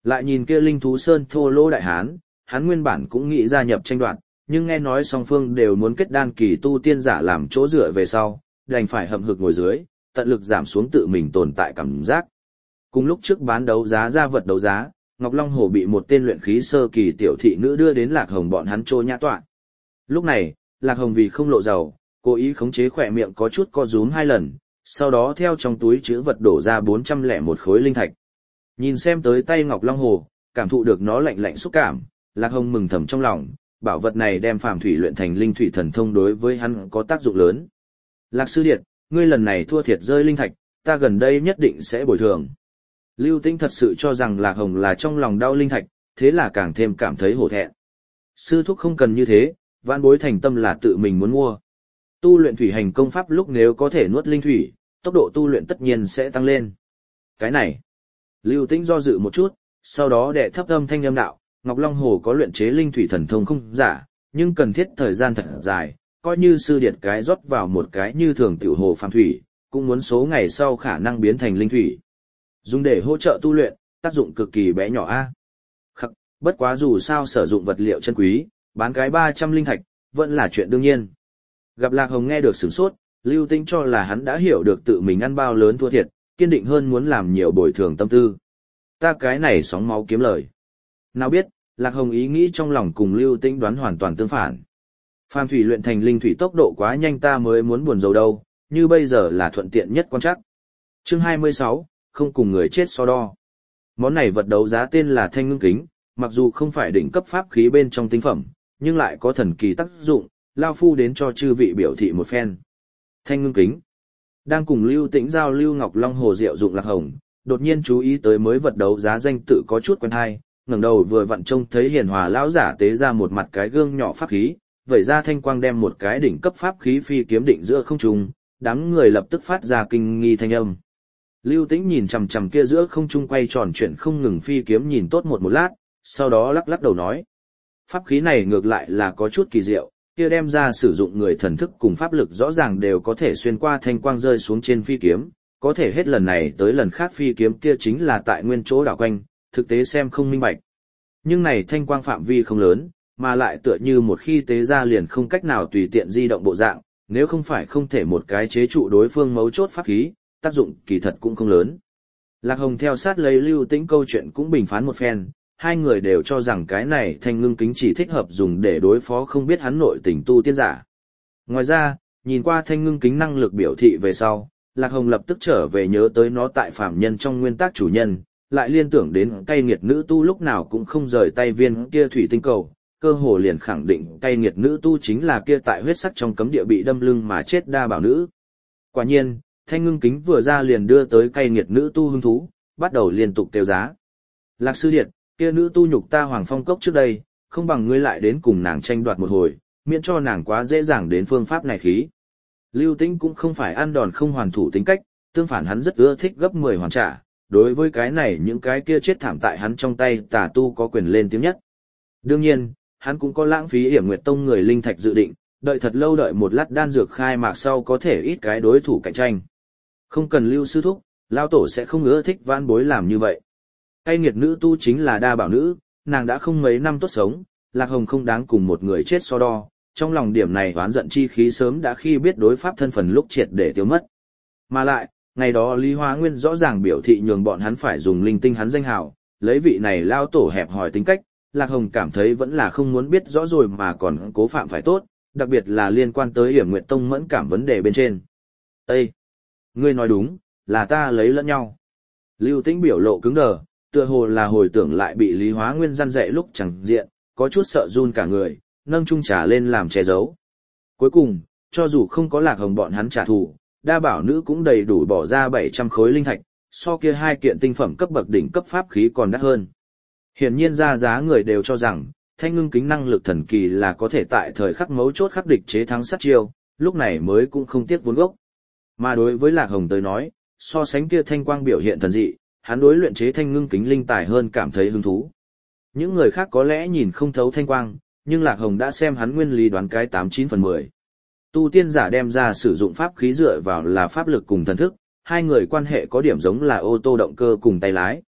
Lại nhìn kia linh thú sơn thô lỗ đại hán, hắn nguyên bản cũng nghĩ gia nhập tranh đoạt, nhưng nghe nói song phương đều muốn kết đan kỳ tu tiên giả làm chỗ dựa về sau, đành phải hậm hực ngồi dưới, tận lực giảm xuống tự mình tồn tại cảm giác. Cùng lúc trước bán đấu giá ra vật đấu giá, Ngọc Long Hồ bị một tên luyện khí sơ kỳ tiểu thị nữ đưa đến Lạc Hồng bọn hắn trô nhã tọa. Lúc này, Lạc Hồng vì không lộ giàu, cố ý khống chế khỏe miệng có chút co rúm 2 lần, sau đó theo trong túi chữ vật đổ ra 401 khối linh thạch. Nhìn xem tới tay Ngọc Long Hồ, cảm thụ được nó lạnh lạnh xúc cảm, Lạc Hồng mừng thầm trong lòng, bảo vật này đem phàm thủy luyện thành linh thủy thần thông đối với hắn có tác dụng lớn. Lạc sư điệt, ngươi lần này thua thiệt rơi linh thạch, ta gần đây nhất định sẽ bồi thường. Lưu Tĩnh thật sự cho rằng Lạc Hồng là trong lòng đau linh thạch, thế là càng thêm cảm thấy hổ thẹn. Sư thúc không cần như thế, vãn bối thành tâm là tự mình muốn mua. Tu luyện thủy hành công pháp lúc nếu có thể nuốt linh thủy, tốc độ tu luyện tất nhiên sẽ tăng lên. Cái này, Lưu Tĩnh do dự một chút, sau đó đệ thấp âm thanh âm đạo, Ngọc Long Hồ có luyện chế linh thủy thần thông không giả, nhưng cần thiết thời gian thật dài, coi như sư điệt cái rót vào một cái như thường tiểu hồ phàm thủy, cũng muốn số ngày sau khả năng biến thành linh thủy. Dùng để hỗ trợ tu luyện, tác dụng cực kỳ bé nhỏ a. Khắc, bất quá dù sao sử dụng vật liệu chân quý, bán cái 300 linh thạch, vẫn là chuyện đương nhiên. Gặp Lạc Hồng nghe được sửng sốt, Lưu Tĩnh cho là hắn đã hiểu được tự mình ăn bao lớn thua thiệt, kiên định hơn muốn làm nhiều bồi thường tâm tư. Ta cái này sóng máu kiếm lời. Nào biết, Lạc Hồng ý nghĩ trong lòng cùng Lưu Tĩnh đoán hoàn toàn tương phản. Phàm thủy luyện thành linh thủy tốc độ quá nhanh ta mới muốn buồn rầu đâu, như bây giờ là thuận tiện nhất quan chắc. Chương 26, không cùng người chết so đo. Món này vật đấu giá tên là Thanh Ngưng Kính, mặc dù không phải đỉnh cấp pháp khí bên trong tinh phẩm, nhưng lại có thần kỳ tác dụng, lao phu đến cho chư vị biểu thị một phen. Thanh Ngưng Kính. Đang cùng Lưu Tĩnh giao lưu Ngọc Long Hồ diệu dụng Lạc Hồng, đột nhiên chú ý tới mới vật đấu giá danh tự có chút quen hay, ngẩng đầu vừa vặn trông thấy Hiền Hòa lão giả tế ra một mặt cái gương nhỏ pháp khí, vẩy ra thanh quang đem một cái đỉnh cấp pháp khí phi kiếm định giữa không trung, đám người lập tức phát ra kinh nghi thanh âm. Lưu Tĩnh nhìn chằm chằm kia giữa không trung quay tròn chuyển không ngừng phi kiếm nhìn tốt một lát, sau đó lắc lắc đầu nói: pháp khí này ngược lại là có chút kỳ diệu, kia đem ra sử dụng người thần thức cùng pháp lực rõ ràng đều có thể xuyên qua thanh quang rơi xuống trên phi kiếm, có thể hết lần này tới lần khác phi kiếm kia chính là tại nguyên chỗ đảo quanh, thực tế xem không minh bạch. Nhưng này thanh quang phạm vi không lớn, mà lại tựa như một khi tế ra liền không cách nào tùy tiện di động bộ dạng, nếu không phải không thể một cái chế trụ đối phương mấu chốt pháp khí, tác dụng kỳ thật cũng không lớn. Lạc Hồng theo sát lấy Lưu Tĩnh câu chuyện cũng bình phán một phen, hai người đều cho rằng cái này Thanh Ngưng Kính chỉ thích hợp dùng để đối phó không biết hắn nội tình tu tiên giả. Ngoài ra, nhìn qua Thanh Ngưng Kính năng lực biểu thị về sau, Lạc Hồng lập tức trở về nhớ tới nó tại phàm nhân trong nguyên tắc chủ nhân, lại liên tưởng đến cay nghiệt nữ tu lúc nào cũng không rời tay viên kia thủy tinh cầu, cơ hồ liền khẳng định cay nghiệt nữ tu chính là kia tại huyết sắc trong cấm địa bị đâm lưng mà chết đa bảo nữ. Quả nhiên, Thanh Ngưng Kính vừa ra liền đưa tới cay nghiệt nữ tu hứng thú, bắt đầu liên tục kêu giá. Lạc sư điệt, kia nữ tu nhục ta Hoàng Phong Cốc trước đây, không bằng ngươi lại đến cùng nàng tranh đoạt một hồi, miễn cho nàng quá dễ dàng đến phương pháp này khí. Lưu Tĩnh cũng không phải ăn đòn không hoàn thủ tính cách, tương phản hắn rất ưa thích gấp 10 hoàn trả, đối với cái này những cái kia chết thảm tại hắn trong tay tà tu có quyền lên tiếng nhất. Đương nhiên, hắn cũng có lãng phí Hiểm Nguyệt Tông người linh thạch dự định, đợi thật lâu đợi một lát đan dược khai mạc sau có thể ít cái đối thủ cạnh tranh. Không cần Lưu sư thúc, lão tổ sẽ không ưa thích vãn bối làm như vậy. Cay nghiệt nữ tu chính là đa bảo nữ, nàng đã không mấy năm tốt sống, Lạc Hồng không đáng cùng một người chết so đo, trong lòng điểm này oán giận chi khí sớm đã khi biết đối pháp thân phần lúc triệt để tiêu mất. Mà lại, ngày đó Lý Hóa Nguyên rõ ràng biểu thị nhường bọn hắn phải dùng linh tinh hắn danh hào, lấy vị này lao tổ hẹp hòi tính cách, Lạc Hồng cảm thấy vẫn là không muốn biết rõ rồi mà còn cố phạm phải tốt, đặc biệt là liên quan tới Hiểm Nguyệt Tông mẫn cảm vấn đề bên trên. Ê! Ngươi nói đúng, là ta lấy lẫn nhau. Lưu Tĩnh biểu lộ cứng đờ, tựa hồ là hồi tưởng lại bị Lý Hóa Nguyên răn dạy lúc chẳng diện, có chút sợ run cả người, nâng chung trà lên làm che giấu. Cuối cùng, cho dù không có Lạc Hồng bọn hắn trả thù, đa bảo nữ cũng đầy đủ bỏ ra 700 khối linh thạch, so kia hai kiện tinh phẩm cấp bậc đỉnh cấp pháp khí còn đắt hơn. Hiển nhiên ra giá người đều cho rằng, Thanh Ngưng Kính năng lực thần kỳ là có thể tại thời khắc mấu chốt khắc địch chế thắng sát chiêu, lúc này mới cũng không tiếc vốn gốc. Mà đối với Lạc Hồng tới nói, so sánh kia thanh quang biểu hiện thần dị, hắn đối luyện chế Thanh Ngưng Kính linh tài hơn cảm thấy hứng thú. Những người khác có lẽ nhìn không thấu thanh quang, nhưng Lạc Hồng đã xem hắn nguyên lý đoán cái 89/10. Tu tiên giả đem ra sử dụng pháp khí dựa vào là pháp lực cùng thần thức, hai người quan hệ có điểm giống là ô tô động cơ cùng tay lái.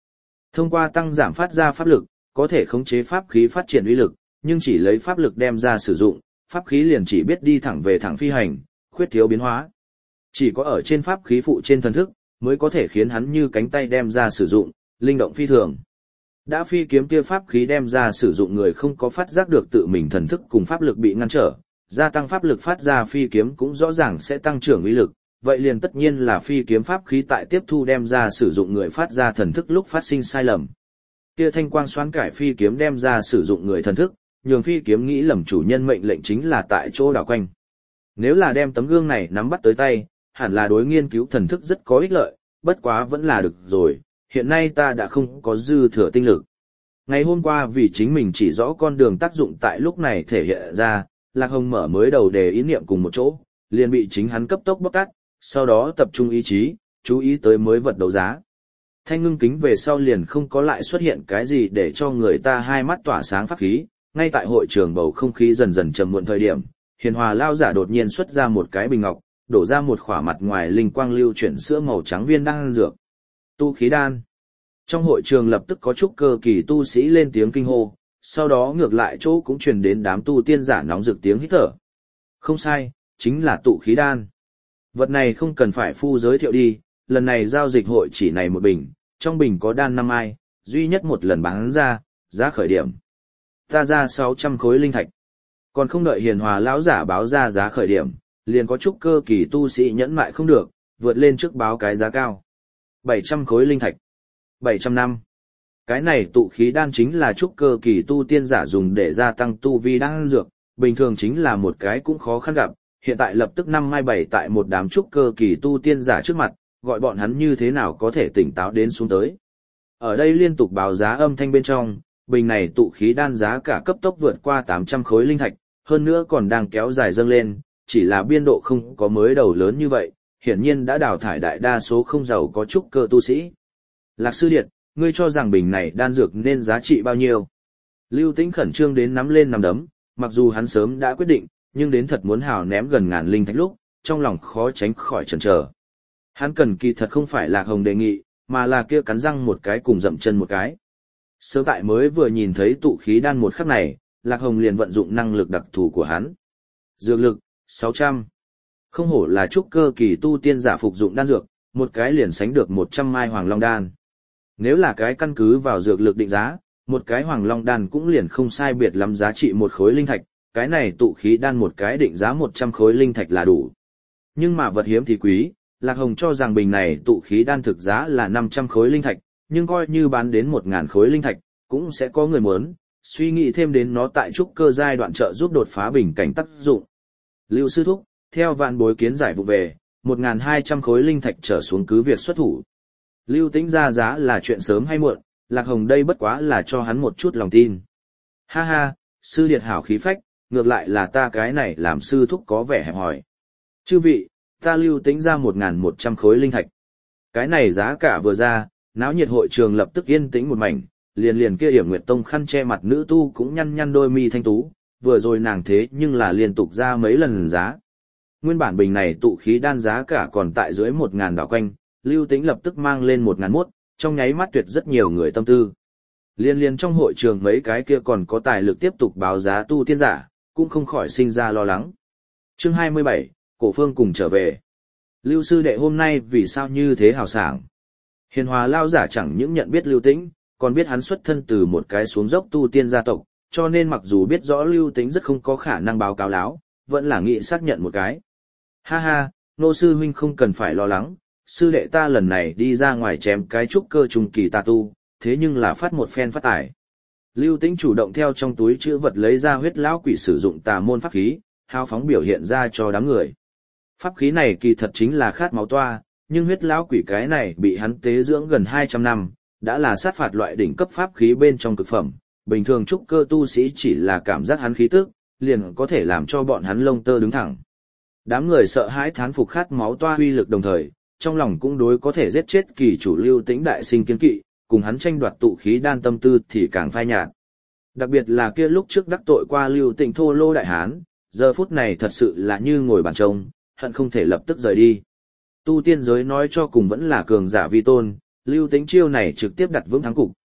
Thông qua tăng giảm phát ra pháp lực, có thể khống chế pháp khí phát triển uy lực, nhưng chỉ lấy pháp lực đem ra sử dụng, pháp khí liền chỉ biết đi thẳng về thẳng phi hành, khuyết thiếu biến hóa. Chỉ có ở trên pháp khí phụ trên thần thức, mới có thể khiến hắn như cánh tay đem ra sử dụng, linh động phi thường. Đã phi kiếm kia pháp khí đem ra sử dụng người không có phát giác được tự mình thần thức cùng pháp lực bị ngăn trở, gia tăng pháp lực phát ra phi kiếm cũng rõ ràng sẽ tăng trưởng uy lực, vậy liền tất nhiên là phi kiếm pháp khí tại tiếp thu đem ra sử dụng người phát ra thần thức lúc phát sinh sai lầm. Kia thanh quang xoán cải phi kiếm đem ra sử dụng người thần thức, nhường phi kiếm nghĩ lầm chủ nhân mệnh lệnh chính là tại chỗ đảo quanh. Nếu là đem tấm gương này nắm bắt tới tay, hẳn là đối nghiên cứu thần thức rất có ích lợi, bất quá vẫn là được rồi, hiện nay ta đã không có dư thừa tinh lực. Ngày hôm qua vì chính mình chỉ rõ con đường tác dụng tại lúc này thể hiện ra, Lạc Hồng mở mới đầu đề ý niệm cùng một chỗ, liền bị chính hắn cấp tốc bóc tát, sau đó tập trung ý chí, chú ý tới mới vật đấu giá. Thanh ngưng kính về sau liền không có lại xuất hiện cái gì để cho người ta hai mắt tỏa sáng pháp khí, ngay tại hội trường bầu không khí dần dần trầm muộn thời điểm, Hiền Hòa lao giả đột nhiên xuất ra một cái bình ngọc, đổ ra một khỏa mặt ngoài linh quang lưu chuyển sữa màu trắng viên đan dược. Tu khí đan. Trong hội trường lập tức có chút cơ kỳ tu sĩ lên tiếng kinh hô, sau đó ngược lại chỗ cũng truyền đến đám tu tiên giả nóng rực tiếng hít thở. Không sai, chính là tụ khí đan. Vật này không cần phải phu giới thiệu đi, lần này giao dịch hội chỉ này một bình, trong bình có đan 5 ai, duy nhất một lần bán ra, giá khởi điểm. Ta ra 600 khối linh thạch. Còn không đợi Hiền Hòa lão giả báo ra giá khởi điểm, liền có chút cơ kỳ tu sĩ nhẫn mại không được, vượt lên trước báo cái giá cao. 700 khối linh thạch. 700 năm. Cái này tụ khí đan chính là trúc cơ kỳ tu tiên giả dùng để gia tăng tu vi đan dược, bình thường chính là một cái cũng khó khăn gặp, hiện tại lập tức 57 tại một đám trúc cơ kỳ tu tiên giả trước mặt, gọi bọn hắn như thế nào có thể tỉnh táo đến xuống tới. Ở đây liên tục báo giá âm thanh bên trong, bình này tụ khí đan giá cả cấp tốc vượt qua 800 khối linh thạch, hơn nữa còn đang kéo dài dâng lên, chỉ là biên độ không có mới đầu lớn như vậy, hiển nhiên đã đào thải đại đa số không giàu có trúc cơ tu sĩ. Lạc sư điệt, ngươi cho rằng bình này đan dược nên giá trị bao nhiêu? Lưu Tĩnh khẩn trương đến nắm lên nắm đấm, mặc dù hắn sớm đã quyết định, nhưng đến thật muốn hào ném gần ngàn linh thạch lúc, trong lòng khó tránh khỏi chần chờ. Hắn cần kỳ thật không phải Lạc Hồng đề nghị, mà là kia cắn răng một cái cùng dậm chân một cái. Sớm tại mới vừa nhìn thấy tụ khí đan một khắc này, Lạc Hồng liền vận dụng năng lực đặc thù của hắn. Dược lực, 600. Không hổ là trúc cơ kỳ tu tiên giả phục dụng đan dược, một cái liền sánh được 100 mai hoàng long đan. Nếu là cái căn cứ vào dược lực định giá, một cái hoàng long đan cũng liền không sai biệt lắm giá trị một khối linh thạch, cái này tụ khí đan một cái định giá 100 khối linh thạch là đủ. Nhưng mà vật hiếm thì quý, Lạc Hồng cho rằng bình này tụ khí đan thực giá là 500 khối linh thạch, nhưng coi như bán đến 1000 khối linh thạch, cũng sẽ có người muốn, suy nghĩ thêm đến nó tại trúc cơ giai đoạn trợ giúp đột phá bình cảnh tác dụng. Lưu sư thúc, theo vạn bối kiến giải vụ về, 1200 khối linh thạch trở xuống cứ việc xuất thủ. Lưu Tĩnh ra giá là chuyện sớm hay muộn, Lạc Hồng đây bất quá là cho hắn một chút lòng tin. Ha ha, sư điệt hảo khí phách, ngược lại là ta cái này làm sư thúc có vẻ hẹp hòi. Chư vị, ta Lưu Tĩnh ra 1100 khối linh thạch. Cái này giá cả vừa ra, náo nhiệt hội trường lập tức yên tĩnh một mảnh, liền kia Yểm Nguyệt Tông khăn che mặt nữ tu cũng nhăn nhăn đôi mi thanh tú, vừa rồi nàng thế nhưng là liên tục ra mấy lần giá. Nguyên bản bình này tụ khí đan giá cả còn tại dưới 1000 đảo quanh, Lưu Tĩnh lập tức mang lên 1001, trong nháy mắt tuyệt rất nhiều người tâm tư. Liên trong hội trường mấy cái kia còn có tài lực tiếp tục báo giá tu tiên giả, cũng không khỏi sinh ra lo lắng. Chương 27, Cổ Phương cùng trở về. Lưu sư đệ hôm nay vì sao như thế hào sảng? Hiền Hòa lao giả chẳng những nhận biết Lưu Tĩnh, còn biết hắn xuất thân từ một cái xuống dốc tu tiên gia tộc, cho nên mặc dù biết rõ Lưu Tĩnh rất không có khả năng báo cáo láo, vẫn là nghĩ xác nhận một cái. Ha ha, nô sư huynh không cần phải lo lắng, sư đệ ta lần này đi ra ngoài chém cái trúc cơ trùng kỳ tà tu, thế nhưng là phát một phen phát tài. Lưu Tĩnh chủ động theo trong túi chữ vật lấy ra huyết lão quỷ sử dụng tà môn pháp khí, hào phóng biểu hiện ra cho đám người. Pháp khí này kỳ thật chính là khát máu toa, nhưng huyết lão quỷ cái này bị hắn tế dưỡng gần 200 năm, đã là sát phạt loại đỉnh cấp pháp khí bên trong cực phẩm, bình thường trúc cơ tu sĩ chỉ là cảm giác hắn khí tức, liền có thể làm cho bọn hắn lông tơ đứng thẳng. Đám người sợ hãi thán phục khát máu toa uy lực đồng thời, trong lòng cũng đối có thể giết chết kỳ chủ Lưu Tĩnh đại sinh kiên kỵ, cùng hắn tranh đoạt tụ khí đan tâm tư thì càng phai nhạt. Đặc biệt là kia lúc trước đắc tội qua Lưu Tĩnh thô lô đại hán, giờ phút này thật sự là như ngồi bàn trông, hận không thể lập tức rời đi. Tu tiên giới nói cho cùng vẫn là cường giả vi tôn, Lưu Tĩnh chiêu này trực tiếp đặt vững thắng cục,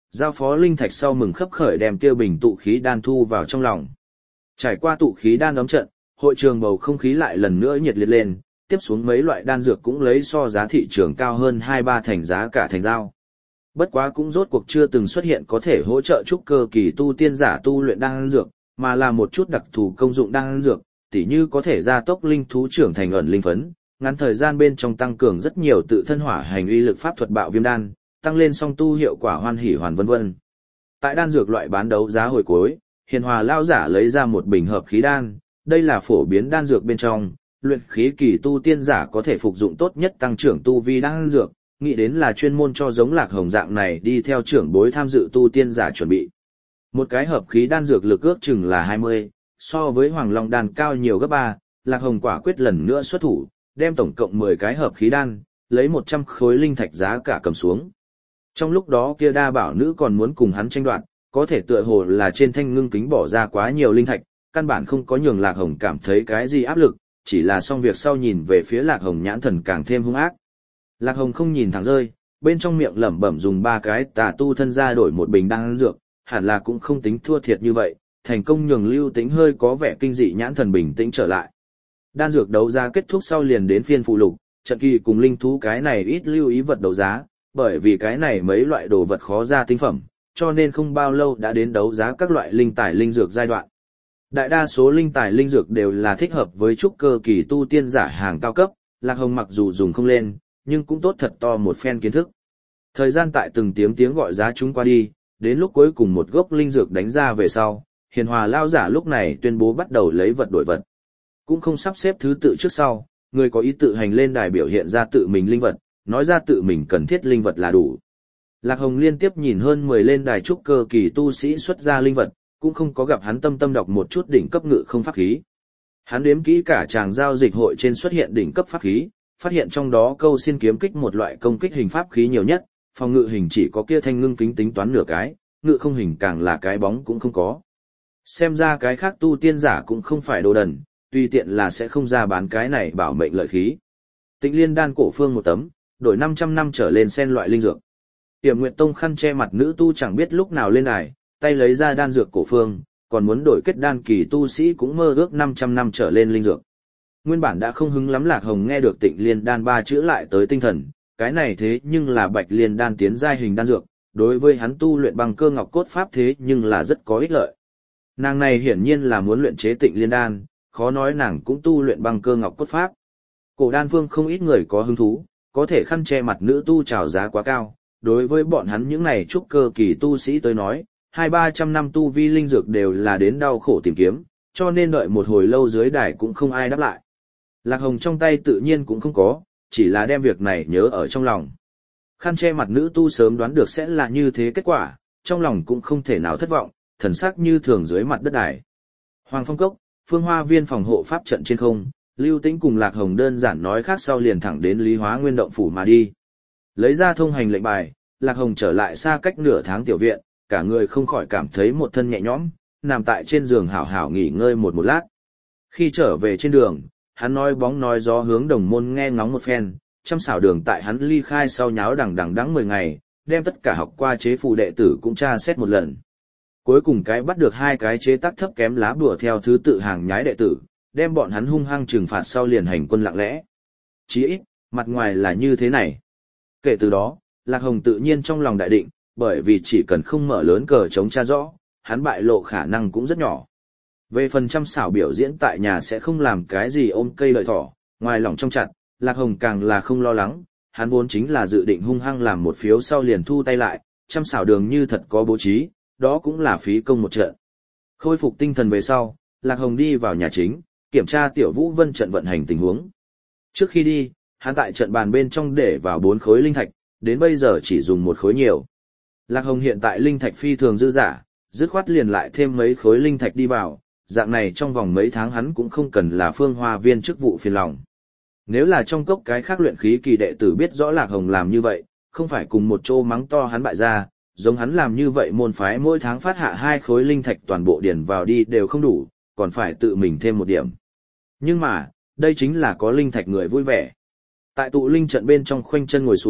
giao phó linh thạch sau mừng khấp khởi đem kia bình tụ khí đan thu vào trong lòng. Trải qua tụ khí đan đóng trận, hội trường bầu không khí lại lần nữa nhiệt liệt lên, tiếp xuống mấy loại đan dược cũng lấy so giá thị trường cao hơn 2-3 thành giá cả thành giao. Bất quá cũng rốt cuộc chưa từng xuất hiện có thể hỗ trợ trúc cơ kỳ tu tiên giả tu luyện đan dược, mà là một chút đặc thù công dụng đan dược, tỉ như có thể gia tốc linh thú trưởng thành ẩn linh phấn, ngắn thời gian bên trong tăng cường rất nhiều tự thân hỏa hành uy lực pháp thuật bạo viêm đan, tăng lên song tu hiệu quả hoan hỉ hoàn vân vân. Tại đan dược loại bán đấu giá hồi cuối, Hiền Hòa lão giả lấy ra một bình hợp khí đan, đây là phổ biến đan dược bên trong, luyện khí kỳ tu tiên giả có thể phục dụng tốt nhất tăng trưởng tu vi đan dược, nghĩ đến là chuyên môn cho giống Lạc Hồng dạng này đi theo trưởng bối tham dự tu tiên giả chuẩn bị. Một cái hợp khí đan dược lực ước chừng là 20, so với Hoàng Long đan cao nhiều gấp 3, Lạc Hồng quả quyết lần nữa xuất thủ, đem tổng cộng 10 cái hợp khí đan, lấy 100 khối linh thạch giá cả cầm xuống. Trong lúc đó kia đa bảo nữ còn muốn cùng hắn tranh đoạt, có thể tựa hồ là trên thanh ngưng kính bỏ ra quá nhiều linh thạch, căn bản không có nhường Lạc Hồng cảm thấy cái gì áp lực, chỉ là xong việc sau nhìn về phía Lạc Hồng nhãn thần càng thêm hung ác. Lạc Hồng không nhìn thẳng rơi, bên trong miệng lẩm bẩm dùng 3 cái tà tu thân ra đổi một bình đan dược, hẳn là cũng không tính thua thiệt như vậy, thành công nhường Lưu Tĩnh hơi có vẻ kinh dị nhãn thần bình tĩnh trở lại. Đan dược đấu giá kết thúc sau liền đến phiên phụ lục, trận kỳ cùng linh thú cái này ít lưu ý vật đấu giá, bởi vì cái này mấy loại đồ vật khó ra tinh phẩm, cho nên không bao lâu đã đến đấu giá các loại linh tài linh dược giai đoạn. Đại đa số linh tài linh dược đều là thích hợp với trúc cơ kỳ tu tiên giả hàng cao cấp, Lạc Hồng mặc dù dùng không lên, nhưng cũng tốt thật to một phen kiến thức. Thời gian tại từng tiếng gọi giá chúng qua đi, đến lúc cuối cùng một gốc linh dược đánh ra về sau, Hiền Hòa lão giả lúc này tuyên bố bắt đầu lấy vật đổi vật. Cũng không sắp xếp thứ tự trước sau, người có ý tự hành lên đài biểu hiện ra tự mình linh vật, nói ra tự mình cần thiết linh vật là đủ. Lạc Hồng liên tiếp nhìn hơn 10 lên đài trúc cơ kỳ tu sĩ xuất ra linh vật, cũng không có gặp hắn tâm đọc một chút đỉnh cấp ngự không pháp khí. Hắn đếm kỹ cả tràng giao dịch hội trên xuất hiện đỉnh cấp pháp khí, phát hiện trong đó câu xin kiếm kích một loại công kích hình pháp khí nhiều nhất, phòng ngự hình chỉ có kia thanh ngưng kính tính toán nửa cái, ngự không hình càng là cái bóng cũng không có. Xem ra cái khác tu tiên giả cũng không phải đồ đần, tùy tiện là sẽ không ra bán cái này bảo mệnh lợi khí. Tịnh Liên đan cổ phương một tấm, đổi 500 năm trở lên sen loại linh dược. Tiềm Nguyệt Tông khăn che mặt nữ tu chẳng biết lúc nào lên đài, tay lấy ra đan dược cổ phương, còn muốn đổi kết đan kỳ tu sĩ cũng mơ ước 500 năm trở lên linh dược. Nguyên bản đã không hứng lắm Lạc Hồng nghe được Tịnh Liên đan 3 chữ lại tới tinh thần, cái này thế nhưng là Bạch Liên đan tiến giai hình đan dược, đối với hắn tu luyện bằng cơ ngọc cốt pháp thế nhưng là rất có ích lợi. Nàng này hiển nhiên là muốn luyện chế Tịnh Liên đan, khó nói nàng cũng tu luyện bằng cơ ngọc cốt pháp. Cổ đan phương không ít người có hứng thú, có thể khăn che mặt nữ tu chào giá quá cao, đối với bọn hắn những này trúc cơ kỳ tu sĩ tới nói, 200-300 năm tu vi linh dược đều là đến đau khổ tìm kiếm, cho nên đợi một hồi lâu dưới đài cũng không ai đáp lại. Lạc Hồng trong tay tự nhiên cũng không có, chỉ là đem việc này nhớ ở trong lòng. Khăn che mặt nữ tu sớm đoán được sẽ là như thế kết quả, trong lòng cũng không thể nào thất vọng, thần sắc như thường dưới mặt đất đài. Hoàng Phong Cốc, Phương Hoa Viên phòng hộ pháp trận trên không, Lưu Tĩnh cùng Lạc Hồng đơn giản nói khác sau liền thẳng đến Lý Hóa Nguyên động phủ mà đi. Lấy ra thông hành lệnh bài, Lạc Hồng trở lại xa cách nửa tháng tiểu viện, cả người không khỏi cảm thấy một thân nhẹ nhõm, nằm tại trên giường hảo hảo nghỉ ngơi một lát. Khi trở về trên đường, hắn nói bóng nói gió hướng đồng môn nghe ngóng một phen, chăm xảo đường tại hắn ly khai sau nháo đằng đẵng 10 ngày, đem tất cả học qua chế phù đệ tử cũng tra xét một lần. Cuối cùng cái bắt được 2 cái chế tác thấp kém lá bùa theo thứ tự hàng nhái đệ tử, đem bọn hắn hung hăng trừng phạt sau liền hành quân lặng lẽ. Chí ít, mặt ngoài là như thế này. Kể từ đó, Lạc Hồng tự nhiên trong lòng đại định, bởi vì chỉ cần không mở lớn cờ chống tra rõ, hắn bại lộ khả năng cũng rất nhỏ. Về phần chăm xảo biểu diễn tại nhà sẽ không làm cái gì ôm cây lợi thỏ, ngoài lòng trong chặt, Lạc Hồng càng là không lo lắng, hắn vốn chính là dự định hung hăng làm một phiếu sau liền thu tay lại, chăm xảo đường như thật có bố trí, đó cũng là phí công một trận. Khôi phục tinh thần về sau, Lạc Hồng đi vào nhà chính, kiểm tra Tiểu Vũ Vân trận vận hành tình huống. Trước khi đi, hắn tại trận bàn bên trong để vào 4 khối linh thạch, đến bây giờ chỉ dùng 1 khối nhiều. Lạc Hồng hiện tại linh thạch phi thường dư dả, dứt khoát liền lại thêm mấy khối linh thạch đi vào, dạng này trong vòng mấy tháng hắn cũng không cần là Phương Hoa Viên chức vụ phiền lòng. Nếu là trong cốc cái khác luyện khí kỳ đệ tử biết rõ Lạc Hồng làm như vậy, không phải cùng một chỗ mắng to hắn bại ra, giống hắn làm như vậy môn phái mỗi tháng phát hạ 2 khối linh thạch toàn bộ điền vào đi đều không đủ, còn phải tự mình thêm một điểm. Nhưng mà, đây chính là có linh thạch người vui vẻ. Tại tụ linh trận bên trong khoanh chân ngồi xuống,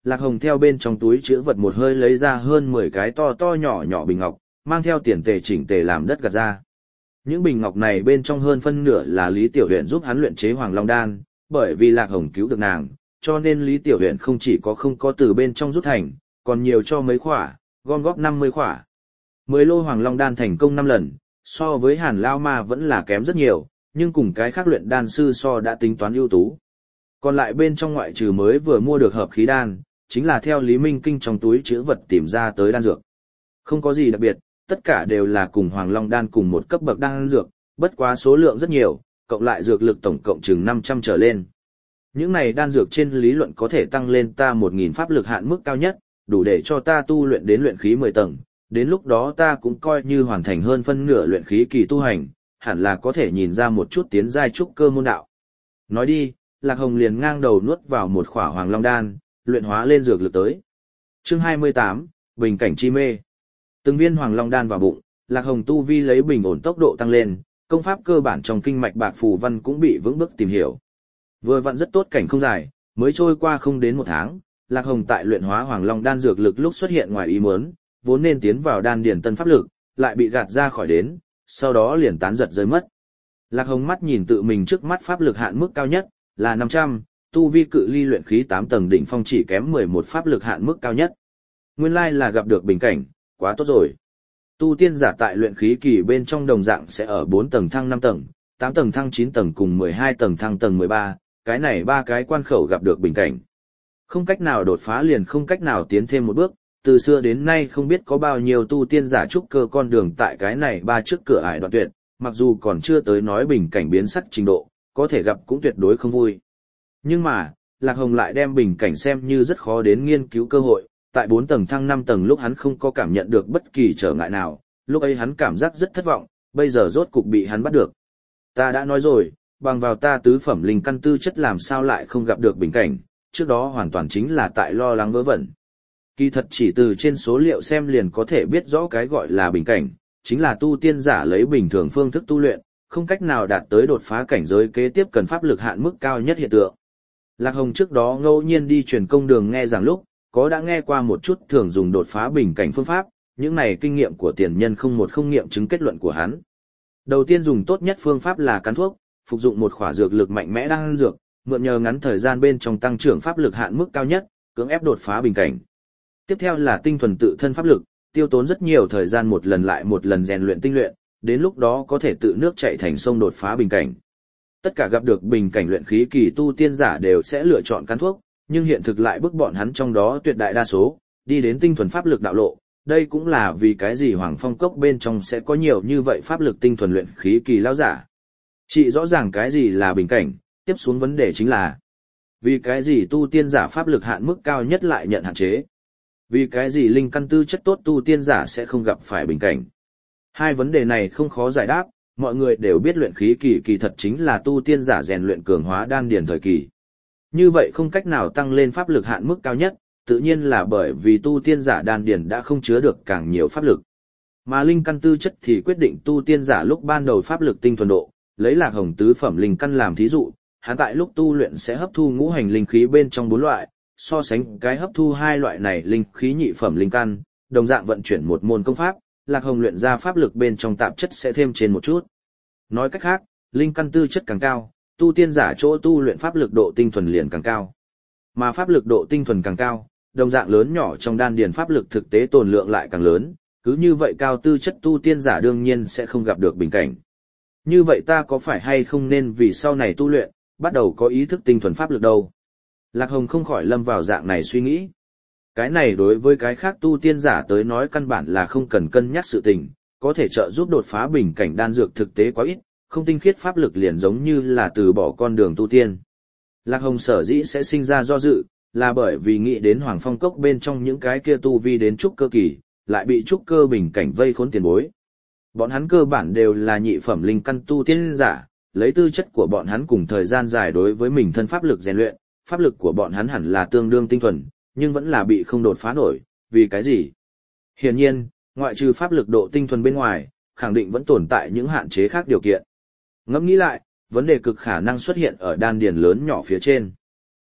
Lạc Hồng theo bên trong túi chữ vật một hơi lấy ra hơn 10 cái to to nhỏ nhỏ bình ngọc, mang theo tiền tề chỉnh tề làm đất gạt ra. Những bình ngọc này bên trong hơn phân nửa là Lý Tiểu Huyền giúp hắn luyện chế Hoàng Long Đan, bởi vì Lạc Hồng cứu được nàng, cho nên Lý Tiểu Huyền không chỉ có không có từ bên trong rút thành, còn nhiều cho mấy khỏa, gom góp 50 khỏa. 10 lô Hoàng Long Đan thành công 5 lần, so với Hàn Lao Ma vẫn là kém rất nhiều, nhưng cùng cái khác luyện đan sư so đã tính toán ưu tú. Còn lại bên trong ngoại trừ mới vừa mua được hợp khí đan, chính là theo Lý Minh Kinh trong túi chữ vật tìm ra tới đan dược. Không có gì đặc biệt, tất cả đều là cùng Hoàng Long Đan cùng một cấp bậc đan dược, bất quá số lượng rất nhiều, cộng lại dược lực tổng cộng chừng 500 trở lên. Những này đan dược trên lý luận có thể tăng lên ta 1000 pháp lực hạn mức cao nhất, đủ để cho ta tu luyện đến luyện khí 10 tầng, đến lúc đó ta cũng coi như hoàn thành hơn phân nửa luyện khí kỳ tu hành, hẳn là có thể nhìn ra một chút tiến giai trúc cơ môn đạo. Nói đi, Lạc Hồng liền ngang đầu nuốt vào một khỏa Hoàng Long Đan, luyện hóa lên dược lực tới. Chương 28, Bình cảnh chi mê. Từng viên Hoàng Long Đan vào bụng, Lạc Hồng tu vi lấy bình ổn tốc độ tăng lên, công pháp cơ bản trong kinh mạch bạc phù văn cũng bị vững bước tìm hiểu. Vừa vặn rất tốt cảnh không dài, mới trôi qua không đến 1 tháng, Lạc Hồng tại luyện hóa Hoàng Long Đan dược lực lúc xuất hiện ngoài ý muốn, vốn nên tiến vào đan điển tân pháp lực, lại bị gạt ra khỏi đến, sau đó liền tán giật rơi mất. Lạc Hồng mắt nhìn tự mình trước mắt pháp lực hạn mức cao nhất là 500, tu vi cự ly luyện khí 8 tầng đỉnh phong chỉ kém 11 pháp lực hạn mức cao nhất. Nguyên lai là gặp được bình cảnh, quá tốt rồi. Tu tiên giả tại luyện khí kỳ bên trong đồng dạng sẽ ở 4 tầng thăng 5 tầng, 8 tầng thăng 9 tầng cùng 12 tầng thăng tầng 13, cái này 3 cái quan khẩu gặp được bình cảnh. Không cách nào đột phá liền không cách nào tiến thêm một bước, từ xưa đến nay không biết có bao nhiêu tu tiên giả trúc cơ con đường tại cái này 3 trước cửa ải đoạn tuyệt, mặc dù còn chưa tới nói bình cảnh biến sắc trình độ, có thể gặp cũng tuyệt đối không vui. Nhưng mà, Lạc Hồng lại đem bình cảnh xem như rất khó đến nghiên cứu cơ hội, tại 4 tầng thăng 5 tầng lúc hắn không có cảm nhận được bất kỳ trở ngại nào, lúc ấy hắn cảm giác rất thất vọng, bây giờ rốt cục bị hắn bắt được. Ta đã nói rồi, bằng vào ta tứ phẩm linh căn tư chất làm sao lại không gặp được bình cảnh, trước đó hoàn toàn chính là tại lo lắng vớ vẩn. Kỳ thật chỉ từ trên số liệu xem liền có thể biết rõ cái gọi là bình cảnh, chính là tu tiên giả lấy bình thường phương thức tu luyện, không cách nào đạt tới đột phá cảnh giới kế tiếp cần pháp lực hạn mức cao nhất hiện tượng. Lạc Hồng trước đó ngẫu nhiên đi truyền công đường nghe rằng lúc, có đã nghe qua một chút thường dùng đột phá bình cảnh phương pháp, những này kinh nghiệm của tiền nhân không nghiệm chứng kết luận của hắn. Đầu tiên dùng tốt nhất phương pháp là cắn thuốc, phục dụng một khỏa dược lực mạnh mẽ đang dược, mượn nhờ ngắn thời gian bên trong tăng trưởng pháp lực hạn mức cao nhất, cưỡng ép đột phá bình cảnh. Tiếp theo là tinh thuần tự thân pháp lực, tiêu tốn rất nhiều thời gian một lần lại một lần rèn luyện tinh luyện, đến lúc đó có thể tự nước chảy thành sông đột phá bình cảnh. Tất cả gặp được bình cảnh luyện khí kỳ tu tiên giả đều sẽ lựa chọn cắn thuốc, nhưng hiện thực lại bức bọn hắn trong đó tuyệt đại đa số, đi đến tinh thuần pháp lực đạo lộ, đây cũng là vì cái gì Hoàng Phong Cốc bên trong sẽ có nhiều như vậy pháp lực tinh thuần luyện khí kỳ lão giả. Chỉ rõ ràng cái gì là bình cảnh, tiếp xuống vấn đề chính là vì cái gì tu tiên giả pháp lực hạn mức cao nhất lại nhận hạn chế? Vì cái gì linh căn tư chất tốt tu tiên giả sẽ không gặp phải bình cảnh? Hai vấn đề này không khó giải đáp, mọi người đều biết luyện khí kỳ kỳ thật chính là tu tiên giả rèn luyện cường hóa đan điền thời kỳ. Như vậy không cách nào tăng lên pháp lực hạn mức cao nhất, tự nhiên là bởi vì tu tiên giả đan điền đã không chứa được càng nhiều pháp lực. Mà linh căn tư chất thì quyết định tu tiên giả lúc ban đầu pháp lực tinh thuần độ, lấy Lạc Hồng tứ phẩm linh căn làm thí dụ, hắn tại lúc tu luyện sẽ hấp thu ngũ hành linh khí bên trong 4 loại, so sánh cái hấp thu 2 loại này linh khí nhị phẩm linh căn, đồng dạng vận chuyển một môn công pháp, Lạc Hồng luyện ra pháp lực bên trong tạp chất sẽ thêm trên một chút. Nói cách khác, linh căn tư chất càng cao, tu tiên giả chỗ tu luyện pháp lực độ tinh thuần liền càng cao. Mà pháp lực độ tinh thuần càng cao, đồng dạng lớn nhỏ trong đan điền pháp lực thực tế tồn lượng lại càng lớn, cứ như vậy cao tư chất tu tiên giả đương nhiên sẽ không gặp được bình cảnh. Như vậy ta có phải hay không nên vì sau này tu luyện, bắt đầu có ý thức tinh thuần pháp lực đâu? Lạc Hồng không khỏi lâm vào dạng này suy nghĩ. Cái này đối với cái khác tu tiên giả tới nói căn bản là không cần cân nhắc sự tình, có thể trợ giúp đột phá bình cảnh đan dược thực tế quá ít, không tinh khiết pháp lực liền giống như là từ bỏ con đường tu tiên. Lạc Hồng sở dĩ sẽ sinh ra do dự, là bởi vì nghĩ đến Hoàng Phong Cốc bên trong những cái kia tu vi đến trúc cơ kỳ, lại bị trúc cơ bình cảnh vây khốn tiền bối. Bọn hắn cơ bản đều là nhị phẩm linh căn tu tiên giả, lấy tư chất của bọn hắn cùng thời gian dài đối với mình thân pháp lực rèn luyện, pháp lực của bọn hắn hẳn là tương đương tinh thuần, nhưng vẫn là bị không đột phá nổi, vì cái gì? Hiển nhiên, ngoại trừ pháp lực độ tinh thuần bên ngoài, khẳng định vẫn tồn tại những hạn chế khác điều kiện. Ngẫm nghĩ lại, vấn đề cực khả năng xuất hiện ở đan điền lớn nhỏ phía trên.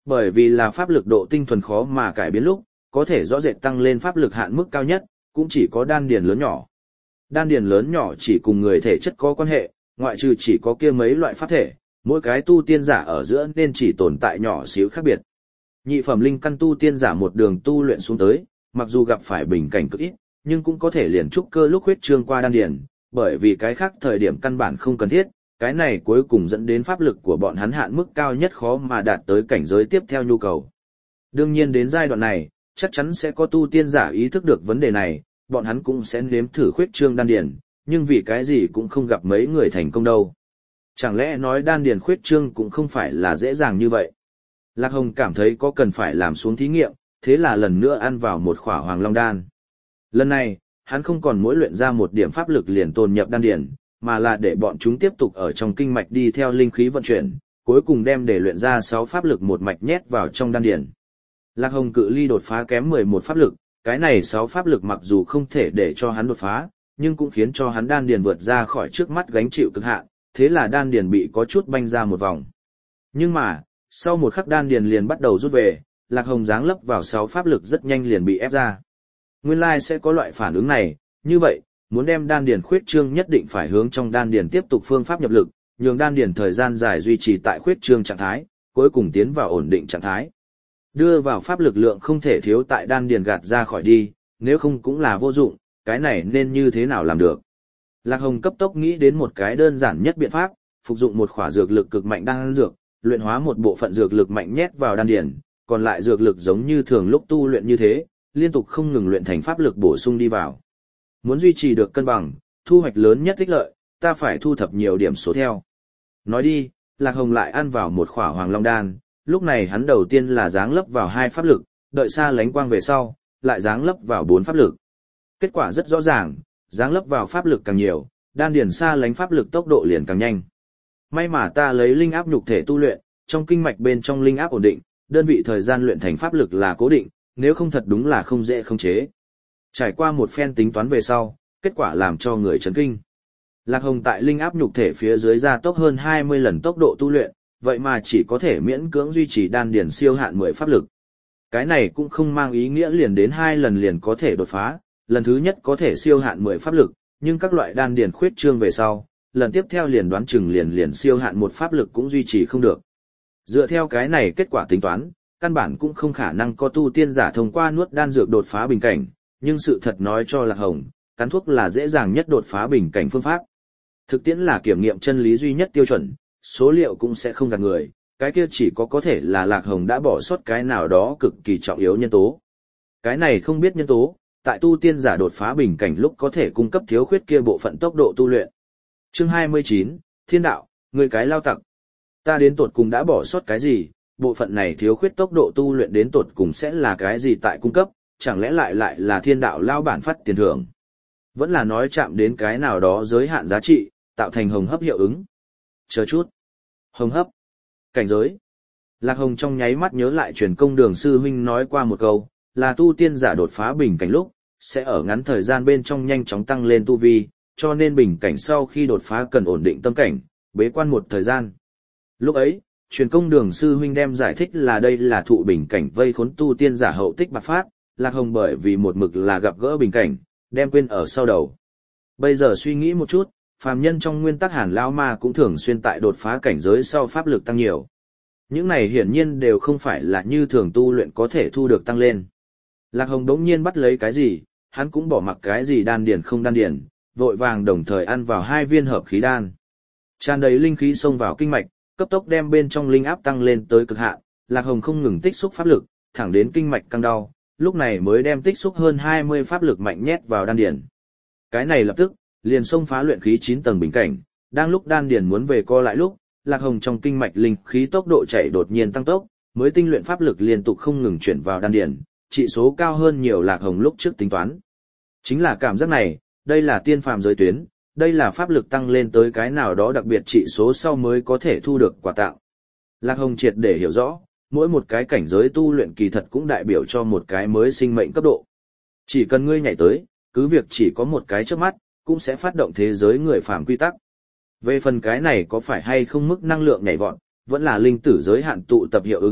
Bởi vì là pháp lực độ tinh thuần khó mà cải biến lúc, có thể rõ rệt tăng lên pháp lực hạn mức cao nhất, cũng chỉ có đan điền lớn nhỏ. Đan điền lớn nhỏ chỉ cùng người thể chất có quan hệ, ngoại trừ chỉ có kia mấy loại pháp thể, mỗi cái tu tiên giả ở giữa nên chỉ tồn tại nhỏ xíu khác biệt. Nhị phẩm linh căn tu tiên giả một đường tu luyện xuống tới, mặc dù gặp phải bình cảnh cực ít, nhưng cũng có thể liền trúc cơ lúc huyết trương qua đan điền, bởi vì cái khác thời điểm căn bản không cần thiết, cái này cuối cùng dẫn đến pháp lực của bọn hắn hạn mức cao nhất khó mà đạt tới cảnh giới tiếp theo nhu cầu. Đương nhiên đến giai đoạn này, chắc chắn sẽ có tu tiên giả ý thức được vấn đề này, bọn hắn cũng sẽ nếm thử khuyết trương đan điền, nhưng vì cái gì cũng không gặp mấy người thành công đâu. Chẳng lẽ nói đan điền khuyết trương cũng không phải là dễ dàng như vậy. Lạc Hồng cảm thấy có cần phải làm xuống thí nghiệm, thế là lần nữa ăn vào một khỏa hoàng long đan. Lần này, hắn không còn mỗi luyện ra một điểm pháp lực liền tồn nhập đan điền, mà là để bọn chúng tiếp tục ở trong kinh mạch đi theo linh khí vận chuyển, cuối cùng đem để luyện ra 6 pháp lực một mạch nhét vào trong đan điền. Lạc Hồng cự ly đột phá kém 11 pháp lực, cái này 6 pháp lực mặc dù không thể để cho hắn đột phá, nhưng cũng khiến cho hắn đan điền vượt ra khỏi trước mắt gánh chịu cực hạn, thế là đan điền bị có chút banh ra một vòng. Nhưng mà, sau một khắc đan điền liền bắt đầu rút về, Lạc Hồng giáng lấp vào 6 pháp lực rất nhanh liền bị ép ra. Nguyên lai sẽ có loại phản ứng này, như vậy, muốn đem đan điền khuyết trương nhất định phải hướng trong đan điền tiếp tục phương pháp nhập lực, nhường đan điền thời gian dài duy trì tại khuyết trương trạng thái, cuối cùng tiến vào ổn định trạng thái. Đưa vào pháp lực lượng không thể thiếu tại đan điền gạt ra khỏi đi, nếu không cũng là vô dụng, cái này nên như thế nào làm được. Lạc Hồng cấp tốc nghĩ đến một cái đơn giản nhất biện pháp, phục dụng một khỏa dược lực cực mạnh đan dược, luyện hóa một bộ phận dược lực mạnh nhét vào đan điền, còn lại dược lực giống như thường lúc tu luyện như thế, liên tục không ngừng luyện thành pháp lực bổ sung đi vào. Muốn duy trì được cân bằng, thu hoạch lớn nhất ích lợi, ta phải thu thập nhiều điểm số theo. Nói đi, Lạc Hồng lại ăn vào một khỏa hoàng long đan, lúc này hắn đầu tiên là giáng lấp vào 2 pháp lực, đợi xa lánh quang về sau, lại giáng lấp vào 4 pháp lực. Kết quả rất rõ ràng, giáng lấp vào pháp lực càng nhiều, đan điền xa lánh pháp lực tốc độ liền càng nhanh. May mà ta lấy linh áp nhục thể tu luyện, trong kinh mạch bên trong linh áp ổn định, đơn vị thời gian luyện thành pháp lực là cố định, nếu không thật đúng là không dễ khống chế. Trải qua một phen tính toán về sau, kết quả làm cho người chấn kinh. Lạc Hồng tại linh áp nhục thể phía dưới gia tốc hơn 20 lần tốc độ tu luyện, vậy mà chỉ có thể miễn cưỡng duy trì đan điền siêu hạn 10 pháp lực. Cái này cũng không mang ý nghĩa liền đến 2 lần liền có thể đột phá, lần thứ nhất có thể siêu hạn 10 pháp lực, nhưng các loại đan điền khuyết trương về sau, lần tiếp theo liền đoán chừng liền siêu hạn 1 pháp lực cũng duy trì không được. Dựa theo cái này kết quả tính toán, căn bản cũng không khả năng có tu tiên giả thông qua nuốt đan dược đột phá bình cảnh, nhưng sự thật nói cho Lạc Hồng, cắn thuốc là dễ dàng nhất đột phá bình cảnh phương pháp. Thực tiễn là kiểm nghiệm chân lý duy nhất tiêu chuẩn, số liệu cũng sẽ không gạt người, cái kia chỉ có thể là Lạc Hồng đã bỏ sót cái nào đó cực kỳ trọng yếu nhân tố. Cái này không biết nhân tố, tại tu tiên giả đột phá bình cảnh lúc có thể cung cấp thiếu khuyết kia bộ phận tốc độ tu luyện. Chương 29, Thiên đạo, người cái lao tặc. Ta đến tột cùng đã bỏ sót cái gì, bộ phận này thiếu khuyết tốc độ tu luyện đến tột cùng sẽ là cái gì tại cung cấp, chẳng lẽ lại là thiên đạo lao bản phát tiền thưởng. Vẫn là nói chạm đến cái nào đó giới hạn giá trị, tạo thành hồng hấp hiệu ứng. Chờ chút. Hồng hấp. Cảnh giới. Lạc Hồng trong nháy mắt nhớ lại truyền công đường sư huynh nói qua một câu, là tu tiên giả đột phá bình cảnh lúc, sẽ ở ngắn thời gian bên trong nhanh chóng tăng lên tu vi, cho nên bình cảnh sau khi đột phá cần ổn định tâm cảnh, bế quan một thời gian. Lúc ấy, truyền công đường sư huynh đem giải thích là đây là thụ bình cảnh vây khốn tu tiên giả hậu tích bạc phát, Lạc Hồng bởi vì một mực là gặp gỡ bình cảnh, đem quên ở sau đầu. Bây giờ suy nghĩ một chút, phàm nhân trong nguyên tắc Hàn Lão Ma cũng thường xuyên tại đột phá cảnh giới sau pháp lực tăng nhiều. Những này hiển nhiên đều không phải là như thường tu luyện có thể thu được tăng lên. Lạc Hồng đống nhiên bắt lấy cái gì, hắn cũng bỏ mặc cái gì đan điền không đan điền, vội vàng đồng thời ăn vào 2 viên hợp khí đan. Tràn đầy linh khí xông vào kinh mạch, cấp tốc đem bên trong linh áp tăng lên tới cực hạn, Lạc Hồng không ngừng tích xúc pháp lực, thẳng đến kinh mạch căng đau, lúc này mới đem tích xúc hơn 20 pháp lực mạnh nhét vào đan điền. Cái này lập tức liền xông phá luyện khí 9 tầng bình cảnh, đang lúc đan điền muốn về co lại lúc, Lạc Hồng trong kinh mạch linh khí tốc độ chạy đột nhiên tăng tốc, mới tinh luyện pháp lực liên tục không ngừng chuyển vào đan điền, trị số cao hơn nhiều Lạc Hồng lúc trước tính toán. Chính là cảm giác này, đây là tiên phàm giới tuyến, đây là pháp lực tăng lên tới cái nào đó đặc biệt trị số sau mới có thể thu được quả tạo. Lạc Hồng triệt để hiểu rõ, mỗi một cái cảnh giới tu luyện kỳ thật cũng đại biểu cho một cái mới sinh mệnh cấp độ. Chỉ cần ngươi nhảy tới, cứ việc chỉ có một cái trước mắt, cũng sẽ phát động thế giới người phàm quy tắc. Về phần cái này có phải hay không mức năng lượng nhảy vọt, vẫn là linh tử giới hạn tụ tập hiệu ứng,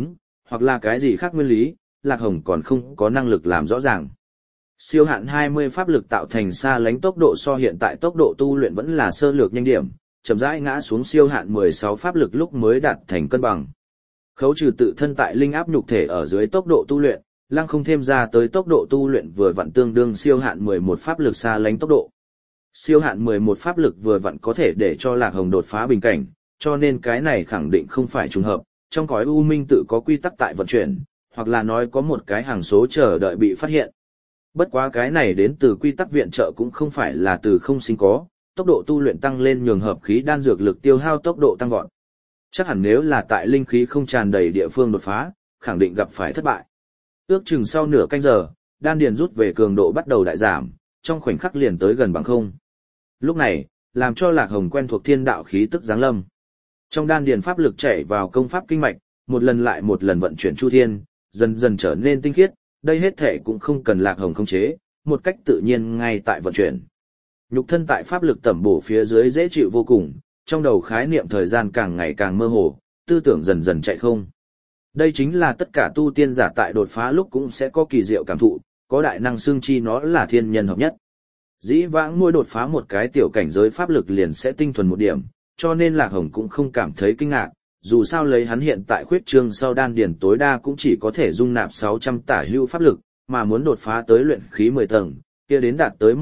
hoặc là cái gì khác nguyên lý, Lạc Hồng còn không có năng lực làm rõ ràng. Siêu hạn 20 pháp lực tạo thành xa lánh tốc độ so hiện tại tốc độ tu luyện vẫn là sơ lược nhanh điểm, chậm rãi ngã xuống siêu hạn 16 pháp lực lúc mới đạt thành cân bằng. Khấu trừ tự thân tại linh áp nhục thể ở dưới tốc độ tu luyện, lăng không thêm ra tới tốc độ tu luyện vừa vặn tương đương siêu hạn 11 pháp lực xa lánh tốc độ. Siêu hạn 11 pháp lực vừa vặn có thể để cho Lạc Hồng đột phá bình cảnh, cho nên cái này khẳng định không phải trùng hợp, trong cõi u minh tự có quy tắc tại vận chuyển, hoặc là nói có một cái hàng số chờ đợi bị phát hiện. Bất quá cái này đến từ quy tắc viện trợ cũng không phải là từ không sinh có, tốc độ tu luyện tăng lên nhường hợp khí đan dược lực tiêu hao tốc độ tăng vọt. Chắc hẳn nếu là tại linh khí không tràn đầy địa phương đột phá, khẳng định gặp phải thất bại. Ước chừng sau nửa canh giờ, đan điền rút về cường độ bắt đầu đại giảm, trong khoảnh khắc liền tới gần bằng không. Lúc này, làm cho Lạc Hồng quen thuộc thiên đạo khí tức giáng lâm. Trong đan điền pháp lực chảy vào công pháp kinh mạch, một lần lại một lần vận chuyển chu thiên, dần dần trở nên tinh khiết, đây hết thể cũng không cần Lạc Hồng khống chế, một cách tự nhiên ngay tại vận chuyển. Nhục thân tại pháp lực tẩm bổ phía dưới dễ chịu vô cùng, trong đầu khái niệm thời gian càng ngày càng mơ hồ, tư tưởng dần dần chạy không. Đây chính là tất cả tu tiên giả tại đột phá lúc cũng sẽ có kỳ diệu cảm thụ, có đại năng xương chi nó là thiên nhân hợp nhất. Dĩ vãng mỗi đột phá một cái tiểu cảnh giới pháp lực liền sẽ tinh thuần một điểm, cho nên Lạc Hồng cũng không cảm thấy kinh ngạc, dù sao lấy hắn hiện tại khuyết trương sau đan điển tối đa cũng chỉ có thể dung nạp 600 tả hữu pháp lực, mà muốn đột phá tới luyện khí 10 tầng, kia đến đạt tới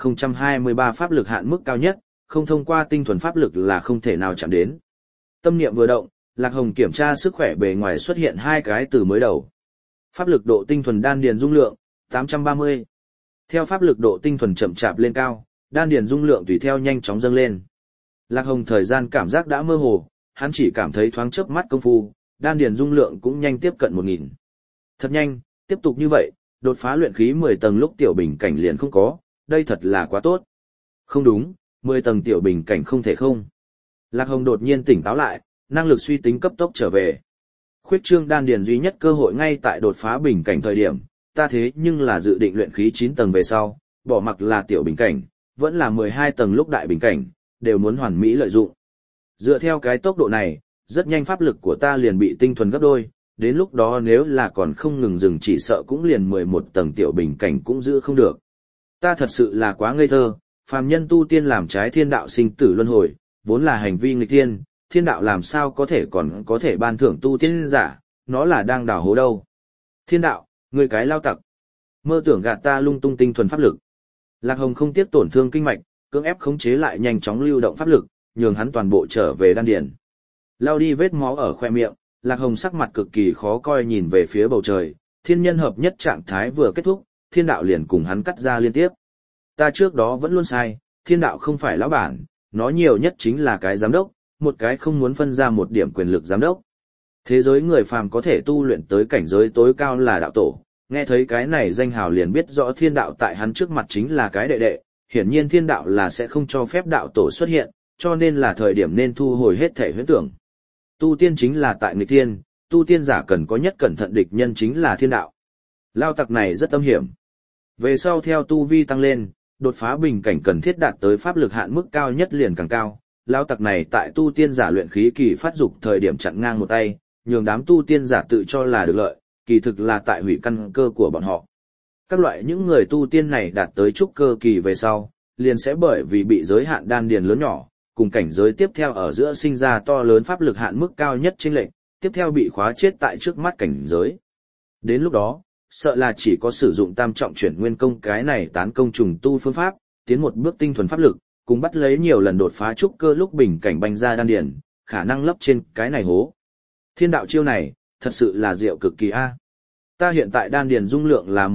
1023 pháp lực hạn mức cao nhất, không thông qua tinh thuần pháp lực là không thể nào chạm đến. Tâm niệm vừa động, Lạc Hồng kiểm tra sức khỏe bề ngoài xuất hiện hai cái từ mới đầu. Pháp lực độ tinh thuần đan điền dung lượng 830. Theo pháp lực độ tinh thuần chậm chạp lên cao, đan điền dung lượng tùy theo nhanh chóng dâng lên. Lạc Hồng thời gian cảm giác đã mơ hồ, hắn chỉ cảm thấy thoáng chớp mắt công phu, đan điền dung lượng cũng nhanh tiếp cận 1000. Thật nhanh, tiếp tục như vậy, đột phá luyện khí 10 tầng lúc tiểu bình cảnh liền không có, đây thật là quá tốt. Không đúng, 10 tầng tiểu bình cảnh không thể không. Lạc Hồng đột nhiên tỉnh táo lại, năng lực suy tính cấp tốc trở về. Khuyết trương đan điền duy nhất cơ hội ngay tại đột phá bình cảnh thời điểm, ta thế nhưng là dự định luyện khí 9 tầng về sau, bỏ mặc là tiểu bình cảnh, vẫn là 12 tầng lúc đại bình cảnh, đều muốn hoàn mỹ lợi dụng. Dựa theo cái tốc độ này, rất nhanh pháp lực của ta liền bị tinh thuần gấp đôi, đến lúc đó nếu là còn không ngừng dừng chỉ sợ cũng liền 11 tầng tiểu bình cảnh cũng giữ không được. Ta thật sự là quá ngây thơ, phàm nhân tu tiên làm trái thiên đạo sinh tử luân hồi, vốn là hành vi nghịch thiên, thiên đạo làm sao có thể còn có thể ban thưởng tu tiên giả, nó là đang đào hố đâu. Thiên đạo, người cái lao tặc, mơ tưởng gạt ta lung tung tinh thuần pháp lực. Lạc Hồng không tiếc tổn thương kinh mạch, cưỡng ép khống chế lại nhanh chóng lưu động pháp lực, nhường hắn toàn bộ trở về đan điền. Lao đi vết máu ở khoe miệng, Lạc Hồng sắc mặt cực kỳ khó coi nhìn về phía bầu trời, thiên nhân hợp nhất trạng thái vừa kết thúc, thiên đạo liền cùng hắn cắt ra liên tiếp. Ta trước đó vẫn luôn sai, thiên đạo không phải lão bản, nó nhiều nhất chính là cái giám đốc, một cái không muốn phân ra một điểm quyền lực giám đốc. Thế giới người phàm có thể tu luyện tới cảnh giới tối cao là đạo tổ, nghe thấy cái này danh hào liền biết rõ thiên đạo tại hắn trước mặt chính là cái đệ đệ, hiển nhiên thiên đạo là sẽ không cho phép đạo tổ xuất hiện, cho nên là thời điểm nên thu hồi hết thể huyễn tưởng. Tu tiên chính là tại nghịch thiên, tu tiên giả cần có nhất cẩn thận địch nhân chính là thiên đạo. Lao tặc này rất âm hiểm. Về sau theo tu vi tăng lên, đột phá bình cảnh cần thiết đạt tới pháp lực hạn mức cao nhất liền càng cao. Lao tặc này tại tu tiên giả luyện khí kỳ phát dục thời điểm chặn ngang một tay, nhường đám tu tiên giả tự cho là được lợi, kỳ thực là tại hủy căn cơ của bọn họ. Các loại những người tu tiên này đạt tới trúc cơ kỳ về sau, liền sẽ bởi vì bị giới hạn đan điền lớn nhỏ, cùng cảnh giới tiếp theo ở giữa sinh ra to lớn pháp lực hạn mức cao nhất chênh lệch, tiếp theo bị khóa chết tại trước mắt cảnh giới. Đến lúc đó, sợ là chỉ có sử dụng tam trọng chuyển nguyên công cái này tán công trùng tu phương pháp, tiến một bước tinh thuần pháp lực, cùng bắt lấy nhiều lần đột phá trúc cơ lúc bình cảnh banh ra đan điền, khả năng lấp trên cái này hố. Thiên đạo chiêu này, thật sự là diệu cực kỳ a. Ta hiện tại đan điền dung lượng là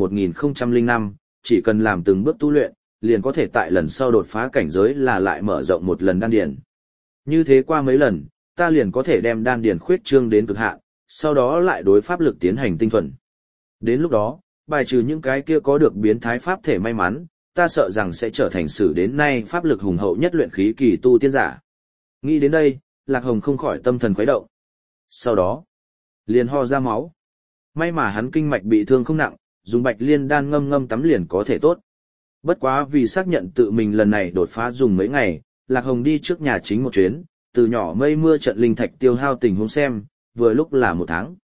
1005, chỉ cần làm từng bước tu luyện, liền có thể tại lần sau đột phá cảnh giới là lại mở rộng một lần đan điền. Như thế qua mấy lần, ta liền có thể đem đan điền khuyết trương đến cực hạn, sau đó lại đối pháp lực tiến hành tinh thuần. Đến lúc đó, bài trừ những cái kia có được biến thái pháp thể may mắn, ta sợ rằng sẽ trở thành sử đến nay pháp lực hùng hậu nhất luyện khí kỳ tu tiên giả. Nghĩ đến đây, Lạc Hồng không khỏi tâm thần khuấy động. Sau đó, liền ho ra máu. May mà hắn kinh mạch bị thương không nặng, dùng bạch liên đan ngâm tắm liền có thể tốt. Bất quá vì xác nhận tự mình lần này đột phá dùng mấy ngày, Lạc Hồng đi trước nhà chính một chuyến, từ nhỏ mây mưa trận linh thạch tiêu hao tình huống xem, vừa lúc là 1 tháng.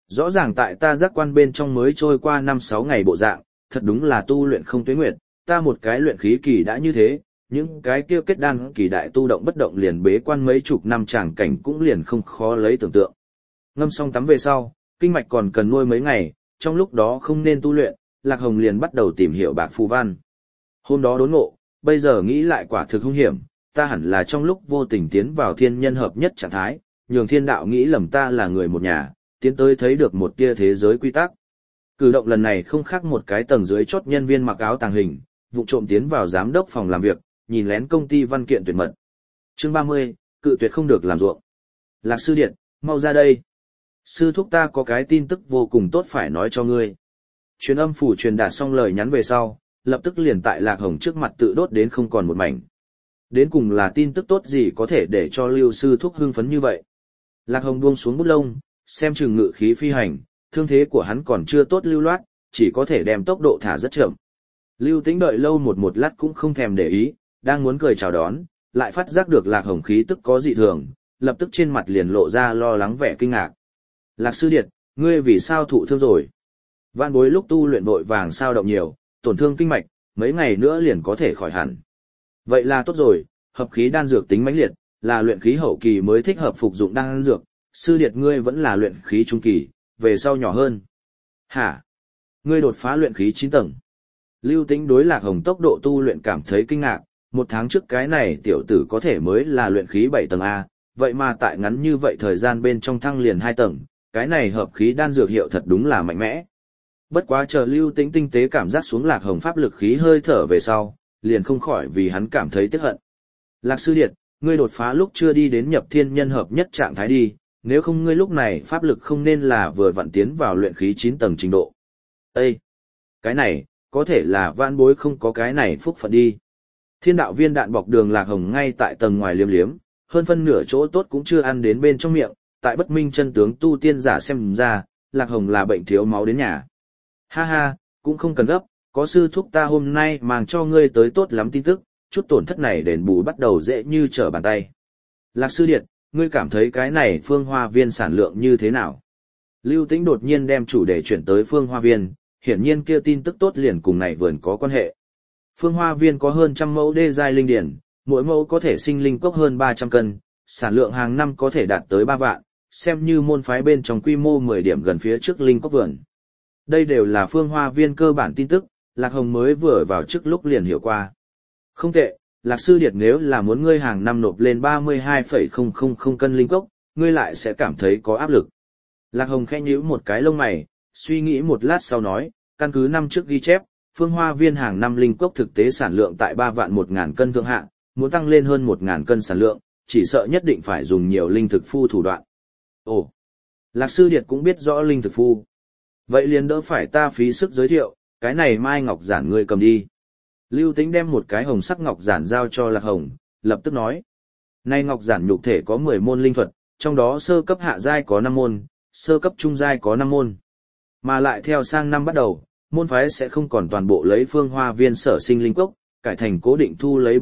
Rõ ràng tại ta giác quan bên trong mới trôi qua 5-6 ngày bộ dạng, thật đúng là tu luyện không tuế nguyệt, ta một cái luyện khí kỳ đã như thế, những cái kia kết đan kỳ đại tu động bất động liền bế quan mấy chục năm tràng cảnh cũng liền không khó lấy tưởng tượng. Ngâm xong tắm về sau, kinh mạch còn cần nuôi mấy ngày, trong lúc đó không nên tu luyện, Lạc Hồng liền bắt đầu tìm hiểu bạc phù văn. Hôm đó đốn ngộ, bây giờ nghĩ lại quả thực hung hiểm, ta hẳn là trong lúc vô tình tiến vào thiên nhân hợp nhất trạng thái, nhường thiên đạo nghĩ lầm ta là người một nhà, tiến tới thấy được một tia thế giới quy tắc. Cử động lần này không khác một cái tầng dưới chốt nhân viên mặc áo tàng hình, vụ trộm tiến vào giám đốc phòng làm việc, nhìn lén công ty văn kiện tuyệt mật. Chương 30, cự tuyệt không được làm ruộng. Lạc sư điện, mau ra đây. Sư thúc ta có cái tin tức vô cùng tốt phải nói cho ngươi. Truyền âm phủ truyền đạt xong lời nhắn về sau, lập tức liền tại Lạc Hồng trước mặt tự đốt đến không còn một mảnh. Đến cùng là tin tức tốt gì có thể để cho Lưu sư thúc hưng phấn như vậy. Lạc Hồng buông xuống bút lông, xem chừng ngự khí phi hành, thương thế của hắn còn chưa tốt lưu loát, chỉ có thể đem tốc độ thả rất chậm. Lưu Tĩnh đợi lâu một lát cũng không thèm để ý, đang muốn cười chào đón, lại phát giác được Lạc Hồng khí tức có dị thường, lập tức trên mặt liền lộ ra lo lắng vẻ kinh ngạc. Lạc sư điệt, ngươi vì sao thụ thương rồi? Vạn bối lúc tu luyện vội vàng sao động nhiều, tổn thương kinh mạch, mấy ngày nữa liền có thể khỏi hẳn. Vậy là tốt rồi, hợp khí đan dược tính mãnh liệt, là luyện khí hậu kỳ mới thích hợp phục dụng đan dược, sư điệt ngươi vẫn là luyện khí trung kỳ, về sau nhỏ hơn. Hả? Ngươi đột phá luyện khí 9 tầng. Lưu Tĩnh đối Lạc Hồng tốc độ tu luyện cảm thấy kinh ngạc, một tháng trước cái này tiểu tử có thể mới là luyện khí 7 tầng A, vậy mà tại ngắn như vậy thời gian bên trong thăng liền 2 tầng, cái này hợp khí đan dược hiệu thật đúng là mạnh mẽ. Bất quá chờ Lưu Tĩnh tinh tế cảm giác xuống Lạc Hồng pháp lực khí hơi thở về sau, liền không khỏi vì hắn cảm thấy tiếc hận. Lạc sư điệt, ngươi đột phá lúc chưa đi đến nhập thiên nhân hợp nhất trạng thái đi, nếu không ngươi lúc này pháp lực không nên là vừa vặn tiến vào luyện khí 9 tầng trình độ. Ê! Cái này, có thể là vãn bối không có cái này phúc phận đi. Thiên đạo viên đạn bọc đường Lạc Hồng ngay tại tầng ngoài liếm liếm, hơn phân nửa chỗ tốt cũng chưa ăn đến bên trong miệng, tại bất minh chân tướng tu tiên giả xem ra, Lạc Hồng là bệnh thiếu máu đến nhà. Ha ha, cũng không cần gấp, có sư thúc ta hôm nay mang cho ngươi tới tốt lắm tin tức, chút tổn thất này đền bù bắt đầu dễ như trở bàn tay. Lạc sư điệt, ngươi cảm thấy cái này phương hoa viên sản lượng như thế nào? Lưu Tĩnh đột nhiên đem chủ đề chuyển tới phương hoa viên, hiển nhiên kia tin tức tốt liền cùng này vườn có quan hệ. Phương hoa viên có hơn 100 mẫu đê giai linh điển, mỗi mẫu có thể sinh linh cốc hơn 300 cân, sản lượng hàng năm có thể đạt tới 3 vạn, xem như môn phái bên trong quy mô 10 điểm gần phía trước linh cốc vườn. Đây đều là phương hoa viên cơ bản tin tức, Lạc Hồng mới vừa vào trước lúc liền hiểu qua. Không tệ, Lạc sư điệt nếu là muốn ngươi hàng năm nộp lên 32,000 cân linh cốc, ngươi lại sẽ cảm thấy có áp lực. Lạc Hồng khẽ nhíu một cái lông mày, suy nghĩ một lát sau nói, căn cứ năm trước ghi chép, phương hoa viên hàng năm linh cốc thực tế sản lượng tại 3 vạn 1.000 cân thượng hạng, muốn tăng lên hơn 1.000 cân sản lượng, chỉ sợ nhất định phải dùng nhiều linh thực phu thủ đoạn. Ồ, Lạc sư điệt cũng biết rõ linh thực phu. Vậy liền đỡ phải ta phí sức giới thiệu, cái này mai ngọc giản ngươi cầm đi. Lưu Tĩnh đem một cái hồng sắc ngọc giản giao cho Lạc Hồng, lập tức nói. Nay ngọc giản nhục thể có 10 môn linh thuật, trong đó sơ cấp hạ giai có 5 môn, sơ cấp trung giai có 5 môn. Mà lại theo sang năm bắt đầu, môn phái sẽ không còn toàn bộ lấy phương hoa viên sở sinh linh cốc, cải thành cố định thu lấy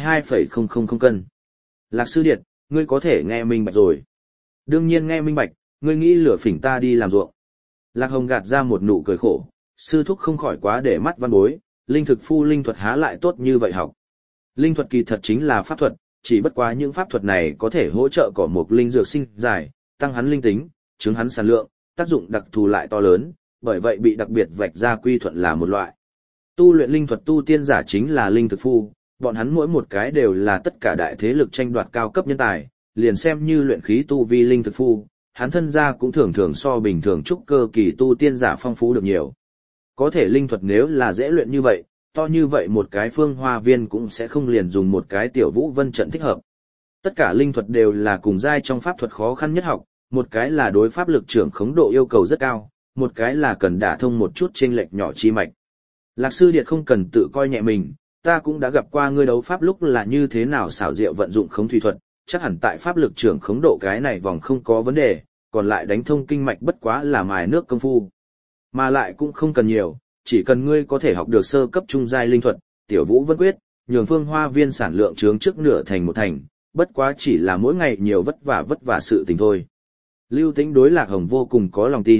32,000 cân. Lạc sư điệt, ngươi có thể nghe minh bạch rồi. Đương nhiên nghe minh bạch, ngươi nghĩ lửa phỉnh ta đi làm ruộng. Lạc Hồng gạt ra một nụ cười khổ, sư thúc không khỏi quá để mắt văn bối, linh thực phu linh thuật há lại tốt như vậy học. Linh thuật kỳ thật chính là pháp thuật, chỉ bất quá những pháp thuật này có thể hỗ trợ cỏ mộc linh dược sinh dài, tăng hắn linh tính, chứng hắn sản lượng, tác dụng đặc thù lại to lớn, bởi vậy bị đặc biệt vạch ra quy thuận là một loại. Tu luyện linh thuật tu tiên giả chính là linh thực phu, bọn hắn mỗi một cái đều là tất cả đại thế lực tranh đoạt cao cấp nhân tài, liền xem như luyện khí tu vi linh thực phu, hắn thân gia cũng thường thường so bình thường trúc cơ kỳ tu tiên giả phong phú được nhiều. Có thể linh thuật nếu là dễ luyện như vậy, to như vậy một cái phương hoa viên cũng sẽ không liền dùng một cái tiểu vũ vân trận thích hợp. Tất cả linh thuật đều là cùng giai trong pháp thuật khó khăn nhất học, một cái là đối pháp lực trưởng khống độ yêu cầu rất cao, một cái là cần đả thông một chút chênh lệch nhỏ chi mạch. Lạc sư điệt không cần tự coi nhẹ mình, ta cũng đã gặp qua ngươi đấu pháp lúc là như thế nào xảo diệu vận dụng khống thủy thuật, chắc hẳn tại pháp lực trưởng khống độ cái này vòng không có vấn đề, còn lại đánh thông kinh mạch bất quá là mài nước công phu. Mà lại cũng không cần nhiều, chỉ cần ngươi có thể học được sơ cấp trung giai linh thuật, tiểu vũ vân quyết, nhường phương hoa viên sản lượng trướng trước nửa thành một thành, bất quá chỉ là mỗi ngày nhiều vất vả sự tình thôi. Lưu Tĩnh đối Lạc Hồng vô cùng có lòng tin,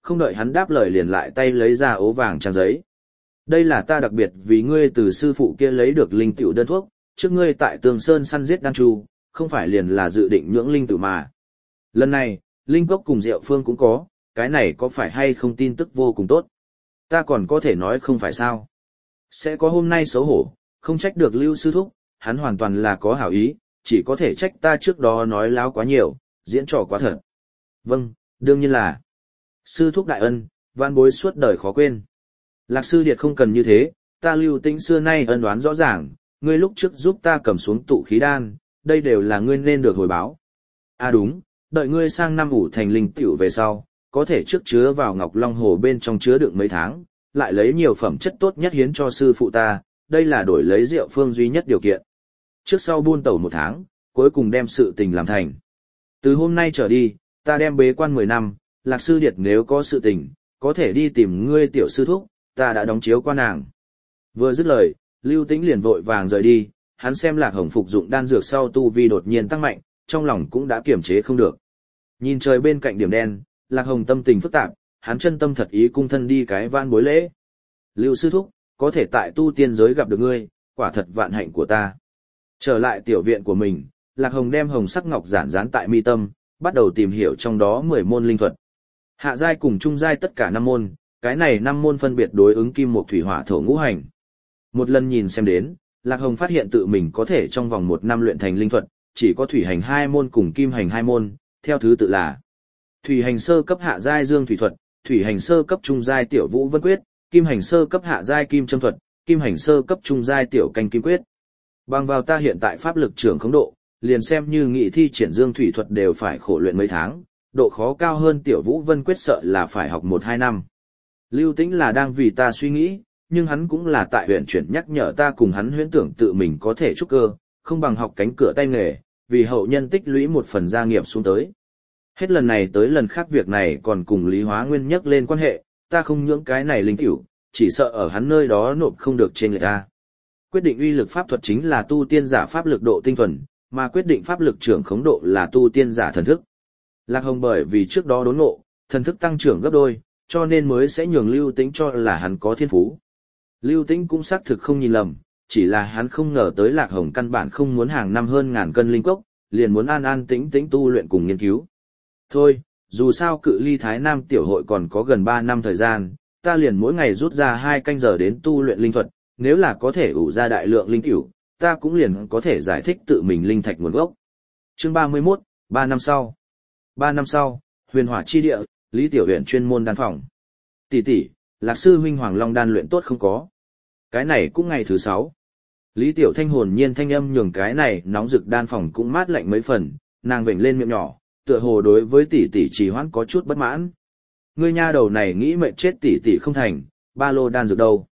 không đợi hắn đáp lời liền lại tay lấy ra ố vàng trang giấy. Đây là ta đặc biệt vì ngươi từ sư phụ kia lấy được linh tiểu đơn thuốc, trước ngươi tại Tường Sơn săn giết đan chu, không phải liền là dự định nhưỡng linh tử mà. Lần này, linh cốc cùng rượu phương cũng có, cái này có phải hay không tin tức vô cùng tốt. Ta còn có thể nói không phải sao. Sẽ có hôm nay xấu hổ, không trách được Lưu sư thúc, hắn hoàn toàn là có hảo ý, chỉ có thể trách ta trước đó nói láo quá nhiều, diễn trò quá thật. Vâng, đương nhiên là. Sư thúc đại ân, vạn bối suốt đời khó quên. Lạc sư điệt không cần như thế, ta Lưu Tĩnh xưa nay ân oán rõ ràng, ngươi lúc trước giúp ta cầm xuống tụ khí đan, đây đều là ngươi nên được hồi báo. À đúng, đợi ngươi sang năm ủ thành linh tiểu về sau, có thể trước chứa vào Ngọc Long Hồ bên trong chứa đựng mấy tháng, lại lấy nhiều phẩm chất tốt nhất hiến cho sư phụ ta, đây là đổi lấy rượu phương duy nhất điều kiện. Trước sau buôn tẩu 1 tháng, cuối cùng đem sự tình làm thành. Từ hôm nay trở đi, ta đem bế quan 10 năm, Lạc sư điệt nếu có sự tình, có thể đi tìm ngươi tiểu sư thúc, ta đã đóng chiếu qua nàng. Vừa dứt lời, Lưu Tĩnh liền vội vàng rời đi, hắn xem Lạc Hồng phục dụng đan dược sau tu vi đột nhiên tăng mạnh, trong lòng cũng đã kiềm chế không được. Nhìn trời bên cạnh điểm đen, Lạc Hồng tâm tình phức tạp, hắn chân tâm thật ý cung thân đi cái van bối lễ. Lưu sư thúc, có thể tại tu tiên giới gặp được ngươi, quả thật vạn hạnh của ta. Trở lại tiểu viện của mình, Lạc Hồng đem hồng sắc ngọc giản dán tại mi tâm, bắt đầu tìm hiểu trong đó 10 môn linh thuật. Hạ giai cùng trung giai tất cả 5 môn, cái này 5 môn phân biệt đối ứng kim mộc thủy hỏa thổ ngũ hành. Một lần nhìn xem đến, Lạc Hồng phát hiện tự mình có thể trong vòng 1 năm luyện thành linh thuật, chỉ có thủy hành 2 môn cùng kim hành 2 môn, theo thứ tự là thủy hành sơ cấp hạ giai dương thủy thuật, thủy hành sơ cấp trung giai tiểu vũ vân quyết, kim hành sơ cấp hạ giai kim châm thuật, kim hành sơ cấp trung giai tiểu canh kim quyết. Bằng vào ta hiện tại pháp lực trưởng khống độ, liền xem như nghị thi triển dương thủy thuật đều phải khổ luyện mấy tháng, độ khó cao hơn tiểu vũ vân quyết sợ là phải học 1-2 năm. Lưu Tĩnh là đang vì ta suy nghĩ, nhưng hắn cũng là tại huyện chuyển nhắc nhở ta cùng hắn huyễn tưởng tự mình có thể trúc cơ, không bằng học cánh cửa tay nghề, vì hậu nhân tích lũy một phần gia nghiệp xuống tới. Hết lần này tới lần khác việc này còn cùng Lý Hóa Nguyên nhắc lên quan hệ, ta không nhưỡng cái này linh tiểu, chỉ sợ ở hắn nơi đó nộp không được trên người ta. Quyết định uy lực pháp thuật chính là tu tiên giả pháp lực độ tinh thuần, mà quyết định pháp lực trưởng khống độ là tu tiên giả thần thức. Lạc Hồng bởi vì trước đó đốn ngộ, thần thức tăng trưởng gấp đôi, cho nên mới sẽ nhường Lưu Tĩnh cho là hắn có thiên phú. Lưu Tĩnh cũng xác thực không nhìn lầm, chỉ là hắn không ngờ tới Lạc Hồng căn bản không muốn hàng năm hơn ngàn cân linh cốc, liền muốn an an tĩnh tĩnh tu luyện cùng nghiên cứu. Thôi, dù sao cự ly Thái Nam tiểu hội còn có gần 3 năm thời gian, ta liền mỗi ngày rút ra 2 canh giờ đến tu luyện linh thuật, nếu là có thể ủ ra đại lượng linh tiểu, ta cũng liền có thể giải thích tự mình linh thạch nguồn gốc. Chương 31, 3 năm sau. 3 năm sau, Huyền Hỏa chi địa, Lý Tiểu Huyền chuyên môn đan phòng. Tỷ tỷ, Lạc sư huynh Hoàng Long đan luyện tốt không có? Cái này cũng ngày thứ 6. Lý Tiểu Thanh hồn nhiên thanh âm nhường cái này nóng rực đan phòng cũng mát lạnh mấy phần, nàng vểnh lên miệng nhỏ, tựa hồ đối với tỷ tỷ trì hoãn có chút bất mãn. Ngươi nha đầu này nghĩ mệt chết tỷ tỷ không thành, ba lô đan dược đâu?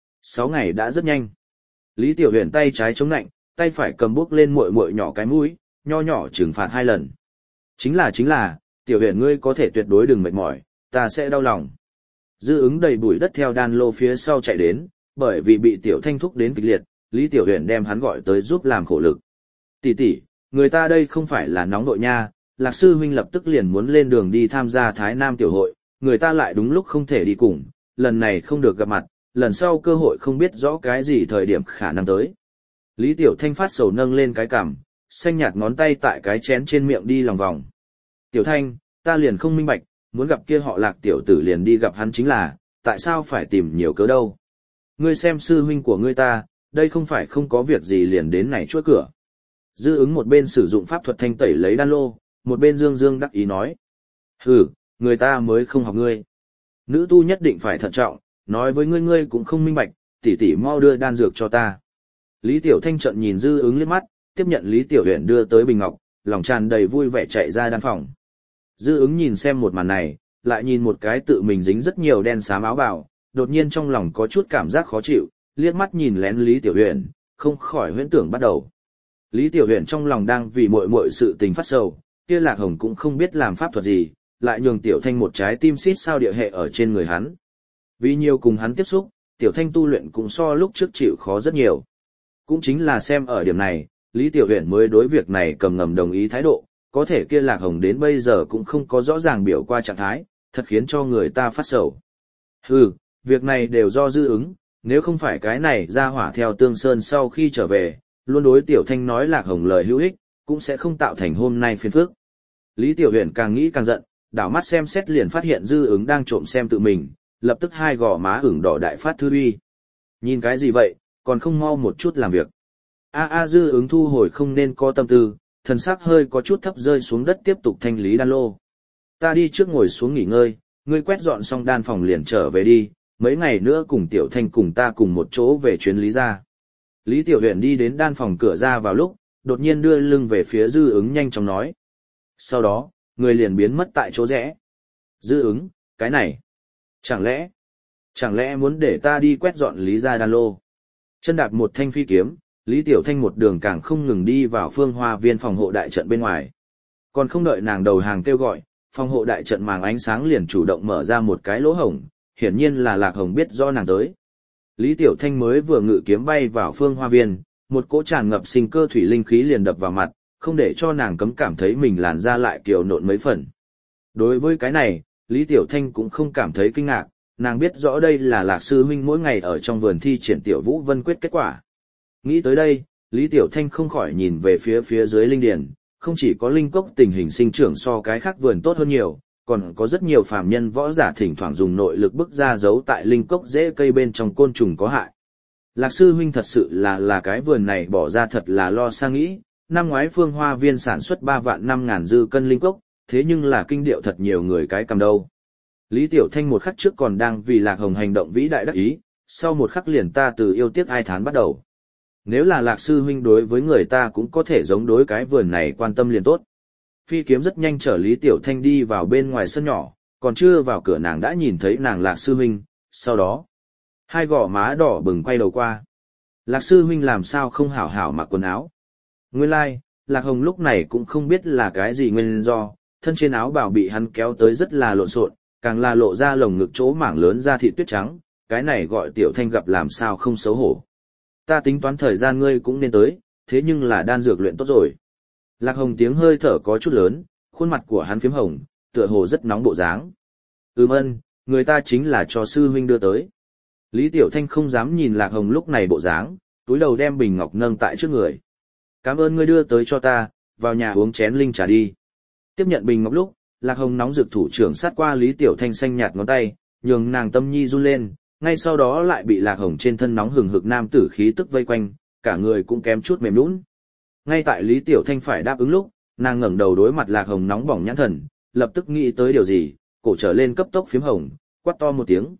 6 ngày đã rất nhanh. Lý Tiểu Huyền tay trái chống nạnh, tay phải cầm bút lên muội muội nhỏ cái mũi, nho nhỏ trừng phạt 2 lần. Chính là, Tiểu Huyền ngươi có thể tuyệt đối đừng mệt mỏi, ta sẽ đau lòng. Dư ứng đầy bụi đất theo đan lô phía sau chạy đến, bởi vì bị Tiểu Thanh thúc đến kịch liệt, Lý Tiểu Huyền đem hắn gọi tới giúp làm khổ lực. Tỷ tỷ, người ta đây không phải là nóng nội nha, Lạc sư huynh lập tức liền muốn lên đường đi tham gia Thái Nam tiểu hội, người ta lại đúng lúc không thể đi cùng, lần này không được gặp mặt, lần sau cơ hội không biết rõ cái gì thời điểm khả năng tới. Lý Tiểu Thanh phát sầu nâng lên cái cằm, xanh nhạt ngón tay tại cái chén trên miệng đi lòng vòng. Tiểu Thanh, ta liền không minh bạch, muốn gặp kia họ Lạc tiểu tử liền đi gặp hắn chính là, tại sao phải tìm nhiều cớ đâu. Ngươi xem sư huynh của ngươi ta, đây không phải không có việc gì liền đến này chuỗi cửa. Dư ứng một bên sử dụng pháp thuật thanh tẩy lấy đan lô, một bên dương dương đắc ý nói. Hừ, người ta mới không học ngươi. Nữ tu nhất định phải thận trọng, nói với ngươi cũng không minh bạch, tỷ tỷ mau đưa đan dược cho ta. Lý Tiểu Thanh trận nhìn Dư ứng liếc mắt, tiếp nhận Lý Tiểu Huyền đưa tới bình ngọc, lòng tràn đầy vui vẻ chạy ra đan phòng. Dư ứng nhìn xem một màn này, lại nhìn một cái tự mình dính rất nhiều đen xám áo bào, đột nhiên trong lòng có chút cảm giác khó chịu, liếc mắt nhìn lén Lý Tiểu Huyền, không khỏi huyễn tưởng bắt đầu. Lý Tiểu Huyền trong lòng đang vì muội muội sự tình phát sầu, kia Lạc Hồng cũng không biết làm pháp thuật gì, lại nhường Tiểu Thanh một trái tim xít sao địa hệ ở trên người hắn. Vì nhiều cùng hắn tiếp xúc, Tiểu Thanh tu luyện cũng so lúc trước chịu khó rất nhiều. Cũng chính là xem ở điểm này, Lý Tiểu Huyền mới đối việc này cầm ngầm đồng ý thái độ, có thể kia Lạc Hồng đến bây giờ cũng không có rõ ràng biểu qua trạng thái, thật khiến cho người ta phát sầu. Hừ, việc này đều do Dư Ứng, nếu không phải cái này ra hỏa theo Tương Sơn sau khi trở về, luôn đối Tiểu Thanh nói Lạc Hồng lời hữu ích, cũng sẽ không tạo thành hôm nay phiền phức. Lý Tiểu Huyền càng nghĩ càng giận, đảo mắt xem xét liền phát hiện Dư Ứng đang trộm xem tự mình, lập tức hai gò má ửng đỏ đại phát thư uy. Nhìn cái gì vậy, còn không mau một chút làm việc. Dư Ứng thu hồi không nên có tâm tư, thần sắc hơi có chút thấp rơi xuống đất tiếp tục thanh lý đan lô. Ta đi trước ngồi xuống nghỉ ngơi, ngươi quét dọn xong đan phòng liền trở về đi, mấy ngày nữa cùng Tiểu Thanh cùng ta cùng một chỗ về chuyến Lý gia. Lý Tiểu Huyền đi đến đan phòng cửa ra vào lúc, đột nhiên đưa lưng về phía Dư Ứng nhanh chóng nói. Sau đó, người liền biến mất tại chỗ rẽ. Dư Ứng, cái này, chẳng lẽ muốn để ta đi quét dọn Lý gia đan lô? Chân đạp một thanh phi kiếm, Lý Tiểu Thanh một đường càng không ngừng đi vào Phương Hoa Viên phòng hộ đại trận bên ngoài. Còn không đợi nàng đầu hàng kêu gọi, phòng hộ đại trận màng ánh sáng liền chủ động mở ra một cái lỗ hổng, hiển nhiên là Lạc Hồng biết do nàng tới. Lý Tiểu Thanh mới vừa ngự kiếm bay vào Phương Hoa Viên, một cỗ tràn ngập sinh cơ thủy linh khí liền đập vào mặt, không để cho nàng cấm cảm thấy mình làn da lại kiều nộn mấy phần. Đối với cái này, Lý Tiểu Thanh cũng không cảm thấy kinh ngạc, nàng biết rõ đây là Lạc sư huynh mỗi ngày ở trong vườn thi triển Tiểu Vũ Vân Quyết kết quả. Nghĩ tới đây, Lý Tiểu Thanh không khỏi nhìn về phía dưới linh điền, không chỉ có linh cốc tình hình sinh trưởng so cái khác vườn tốt hơn nhiều, còn có rất nhiều phàm nhân võ giả thỉnh thoảng dùng nội lực bức ra giấu tại linh cốc rễ cây bên trong côn trùng có hại. Lạc sư huynh thật sự là cái vườn này bỏ ra thật là lo sang nghĩ, năm ngoái Phương Hoa Viên sản xuất 3 vạn 5 ngàn dư cân linh cốc, thế nhưng là kinh điệu thật nhiều người cái cầm đâu. Lý Tiểu Thanh một khắc trước còn đang vì Lạc Hồng hành động vĩ đại đắc ý, sau một khắc liền ta từ yêu tiếc ai thán bắt đầu. Nếu là Lạc sư huynh đối với người ta cũng có thể giống đối cái vườn này quan tâm liền tốt. Phi kiếm rất nhanh chở Lý Tiểu Thanh đi vào bên ngoài sân nhỏ, còn chưa vào cửa nàng đã nhìn thấy nàng Lạc sư huynh, sau đó, hai gò má đỏ bừng quay đầu qua. Lạc sư huynh làm sao không hảo hảo mặc quần áo. Nguyên lai, Lạc Hồng lúc này cũng không biết là cái gì nguyên do, thân trên áo bào bị hắn kéo tới rất là lộn xộn, càng là lộ ra lồng ngực chỗ mảng lớn da thịt tuyết trắng, cái này gọi Tiểu Thanh gặp làm sao không xấu hổ. Ta tính toán thời gian ngươi cũng nên tới, thế nhưng là đan dược luyện tốt rồi. Lạc Hồng tiếng hơi thở có chút lớn, khuôn mặt của hắn phím hồng, tựa hồ rất nóng bộ dáng. Ân, người ta chính là cho sư huynh đưa tới. Lý Tiểu Thanh không dám nhìn Lạc Hồng lúc này bộ dáng, túi đầu đem bình ngọc nâng tại trước người. Cảm ơn ngươi đưa tới cho ta, vào nhà uống chén linh trà đi. Tiếp nhận bình ngọc lúc, Lạc Hồng nóng rực thủ trưởng sát qua Lý Tiểu Thanh xanh nhạt ngón tay, nhường nàng tâm nhi run lên, ngay sau đó lại bị Lạc Hồng trên thân nóng hừng hực nam tử khí tức vây quanh, cả người cũng kém chút mềm nhũn. Ngay tại Lý Tiểu Thanh phải đáp ứng lúc, nàng ngẩng đầu đối mặt Lạc Hồng nóng bỏng nhãn thần, lập tức nghĩ tới điều gì, cổ trở lên cấp tốc phím hồng, quát to một tiếng.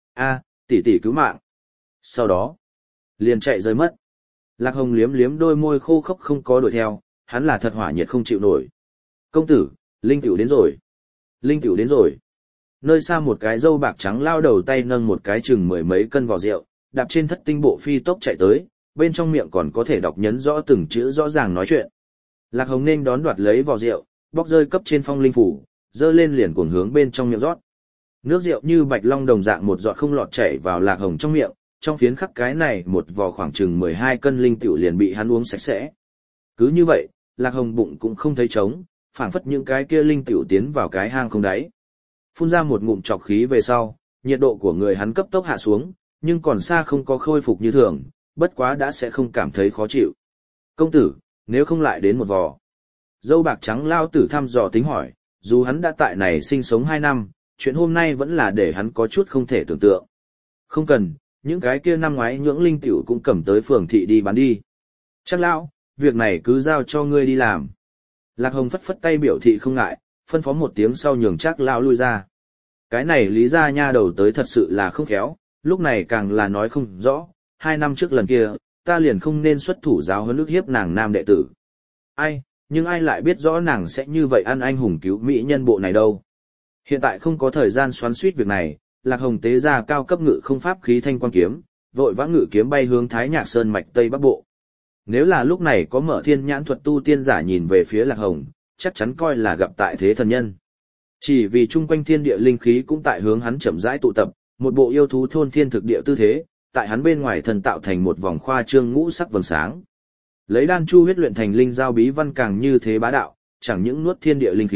Tỷ tỷ cứu mạng. Sau đó, liền chạy rơi mất. Lạc Hồng liếm liếm đôi môi khô khốc không có đuổi theo, hắn là thật hỏa nhiệt không chịu nổi. Công tử, linh tiểu đến rồi. Linh tiểu đến rồi. Nơi xa một cái râu bạc trắng lao đầu tay nâng một cái chừng 10 mấy cân vỏ rượu, đạp trên thất tinh bộ phi tốc chạy tới, bên trong miệng còn có thể đọc nhấn rõ từng chữ rõ ràng nói chuyện. Lạc Hồng nên đón đoạt lấy vỏ rượu, bóc rơi cấp trên phong linh phủ, dơ lên liền cuồng hướng bên trong miệng rót. Nước rượu như bạch long đồng dạng một giọt không lọt chảy vào Lạc Hồng trong miệng, trong phiến khắc cái này một vò khoảng chừng 12 cân linh tiểu liền bị hắn uống sạch sẽ. Cứ như vậy, Lạc Hồng bụng cũng không thấy trống, phảng phất những cái kia linh tiểu tiến vào cái hang không đáy. Phun ra một ngụm trọc khí về sau, nhiệt độ của người hắn cấp tốc hạ xuống, nhưng còn xa không có khôi phục như thường, bất quá đã sẽ không cảm thấy khó chịu. Công tử, nếu không lại đến một vò. Dâu bạc trắng lao tử thăm dò tính hỏi, dù hắn đã tại này sinh sống 2 năm, chuyện hôm nay vẫn là để hắn có chút không thể tưởng tượng. Không cần, những cái kia năm ngoái nhưỡng linh tiểu cũng cầm tới phường thị đi bán đi. Chắc lão, việc này cứ giao cho ngươi đi làm. Lạc Hồng phất phất tay biểu thị không ngại, phân phó một tiếng sau nhường Trác lão lui ra. Cái này Lý gia nha đầu tới thật sự là không khéo, lúc này càng là nói không rõ, 2 năm trước lần kia, ta liền không nên xuất thủ giáo huấn ức hiếp nàng nam đệ tử. Nhưng ai lại biết rõ nàng sẽ như vậy ăn anh hùng cứu mỹ nhân bộ này đâu. Hiện tại không có thời gian xoắn xuýt việc này, Lạc Hồng tế ra cao cấp ngự không pháp khí thanh quang kiếm, vội vã ngự kiếm bay hướng Thái Nhạc Sơn mạch Tây Bắc Bộ. Nếu là lúc này có mở thiên nhãn thuật tu tiên giả nhìn về phía Lạc Hồng, chắc chắn coi là gặp tại thế thần nhân. Chỉ vì chung quanh thiên địa linh khí cũng tại hướng hắn chậm rãi tụ tập, một bộ yêu thú thôn thiên thực địa tư thế, tại hắn bên ngoài thần tạo thành một vòng khoa trương ngũ sắc vầng sáng. Lấy đan chu huyết luyện thành linh giao bí văn càng như thế bá đạo, chẳng những nuốt thiên địa linh khí,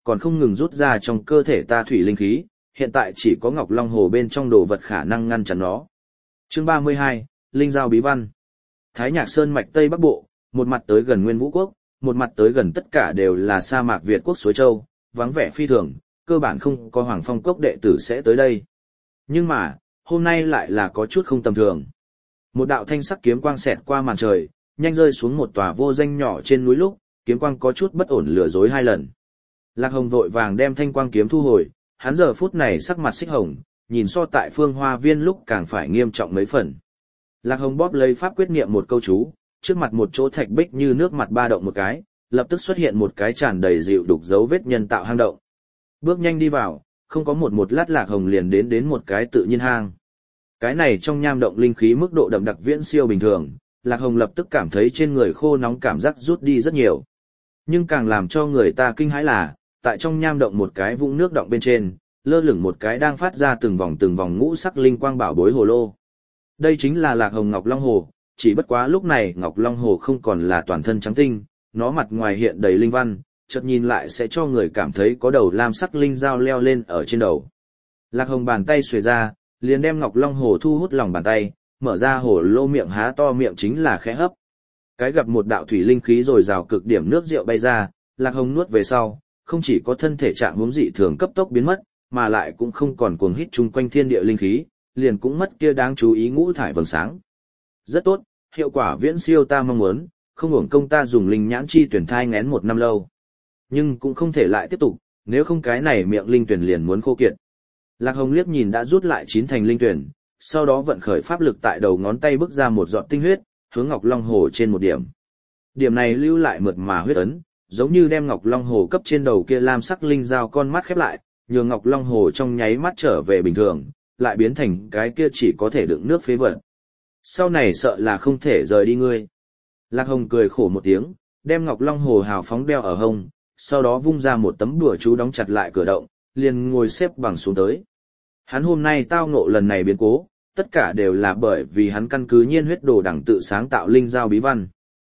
còn không ngừng rút ra trong cơ thể ta thủy linh khí, hiện tại chỉ có Ngọc Long Hồ bên trong đồ vật khả năng ngăn chặn nó. Chương 32, Linh Giao Bí Văn. Thái Nhạc Sơn mạch Tây Bắc Bộ, một mặt tới gần Nguyên Vũ Quốc, một mặt tới gần tất cả đều là sa mạc Việt Quốc Suối Châu, vắng vẻ phi thường, cơ bản không có Hoàng Phong Cốc đệ tử sẽ tới đây. Nhưng mà, hôm nay lại là có chút không tầm thường. Một đạo thanh sắc kiếm quang xẹt qua màn trời, nhanh rơi xuống một tòa vô danh nhỏ trên núi lúc, kiếm quang có chút bất ổn lừa dối 2 lần. Lạc Hồng vội vàng đem thanh quang kiếm thu hồi, hắn giờ phút này sắc mặt xích hồng, nhìn so tại Phương Hoa Viên lúc càng phải nghiêm trọng mấy phần. Lạc Hồng bóp lấy pháp quyết niệm một câu chú, trước mặt một chỗ thạch bích như nước mặt ba động một cái, lập tức xuất hiện một cái tràn đầy dịu đục dấu vết nhân tạo hang động. Bước nhanh đi vào, không có một lát Lạc Hồng liền đến một cái tự nhiên hang. Cái này trong nham động linh khí mức độ đậm đặc viễn siêu bình thường, Lạc Hồng lập tức cảm thấy trên người khô nóng cảm giác rút đi rất nhiều. Nhưng càng làm cho người ta kinh hãi là, tại trong nham động một cái vũng nước động bên trên, lơ lửng một cái đang phát ra từng vòng ngũ sắc linh quang bảo bối hồ lô. Đây chính là Lạc Hồng Ngọc Long Hồ, chỉ bất quá lúc này Ngọc Long Hồ không còn là toàn thân trắng tinh, nó mặt ngoài hiện đầy linh văn, chợt nhìn lại sẽ cho người cảm thấy có đầu lam sắc linh dao leo lên ở trên đầu. Lạc Hồng bàn tay xuề ra, liền đem Ngọc Long Hồ thu hút lòng bàn tay, mở ra hồ lô miệng há to miệng chính là khẽ hấp. Cái gặp một đạo thủy linh khí rồi rào cực điểm nước rượu bay ra, Lạc Hồng nuốt về sau, không chỉ có thân thể trạng huống dị thường cấp tốc biến mất, mà lại cũng không còn cuồng hít chung quanh thiên địa linh khí, liền cũng mất kia đáng chú ý ngũ thải vầng sáng. Rất tốt, hiệu quả viễn siêu ta mong muốn, không uổng công ta dùng linh nhãn chi tuyển thai ngén 1 năm lâu. Nhưng cũng không thể lại tiếp tục, nếu không cái này miệng linh tuyển liền muốn khô kiệt. Lạc Hồng liếc nhìn đã rút lại 9 thành linh tuyển, sau đó vận khởi pháp lực tại đầu ngón tay bước ra một giọt tinh huyết, hướng Ngọc Long Hồ trên một điểm. Điểm này lưu lại mượt mà huyết ấn, giống như đem Ngọc Long Hồ cấp trên đầu kia lam sắc linh dao con mắt khép lại, nhường Ngọc Long Hồ trong nháy mắt trở về bình thường, lại biến thành cái kia chỉ có thể đựng nước phế vật. Sau này sợ là không thể rời đi ngươi. Lạc Hồng cười khổ một tiếng, đem Ngọc Long Hồ hào phóng đeo ở hông, sau đó vung ra một tấm đùa chú đóng chặt lại cửa động, liền ngồi xếp bằng xuống tới. Hắn hôm nay tao ngộ lần này biến cố, tất cả đều là bởi vì hắn căn cứ nhiên huyết đồ đẳng tự sáng tạo linh giao bí văn.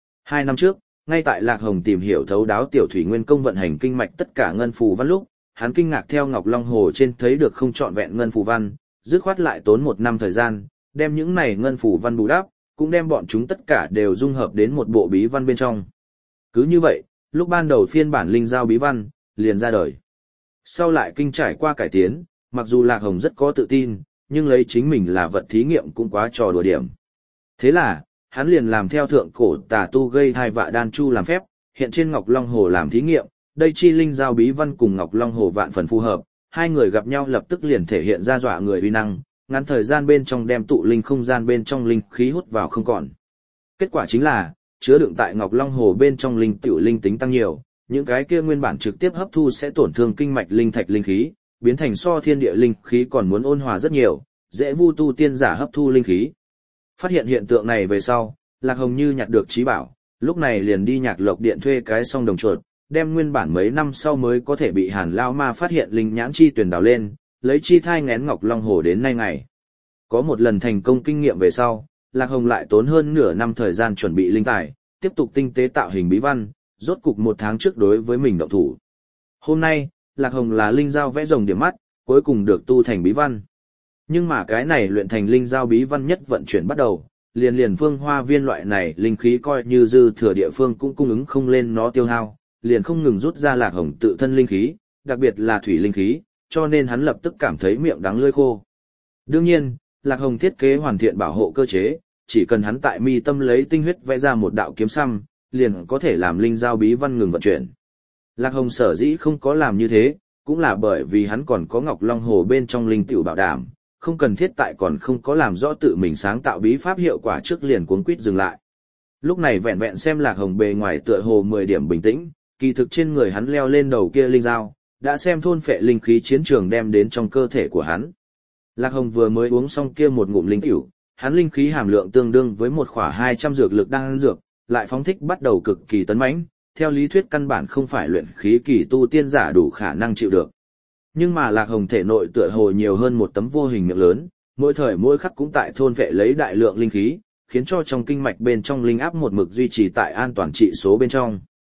2 năm trước, ngay tại Lạc Hồng tìm hiểu thấu đáo tiểu thủy nguyên công vận hành kinh mạch tất cả ngân phù văn lúc, hắn kinh ngạc theo Ngọc Long Hồ trên thấy được không trọn vẹn ngân phù văn, dứt khoát lại tốn 1 năm thời gian, đem những này ngân phù văn bù đắp, cũng đem bọn chúng tất cả đều dung hợp đến một bộ bí văn bên trong. Cứ như vậy, lúc ban đầu phiên bản linh giao bí văn liền ra đời. Sau lại kinh trải qua cải tiến, mặc dù Lạc Hồng rất có tự tin, nhưng lấy chính mình là vật thí nghiệm cũng quá trò đùa điểm. Thế là, hắn liền làm theo thượng cổ tà tu gây thai vạ đan chu làm phép, hiện trên Ngọc Long Hồ làm thí nghiệm, đây chi linh giao bí văn cùng Ngọc Long Hồ vạn phần phù hợp, hai người gặp nhau lập tức liền thể hiện ra dọa người uy năng, ngắn thời gian bên trong đem tụ linh không gian bên trong linh khí hút vào không còn. Kết quả chính là, chứa đựng tại Ngọc Long Hồ bên trong linh tiểu linh tính tăng nhiều, những cái kia nguyên bản trực tiếp hấp thu sẽ tổn thương kinh mạch linh thạch linh khí, biến thành so thiên địa linh khí còn muốn ôn hòa rất nhiều, dễ vu tu tiên giả hấp thu linh khí. Phát hiện hiện tượng này về sau, Lạc Hồng như nhặt được trí bảo, lúc này liền đi Nhạc Lộc Điện thuê cái song đồng chuột, đem nguyên bản mấy năm sau mới có thể bị Hàn Lao Ma phát hiện linh nhãn chi tuyển đào lên, lấy chi thai ngén Ngọc Long Hồ đến nay ngày. Có một lần thành công kinh nghiệm về sau, Lạc Hồng lại tốn hơn nửa năm thời gian chuẩn bị linh tài, tiếp tục tinh tế tạo hình bí văn, rốt cục 1 tháng trước đối với mình động thủ. Hôm nay, Lạc Hồng là linh giao vẽ rồng điểm mắt, cuối cùng được tu thành bí văn. Nhưng mà cái này luyện thành linh giao bí văn nhất vận chuyển bắt đầu, liền Phương Hoa Viên loại này linh khí coi như dư thừa địa phương cũng cung ứng không lên nó tiêu hao, liền không ngừng rút ra Lạc Hồng tự thân linh khí, đặc biệt là thủy linh khí, cho nên hắn lập tức cảm thấy miệng đắng lưỡi khô. Đương nhiên, Lạc Hồng thiết kế hoàn thiện bảo hộ cơ chế, chỉ cần hắn tại mi tâm lấy tinh huyết vẽ ra một đạo kiếm xăm, liền có thể làm linh giao bí văn ngừng vận chuyển. Lạc Hồng sở dĩ không có làm như thế, cũng là bởi vì hắn còn có Ngọc Long Hồ bên trong linh tiểu bảo đảm, không cần thiết tại còn không có làm rõ tự mình sáng tạo bí pháp hiệu quả trước liền cuống quýt dừng lại. Lúc này vẹn vẹn xem Lạc Hồng bề ngoài tựa hồ 10 điểm bình tĩnh, kỳ thực trên người hắn leo lên đầu kia linh dao, đã xem thôn phệ linh khí chiến trường đem đến trong cơ thể của hắn. Lạc Hồng vừa mới uống xong kia một ngụm linh tiểu, hắn linh khí hàm lượng tương đương với một khỏa 200 dược lực đang dược, lại phóng thích bắt đầu cực kỳ tấn mãnh, theo lý thuyết căn bản không phải luyện khí kỳ tu tiên giả đủ khả năng chịu được. Nhưng mà Lạc Hồng thể nội tựa hồ nhiều hơn một tấm vô hình miệng lớn, mỗi thời mỗi khắc cũng tại thôn vệ lấy đại lượng linh khí, khiến cho trong kinh mạch bên trong linh áp một mực duy trì tại an toàn trị số bên trong.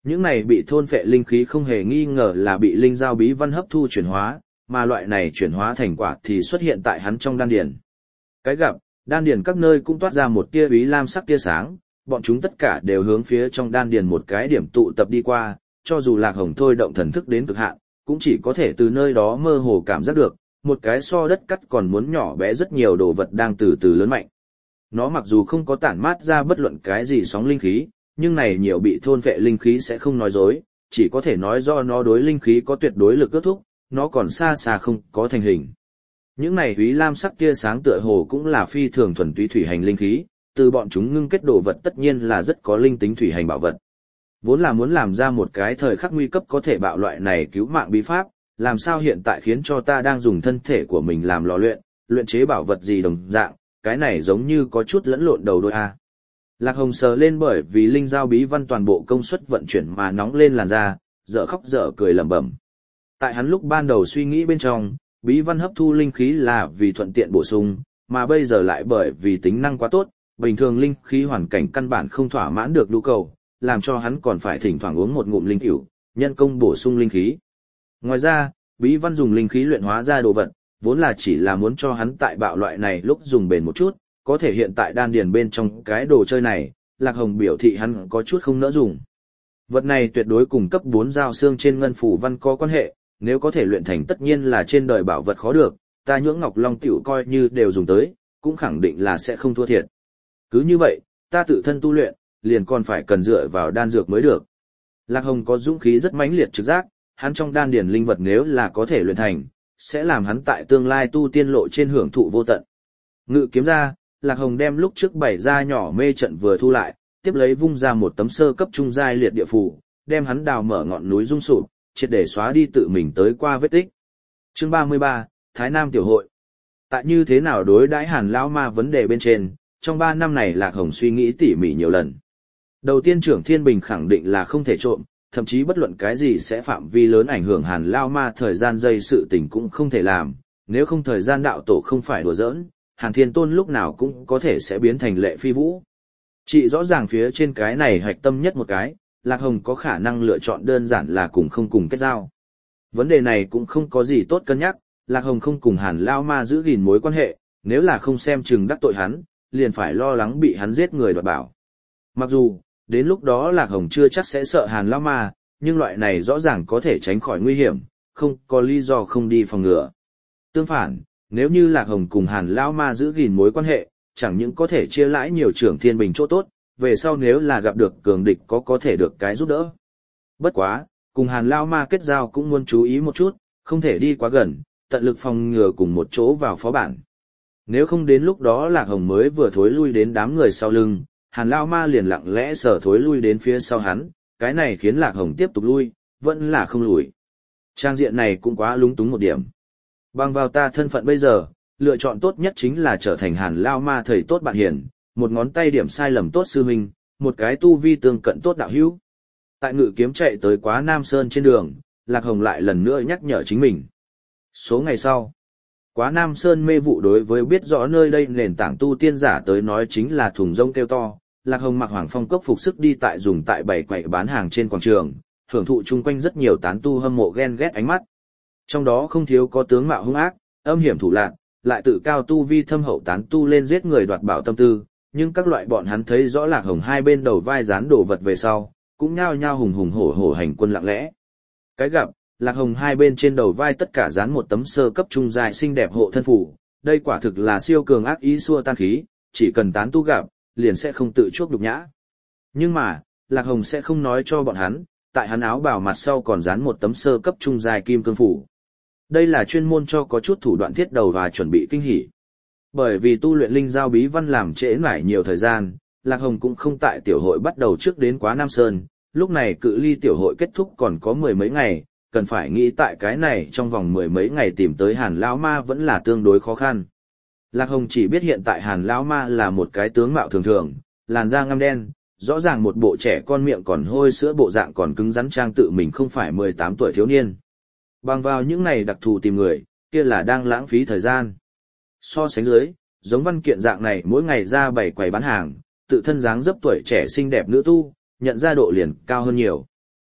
Những này bị thôn phệ linh khí không hề nghi ngờ là bị linh giao bí văn hấp thu chuyển hóa, mà loại này chuyển hóa thành quả thì xuất hiện tại hắn trong đan điền. Cái gặp, đan điền các nơi cũng toát ra một tia úy lam sắc tia sáng, bọn chúng tất cả đều hướng phía trong đan điền một cái điểm tụ tập đi qua, cho dù Lạc Hồng thôi động thần thức đến cực hạn, cũng chỉ có thể từ nơi đó mơ hồ cảm giác được, một cái so đất cắt còn muốn nhỏ bé rất nhiều đồ vật đang từ từ lớn mạnh. Nó mặc dù không có tản mát ra bất luận cái gì sóng linh khí, nhưng này nhiều bị thôn vệ linh khí sẽ không nói dối, chỉ có thể nói do nó đối linh khí có tuyệt đối lực ước thúc, nó còn xa xa không có thành hình. Những này úy lam sắc tia sáng tựa hồ cũng là phi thường thuần túy thủy hành linh khí, từ bọn chúng ngưng kết đồ vật tất nhiên là rất có linh tính thủy hành bảo vật. Vốn là muốn làm ra một cái thời khắc nguy cấp có thể bạo loại này cứu mạng bí pháp, làm sao hiện tại khiến cho ta đang dùng thân thể của mình làm lò luyện, luyện chế bảo vật gì đồng dạng, cái này giống như có chút lẫn lộn đầu đôi a. Lạc Hồng sờ lên bởi vì linh giao bí văn toàn bộ công suất vận chuyển mà nóng lên làn da, dở khóc dở cười lẩm bẩm. Tại hắn lúc ban đầu suy nghĩ bên trong, bí văn hấp thu linh khí là vì thuận tiện bổ sung, mà bây giờ lại bởi vì tính năng quá tốt, bình thường linh khí hoàn cảnh căn bản không thỏa mãn được nhu cầu, làm cho hắn còn phải thỉnh thoảng uống một ngụm linh cửu, nhân công bổ sung linh khí. Ngoài ra, bí văn dùng linh khí luyện hóa ra đồ vật, vốn là chỉ là muốn cho hắn tại bạo loại này lúc dùng bền một chút, có thể hiện tại đan điền bên trong cái đồ chơi này, Lạc Hồng biểu thị hắn có chút không nỡ dùng. Vật này tuyệt đối cùng cấp 4 giao xương trên ngân phủ văn có quan hệ, nếu có thể luyện thành tất nhiên là trên đời bảo vật khó được, ta nhưỡng ngọc long tiểu coi như đều dùng tới, cũng khẳng định là sẽ không thua thiệt. Cứ như vậy, ta tự thân tu luyện, liền còn phải cần dựa vào đan dược mới được. Lạc Hồng có dũng khí rất mãnh liệt trực giác, hắn trong đan điền linh vật nếu là có thể luyện thành, sẽ làm hắn tại tương lai tu tiên lộ trên hưởng thụ vô tận. Ngự kiếm ra, Lạc Hồng đem lúc trước bày ra nhỏ mê trận vừa thu lại, tiếp lấy vung ra một tấm sơ cấp trung giai liệt địa phù, đem hắn đào mở ngọn núi rung sụp, triệt để xóa đi tự mình tới qua vết tích. Chương 33, Thái Nam tiểu hội. Tại như thế nào đối đãi Hàn lão ma vấn đề bên trên, trong 3 năm này Lạc Hồng suy nghĩ tỉ mỉ nhiều lần. Đầu tiên Trưởng Thiên Bình khẳng định là không thể trộm, thậm chí bất luận cái gì sẽ phạm vi lớn ảnh hưởng Hàn lão ma thời gian dây sự tình cũng không thể làm, nếu không thời gian đạo tổ không phải đùa giỡn, Hàn Thiên Tôn lúc nào cũng có thể sẽ biến thành Lệ Phi Vũ. Chỉ rõ ràng phía trên cái này hạch tâm nhất một cái, Lạc Hồng có khả năng lựa chọn đơn giản là cùng không cùng kết giao. Vấn đề này cũng không có gì tốt cân nhắc, Lạc Hồng không cùng Hàn lão ma giữ gìn mối quan hệ, nếu là không xem chừng đắc tội hắn, liền phải lo lắng bị hắn giết người đoạt bảo. Mặc dù, đến lúc đó Lạc Hồng chưa chắc sẽ sợ Hàn lão ma, nhưng loại này rõ ràng có thể tránh khỏi nguy hiểm, không có lý do không đi phòng ngừa. Tương phản, nếu như Lạc Hồng cùng Hàn lão ma giữ gìn mối quan hệ, chẳng những có thể chia lãi nhiều Trưởng Thiên Bình chỗ tốt, về sau nếu là gặp được cường địch có thể được cái giúp đỡ. Bất quá, cùng Hàn lão ma kết giao cũng muốn chú ý một chút, không thể đi quá gần, tận lực phòng ngừa cùng một chỗ vào phó bản. Nếu không đến lúc đó Lạc Hồng mới vừa thối lui đến đám người sau lưng, Hàn lão ma liền lặng lẽ sở thối lui đến phía sau hắn, cái này khiến Lạc Hồng tiếp tục lui, vẫn là không lùi. Trang diện này cũng quá lúng túng một điểm. Bằng vào ta thân phận bây giờ, lựa chọn tốt nhất chính là trở thành Hàn lão ma thầy tốt bạn hiền, một ngón tay điểm sai lầm tốt sư huynh, một cái tu vi tương cận tốt đạo hữu. Tại ngự kiếm chạy tới Quá Nam Sơn trên đường, Lạc Hồng lại lần nữa nhắc nhở chính mình. Số ngày sau, Quá Nam Sơn mê vụ đối với biết rõ nơi đây nền tảng tu tiên giả tới nói chính là thùng rông kêu to. Lạc Hồng mặc Hoàng Phong cốc phục sức đi tại dùng tại bảy quầy bán hàng trên quảng trường, hưởng thụ chung quanh rất nhiều tán tu hâm mộ ghen ghét ánh mắt. Trong đó không thiếu có tướng mạo hung ác, âm hiểm thủ lạn, lại tự cao tu vi thâm hậu tán tu lên giết người đoạt bảo tâm tư, nhưng các loại bọn hắn thấy rõ Lạc Hồng hai bên đầu vai dán đồ vật về sau, cũng nhao nhao hùng hùng hổ hổ hành quân lặng lẽ. Cái gặp, Lạc Hồng hai bên trên đầu vai tất cả dán một tấm sơ cấp trung dài xinh đẹp hộ thân phủ, đây quả thực là siêu cường ác ý xua tan khí, chỉ cần tán tu gặp, liền sẽ không tự chuốc nhục nhã. Nhưng mà, Lạc Hồng sẽ không nói cho bọn hắn, tại hắn áo bào mặt sau còn dán một tấm sơ cấp trung dài kim cương phủ. Đây là chuyên môn cho có chút thủ đoạn thiết đầu và chuẩn bị kinh hỉ. Bởi vì tu luyện linh giao bí văn làm trễ nải nhiều thời gian, Lạc Hồng cũng không tại tiểu hội bắt đầu trước đến Quá Nam Sơn, lúc này cự ly tiểu hội kết thúc còn có 10 mấy ngày, cần phải nghĩ tại cái này trong vòng 10 mấy ngày tìm tới Hàn lão ma vẫn là tương đối khó khăn. Lạc Hồng chỉ biết hiện tại Hàn lão ma là một cái tướng mạo thường thường, làn da ngăm đen, rõ ràng một bộ trẻ con miệng còn hôi sữa bộ dạng còn cứng rắn trang tự mình không phải 18 tuổi thiếu niên. Bằng vào những này đặc thù tìm người, kia là đang lãng phí thời gian. So sánh dưới, giống Văn Kiện dạng này mỗi ngày ra bảy quầy bán hàng, tự thân dáng dấp tuổi trẻ xinh đẹp nữ tu, nhận ra độ liền cao hơn nhiều.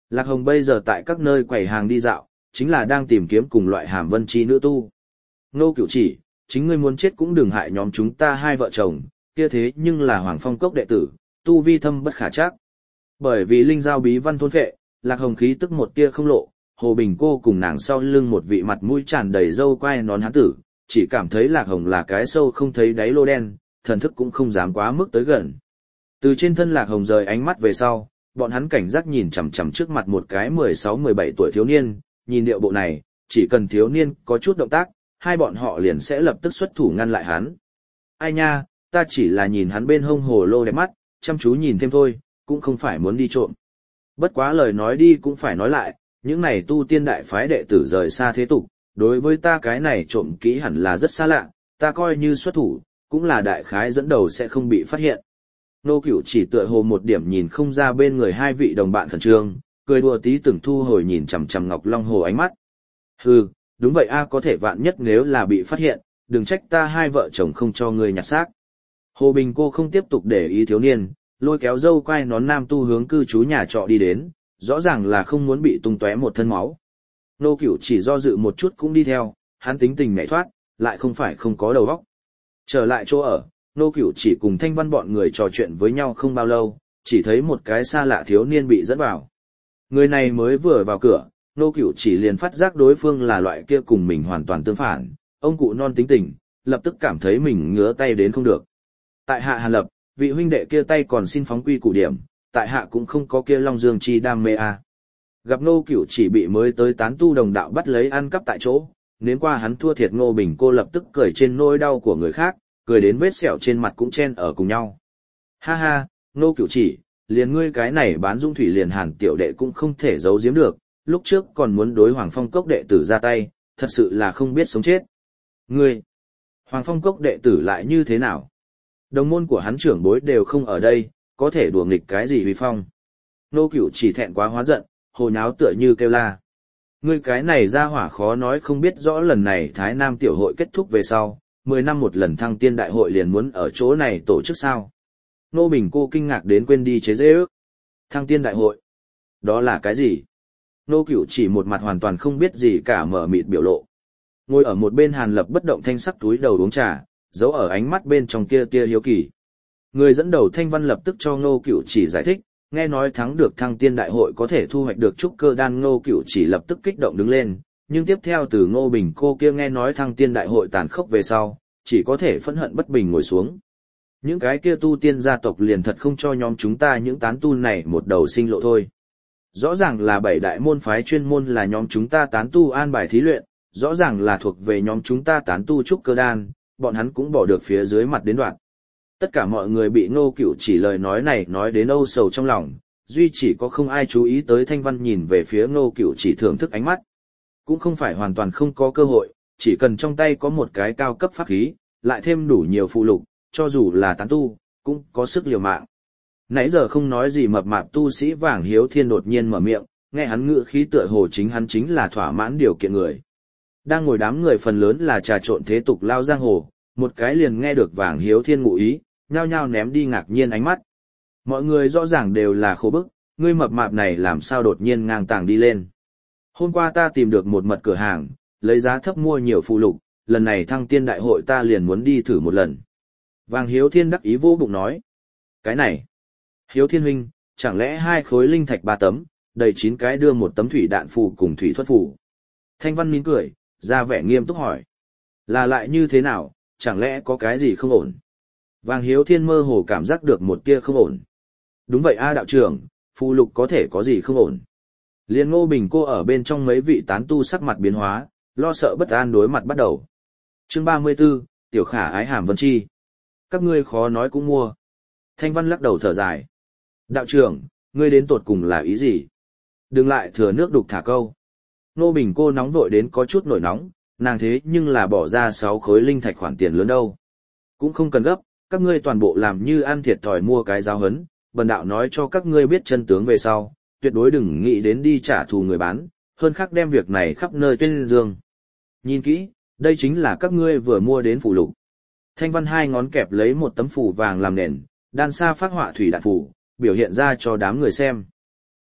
Lạc Hồng bây giờ tại các nơi quầy hàng đi dạo, chính là đang tìm kiếm cùng loại hàm vân chi nữ tu. Ngô Cửu Chỉ, chính ngươi muốn chết cũng đừng hại nhóm chúng ta hai vợ chồng, kia thế nhưng là Hoàng Phong Cốc đệ tử, tu vi thâm bất khả trắc. Bởi vì linh giao bí văn thôn phệ, Lạc Hồng khí tức một tia không lộ, Hồ Bình cô cùng nàng sau lưng một vị mặt mũi tràn đầy râu quai nón hán tử, chỉ cảm thấy Lạc Hồng là cái sâu không thấy đáy lô đen, thần thức cũng không dám quá mức tới gần. Từ trên thân Lạc Hồng rời ánh mắt về sau, bọn hắn cảnh giác nhìn chằm chằm trước mặt một cái 16-17 tuổi thiếu niên, nhìn điệu bộ này, chỉ cần thiếu niên có chút động tác, hai bọn họ liền sẽ lập tức xuất thủ ngăn lại hắn. Ai nha, ta chỉ là nhìn hắn bên hông hồ lô đẹp mắt, chăm chú nhìn thêm thôi, cũng không phải muốn đi trộm. Bất quá lời nói đi cũng phải nói lại, những này tu tiên đại phái đệ tử rời xa thế tục, đối với ta cái này trộm kỹ hẳn là rất xa lạ, ta coi như xuất thủ, cũng là đại khái dẫn đầu sẽ không bị phát hiện. Nô Cửu Chỉ tựa hồ một điểm nhìn không ra bên người hai vị đồng bạn khẩn trương, cười đùa tí từng thu hồi nhìn chằm chằm Ngọc Long Hồ ánh mắt. Hừ, đúng vậy a, có thể vạn nhất nếu là bị phát hiện, đừng trách ta hai vợ chồng không cho ngươi nhặt xác. Hồ Bình cô không tiếp tục để ý thiếu niên, lôi kéo dâu quai nón nam tu hướng cư trú nhà trọ đi đến, rõ ràng là không muốn bị tung tóe một thân máu. Nô Cửu Chỉ do dự một chút cũng đi theo, hắn tính tình nhảy thoát, lại không phải không có đầu óc. Trở lại chỗ ở, Nô Cửu Chỉ cùng Thanh Văn bọn người trò chuyện với nhau không bao lâu, chỉ thấy một cái xa lạ thiếu niên bị dẫn vào. Người này mới vừa vào cửa, Nô Cửu Chỉ liền phát giác đối phương là loại kia cùng mình hoàn toàn tương phản, ông cụ non tính tình, lập tức cảm thấy mình ngứa tay đến không được. Tại hạ Hàn Lập, vị huynh đệ kia tay còn xin phóng quy củ điểm, tại hạ cũng không có kia Long Dương chi đam mê a. Gặp Nô Cửu Chỉ bị mới tới tán tu đồng đạo bắt lấy ăn cắp tại chỗ, nếm qua hắn thua thiệt Ngô Bình cô lập tức cười trên nỗi đau của người khác, cười đến vết sẹo trên mặt cũng chen ở cùng nhau. Ha ha, Nô Cửu Chỉ, liền ngươi cái này bán dung thủy liền Hàn tiểu đệ cũng không thể giấu giếm được, lúc trước còn muốn đối Hoàng Phong Cốc đệ tử ra tay, thật sự là không biết sống chết. Ngươi, Hoàng Phong Cốc đệ tử lại như thế nào? Đồng môn của hắn trưởng bối đều không ở đây, có thể đùa nghịch cái gì huy phong. Nô Cửu Chỉ thẹn quá hóa giận, hồ nháo tựa như kêu la. Ngươi cái này ra hỏa khó nói không biết rõ lần này Thái Nam tiểu hội kết thúc về sau, 10 năm một lần thăng tiên đại hội liền muốn ở chỗ này tổ chức sao. Nô Bình cô kinh ngạc đến quên đi chế giễu ước. Thăng tiên đại hội? Đó là cái gì? Nô Cửu Chỉ một mặt hoàn toàn không biết gì cả mở mịt biểu lộ. Ngồi ở một bên Hàn Lập bất động thanh sắc túi đầu uống trà, giấu ở ánh mắt bên trong kia tia hiếu kỳ. Người dẫn đầu Thanh Văn lập tức cho Ngô Cửu Chỉ giải thích, nghe nói thắng được thăng tiên đại hội có thể thu hoạch được trúc cơ đan. Ngô Cửu Chỉ lập tức kích động đứng lên, nhưng tiếp theo từ Ngô Bình cô kia nghe nói thăng tiên đại hội tàn khốc về sau, chỉ có thể phẫn hận bất bình ngồi xuống. Những cái kia tu tiên gia tộc liền thật không cho nhóm chúng ta những tán tu này một đầu sinh lộ thôi. Rõ ràng là 7 đại môn phái chuyên môn là nhóm chúng ta tán tu an bài thí luyện, rõ ràng là thuộc về nhóm chúng ta tán tu trúc cơ đan, bọn hắn cũng bỏ được phía dưới mặt đến đoạn. Tất cả mọi người bị Ngô Cửu Chỉ lời nói này nói đến âu sầu trong lòng, duy chỉ có không ai chú ý tới Thanh Văn nhìn về phía Ngô Cửu Chỉ thưởng thức ánh mắt. Cũng không phải hoàn toàn không có cơ hội, chỉ cần trong tay có một cái cao cấp pháp khí, lại thêm đủ nhiều phụ lục, cho dù là tán tu, cũng có sức liều mạng. Nãy giờ không nói gì mập mạp tu sĩ Vàng Hiếu Thiên đột nhiên mở miệng, nghe hắn ngữ khí tựa hồ chính hắn chính là thỏa mãn điều kiện người. Đang ngồi đám người phần lớn là trà trộn thế tục lao giang hồ, một cái liền nghe được Vàng Hiếu Thiên ngụ ý, nhao nhao ném đi ngạc nhiên ánh mắt. Mọi người rõ ràng đều là khổ bức, ngươi mập mạp này làm sao đột nhiên ngang tàng đi lên. Hôm qua ta tìm được một mật cửa hàng, lấy giá thấp mua nhiều phụ lục, lần này thăng tiên đại hội ta liền muốn đi thử một lần. Vàng Hiếu Thiên đắc ý vô bụng nói. Cái này, Hiếu Thiên huynh, chẳng lẽ 2 khối linh thạch 3 tấm, đầy 9 cái đưa một tấm thủy đạn phù cùng thủy thuật phù. Thanh Văn mỉm cười, ra vẻ nghiêm túc hỏi. Là lại như thế nào, chẳng lẽ có cái gì không ổn? Vàng Hiếu Thiên mơ hồ cảm giác được một tia không ổn. Đúng vậy a đạo trưởng, phù lục có thể có gì không ổn. Liên Ngô Bình cô ở bên trong mấy vị tán tu sắc mặt biến hóa, lo sợ bất an đối mặt bắt đầu. Chương 34, Tiểu Khả ái Hàm Vân Chi. Các ngươi khó nói cũng mua. Thanh Văn lắc đầu thở dài. Đạo trưởng, ngươi đến tột cùng là ý gì? Đừng lại thừa nước đục thả câu. Ngô Bình cô nóng vội đến có chút nổi nóng, nàng thế nhưng là bỏ ra 6 khối linh thạch khoản tiền lớn đâu. Cũng không cần gấp, các ngươi toàn bộ làm như ăn thiệt thòi mua cái giáo hấn, bần đạo nói cho các ngươi biết chân tướng về sau, tuyệt đối đừng nghĩ đến đi trả thù người bán, hơn khác đem việc này khắp nơi tuyên dương. Nhìn kỹ, đây chính là các ngươi vừa mua đến phù lục. Thanh Văn 2 ngón kẹp lấy một tấm phù vàng làm nền, đan sa phát họa thủy đạn phù, biểu hiện ra cho đám người xem.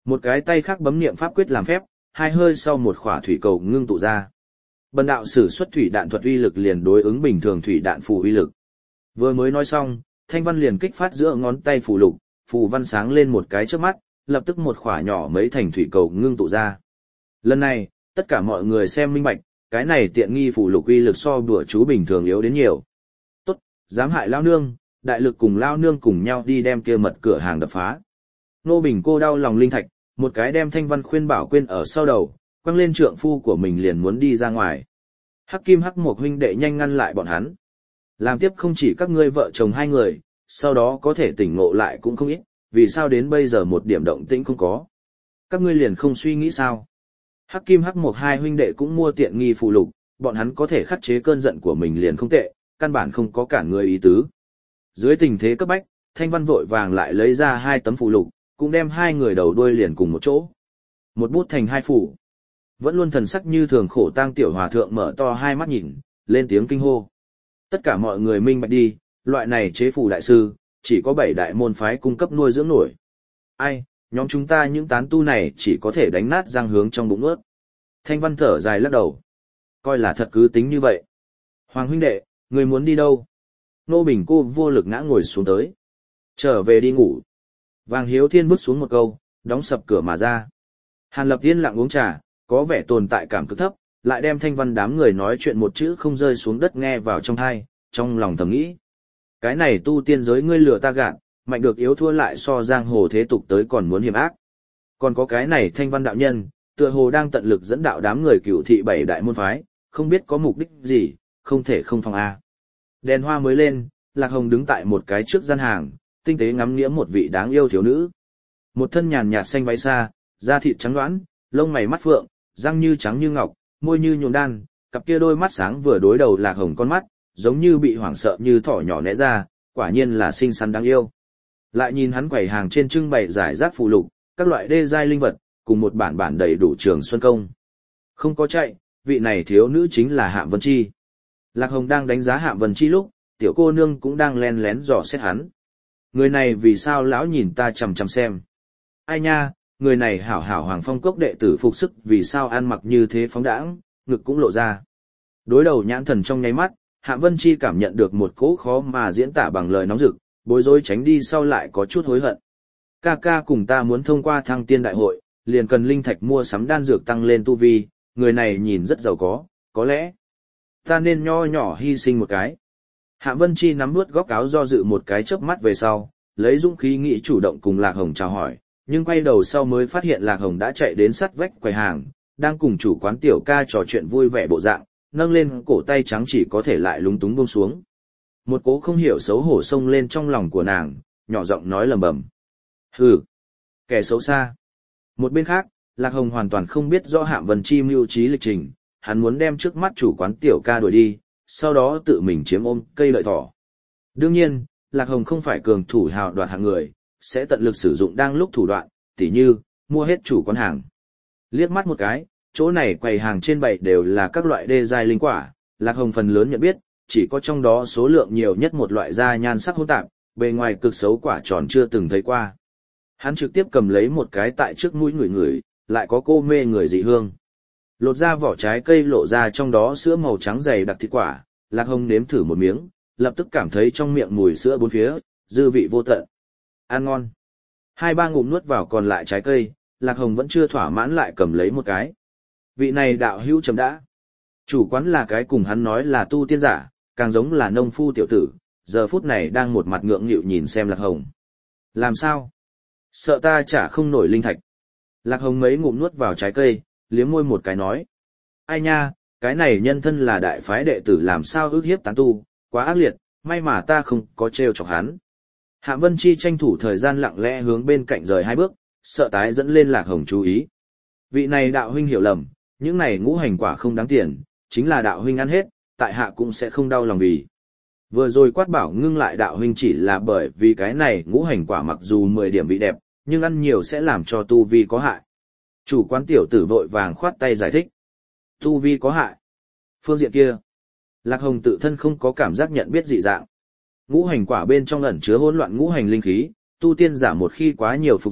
Một cái tay khác bấm niệm pháp quyết làm phép, hai hơi sau một khỏa thủy cầu ngưng tụ ra. Bần đạo sử xuất thủy đạn thuật uy lực liền đối ứng bình thường thủy đạn phù uy lực. Vừa mới nói xong, Thanh Văn liền kích phát giữa ngón tay phù lục, phù văn sáng lên một cái trước mắt, lập tức một khỏa nhỏ mấy thành thủy cầu ngưng tụ ra. Lần này, tất cả mọi người xem minh bạch, cái này tiện nghi phù lục uy lực so đùa chú bình thường yếu đến nhiều. Tốt, dám hại lao nương, đại lực cùng lao nương cùng nhau đi đem kia mật cửa hàng đập phá. Nô Bình cô đau lòng linh thạch, một cái đem Thanh Văn khuyên bảo quên ở sau đầu, quăng lên trượng phu của mình liền muốn đi ra ngoài. Hắc Kim Hắc Mộc huynh đệ nhanh ngăn lại bọn hắn. Làm tiếp không chỉ các ngươi vợ chồng hai người, sau đó có thể tỉnh ngộ lại cũng không ít, vì sao đến bây giờ một điểm động tĩnh không có. Các ngươi liền không suy nghĩ sao. Hắc Kim Hắc Mộc hai huynh đệ cũng mua tiện nghi phù lục, bọn hắn có thể khắc chế cơn giận của mình liền không tệ, căn bản không có cản người ý tứ. Dưới tình thế cấp bách, Thanh Văn vội vàng lại lấy ra 2 tấm phù lục, cũng đem 2 người đầu đuôi liền cùng một chỗ. Một bút thành 2 phù. Vẫn luôn thần sắc như thường khổ tang tiểu hòa thượng mở to 2 mắt nhìn, lên tiếng kinh hô. Tất cả mọi người minh bạch đi, loại này chế phù đại sư, chỉ có 7 đại môn phái cung cấp nuôi dưỡng nổi. Ai, nhóm chúng ta những tán tu này chỉ có thể đánh nát răng hướng trong bụng ướt. Thanh Văn thở dài lắc đầu. Coi là thật cứ tính như vậy. Hoàng huynh đệ, người muốn đi đâu? Nô Bình cô vô lực ngã ngồi xuống tới. Trở về đi ngủ. Vàng Hiếu Thiên bước xuống một câu, đóng sập cửa mà ra. Hàn Lập yên lặng uống trà, có vẻ tồn tại cảm cực thấp, lại đem Thanh Văn đám người nói chuyện một chữ không rơi xuống đất nghe vào trong tai, trong lòng thầm nghĩ. Cái này tu tiên giới ngươi lừa ta gạt, mạnh được yếu thua lại so giang hồ thế tục tới còn muốn hiểm ác. Còn có cái này Thanh Văn đạo nhân, tựa hồ đang tận lực dẫn đạo đám người cửu thị 7 đại môn phái, không biết có mục đích gì, không thể không phòng a. Đèn hoa mới lên, Lạc Hồng đứng tại một cái trước gian hàng, tinh tế ngắm nghĩa một vị đáng yêu thiếu nữ. Một thân nhàn nhạt xanh váy xa, da thịt trắng đoán, lông mày mắt phượng, răng như trắng như ngọc, môi như nhuộm đan, cặp kia đôi mắt sáng vừa đối đầu Lạc Hồng con mắt, giống như bị hoảng sợ như thỏ nhỏ nẽ ra, quả nhiên là xinh xắn đáng yêu. Lại nhìn hắn quầy hàng trên trưng bày giải rác phù lục, các loại đê giai linh vật, cùng một bản bản đầy đủ Trường Xuân công. Không có chạy, vị này thiếu nữ chính là Hạm Vân Chi. Lạc Hồng đang đánh giá Hạm Vân Chi lúc, tiểu cô nương cũng đang len lén dò xét hắn. Người này vì sao lão nhìn ta chằm chằm xem? Ai nha, người này hảo hảo Hoàng Phong Cốc đệ tử phục sức vì sao ăn mặc như thế phóng đãng, ngực cũng lộ ra. Đối đầu nhãn thần trong nháy mắt, Hạm Vân Chi cảm nhận được một cỗ khó mà diễn tả bằng lời nóng rực, bối rối tránh đi sau lại có chút hối hận. Ca ca cùng ta muốn thông qua Thăng Tiên đại hội, liền cần linh thạch mua sắm đan dược tăng lên tu vi, người này nhìn rất giàu có lẽ ta nên nho nhỏ hy sinh một cái. Hạm Vân Chi nắm nuốt góc áo do dự một cái chớp mắt về sau, lấy dũng khí nghĩ chủ động cùng Lạc Hồng chào hỏi, nhưng quay đầu sau mới phát hiện Lạc Hồng đã chạy đến sát vách quầy hàng, đang cùng chủ quán tiểu ca trò chuyện vui vẻ bộ dạng, nâng lên cổ tay trắng chỉ có thể lại lúng túng buông xuống. Một cố không hiểu xấu hổ xông lên trong lòng của nàng, nhỏ giọng nói lầm bầm. Hừ, kẻ xấu xa. Một bên khác, Lạc Hồng hoàn toàn không biết rõ Hạm Vân Chi mưu trí lịch trình, hắn muốn đem trước mắt chủ quán tiểu ca đuổi đi, sau đó tự mình chiếm ôm cây lợi thỏ. Đương nhiên, Lạc Hồng không phải cường thủ hào đoạt hạng người, sẽ tận lực sử dụng đang lúc thủ đoạn, tỉ như, mua hết chủ quán hàng. Liếc mắt một cái, chỗ này quầy hàng trên bày đều là các loại đê giai linh quả, Lạc Hồng phần lớn nhận biết, chỉ có trong đó số lượng nhiều nhất một loại da nhan sắc hỗn tạp, bề ngoài cực xấu quả tròn chưa từng thấy qua. Hắn trực tiếp cầm lấy một cái tại trước mũi ngửi, lại có cô mê người dị hương. Lột ra vỏ trái cây lộ ra trong đó sữa màu trắng dày đặc thịt quả, Lạc Hồng nếm thử một miếng, lập tức cảm thấy trong miệng mùi sữa bốn phía, dư vị vô tận. Ăn ngon. 2-3 ngụm nuốt vào còn lại trái cây, Lạc Hồng vẫn chưa thỏa mãn lại cầm lấy một cái. Vị này đạo hữu chấm đã. Chủ quán là cái cùng hắn nói là tu tiên giả, càng giống là nông phu tiểu tử, giờ phút này đang một mặt ngượng nghịu nhìn xem Lạc Hồng. Làm sao? Sợ ta trả không nổi linh thạch. Lạc Hồng mấy ngụm nuốt vào trái cây, liếm môi một cái nói. Ai nha, cái này nhân thân là đại phái đệ tử làm sao ước hiếp tán tu, quá ác liệt, may mà ta không có trêu chọc hắn. Hạm Vân Chi tranh thủ thời gian lặng lẽ hướng bên cạnh rời 2 bước, sợ tái dẫn lên Lạc Hồng chú ý. Vị này đạo huynh hiểu lầm, những này ngũ hành quả không đáng tiền, chính là đạo huynh ăn hết, tại hạ cũng sẽ không đau lòng vì. Vừa rồi quát bảo ngưng lại đạo huynh chỉ là bởi vì cái này ngũ hành quả mặc dù 10 điểm vị đẹp, nhưng ăn nhiều sẽ làm cho tu vi có hại. Chủ quán tiểu tử vội vàng khoát tay giải thích. Tu vi có hại. Phương diện kia, Lạc Hồng tự thân không có cảm giác nhận biết dị dạng. Ngũ hành quả bên trong ẩn chứa hỗn loạn ngũ hành linh khí, tu tiên giả một khi quá nhiều phục dụng,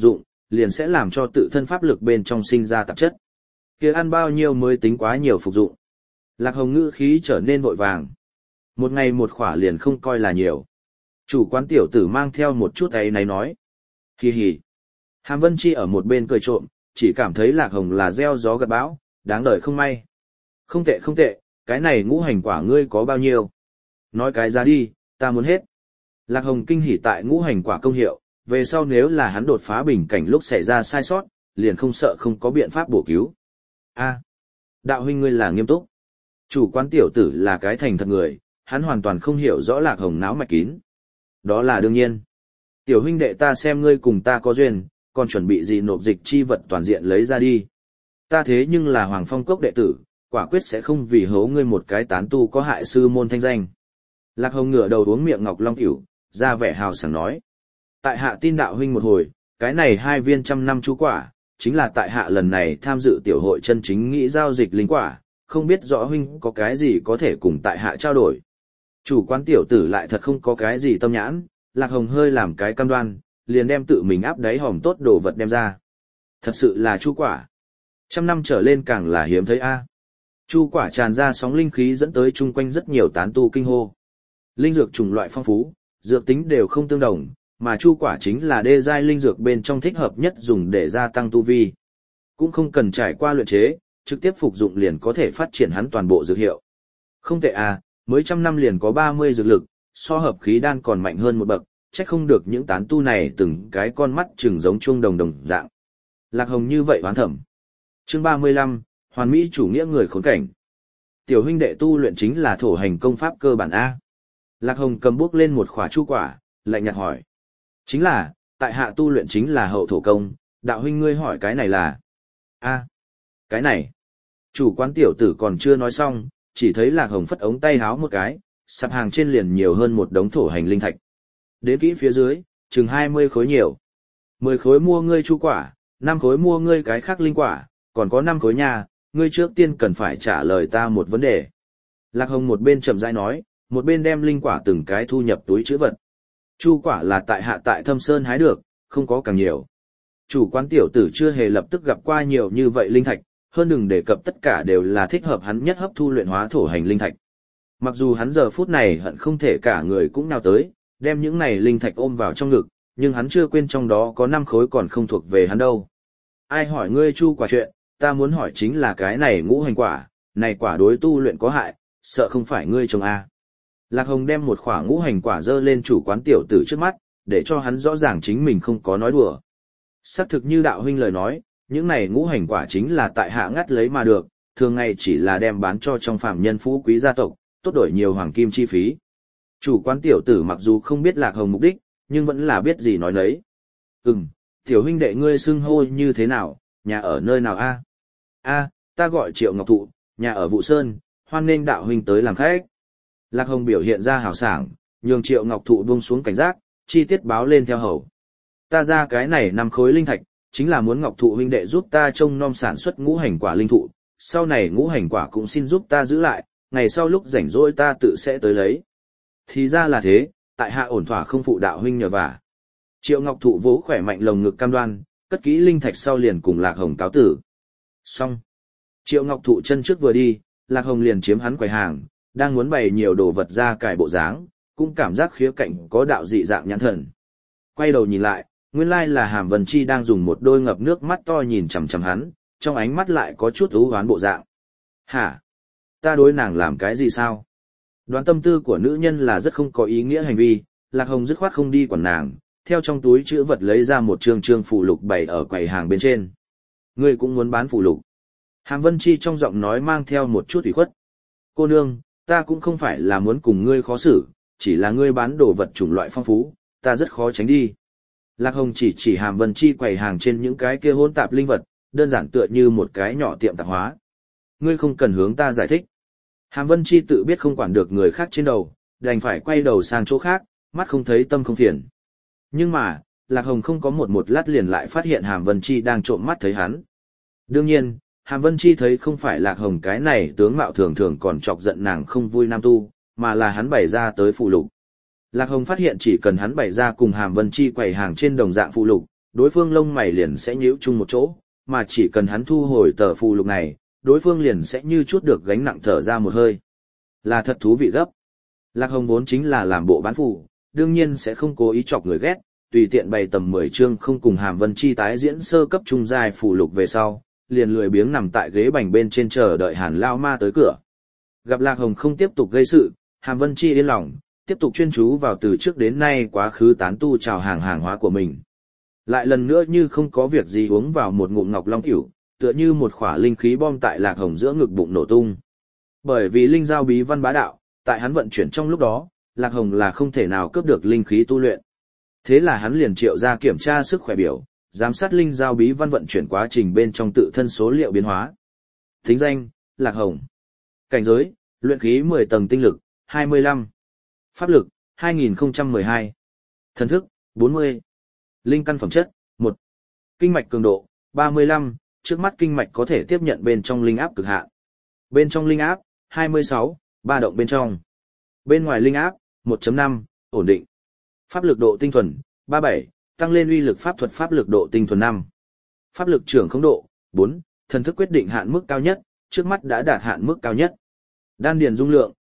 liền sẽ làm cho tự thân pháp lực bên trong sinh ra tạp chất. Kia ăn bao nhiêu mới tính quá nhiều phục dụng. Lạc Hồng ngữ khí trở nên vội vàng. Một ngày một khỏa liền không coi là nhiều. Chủ quán tiểu tử mang theo một chút ấy này nói. Hì hì. Hàm Vân Chi ở một bên cười trộm, chỉ cảm thấy Lạc Hồng là gieo gió gặt bão, đáng đời không may. Không tệ không tệ, cái này ngũ hành quả ngươi có bao nhiêu? Nói cái giá đi, ta muốn hết. Lạc Hồng kinh hỉ tại ngũ hành quả công hiệu, về sau nếu là hắn đột phá bình cảnh lúc xảy ra sai sót, liền không sợ không có biện pháp bổ cứu. A, đạo huynh ngươi là nghiêm túc. Chủ quán tiểu tử là cái thành thật người, hắn hoàn toàn không hiểu rõ Lạc Hồng náo mạch kín. Đó là đương nhiên. Tiểu huynh đệ ta xem ngươi cùng ta có duyên, còn chuẩn bị gì nộp dịch chi vật toàn diện lấy ra đi. Ta thế nhưng là Hoàng Phong Cốc đệ tử, quả quyết sẽ không vì hố ngươi một cái tán tu có hại sư môn thanh danh. Lạc Hồng ngửa đầu uống miệng ngọc long tiểu, ra vẻ hào sảng nói. Tại hạ tin đạo huynh một hồi, cái này 2 viên trăm năm chú quả, chính là tại hạ lần này tham dự tiểu hội chân chính nghĩ giao dịch linh quả, không biết rõ huynh có cái gì có thể cùng tại hạ trao đổi. Chủ quán tiểu tử lại thật không có cái gì tâm nhãn, Lạc Hồng hơi làm cái cam đoan, liền đem tự mình áp đáy hòm tốt đồ vật đem ra. Thật sự là chu quả. 100 năm trở lên càng là hiếm thấy a. Chu quả tràn ra sóng linh khí dẫn tới chung quanh rất nhiều tán tu kinh hô. Linh dược chủng loại phong phú, dược tính đều không tương đồng, mà chu quả chính là đê giai linh dược bên trong thích hợp nhất dùng để gia tăng tu vi. Cũng không cần trải qua luyện chế, trực tiếp phục dụng liền có thể phát triển hắn toàn bộ dược hiệu. Không tệ à, mới 100 năm liền có 30 dược lực, so hợp khí đan còn mạnh hơn một bậc, chắc không được những tán tu này từng cái con mắt trừng giống chuông đồng đồng dạng. Lạc Hồng như vậy oán thẩm. Chương 35, Hoàn Mỹ chủ nghĩa người khốn cảnh. Tiểu huynh đệ tu luyện chính là thổ hành công pháp cơ bản A. Lạc Hồng cầm bước lên một khỏa chu quả, lạnh nhạt hỏi. Chính là, tại hạ tu luyện chính là hậu thổ công, đạo huynh ngươi hỏi cái này là... A. Cái này. Chủ quán tiểu tử còn chưa nói xong, chỉ thấy Lạc Hồng phất ống tay háo một cái, sạp hàng trên liền nhiều hơn một đống thổ hành linh thạch. Đến kỹ phía dưới, chừng 20 khối nhiều. 10 khối mua ngươi chu quả, 5 khối mua ngươi cái khác linh quả, còn có 5 khối nhà, ngươi trước tiên cần phải trả lời ta một vấn đề. Lạc Hồng một bên chậm rãi nói, một bên đem linh quả từng cái thu nhập túi trữ vật. Chu quả là tại hạ tại Thâm Sơn hái được, không có càng nhiều. Chủ quán tiểu tử chưa hề lập tức gặp qua nhiều như vậy linh thạch, hơn đừng đề cập tất cả đều là thích hợp hắn nhất hấp thu luyện hóa thổ hành linh thạch. Mặc dù hắn giờ phút này hận không thể cả người cũng nào tới, đem những này linh thạch ôm vào trong ngực, nhưng hắn chưa quên trong đó có 5 khối còn không thuộc về hắn đâu. Ai hỏi ngươi chu quả chuyện, ta muốn hỏi chính là cái này ngũ hành quả, này quả đối tu luyện có hại, sợ không phải ngươi trồng a. Lạc Hồng đem một khỏa ngũ hành quả dơ lên chủ quán tiểu tử trước mắt, để cho hắn rõ ràng chính mình không có nói đùa. Xác thực như đạo huynh lời nói, những này ngũ hành quả chính là tại hạ ngắt lấy mà được, thường ngày chỉ là đem bán cho trong phạm nhân phú quý gia tộc, tốt đổi nhiều hoàng kim chi phí. Chủ quán tiểu tử mặc dù không biết Lạc Hồng mục đích, nhưng vẫn là biết gì nói nấy. Tiểu huynh đệ ngươi xưng hô như thế nào, nhà ở nơi nào a? A, ta gọi Triệu Ngọc Thụ, nhà ở Vụ Sơn, hoan nghênh đạo huynh tới làm khách. Lạc Hồng biểu hiện ra hào sảng, nhường Triệu Ngọc Thụ buông xuống cảnh giác, chi tiết báo lên theo hầu. Ta ra cái này 5 khối linh thạch, chính là muốn Ngọc Thụ huynh đệ giúp ta trông nom sản xuất ngũ hành quả linh thụ, sau này ngũ hành quả cũng xin giúp ta giữ lại, ngày sau lúc rảnh rỗi ta tự sẽ tới lấy. Thì ra là thế, tại hạ ổn thỏa không phụ đạo huynh nhờ vả. Triệu Ngọc Thụ vỗ khỏe mạnh lồng ngực cam đoan, cất kỹ linh thạch sau liền cùng Lạc Hồng cáo tử. Xong. Triệu Ngọc Thụ chân trước vừa đi, Lạc Hồng liền chiếm hắn quầy hàng, đang muốn bày nhiều đồ vật ra cải bộ dáng, cũng cảm giác khía cạnh có đạo dị dạng nhãn thần. Quay đầu nhìn lại, nguyên lai là Hàm Vân Chi đang dùng một đôi ngập nước mắt to nhìn chằm chằm hắn, trong ánh mắt lại có chút ưu hoán bộ dạng. Hả? Ta đối nàng làm cái gì sao? Đoán tâm tư của nữ nhân là rất không có ý nghĩa hành vi, Lạc Hồng dứt khoát không đi quản nàng, theo trong túi chữ vật lấy ra một trương phù lục bày ở quầy hàng bên trên. Ngươi cũng muốn bán phù lục? Hàm Vân Chi trong giọng nói mang theo một chút ủy khuất. Cô nương, ta cũng không phải là muốn cùng ngươi khó xử, chỉ là ngươi bán đồ vật chủng loại phong phú, ta rất khó tránh đi. Lạc Hồng chỉ Hàm Vân Chi quầy hàng trên những cái kia hỗn tạp linh vật, đơn giản tựa như một cái nhỏ tiệm tạp hóa. Ngươi không cần hướng ta giải thích. Hàm Vân Chi tự biết không quản được người khác trên đầu, đành phải quay đầu sang chỗ khác, mắt không thấy tâm không phiền. Nhưng mà, Lạc Hồng không có một lát liền lại phát hiện Hàm Vân Chi đang trộm mắt thấy hắn. Đương nhiên, Hàm Vân Chi thấy không phải Lạc Hồng cái này tướng mạo thường thường còn chọc giận nàng không vui nam tu, mà là hắn bày ra tới phụ lục. Lạc Hồng phát hiện chỉ cần hắn bày ra cùng Hàm Vân Chi quầy hàng trên đồng dạng phụ lục, đối phương lông mày liền sẽ nhíu chung một chỗ, mà chỉ cần hắn thu hồi tờ phù lục này, đối phương liền sẽ như chút được gánh nặng thở ra một hơi. Là thật thú vị gấp. Lạc Hồng vốn chính là làm bộ bán phù, đương nhiên sẽ không cố ý chọc người ghét, tùy tiện bày tầm 10 chương không cùng Hàm Vân Chi tái diễn sơ cấp trung giai phù lục về sau, liền lười biếng nằm tại ghế bành bên trên chờ đợi Hàn Lao Ma tới cửa. Gặp Lạc Hồng không tiếp tục gây sự, Hàm Vân Chi yên lòng, tiếp tục chuyên chú vào từ trước đến nay quá khứ tán tu chào hàng hóa của mình. Lại lần nữa như không có việc gì uống vào một ngụm ngọc long cửu, tựa như một khỏa linh khí bom tại Lạc Hồng giữa ngực bụng nổ tung. Bởi vì linh giao bí văn bá đạo, tại hắn vận chuyển trong lúc đó, Lạc Hồng là không thể nào cướp được linh khí tu luyện. Thế là hắn liền triệu ra kiểm tra sức khỏe biểu, giám sát linh giao bí văn vận chuyển quá trình bên trong tự thân số liệu biến hóa. Thính danh, Lạc Hồng. Cảnh giới, luyện khí 10 tầng tinh lực, 25. Pháp lực, 2012. Thần thức, 40. Linh căn phẩm chất, 1. Kinh mạch cường độ, 35, trước mắt kinh mạch có thể tiếp nhận bên trong linh áp cực hạn. Bên trong linh áp, 26, ba động bên trong. Bên ngoài linh áp, 1.5, ổn định. Pháp lực độ tinh thuần, 37, tăng lên uy lực pháp thuật pháp lực độ tinh thuần 5. Pháp lực trưởng khống độ, 4, thần thức quyết định hạn mức cao nhất, trước mắt đã đạt hạn mức cao nhất. Đan điền dung lượng,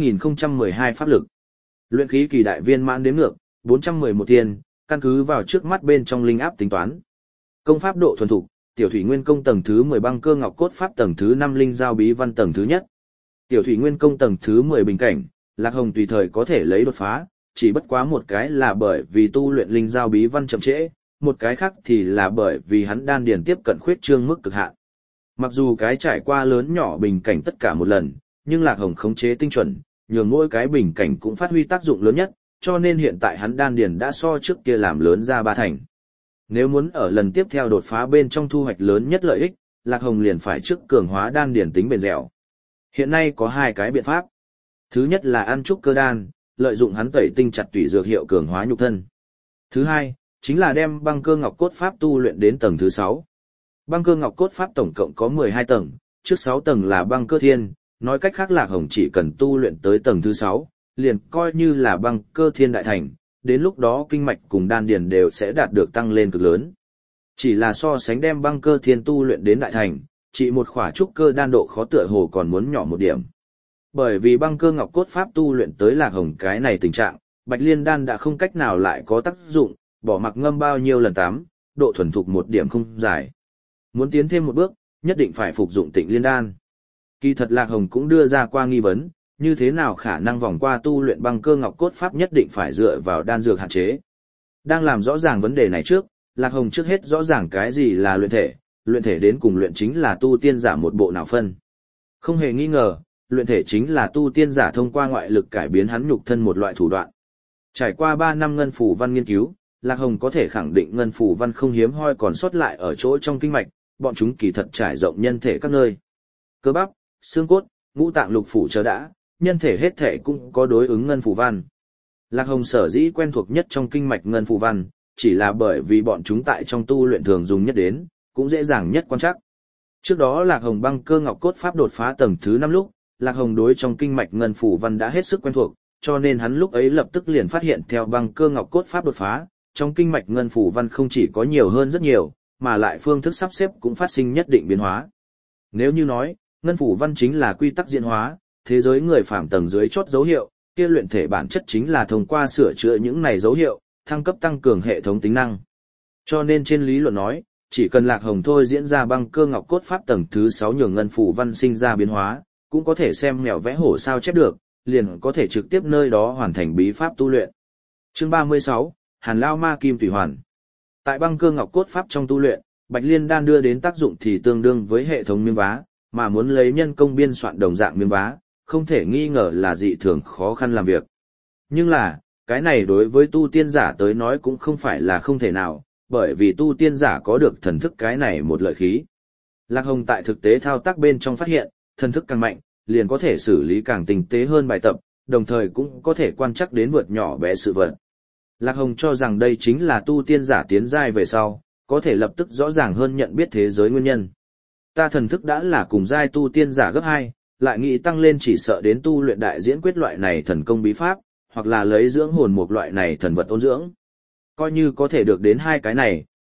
2012 pháp lực. Luyện khí kỳ đại viên mãn đếm ngược, 411 tiền, căn cứ vào trước mắt bên trong linh áp tính toán. Công pháp độ thuần thục, Tiểu Thủy Nguyên Công tầng thứ 10 băng cơ ngọc cốt pháp tầng thứ 5 linh giao bí văn tầng thứ nhất. Tiểu Thủy Nguyên Công tầng thứ 10 bình cảnh, Lạc Hồng tùy thời có thể lấy đột phá, chỉ bất quá một cái là bởi vì tu luyện linh giao bí văn chậm trễ, một cái khác thì là bởi vì hắn đan điền tiếp cận khuyết trương mức cực hạn. Mặc dù cái trải qua lớn nhỏ bình cảnh tất cả một lần, nhưng Lạc Hồng khống chế tinh chuẩn, nhường mỗi cái bình cảnh cũng phát huy tác dụng lớn nhất, cho nên hiện tại hắn đan điền đã so trước kia làm lớn ra 3 thành. Nếu muốn ở lần tiếp theo đột phá bên trong thu hoạch lớn nhất lợi ích, Lạc Hồng liền phải trước cường hóa đan điền tính bền dẻo. Hiện nay có 2 cái biện pháp. Thứ nhất là ăn trúc cơ đan, lợi dụng hắn tẩy tinh chặt tủy dược hiệu cường hóa nhục thân. Thứ hai, chính là đem băng cơ ngọc cốt pháp tu luyện đến tầng thứ 6. Băng cơ ngọc cốt pháp tổng cộng có 12 tầng, trước 6 tầng là băng cơ thiên, nói cách khác Lạc Hồng chỉ cần tu luyện tới tầng thứ 6, liền coi như là băng cơ thiên đại thành, đến lúc đó kinh mạch cùng đan điền đều sẽ đạt được tăng lên cực lớn. Chỉ là so sánh đem băng cơ thiên tu luyện đến đại thành, chỉ một khỏa trúc cơ đan độ khó tựa hồ còn muốn nhỏ một điểm. Bởi vì băng cơ ngọc cốt pháp tu luyện tới Lạc Hồng cái này tình trạng, Bạch Liên đan đã không cách nào lại có tác dụng, bỏ mặc ngâm bao nhiêu lần tắm, độ thuần thục một điểm không giải. Muốn tiến thêm một bước, nhất định phải phục dụng Tịnh Liên đan. Kỳ thật Lạc Hồng cũng đưa ra qua nghi vấn, như thế nào khả năng vòng qua tu luyện băng cơ ngọc cốt pháp nhất định phải dựa vào đan dược hạn chế. Đang làm rõ ràng vấn đề này trước, Lạc Hồng trước hết rõ ràng cái gì là luyện thể đến cùng luyện chính là tu tiên giả một bộ nào phân. Không hề nghi ngờ, luyện thể chính là tu tiên giả thông qua ngoại lực cải biến hắn nhục thân một loại thủ đoạn. Trải qua 3 năm ngân phủ văn nghiên cứu, Lạc Hồng có thể khẳng định ngân phủ văn không hiếm hoi còn sót lại ở chỗ trong kinh mạch, bọn chúng kỳ thật trải rộng nhân thể các nơi. Cơ bắp, xương cốt, ngũ tạng lục phủ chờ đã, nhân thể hết thể cũng có đối ứng ngân phủ văn. Lạc Hồng sở dĩ quen thuộc nhất trong kinh mạch ngân phủ văn, chỉ là bởi vì bọn chúng tại trong tu luyện thường dùng nhất đến, cũng dễ dàng nhất quan trắc. Trước đó Lạc Hồng băng cơ ngọc cốt pháp đột phá tầng thứ 5 lúc, Lạc Hồng đối trong kinh mạch ngân phủ văn đã hết sức quen thuộc, cho nên hắn lúc ấy lập tức liền phát hiện theo băng cơ ngọc cốt pháp đột phá, trong kinh mạch ngân phủ văn không chỉ có nhiều hơn rất nhiều, mà lại phương thức sắp xếp cũng phát sinh nhất định biến hóa. Nếu như nói, ngân phủ văn chính là quy tắc diễn hóa, thế giới người phàm tầng dưới chốt dấu hiệu, kia luyện thể bản chất chính là thông qua sửa chữa những này dấu hiệu, thăng cấp tăng cường hệ thống tính năng. Cho nên trên lý luận nói, chỉ cần Lạc Hồng thôi diễn ra băng cơ ngọc cốt pháp tầng thứ 6 nhường ngân phủ văn sinh ra biến hóa, cũng có thể xem mèo vẽ hổ sao chép được, liền có thể trực tiếp nơi đó hoàn thành bí pháp tu luyện. Chương 36, Hàn Lao Ma Kim Tùy Hoàn. Tại băng cơ ngọc cốt pháp trong tu luyện, Bạch Liên đan đưa đến tác dụng thì tương đương với hệ thống miếng vá, mà muốn lấy nhân công biên soạn đồng dạng miếng vá, không thể nghi ngờ là dị thường khó khăn làm việc. Nhưng là, cái này đối với tu tiên giả tới nói cũng không phải là không thể nào, bởi vì tu tiên giả có được thần thức cái này một lợi khí. Lạc Hồng tại thực tế thao tác bên trong phát hiện, thần thức càng mạnh, liền có thể xử lý càng tinh tế hơn bài tập, đồng thời cũng có thể quan trắc đến vượt nhỏ bé sự vật. Lạc Hồng cho rằng đây chính là tu tiên giả tiến giai về sau, có thể lập tức rõ ràng hơn nhận biết thế giới nguyên nhân. Ta thần thức đã là cùng giai tu tiên giả gấp 2, lại nghĩ tăng lên chỉ sợ đến tu luyện đại diễn quyết loại này thần công bí pháp, hoặc là lấy dưỡng hồn một loại này thần vật ôn dưỡng. Coi như có thể được đến 2 cái này,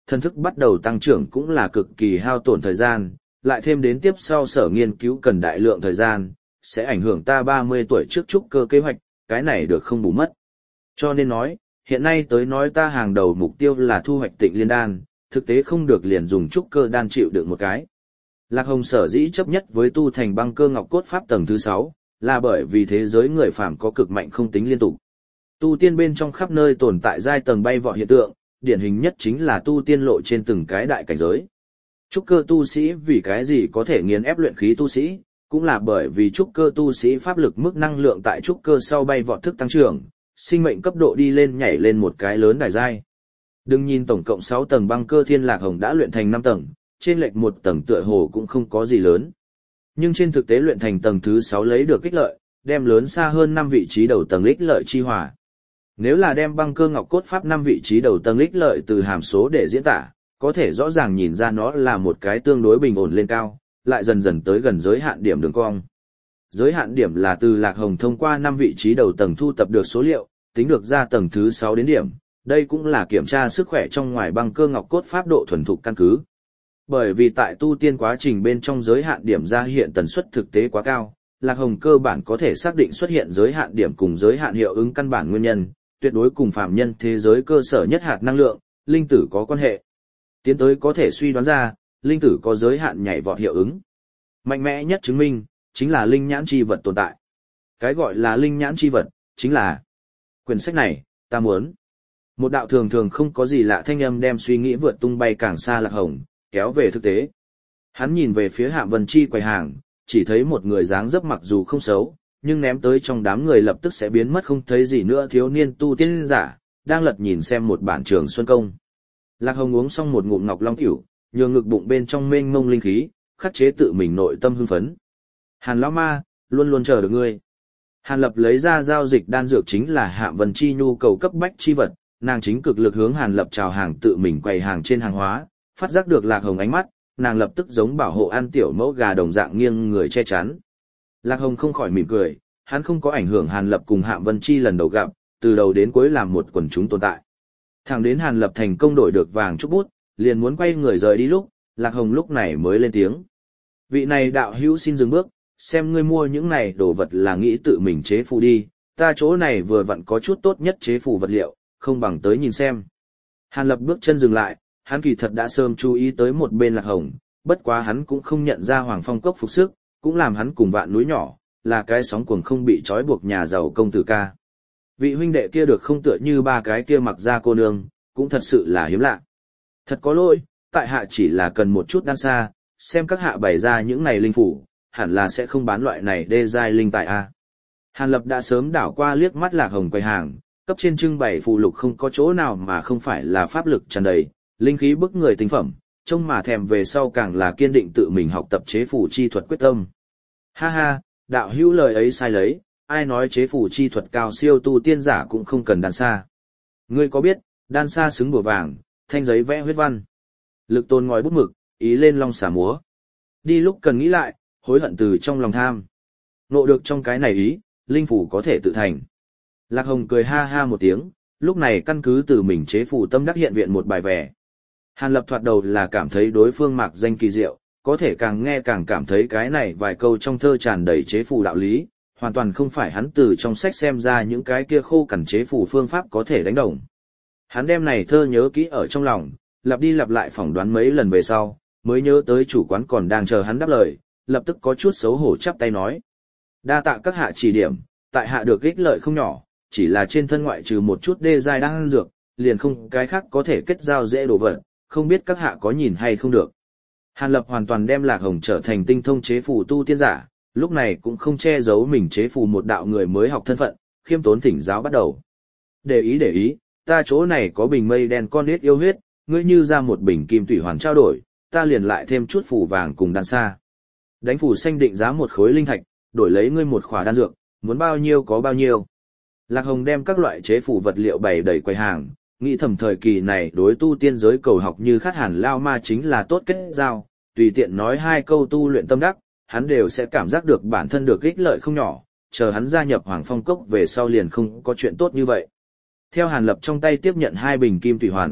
thần thức bắt đầu tăng trưởng cũng là cực kỳ hao tổn thời gian, lại thêm đến tiếp sau sở nghiên cứu cần đại lượng thời gian, sẽ ảnh hưởng ta 30 tuổi trước trúc cơ kế hoạch, cái này được không bù mất. Cho nên nói, hiện nay tới nói ta hàng đầu mục tiêu là thu hoạch Tịnh Liên đan, thực tế không được liền dùng trúc cơ đan chịu được một cái. Lạc Hồng sở dĩ chấp nhất với tu thành băng cơ ngọc cốt pháp tầng thứ 6, là bởi vì thế giới người phàm có cực mạnh không tính liên tục. Tu tiên bên trong khắp nơi tồn tại giai tầng bay vọt hiện tượng, điển hình nhất chính là tu tiên lộ trên từng cái đại cảnh giới. Trúc cơ tu sĩ vì cái gì có thể nghiền ép luyện khí tu sĩ, cũng là bởi vì trúc cơ tu sĩ pháp lực mức năng lượng tại trúc cơ sau bay vọt thức tăng trưởng, sinh mệnh cấp độ đi lên nhảy lên một cái lớn đài giai. Đừng nhìn tổng cộng 6 tầng băng cơ thiên Lạc Hồng đã luyện thành 5 tầng, trên lệch một tầng tựa hồ cũng không có gì lớn. Nhưng trên thực tế luyện thành tầng thứ 6 lấy được ích lợi, đem lớn xa hơn 5 vị trí đầu tầng ích lợi chi hòa. Nếu là đem băng cơ ngọc cốt pháp 5 vị trí đầu tầng ích lợi từ hàm số để diễn tả, có thể rõ ràng nhìn ra nó là một cái tương đối bình ổn lên cao, lại dần dần tới gần giới hạn điểm đường cong. Giới hạn điểm là từ Lạc Hồng thông qua 5 vị trí đầu tầng thu tập được số liệu, tính được ra tầng thứ 6 đến điểm. Đây cũng là kiểm tra sức khỏe trong ngoài băng cơ ngọc cốt pháp độ thuần thục căn cứ. Bởi vì tại tu tiên quá trình bên trong giới hạn điểm ra hiện tần suất thực tế quá cao, Lạc Hồng cơ bản có thể xác định xuất hiện giới hạn điểm cùng giới hạn hiệu ứng căn bản nguyên nhân, tuyệt đối cùng phàm nhân thế giới cơ sở nhất hạt năng lượng, linh tử có quan hệ. Tiến tới có thể suy đoán ra, linh tử có giới hạn nhảy vọt hiệu ứng. Mạnh mẽ nhất chứng minh, chính là linh nhãn chi vật tồn tại. Cái gọi là linh nhãn chi vật, chính là quyển sách này, ta muốn. Một đạo thường thường không có gì lạ thanh âm đem suy nghĩ vượt tung bay càng xa Lạc Hồng, kéo về thực tế. Hắn nhìn về phía Hạ Vân Chi quầy hàng, chỉ thấy một người dáng dấp mặc dù không xấu, nhưng ném tới trong đám người lập tức sẽ biến mất không thấy gì nữa thiếu niên tu tiên giả, đang lật nhìn xem một bản Trường Xuân Công. Lạc Hồng uống xong một ngụm ngọc long tiểu, nhường ngực bụng bên trong mênh mông linh khí, khắc chế tự mình nội tâm hưng phấn. Hàn lão ma, luôn luôn chờ được ngươi. Hàn Lập lấy ra giao dịch đan dược chính là Hạ Vân Chi nhu cầu cấp bách chi vật, nàng chính cực lực hướng Hàn Lập chào hàng tự mình quầy hàng trên hàng hóa, phát giác được Lạc Hồng ánh mắt, nàng lập tức giống bảo hộ ăn tiểu mẫu gà đồng dạng nghiêng người che chắn. Lạc Hồng không khỏi mỉm cười, hắn không có ảnh hưởng Hàn Lập cùng Hạ Vân Chi lần đầu gặp, từ đầu đến cuối làm một quần chúng tồn tại. Thẳng đến Hàn Lập thành công đổi được vàng trúc bút, liền muốn quay người rời đi lúc, Lạc Hồng lúc này mới lên tiếng. Vị này đạo hữu xin dừng bước, xem ngươi mua những này đồ vật là nghĩ tự mình chế phù đi, ta chỗ này vừa vặn có chút tốt nhất chế phù vật liệu, không bằng tới nhìn xem. Hàn Lập bước chân dừng lại, hắn kỳ thật đã sớm chú ý tới một bên Lạc Hồng, bất quá hắn cũng không nhận ra Hoàng Phong Cốc phục sức, cũng làm hắn cùng vạn núi nhỏ, là cái sóng cuồng không bị trói buộc nhà giàu công tử ca. Vị huynh đệ kia được không tựa như ba cái kia mặc ra cô nương, cũng thật sự là hiếm lạ. Thật có lỗi, tại hạ chỉ là cần một chút đan xa, xem các hạ bày ra những này linh phủ, hẳn là sẽ không bán loại này đê giai linh tài a. Hàn Lập đã sớm đảo qua liếc mắt Lạc Hồng quầy hàng, cấp trên trưng bày phù lục không có chỗ nào mà không phải là pháp lực tràn đầy, linh khí bức người tinh phẩm, trông mà thèm về sau càng là kiên định tự mình học tập chế phù chi thuật quyết tâm. Ha ha, đạo hữu lời ấy sai lấy, ai nói chế phù chi thuật cao siêu tu tiên giả cũng không cần đan xa. Ngươi có biết, đan xa xứng bùa vàng, thanh giấy vẽ huyết văn. Lực tôn ngòi bút mực, ý lên long xả múa. Đi lúc cần nghĩ lại, hối hận từ trong lòng tham. Nộ được trong cái này ý, linh phủ có thể tự thành. Lạc Hồng cười ha ha một tiếng, lúc này căn cứ từ mình chế phù tâm đắc hiện viện một bài vẽ. Hàn Lập thoạt đầu là cảm thấy đối phương mạc danh kỳ diệu, có thể càng nghe càng cảm thấy cái này vài câu trong thơ tràn đầy chế phù đạo lý, hoàn toàn không phải hắn từ trong sách xem ra những cái kia khô cằn chế phù phương pháp có thể đánh đồng. Hắn đem này thơ nhớ kỹ ở trong lòng, lặp đi lặp lại phỏng đoán mấy lần về sau, mới nhớ tới chủ quán còn đang chờ hắn đáp lời, lập tức có chút xấu hổ chắp tay nói. Đa tạ các hạ chỉ điểm, tại hạ được ích lợi không nhỏ, chỉ là trên thân ngoại trừ một chút đê giai đang ăn dược, liền không cái khác có thể kết giao dễ đồ vật, không biết các hạ có nhìn hay không được. Hàn Lập hoàn toàn đem Lạc Hồng trở thành tinh thông chế phù tu tiên giả, lúc này cũng không che giấu mình chế phù một đạo người mới học thân phận, khiêm tốn thỉnh giáo bắt đầu. Để ý, ta chỗ này có bình mây đen con nết yêu huyết, ngươi như ra một bình kim thủy hoàn trao đổi, ta liền lại thêm chút phù vàng cùng đan xa. Đánh phù xanh định giá một khối linh thạch, đổi lấy ngươi một khỏa đan dược, muốn bao nhiêu có bao nhiêu. Lạc Hồng đem các loại chế phù vật liệu bày đầy quầy hàng, nghĩ thầm thời kỳ này đối tu tiên giới cầu học như khát Hàn lao ma chính là tốt kết giao, tùy tiện nói hai câu tu luyện tâm đắc, hắn đều sẽ cảm giác được bản thân được ích lợi không nhỏ, chờ hắn gia nhập Hoàng Phong Cốc về sau liền không có chuyện tốt như vậy. Theo Hàn Lập trong tay tiếp nhận 2 bình kim thủy hoàn,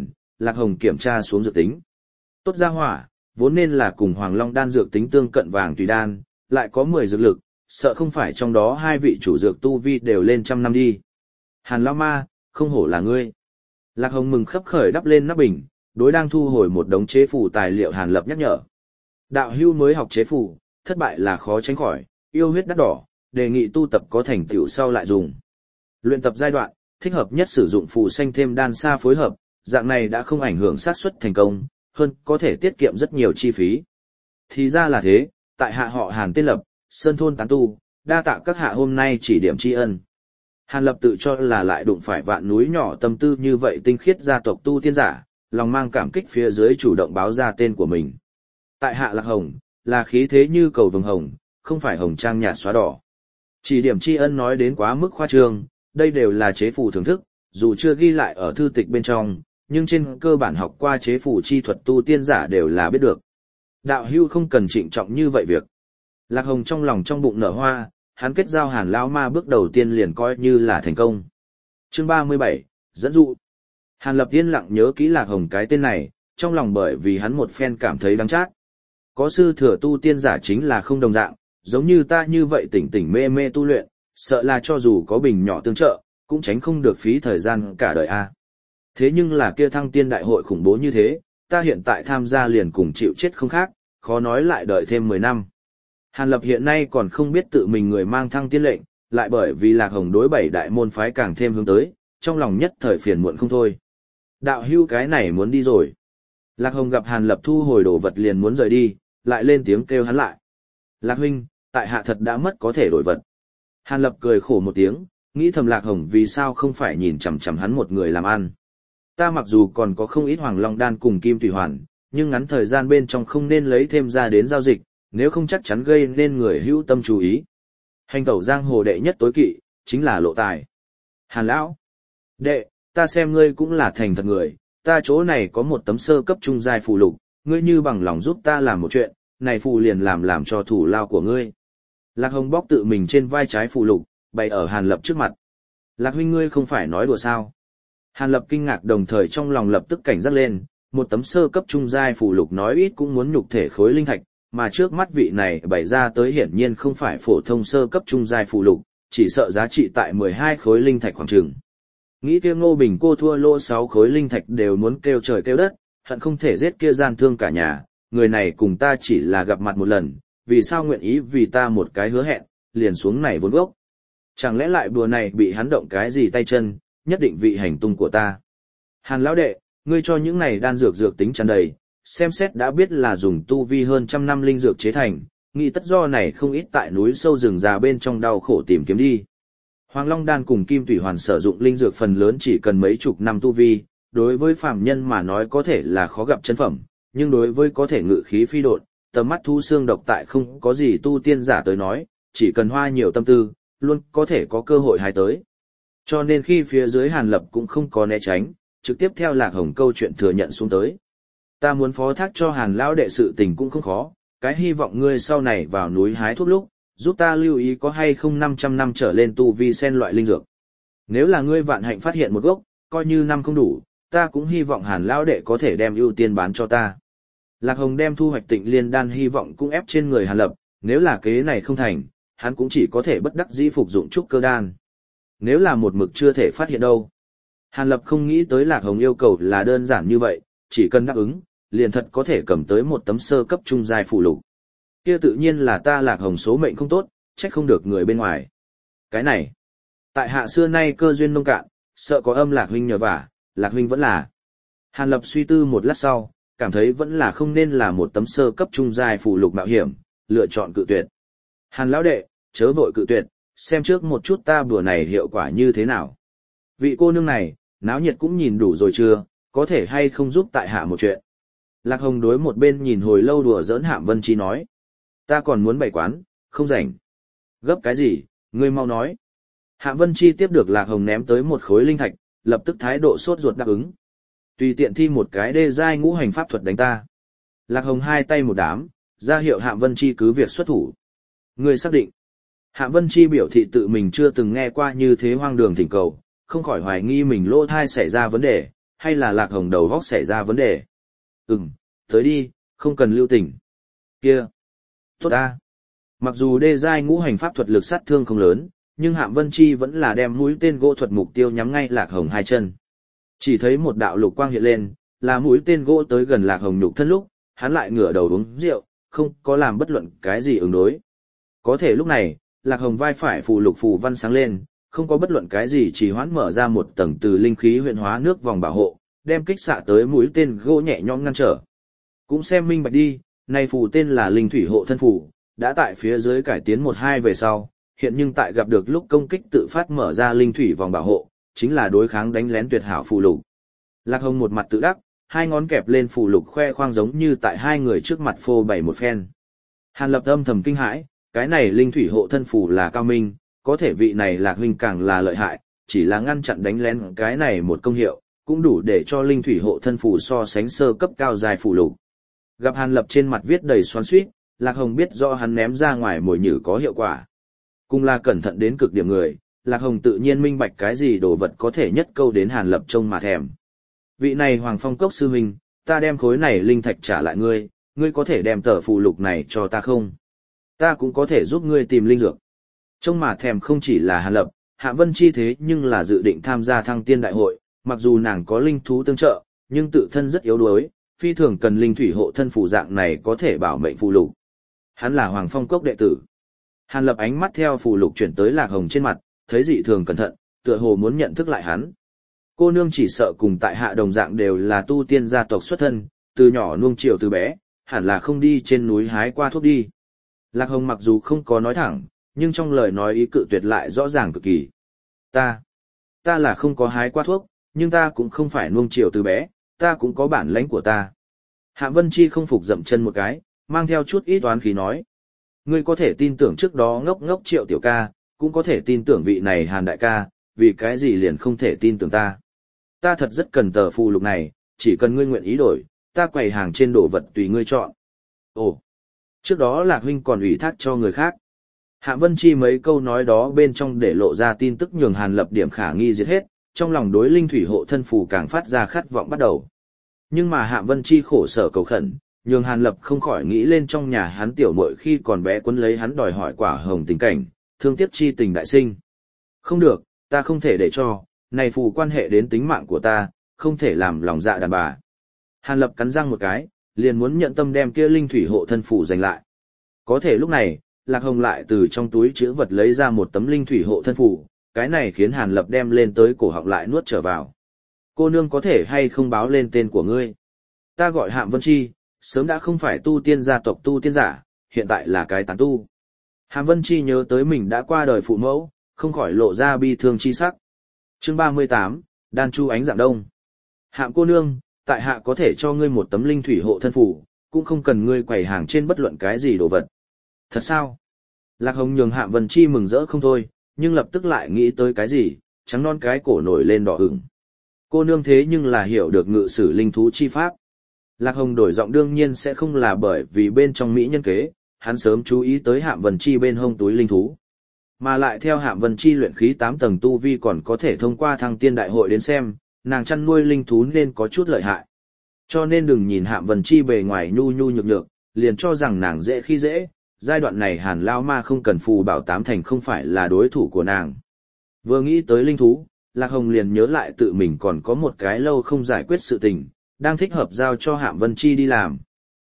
Lạc Hồng kiểm tra xuống dược tính. Tốt ra hỏa, vốn nên là cùng Hoàng Long đan dược tính tương cận vàng tùy đan, lại có 10 dược lực, sợ không phải trong đó hai vị chủ dược tu vi đều lên trăm năm đi. Hàn Lão Ma, không hổ là ngươi. Lạc Hồng mừng khấp khởi đắp lên nắp bình, đối đang thu hồi một đống chế phù tài liệu Hàn Lập nhắc nhở. Đạo hưu mới học chế phù, thất bại là khó tránh khỏi, yêu huyết đắt đỏ, đề nghị tu tập có thành tựu sau lại dùng. Luyện tập giai đoạn, thích hợp nhất sử dụng phù xanh thêm đan sa phối hợp, dạng này đã không ảnh hưởng xác suất thành công, hơn có thể tiết kiệm rất nhiều chi phí. Thì ra là thế, tại hạ họ Hàn tên Lập, Sơn thôn tán tu, đa tạ các hạ hôm nay chỉ điểm tri ân. Hàn Lập tự cho là lại đụng phải vạn núi nhỏ tâm tư như vậy tinh khiết gia tộc tu tiên giả, lòng mang cảm kích phía dưới chủ động báo ra tên của mình. Tại hạ Lạc Hồng, là khí thế như cầu vồng hồng, không phải hồng trang nhạt xóa đỏ. Chỉ điểm tri ân nói đến quá mức khoa trương, đây đều là chế phù thưởng thức, dù chưa ghi lại ở thư tịch bên trong, nhưng trên cơ bản học qua chế phù chi thuật tu tiên giả đều là biết được. Đạo hưu không cần trịnh trọng như vậy việc. Lạc Hồng trong lòng trong bụng nở hoa, hắn kết giao Hàn Lão Ma bước đầu tiên liền coi như là thành công. Chương 37, dẫn dụ. Hàn Lập yên lặng nhớ kỹ Lạc Hồng cái tên này, trong lòng bởi vì hắn một phen cảm thấy đắng chát. Có sư thừa tu tiên giả chính là không đồng dạng, giống như ta như vậy tỉnh tỉnh mê mê tu luyện, sợ là cho dù có bình nhỏ tương trợ, cũng tránh không được phí thời gian cả đời a. Thế nhưng là kia thăng tiên đại hội khủng bố như thế, ta hiện tại tham gia liền cùng chịu chết không khác, khó nói lại đợi thêm 10 năm. Hàn Lập hiện nay còn không biết tự mình người mang thăng tiên lệnh, lại bởi vì Lạc Hồng đối 7 đại môn phái càng thêm hướng tới, trong lòng nhất thời phiền muộn không thôi. Đạo hưu cái này muốn đi rồi. Lạc Hồng gặp Hàn Lập thu hồi đồ vật liền muốn rời đi, lại lên tiếng kêu hắn lại. Lạc huynh, tại hạ thật đã mất có thể đổi vật. Hàn Lập cười khổ một tiếng, nghĩ thầm Lạc Hồng vì sao không phải nhìn chằm chằm hắn một người làm ăn. Ta mặc dù còn có không ít Hoàng Long đan cùng Kim Thủy Hoàn, nhưng ngắn thời gian bên trong không nên lấy thêm ra đến giao dịch, nếu không chắc chắn gây nên người hữu tâm chú ý. Hành tẩu giang hồ đệ nhất tối kỵ, chính là lộ tài. Hàn lão, đệ, ta xem ngươi cũng là thành thật người, ta chỗ này có một tấm sơ cấp trung giai phù lục, ngươi như bằng lòng giúp ta làm một chuyện, này phù liền làm cho thủ lao của ngươi. Lạc Hồng bóc tự mình trên vai trái phù lục, bày ở Hàn Lập trước mặt. Lạc huynh ngươi không phải nói đùa sao? Hàn Lập kinh ngạc đồng thời trong lòng lập tức cảnh giác lên, một tấm sơ cấp trung giai phù lục nói ít cũng muốn nhục thể khối linh thạch, mà trước mắt vị này bày ra tới hiển nhiên không phải phổ thông sơ cấp trung giai phù lục, chỉ sợ giá trị tại 12 khối linh thạch khoảng chừng. Nghĩ kia Ngô Bình cô thua lỗ 6 khối linh thạch đều muốn kêu trời kêu đất, hận không thể giết kia gian thương cả nhà, người này cùng ta chỉ là gặp mặt một lần, vì sao nguyện ý vì ta một cái hứa hẹn, liền xuống này vốn gốc. Chẳng lẽ lại bùa này bị hắn động cái gì tay chân, nhất định vị hành tung của ta. Hàn lão đệ, ngươi cho những này đan dược tính tràn đầy, xem xét đã biết là dùng tu vi hơn trăm năm linh dược chế thành, nghĩ tất do này không ít tại núi sâu rừng già bên trong đau khổ tìm kiếm đi. Hoàng Long đan cùng Kim Thủy Hoàn sử dụng linh dược phần lớn chỉ cần mấy chục năm tu vi, đối với phàm nhân mà nói có thể là khó gặp chân phẩm, nhưng đối với có thể ngự khí phi độn, tầm mắt thu xương độc tại không có gì tu tiên giả tới nói, chỉ cần hoa nhiều tâm tư, luôn có thể có cơ hội hái tới. Cho nên khi phía dưới Hàn Lập cũng không có né tránh, trực tiếp theo Lạc Hồng câu chuyện thừa nhận xuống tới. Ta muốn phó thác cho Hàn lão đệ sự tình cũng không khó, cái hy vọng ngươi sau này vào núi hái thuốc lúc, giúp ta lưu ý có hay không 500 năm trở lên tu vi sen loại linh dược. Nếu là ngươi vạn hạnh phát hiện một gốc, coi như năm không đủ, ta cũng hy vọng Hàn lão đệ có thể đem ưu tiên bán cho ta. Lạc Hồng đem thu hoạch Tịnh Liên đan hy vọng cũng ép trên người Hàn Lập, nếu là kế này không thành, hắn cũng chỉ có thể bất đắc dĩ phục dụng trúc cơ đan. Nếu là một mực chưa thể phát hiện đâu. Hàn Lập không nghĩ tới Lạc Hồng yêu cầu là đơn giản như vậy, chỉ cần đáp ứng, liền thật có thể cầm tới một tấm sơ cấp trung giai phù lục. Kia tự nhiên là ta Lạc Hồng số mệnh không tốt, trách không được người bên ngoài. Cái này, tại hạ xưa nay cơ duyên nông cạn, sợ có âm Lạc huynh nhờ vả, Lạc huynh vẫn là. Hàn Lập suy tư một lát sau, cảm thấy vẫn là không nên là một tấm sơ cấp trung giai phù lục mạo hiểm, lựa chọn cự tuyệt. Hàn lão đệ, chớ vội cự tuyệt, xem trước một chút ta bùa này hiệu quả như thế nào. Vị cô nương này, náo nhiệt cũng nhìn đủ rồi chưa, có thể hay không giúp tại hạ một chuyện. Lạc Hồng đối một bên nhìn hồi lâu đùa giỡn Hạm Vân Chi nói. Ta còn muốn bày quán, không rảnh. Gấp cái gì, ngươi mau nói. Hạm Vân Chi tiếp được Lạc Hồng ném tới một khối linh thạch, lập tức thái độ sốt ruột đáp ứng. Tùy tiện thi một cái đê giai ngũ hành pháp thuật đánh ta. Lạc Hồng hai tay một đám, ra hiệu Hạm Vân Chi cứ việc xuất thủ. Ngươi xác định. Hạm Vân Chi biểu thị tự mình chưa từng nghe qua như thế hoang đường thỉnh cầu, không khỏi hoài nghi mình lỗ thai xảy ra vấn đề, hay là Lạc Hồng đầu góc xảy ra vấn đề? Tới đi, không cần lưu tình. Kia, tốt ta. Mặc dù đê giai ngũ hành pháp thuật lực sát thương không lớn, nhưng Hạm Vân Chi vẫn là đem mũi tên gỗ thuật mục tiêu nhắm ngay Lạc Hồng hai chân. Chỉ thấy một đạo lục quang hiện lên, là mũi tên gỗ tới gần Lạc Hồng nhục thân lúc, hắn lại ngửa đầu uống rượu, không có làm bất luận cái gì ứng đối. Có thể lúc này, Lạc Hồng vai phải phù lục phù văn sáng lên, không có bất luận cái gì chỉ hoãn mở ra một tầng từ linh khí huyện hóa nước vòng bảo hộ, đem kích xạ tới mũi tên gỗ nhẹ nhõm ngăn trở. Cũng xem minh bạch đi, này phù tên là linh thủy hộ thân phù, đã tại phía dưới cải tiến 1-2 về sau, hiện nhưng tại gặp được lúc công kích tự phát mở ra linh thủy vòng bảo hộ, chính là đối kháng đánh lén tuyệt hảo phù lục. Lạc Hồng một mặt tự đắc, hai ngón kẹp lên phù lục khoe khoang giống như tại hai người trước mặt phô bày một phen. Hàn Lập âm thầm kinh hãi, cái này linh thủy hộ thân phù là cao minh, có thể vị này Lạc huynh càng là lợi hại, chỉ là ngăn chặn đánh lén cái này một công hiệu, cũng đủ để cho linh thủy hộ thân phù so sánh sơ cấp cao dài phù lục. Gặp Hàn Lập trên mặt viết đầy xoắn xuýt, Lạc Hồng biết rõ hắn ném ra ngoài mồi nhử có hiệu quả. Cùng là cẩn thận đến cực điểm người, Lạc Hồng tự nhiên minh bạch cái gì đồ vật có thể nhất câu đến Hàn Lập trông mà thèm. Vị này Hoàng Phong Cốc sư huynh, ta đem khối này linh thạch trả lại ngươi, ngươi có thể đem tờ phù lục này cho ta không? Ta cũng có thể giúp ngươi tìm linh dược. Trông mà thèm không chỉ là Hàn Lập, Hạ Vân Chi thế nhưng là dự định tham gia Thăng Tiên Đại hội, mặc dù nàng có linh thú tương trợ, nhưng tự thân rất yếu đuối, phi thường cần linh thủy hộ thân phù dạng này có thể bảo mệnh phù lục. Hắn là Hoàng Phong Cốc đệ tử. Hàn Lập ánh mắt theo phù lục chuyển tới Lạc Hồng trên mặt, thấy dị thường cẩn thận, tựa hồ muốn nhận thức lại hắn. Cô nương chỉ sợ cùng tại hạ đồng dạng đều là tu tiên gia tộc xuất thân, từ nhỏ nuông chiều từ bé, hẳn là không đi trên núi hái qua thuốc đi. Lạc Hồng mặc dù không có nói thẳng, nhưng trong lời nói ý cự tuyệt lại rõ ràng cực kỳ. Ta là không có hái qua thuốc, nhưng ta cũng không phải nuông chiều từ bé, ta cũng có bản lãnh của ta. Hạ Vân Chi không phục dậm chân một cái, mang theo chút ít oán khí nói. Ngươi có thể tin tưởng trước đó ngốc ngốc Triệu tiểu ca, cũng có thể tin tưởng vị này Hàn đại ca, vì cái gì liền không thể tin tưởng ta. Ta thật rất cần tờ phù lục này, chỉ cần ngươi nguyện ý đổi, ta quầy hàng trên đồ vật tùy ngươi chọn. Ồ, trước đó Lạc huynh còn ủy thác cho người khác. Hạ Vân Chi mấy câu nói đó bên trong để lộ ra tin tức nhường Hàn Lập điểm khả nghi giết hết, trong lòng đối linh thủy hộ thân phù càng phát ra khát vọng bắt đầu. Nhưng mà Hạ Vân Chi khổ sở cầu khẩn, nhường Hàn Lập không khỏi nghĩ lên trong nhà hắn tiểu muội khi còn bé quấn lấy hắn đòi hỏi quả hồng tình cảnh, thương tiếc chi tình đại sinh. Không được, ta không thể để cho, này phù quan hệ đến tính mạng của ta, không thể làm lòng dạ đàn bà. Hàn Lập cắn răng một cái, liền muốn nhận tâm đem kia linh thủy hộ thân phù giành lại. Có thể lúc này, Lạc Hồng lại từ trong túi chữ vật lấy ra một tấm linh thủy hộ thân phù, cái này khiến Hàn Lập đem lên tới cổ họng lại nuốt trở vào. Cô nương có thể hay không báo lên tên của ngươi? Ta gọi Hạm Vân Chi, sớm đã không phải tu tiên gia tộc tu tiên giả, hiện tại là cái tán tu. Hàm Vân Chi nhớ tới mình đã qua đời phụ mẫu, không khỏi lộ ra bi thương chi sắc. Chương 38, Đan Chu ánh dạng đông. Hạm cô nương, tại hạ có thể cho ngươi một tấm linh thủy hộ thân phù, cũng không cần ngươi quầy hàng trên bất luận cái gì đồ vật. Thật sao? Lạc Hồng nhường Hạm Vân Chi mừng rỡ không thôi, nhưng lập tức lại nghĩ tới cái gì, trắng non cái cổ nổi lên đỏ ửng. Cô nương thế nhưng là hiểu được ngự sử linh thú chi pháp. Lạc Hồng đổi giọng đương nhiên sẽ không là bởi vì bên trong mỹ nhân kế, hắn sớm chú ý tới Hạm Vân Chi bên hông túi linh thú. Mà lại theo Hạm Vân Chi luyện khí 8 tầng tu vi còn có thể thông qua Thăng Tiên Đại hội đến xem, nàng chăn nuôi linh thú nên có chút lợi hại. Cho nên đừng nhìn Hạm Vân Chi bề ngoài nhu nhu nhược nhược, liền cho rằng nàng dễ khi dễ, giai đoạn này Hàn Lao Ma không cần phù bảo tám thành không phải là đối thủ của nàng. Vừa nghĩ tới linh thú, Lạc Hồng liền nhớ lại tự mình còn có một cái lâu không giải quyết sự tình, đang thích hợp giao cho Hạm Vân Chi đi làm.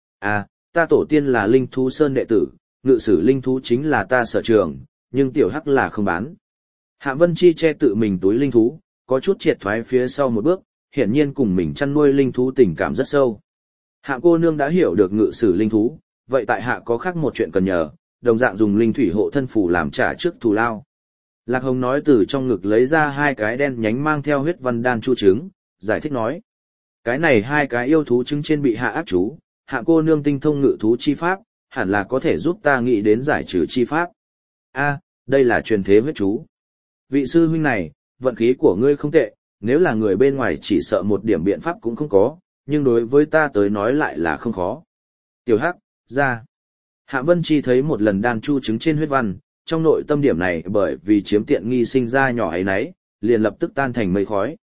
À, ta tổ tiên là linh thú sơn đệ tử, ngự sử linh thú chính là ta sở trường, nhưng tiểu hắc là không bán. Hạm Vân Chi che tự mình túi linh thú, có chút triệt thoái phía sau một bước, hiển nhiên cùng mình chăn nuôi linh thú tình cảm rất sâu. Hạm cô nương đã hiểu được ngự sử linh thú, vậy tại hạ có khác một chuyện cần nhờ, đồng dạng dùng linh thủy hộ thân phù làm trả trước thù lao. Lạc Hồng nói từ trong ngực lấy ra hai cái đen nhánh mang theo huyết văn đan chu trứng, giải thích nói. Cái này hai cái yêu thú trứng trên bị hạ ác chú, Hạ cô nương tinh thông ngự thú chi pháp, hẳn là có thể giúp ta nghĩ đến giải trừ chi pháp. A, đây là truyền thế huyết chú. Vị sư huynh này, vận khí của ngươi không tệ, nếu là người bên ngoài chỉ sợ một điểm biện pháp cũng không có, nhưng đối với ta tới nói lại là không khó. Tiểu Hắc, ra. Hạ Vân Chi thấy một lần đan chu trứng trên huyết văn, trong nội tâm điểm này bởi vì chiếm tiện nghi sinh ra nhỏ ấy nấy, liền lập tức tan thành mây khói.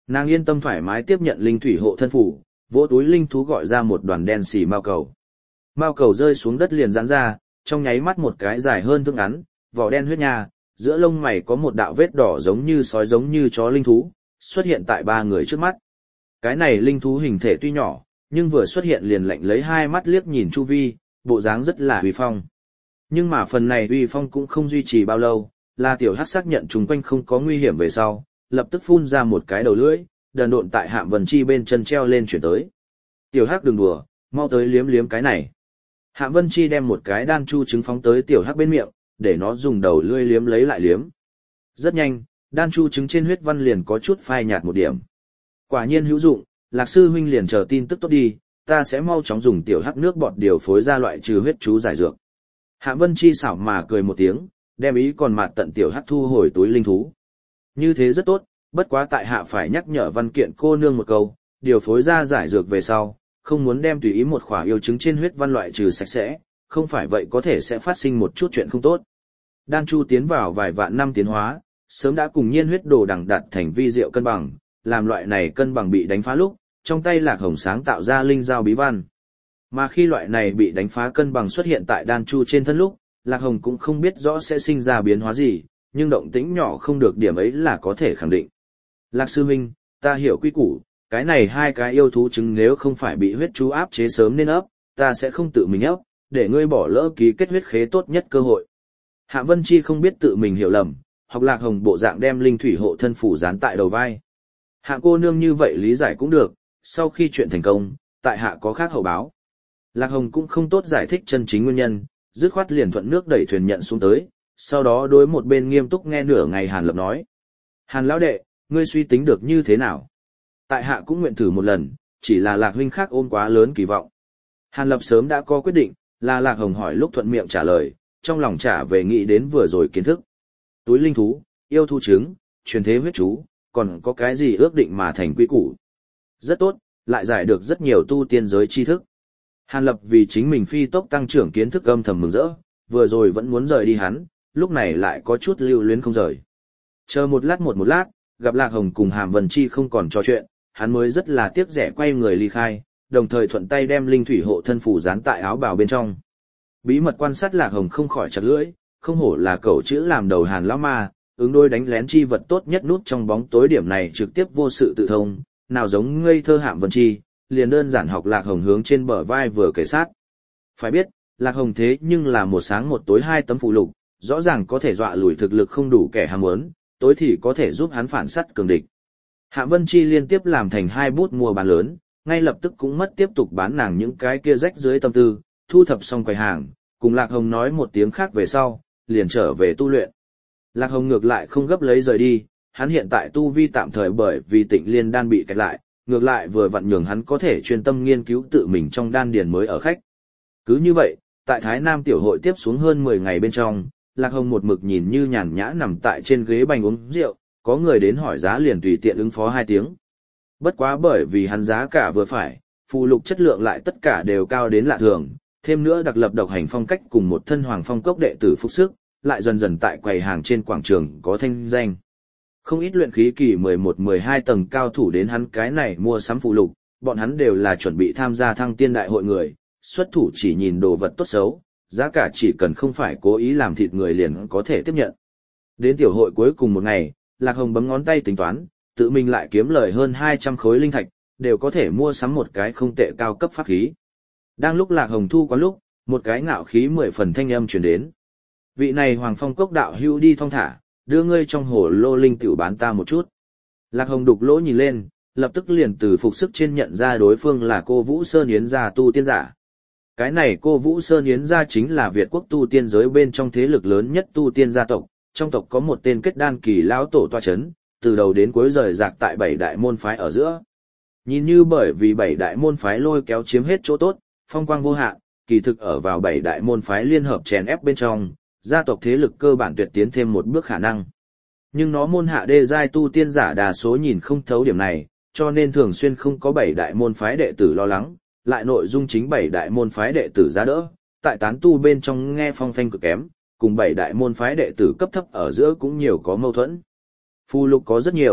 Nàng yên tâm thoải mái tiếp nhận linh thủy hộ thân phủ, vỗ túi linh thú gọi ra một đoàn đen xì mao cầu. Mao cầu rơi xuống đất liền giãn ra, trong nháy mắt một cái dài hơn thước ngắn, vỏ đen huyết nha, giữa lông mày có một đạo vết đỏ giống như sói giống như chó linh thú, xuất hiện tại ba người trước mắt. Cái này linh thú hình thể tuy nhỏ, nhưng vừa xuất hiện liền lạnh lấy hai mắt liếc nhìn chu vi, bộ dáng rất là uy phong. Nhưng mà phần này uy phong cũng không duy trì bao lâu, là tiểu hắc xác nhận chung quanh không có nguy hiểm về sau, lập tức phun ra một cái đầu lưỡi, đần độn tại Hạm Vân Chi bên chân treo lên chuyển tới. Tiểu hắc đừng đùa, mau tới liếm liếm cái này. Hạm Vân Chi đem một cái đan chu trứng phóng tới tiểu hắc bên miệng, để nó dùng đầu lưỡi liếm lấy lại liếm. Rất nhanh, đan chu trứng trên huyết văn liền có chút phai nhạt một điểm. Quả nhiên hữu dụng, Lạc sư huynh liền chờ tin tức tốt đi, ta sẽ mau chóng dùng tiểu hắc nước bọt điều phối ra loại trừ huyết chú giải dược. Hạm Vân Chi xảo mà cười một tiếng, đem ý còn mạt tận tiểu hắc thu hồi túi linh thú. Như thế rất tốt, bất quá tại hạ phải nhắc nhở văn kiện cô nương một câu, điều phối ra giải dược về sau, không muốn đem tùy ý một khỏa yêu trứng trên huyết văn loại trừ sạch sẽ, không phải vậy có thể sẽ phát sinh một chút chuyện không tốt. Đan chu tiến vào vài vạn năm tiến hóa, sớm đã cùng nhiên huyết đồ đằng đạt thành vi diệu cân bằng, làm loại này cân bằng bị đánh phá lúc, trong tay Lạc Hồng sáng tạo ra linh giao bí văn. Mà khi loại này bị đánh phá cân bằng xuất hiện tại đan chu trên thân lúc, Lạc Hồng cũng không biết rõ sẽ sinh ra biến hóa gì, nhưng động tĩnh nhỏ không được điểm ấy là có thể khẳng định. Lạc sư huynh, ta hiểu quy củ, cái này hai cái yêu thú trứng nếu không phải bị huyết chú áp chế sớm nên ấp, ta sẽ không tự mình ấp, để ngươi bỏ lỡ ký kết huyết khế tốt nhất cơ hội. Hạ Vân Chi không biết tự mình hiểu lầm, học Lạc Hồng bộ dạng đem linh thủy hộ thân phủ dán tại đầu vai. Hạ cô nương như vậy lý giải cũng được, sau khi chuyện thành công, tại hạ có khác hậu báo. Lạc Hồng cũng không tốt giải thích chân chính nguyên nhân, dứt khoát liền thuận nước đẩy thuyền nhận xuống tới, sau đó đối một bên nghiêm túc nghe nửa ngày Hàn Lập nói. Hàn lão đệ, ngươi suy tính được như thế nào? Tại hạ cũng nguyện thử một lần, chỉ là Lạc huynh khác ôm quá lớn kỳ vọng. Hàn Lập sớm đã có quyết định, là Lạc Hồng hỏi lúc thuận miệng trả lời, trong lòng trả về nghĩ đến vừa rồi kiến thức. Túi linh thú, yêu thú trứng, truyền thế huyết chú, còn có cái gì ước định mà thành quy củ. Rất tốt, lại giải được rất nhiều tu tiên giới tri thức. Hàn Lập vì chính mình phi tốc tăng trưởng kiến thức âm thầm mừng rỡ, vừa rồi vẫn muốn rời đi hắn, lúc này lại có chút lưu luyến không rời. Chờ một lát, gặp Lạc Hồng cùng Hàm Vân Chi không còn trò chuyện, hắn mới rất là tiếc rẻ quay người ly khai, đồng thời thuận tay đem linh thủy hộ thân phủ dán tại áo bào bên trong. Bí mật quan sát Lạc Hồng không khỏi chặt lưỡi, không hổ là cẩu chữ làm đầu Hàn lão ma, ứng đôi đánh lén chi vật tốt nhất nút trong bóng tối điểm này trực tiếp vô sự tự thông, nào giống ngây thơ Hàm Vân Chi, liền đơn giản học Lạc Hồng hướng trên bờ vai vừa kể sát. Phải biết, Lạc Hồng thế nhưng là một sáng một tối hai tấm phụ lục, rõ ràng có thể dọa lùi thực lực không đủ kẻ ham muốn, tối thì có thể giúp hắn phản sát cường địch. Hạ Vân Chi liên tiếp làm thành hai bút mua bán lớn, ngay lập tức cũng mất tiếp tục bán nàng những cái kia rách dưới tâm tư, thu thập xong quầy hàng, cùng Lạc Hồng nói một tiếng khác về sau, liền trở về tu luyện. Lạc Hồng ngược lại không gấp lấy rời đi, hắn hiện tại tu vi tạm thời bởi vì Tịnh Liên đan bị kẹt lại, ngược lại vừa vặn nhường hắn có thể chuyên tâm nghiên cứu tự mình trong đan điền mới ở khách. Cứ như vậy, tại Thái Nam tiểu hội tiếp xuống hơn 10 ngày bên trong, Lạc Hồng một mực nhìn như nhàn nhã nằm tại trên ghế bành uống rượu, có người đến hỏi giá liền tùy tiện ứng phó 2 tiếng. Bất quá bởi vì hắn giá cả vừa phải, phù lục chất lượng lại tất cả đều cao đến lạ thường, thêm nữa đặc lập độc hành phong cách cùng một thân hoàng phong cốc đệ tử phục sức, lại dần dần tại quầy hàng trên quảng trường có thanh danh. Không ít luyện khí kỳ 11-12 tầng cao thủ đến hắn cái này mua sắm phù lục, bọn hắn đều là chuẩn bị tham gia thăng tiên đại hội người, xuất thủ chỉ nhìn đồ vật tốt xấu, giá cả chỉ cần không phải cố ý làm thịt người liền có thể tiếp nhận. Đến tiểu hội cuối cùng một ngày, Lạc Hồng bấm ngón tay tính toán, tự mình lại kiếm lời hơn 200 khối linh thạch, đều có thể mua sắm một cái không tệ cao cấp pháp khí. Đang lúc Lạc Hồng thu quán lúc, một cái ngạo khí 10 phần thanh âm truyền đến. Vị này Hoàng Phong Cốc đạo hữu đi thong thả, đưa ngươi trong hồ lô linh tiểu bán ta một chút. Lạc Hồng đục lỗ nhìn lên, lập tức liền từ phục sức trên nhận ra đối phương là cô Vũ Sơn Yến gia tu tiên giả. Cái này cô Vũ Sơn Yến gia chính là Việt quốc tu tiên giới bên trong thế lực lớn nhất tu tiên gia tộc, trong tộc có một tên kết đan kỳ lão tổ toa chấn, từ đầu đến cuối rời rạc tại 7 đại môn phái ở giữa. Nhìn như bởi vì 7 đại môn phái lôi kéo chiếm hết chỗ tốt, phong quang vô hạn, kỳ thực ở vào 7 đại môn phái liên hợp chèn ép bên trong, gia tộc thế lực cơ bản tuyệt tiến thêm một bước khả năng. Nhưng nó môn hạ đê giai tu tiên giả đa số nhìn không thấu điểm này, cho nên thường xuyên không có 7 đại môn phái đệ tử lo lắng, lại nội dung chính 7 đại môn phái đệ tử giá đỡ, tại tán tu bên trong nghe phong phanh cực kém, cùng 7 đại môn phái đệ tử cấp thấp ở giữa cũng nhiều có mâu thuẫn. Phù lục có rất nhiều,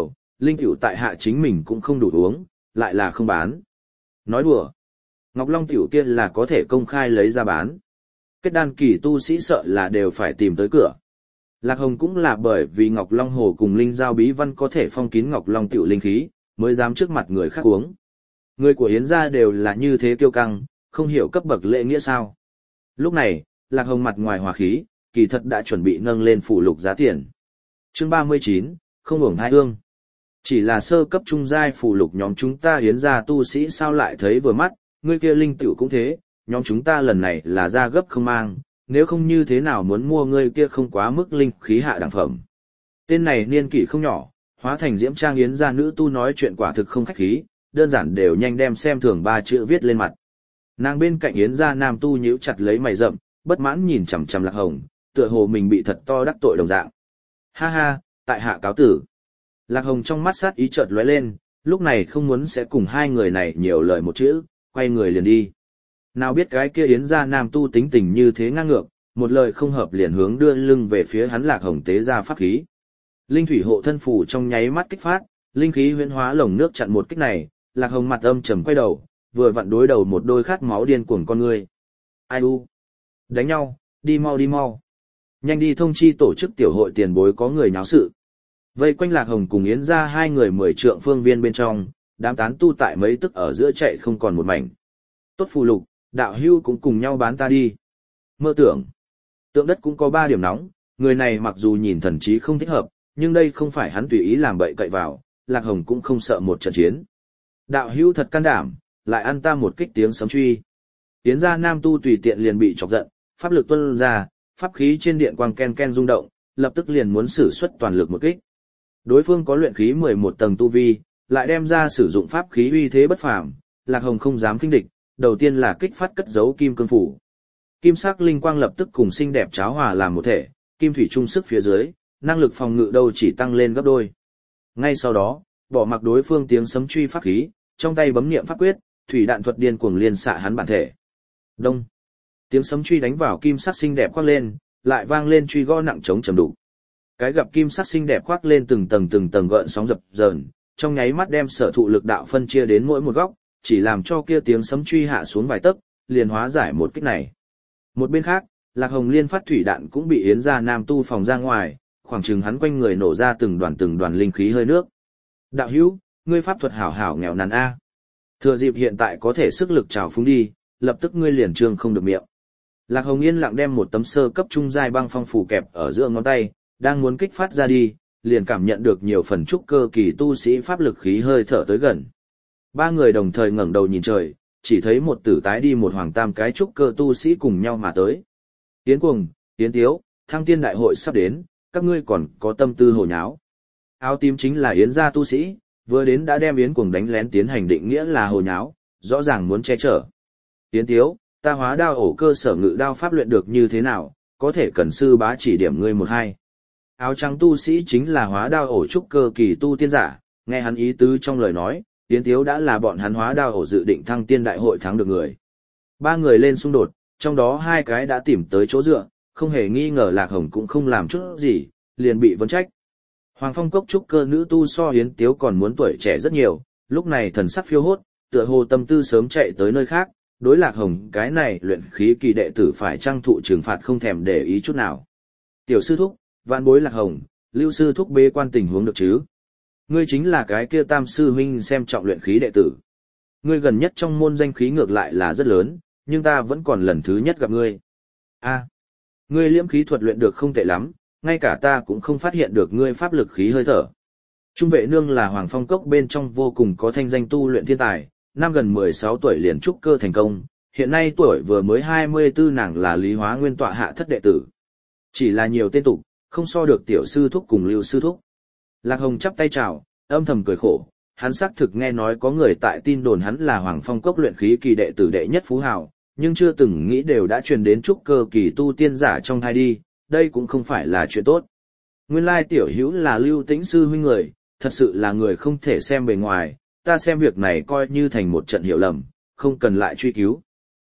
linh tiểu tại hạ chính mình cũng không đủ uống, lại là không bán. Nói đùa. Ngọc Long tiểu kia là có thể công khai lấy ra bán. Kết đan kỳ tu sĩ sợ là đều phải tìm tới cửa. Lạc Hồng cũng là bởi vì Ngọc Long Hồ cùng linh giao bí văn có thể phong kín Ngọc Long tiểu linh khí, mới dám trước mặt người khác uống. Người của Yến gia đều là như thế kiêu căng, không hiểu cấp bậc lễ nghĩa sao. Lúc này, Lạc Hồng mặt ngoài hòa khí, kỳ thật đã chuẩn bị nâng lên phụ lục giá tiền. Chương 39, không uổng hai hương. Chỉ là sơ cấp trung giai phụ lục nhóm chúng ta Yến gia tu sĩ sao lại thấy vừa mắt, người kia linh tiểu cũng thế, nhóm chúng ta lần này là ra gấp không mang, nếu không như thế nào muốn mua người kia không quá mức linh khí hạ đẳng phẩm. Tên này niên kỷ không nhỏ, hóa thành diễm trang Yến gia nữ tu nói chuyện quả thực không khách khí, đơn giản đều nhanh đem xem thường 3 chữ viết lên mặt. Nàng bên cạnh Yến gia nam tu nhíu chặt lấy mày rậm, bất mãn nhìn chằm chằm Lạc Hồng, tựa hồ mình bị thật to đắc tội đồng dạng. Ha ha, tại hạ cáo tử. Lạc Hồng trong mắt sát ý chợt lóe lên, lúc này không muốn sẽ cùng hai người này nhiều lời một chữ, quay người liền đi. Nào biết cái kia Yến gia nam tu tính tình như thế ngang ngược, một lời không hợp liền hướng đưa lưng về phía hắn Lạc Hồng tế ra pháp khí. Linh thủy hộ thân phù trong nháy mắt kích phát, linh khí huyễn hóa lồng nước chặn một kích này, Lạc Hồng mặt âm trầm quay đầu, vừa vặn đối đầu một đôi khát máu điên cuồng con người. Ai u? Đánh nhau, đi mau đi mau. Nhanh đi thông chi tổ chức tiểu hội tiền bối có người nháo sự. Vây quanh Lạc Hồng cùng Yến gia hai người 10 trượng phương viên bên trong, đám tán tu tại mấy tức ở giữa chạy không còn một mảnh. Tốt phù lục, đạo hưu cũng cùng nhau bán ta đi. Mơ tưởng. Tượng đất cũng có 3 điểm nóng, người này mặc dù nhìn thần trí không thích hợp, nhưng đây không phải hắn tùy ý làm bậy cậy vào, Lạc Hồng cũng không sợ một trận chiến. Đạo hưu thật can đảm, lại ăn ta một kích tiếng sấm truy. Yến gia nam tu tùy tiện liền bị chọc giận, pháp lực tuôn ra, pháp khí trên điện quang ken ken rung động, lập tức liền muốn sử xuất toàn lực một kích. Đối phương có luyện khí 11 tầng tu vi, lại đem ra sử dụng pháp khí uy thế bất phàm, Lạc Hồng không dám khinh địch, đầu tiên là kích phát cất giấu kim cương phủ. Kim sắc linh quang lập tức cùng xinh đẹp cháo hòa làm một thể, kim thủy trung sức phía dưới, năng lực phòng ngự đâu chỉ tăng lên gấp đôi. Ngay sau đó, bỏ mặc đối phương tiếng sấm truy pháp khí, trong tay bấm niệm pháp quyết, thủy đạn thuật điên cuồng liên xạ hắn bản thể. Đông. Tiếng sấm truy đánh vào kim sắc xinh đẹp khoác lên, lại vang lên truy gõ nặng chống trầm đủ. Cái gặp kim sắc xinh đẹp khoác lên từng tầng gợn sóng dập dờn, trong nháy mắt đem sở thụ lực đạo phân chia đến mỗi một góc, chỉ làm cho kia tiếng sấm truy hạ xuống vài tấc, liền hóa giải một kích này. Một bên khác, Lạc Hồng liên phát thủy đạn cũng bị Yến gia nam tu phòng ra ngoài, khoảng chừng hắn quanh người nổ ra từng đoàn linh khí hơi nước. Đạo hữu, ngươi pháp thuật hảo hảo nghèo nàn a. Thừa dịp hiện tại có thể sức lực trào phúng đi, lập tức ngươi liền trương không được miệng. Lạc Hồng yên lặng đem một tấm sơ cấp trung giai băng phong phủ kẹp ở giữa ngón tay, đang muốn kích phát ra đi, liền cảm nhận được nhiều phần trúc cơ kỳ tu sĩ pháp lực khí hơi thở tới gần. 3 người đồng thời ngẩng đầu nhìn trời, chỉ thấy một tử tái đi một hoàng tam cái trúc cơ tu sĩ cùng nhau mà tới. Yến Cuồng, Yến Tiếu, Thăng Tiên đại hội sắp đến, các ngươi còn có tâm tư hồ nháo. Áo tím chính là Yến gia tu sĩ, vừa đến đã đem Yến Cuồng đánh lén tiến hành định nghĩa là hồ nháo, rõ ràng muốn che chở. Yến Tiếu, ta hóa đao ổ cơ sở ngự đao pháp luyện được như thế nào, có thể cần sư bá chỉ điểm ngươi một hai. Áo trắng tu sĩ chính là hóa đao ổ trúc cơ kỳ tu tiên giả, nghe hắn ý tứ trong lời nói, Yến Tiếu đã là bọn hắn hóa đao ổ dự định Thăng Tiên đại hội thắng được người. 3 người lên xung đột, trong đó 2 cái đã tìm tới chỗ dựa, không hề nghi ngờ Lạc Hồng cũng không làm chút gì, liền bị vấn trách. Hoàng Phong Cốc trúc cơ nữ tu so Yến Tiếu còn muốn tuổi trẻ rất nhiều, lúc này thần sắc phiêu hốt, tựa hồ tâm tư sớm chạy tới nơi khác, đối Lạc Hồng cái này luyện khí kỳ đệ tử phải trang thụ trừng phạt không thèm để ý chút nào. Tiểu sư thúc, vạn bối Lạc Hồng, Lưu sư thúc bê quan tình huống được chứ? Ngươi chính là cái kia Tam sư huynh xem trọng luyện khí đệ tử. Ngươi gần nhất trong môn danh khí ngược lại là rất lớn, nhưng ta vẫn còn lần thứ nhất gặp ngươi. A, ngươi liễm khí thuật luyện được không tệ lắm, ngay cả ta cũng không phát hiện được ngươi pháp lực khí hơi thở. Trung vệ nương là Hoàng Phong Cốc bên trong vô cùng có thanh danh tu luyện thiên tài, năm gần 16 tuổi liền trúc cơ thành công, hiện nay tuổi vừa mới 24 nàng là Lý Hóa Nguyên tọa hạ thất đệ tử. Chỉ là nhiều tên tục, không so được tiểu sư thúc cùng Lưu sư thúc. Lạc Hồng chắp tay chào, âm thầm cười khổ, hắn xác thực nghe nói có người tại tin đồn hắn là Hoàng Phong Cốc luyện khí kỳ đệ tử đệ nhất phú hào, nhưng chưa từng nghĩ đều đã truyền đến trúc cơ kỳ tu tiên giả trong thai đi, đây cũng không phải là chuyện tốt. Nguyên lai tiểu hữu là Lưu Tĩnh sư huynh người, thật sự là người không thể xem bề ngoài, ta xem việc này coi như thành một trận hiểu lầm, không cần lại truy cứu.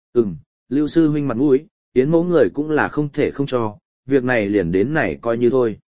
Lưu sư huynh mặt mũi, Yến mẫu người cũng là không thể không cho, việc này liền đến này coi như thôi.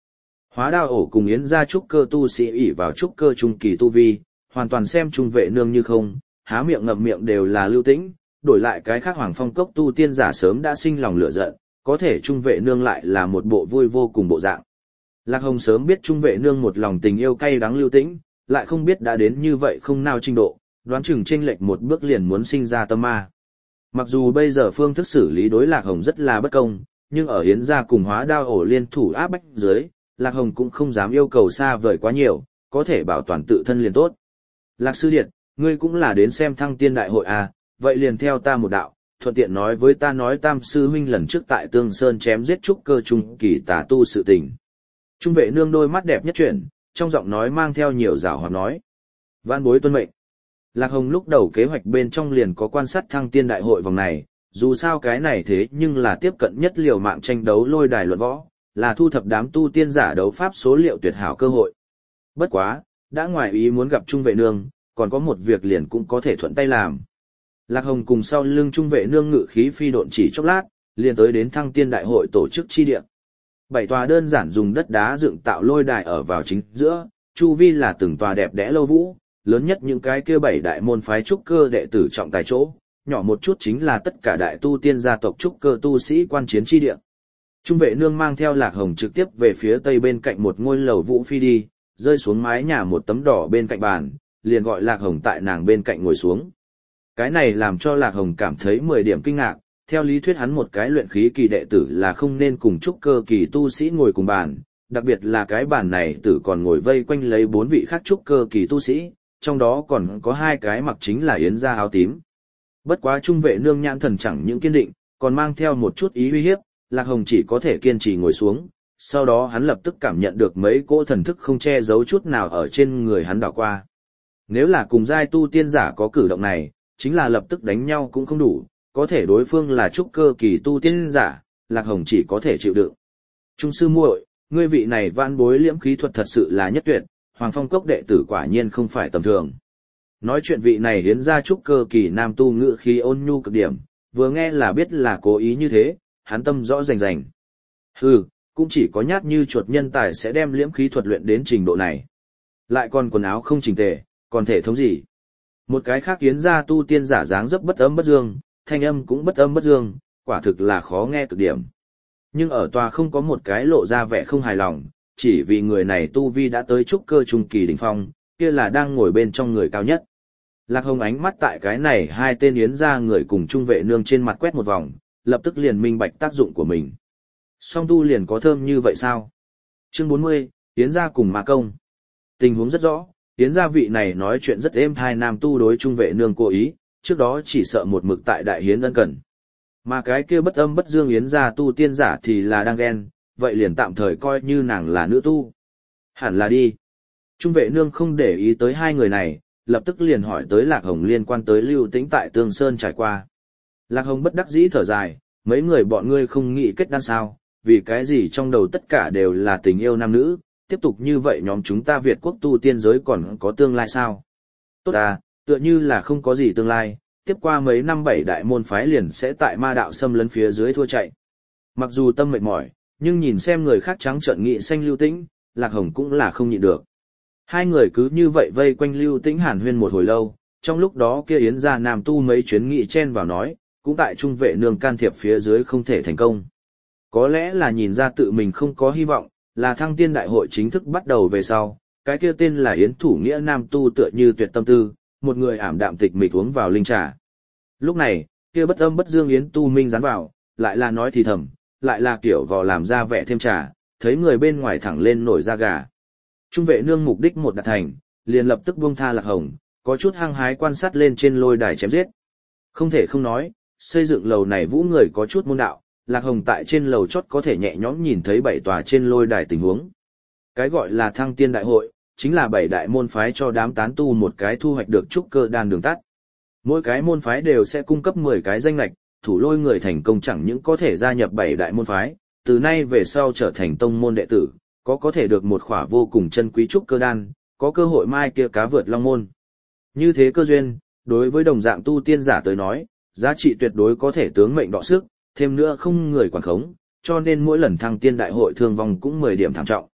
Hóa Đao Ổ cùng Yến gia trúc cơ tu sĩ ỷ vào trúc cơ trung kỳ tu vi, hoàn toàn xem trung vệ nương như không, há miệng ngậm miệng đều là lưu tĩnh, đổi lại cái khác Hoàng Phong cốc tu tiên giả sớm đã sinh lòng lửa giận, có thể trung vệ nương lại là một bộ vui vô cùng bộ dạng. Lạc Hồng sớm biết trung vệ nương một lòng tình yêu cay đắng lưu tĩnh, lại không biết đã đến như vậy không nào trình độ, đoán chừng chênh lệch một bước liền muốn sinh ra tâm ma. Mặc dù bây giờ phương thức xử lý đối Lạc Hồng rất là bất công, nhưng ở Yến gia cùng Hóa Đao Ổ liên thủ áp bách dưới, Lạc Hồng cũng không dám yêu cầu xa vời quá nhiều, có thể bảo toàn tự thân liền tốt. Lạc sư điệt, ngươi cũng là đến xem Thăng Tiên đại hội à, vậy liền theo ta một đạo, thuận tiện nói với ta nói Tam sư huynh lần trước tại Tương Sơn chém giết trúc cơ trung kỳ tà tu sự tình. Trung vệ nương đôi mắt đẹp nhất chuyển, trong giọng nói mang theo nhiều giảo hoạt nói. Vãn bối tuân mệnh. Lạc Hồng lúc đầu kế hoạch bên trong liền có quan sát Thăng Tiên đại hội vòng này, dù sao cái này thế nhưng là tiếp cận nhất liều mạng tranh đấu lôi đài luận võ, là thu thập đám tu tiên giả đấu pháp số liệu tuyệt hảo cơ hội. Bất quá, đã ngoài ý muốn gặp Trung vệ nương, còn có một việc liền cũng có thể thuận tay làm. Lạc Hồng cùng sau lưng Trung vệ nương ngự khí phi độn chỉ chốc lát, liền tới đến Thăng Tiên đại hội tổ chức chi địa. 7 tòa đơn giản dùng đất đá dựng tạo lôi đài ở vào chính giữa, chu vi là từng tòa đẹp đẽ lâu vũ, lớn nhất những cái kia 7 đại môn phái trúc cơ đệ tử trọng tài chỗ, nhỏ một chút chính là tất cả đại tu tiên gia tộc trúc cơ tu sĩ quan chiến chi địa. Trung vệ nương mang theo Lạc Hồng trực tiếp về phía tây bên cạnh một ngôi lầu vũ phi đi, rơi xuống mái nhà một tấm đỏ bên cạnh bàn, liền gọi Lạc Hồng tại nàng bên cạnh ngồi xuống. Cái này làm cho Lạc Hồng cảm thấy 10 điểm kinh ngạc, theo lý thuyết hắn một cái luyện khí kỳ đệ tử là không nên cùng trúc cơ kỳ tu sĩ ngồi cùng bàn, đặc biệt là cái bàn này tử còn ngồi vây quanh lấy 4 vị khác trúc cơ kỳ tu sĩ, trong đó còn có 2 cái mặc chính là Yến gia áo tím. Bất quá trung vệ nương nhãn thần chẳng những kiên định, còn mang theo một chút ý uy hiếp, Lạc Hồng chỉ có thể kiên trì ngồi xuống, sau đó hắn lập tức cảm nhận được mấy cỗ thần thức không che giấu chút nào ở trên người hắn đảo qua. Nếu là cùng giai tu tiên giả có cử động này, chính là lập tức đánh nhau cũng không đủ, có thể đối phương là trúc cơ kỳ tu tiên giả, Lạc Hồng chỉ có thể chịu đựng. Trung sư muội, ngươi vị này vãn bối liễm khí thuật thật sự là nhất tuyệt, Hoàng Phong cốc đệ tử quả nhiên không phải tầm thường. Nói chuyện vị này hiến ra trúc cơ kỳ nam tu ngữ khí ôn nhu cực điểm, vừa nghe là biết là cố ý như thế, hắn tâm rõ rành rành. Hừ, cũng chỉ có nhát như chuột nhân tài sẽ đem liễm khí thuật luyện đến trình độ này. Lại còn quần áo không chỉnh tề, còn thể thống gì? Một cái khác hiến ra tu tiên giả dáng dấp bất âm bất dương, thanh âm cũng bất âm bất dương, quả thực là khó nghe cực điểm. Nhưng ở tòa không có một cái lộ ra vẻ không hài lòng, chỉ vì người này tu vi đã tới trúc cơ trung kỳ đỉnh phong, kia là đang ngồi bên trong người cao nhất. Lạc Hồng ánh mắt tại cái này 2 tên yến gia người cùng trung vệ nương trên mặt quét một vòng, lập tức liền minh bạch tác dụng của mình. Song tu liền có thơm như vậy sao? Chương 40, yến gia cùng ma công. Tình huống rất rõ, yến gia vị này nói chuyện rất êm thai nam tu đối trung vệ nương cố ý, trước đó chỉ sợ một mực tại đại hiến ân cần. Mà cái kia bất âm bất dương yến gia tu tiên giả thì là đang ghen, vậy liền tạm thời coi như nàng là nữ tu. Hẳn là đi. Trung vệ nương không để ý tới 2 người này, lập tức liền hỏi tới Lạc Hồng liên quan tới Lưu Tĩnh tại Tương Sơn trải qua. Lạc Hồng bất đắc dĩ thở dài, mấy người bọn ngươi không nghĩ kết đan sao, vì cái gì trong đầu tất cả đều là tình yêu nam nữ, tiếp tục như vậy nhóm chúng ta Việt quốc tu tiên giới còn có tương lai sao? Tốt à, tựa như là không có gì tương lai, tiếp qua mấy năm 7 đại môn phái liền sẽ tại ma đạo xâm lấn phía dưới thua chạy. Mặc dù tâm mệt mỏi, nhưng nhìn xem người khác trắng trợn nghị xanh Lưu Tĩnh, Lạc Hồng cũng là không nhịn được. 2 người cứ như vậy vây quanh Lưu Tĩnh hàn huyên một hồi lâu, trong lúc đó kia yến gia nam tu mấy chuyến nghị chen vào nói, cũng tại trung vệ nương can thiệp phía dưới không thể thành công. Có lẽ là nhìn ra tự mình không có hy vọng, là Thăng Tiên đại hội chính thức bắt đầu về sau, cái kia tên là Yến Thủ Nghĩa nam tu tựa như tuyệt tâm tư, một người ảm đạm tịch mịch uống vào linh trà. Lúc này, kia bất âm bất dương Yến Tu Minh dán vào, lại là nói thì thầm, lại là kiểu vò làm ra vẻ thêm trà, thấy người bên ngoài thẳng lên nổi da gà. Trung vệ nương mục đích một đạt thành, liền lập tức buông tha Lạc Hồng, có chút hăng hái quan sát lên trên lôi đài chém giết. Không thể không nói, xây dựng lầu này vũ người có chút môn đạo, Lạc Hồng tại trên lầu chót có thể nhẹ nhõm nhìn thấy 7 tòa trên lôi đài tình huống. Cái gọi là Thăng Tiên đại hội, chính là 7 đại môn phái cho đám tán tu một cái thu hoạch được trúc cơ đan đường tắt. Mỗi cái môn phái đều sẽ cung cấp 10 cái danh lệch, thủ lôi người thành công chẳng những có thể gia nhập 7 đại môn phái, từ nay về sau trở thành tông môn đệ tử, có thể được một khỏa vô cùng chân quý trúc cơ đan, có cơ hội mai kia cá vượt long môn. Như thế cơ duyên, đối với đồng dạng tu tiên giả tới nói, giá trị tuyệt đối có thể tướng mệnh đọ sức, thêm nữa không người quản khống, cho nên mỗi lần Thăng Tiên đại hội thương vong cũng 10 điểm thảm trọng.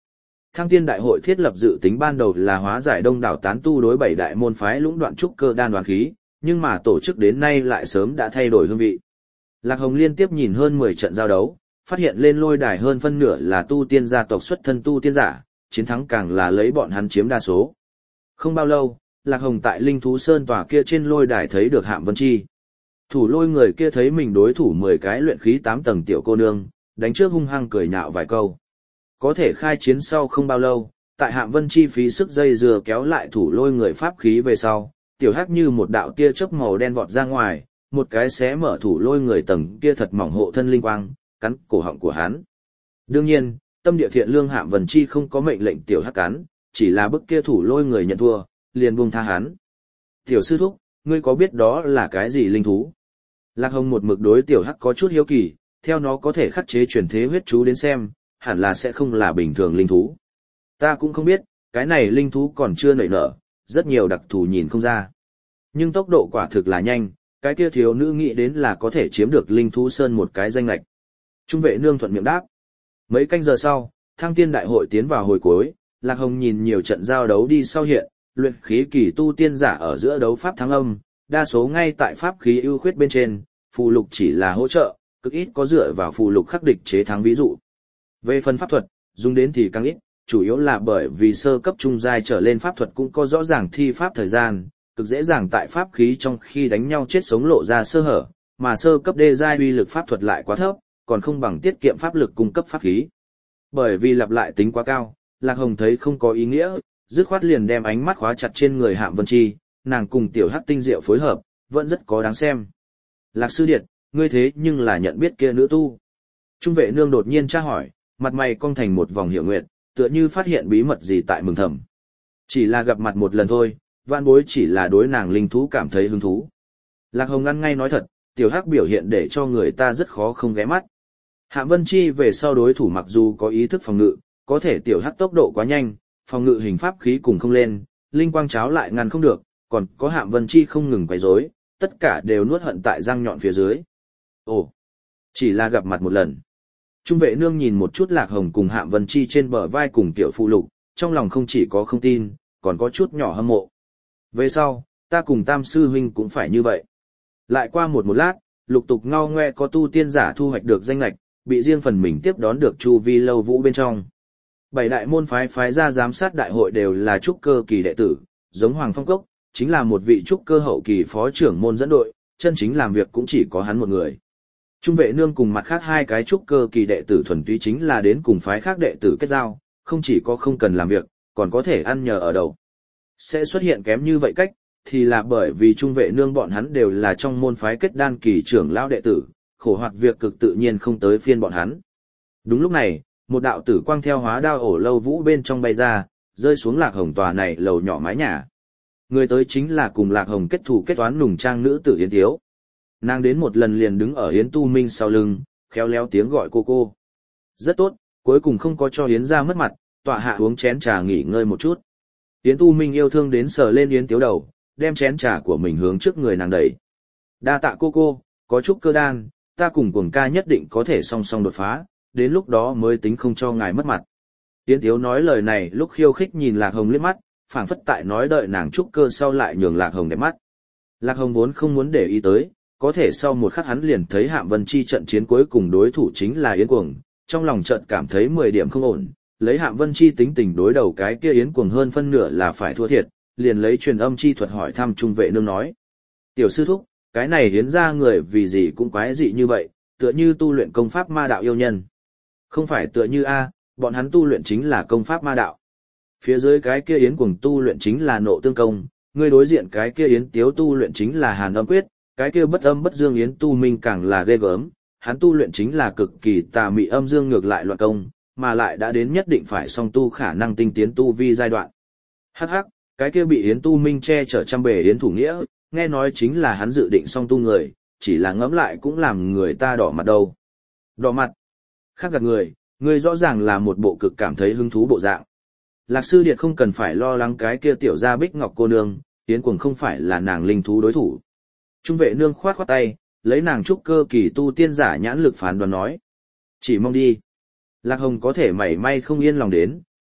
Thăng Tiên Đại hội thiết lập dự tính ban đầu là hóa giải đông đảo tán tu đối 7 đại môn phái lũng đoạn trúc cơ đan đoán khí, nhưng mà tổ chức đến nay lại sớm đã thay đổi hương vị. Lạc Hồng liên tiếp nhìn hơn 10 trận giao đấu, phát hiện lên lôi đài hơn phân nửa là tu tiên gia tộc xuất thân tu tiên giả, chiến thắng càng là lấy bọn hắn chiếm đa số. Không bao lâu, Lạc Hồng tại Linh Thú Sơn tòa kia trên lôi đài thấy được Hạm Vân Chi. Thủ lôi người kia thấy mình đối thủ 10 cái luyện khí 8 tầng tiểu cô nương, đánh trước hung hăng cười nhạo vài câu. Có thể khai chiến sau không bao lâu, tại Hạm Vân Chi phí sức dây dừa kéo lại thủ lôi người pháp khí về sau, tiểu hắc như một đạo tia chớp màu đen vọt ra ngoài, một cái xé mở thủ lôi người tầng kia thật mỏng hộ thân linh quang, cắn cổ họng của hắn. Đương nhiên, tâm địa thiện lương Hạm Vân Chi không có mệnh lệnh tiểu hắc cắn, chỉ là bức kia thủ lôi người nhận thua, liền buông tha hắn. Tiểu sư thúc, ngươi có biết đó là cái gì linh thú? Lạc Hồng một mực đối tiểu hắc có chút hiếu kỳ, theo nó có thể khắc chế chuyển thế huyết chú đến xem, hẳn là sẽ không là bình thường linh thú. Ta cũng không biết, cái này linh thú còn chưa nảy nở, rất nhiều đặc thù nhìn không ra. Nhưng tốc độ quả thực là nhanh, cái kia thiếu nữ nghĩ đến là có thể chiếm được Linh Thú Sơn một cái danh lệch. Trung vệ nương thuận miệng đáp. Mấy canh giờ sau, Thăng Tiên Đại hội tiến vào hồi cuối, Lạc Hồng nhìn nhiều trận giao đấu đi sau hiện, luyện khí kỳ tu tiên giả ở giữa đấu pháp thắng âm, đa số ngay tại pháp khí ưu khuyết bên trên, phù lục chỉ là hỗ trợ, cực ít có dựa vào phù lục khắc địch chế thắng ví dụ. Về phần pháp thuật, dùng đến thì càng ít, chủ yếu là bởi vì sơ cấp trung giai trở lên pháp thuật cũng có rõ ràng thi pháp thời gian, cực dễ dàng tại pháp khí trong khi đánh nhau chết sống lộ ra sơ hở, mà sơ cấp đê giai uy lực pháp thuật lại quá thấp, còn không bằng tiết kiệm pháp lực cung cấp pháp khí. Bởi vì lặp lại tính quá cao, Lạc Hồng thấy không có ý nghĩa, dứt khoát liền đem ánh mắt khóa chặt trên người Hạm Vân Chi, nàng cùng tiểu hắc tinh diệu phối hợp, vẫn rất có đáng xem. Lạc sư điệt, ngươi thế nhưng là nhận biết kia nữ tu. Trung vệ nương đột nhiên tra hỏi, mặt mày cong thành một vòng hiểu nguyện, tựa như phát hiện bí mật gì tại mừng thầm. Chỉ là gặp mặt một lần thôi, vạn bối chỉ là đối nàng linh thú cảm thấy hứng thú. Lạc Hồng ngăn ngay nói thật, tiểu hắc biểu hiện để cho người ta rất khó không ghé mắt. Hạm Vân Chi về sau đối thủ mặc dù có ý thức phòng ngự, có thể tiểu hắc tốc độ quá nhanh, phòng ngự hình pháp khí cùng không lên, linh quang cháo lại ngăn không được, còn có Hạm Vân Chi không ngừng quấy rối, tất cả đều nuốt hận tại răng nhọn phía dưới. Ồ, chỉ là gặp mặt một lần. Trung vệ nương nhìn một chút Lạc Hồng cùng Hạm Vân Chi trên bờ vai cùng tiểu phụ lục, trong lòng không chỉ có không tin, còn có chút nhỏ hâm mộ. Về sau, ta cùng Tam sư huynh cũng phải như vậy. Lại qua một lát, lục tục ngao ngoe có tu tiên giả thu hoạch được danh lệch, bị riêng phần mình tiếp đón được chu vi lâu vũ bên trong. 7 đại môn phái ra giám sát đại hội đều là trúc cơ kỳ đệ tử, giống Hoàng Phong Cốc, chính là một vị trúc cơ hậu kỳ phó trưởng môn dẫn đội, chân chính làm việc cũng chỉ có hắn một người. Trung vệ nương cùng mặt khác 2 cái trúc cơ kỳ đệ tử thuần túy chính là đến cùng phái khác đệ tử kết giao, không chỉ có không cần làm việc, còn có thể ăn nhờ ở đậu. Sẽ xuất hiện kém như vậy cách, thì là bởi vì trung vệ nương bọn hắn đều là trong môn phái kết đan kỳ trưởng lão đệ tử, khổ hoạt việc cực tự nhiên không tới phiên bọn hắn. Đúng lúc này, một đạo tử quang theo hóa đao ổ lâu vũ bên trong bay ra, rơi xuống Lạc Hồng tòa này lầu nhỏ mái nhà. Người tới chính là cùng Lạc Hồng kết thù kết toán nùng trang nữ tử Yến Tiếu. Nàng đến một lần liền đứng ở Yến Tu Minh sau lưng, khéo léo tiếng gọi cô. Rất tốt, cuối cùng không có cho Yến ra mất mặt, tọa hạ uống chén trà nghỉ ngơi một chút. Yến Tu Minh yêu thương đến sờ lên Yến Tiếu đầu, đem chén trà của mình hướng trước người nàng đẩy. Đa tạ cô, có chút cơ đan, ta cùng Cuồng ca nhất định có thể song song đột phá, đến lúc đó mới tính không cho ngài mất mặt. Yến Tiếu nói lời này lúc khiêu khích nhìn Lạc Hồng liếc mắt, phảng phất tại nói đợi nàng trúc cơ sau lại nhường Lạc Hồng đẹp mắt. Lạc Hồng vốn không muốn để ý tới, có thể sau một khắc hắn liền thấy Hạm Vân Chi trận chiến cuối cùng đối thủ chính là Yến Cuồng, trong lòng chợt cảm thấy 10 điểm không ổn, lấy Hạm Vân Chi tính tình đối đầu cái kia Yến Cuồng hơn phân nửa là phải thua thiệt, liền lấy truyền âm chi thuật hỏi thăm trung vệ nương nói. Tiểu sư thúc, cái này Yến ra người vì gì cũng quái dị như vậy, tựa như tu luyện công pháp ma đạo yêu nhân. Không phải tựa như bọn hắn tu luyện chính là công pháp ma đạo. Phía dưới cái kia Yến Cuồng tu luyện chính là nộ tương công, người đối diện cái kia Yến Tiếu tu luyện chính là hàn âm quyết, cái kia bất âm bất dương Yến Tu Minh càng là ghê gớm, hắn tu luyện chính là cực kỳ tà mị âm dương ngược lại loạn công, mà lại đã đến nhất định phải song tu khả năng tinh tiến tu vi giai đoạn. Hắc hắc, cái kia bị Yến Tu Minh che chở trăm bề Yến thủ nghĩa, nghe nói chính là hắn dự định song tu người, chỉ là ngẫm lại cũng làm người ta đỏ mặt đâu. Đỏ mặt? Khác gạt người rõ ràng là một bộ cực cảm thấy hứng thú bộ dạng. Lạc sư điệt không cần phải lo lắng cái kia tiểu gia Bích Ngọc cô nương, Yến Cuồng không phải là nàng linh thú đối thủ. Trung vệ nương khoát tay, lấy nàng trúc cơ kỳ tu tiên giả nhãn lực phán đoán nói. Chỉ mong đi. Lạc Hồng có thể mảy may không yên lòng đến,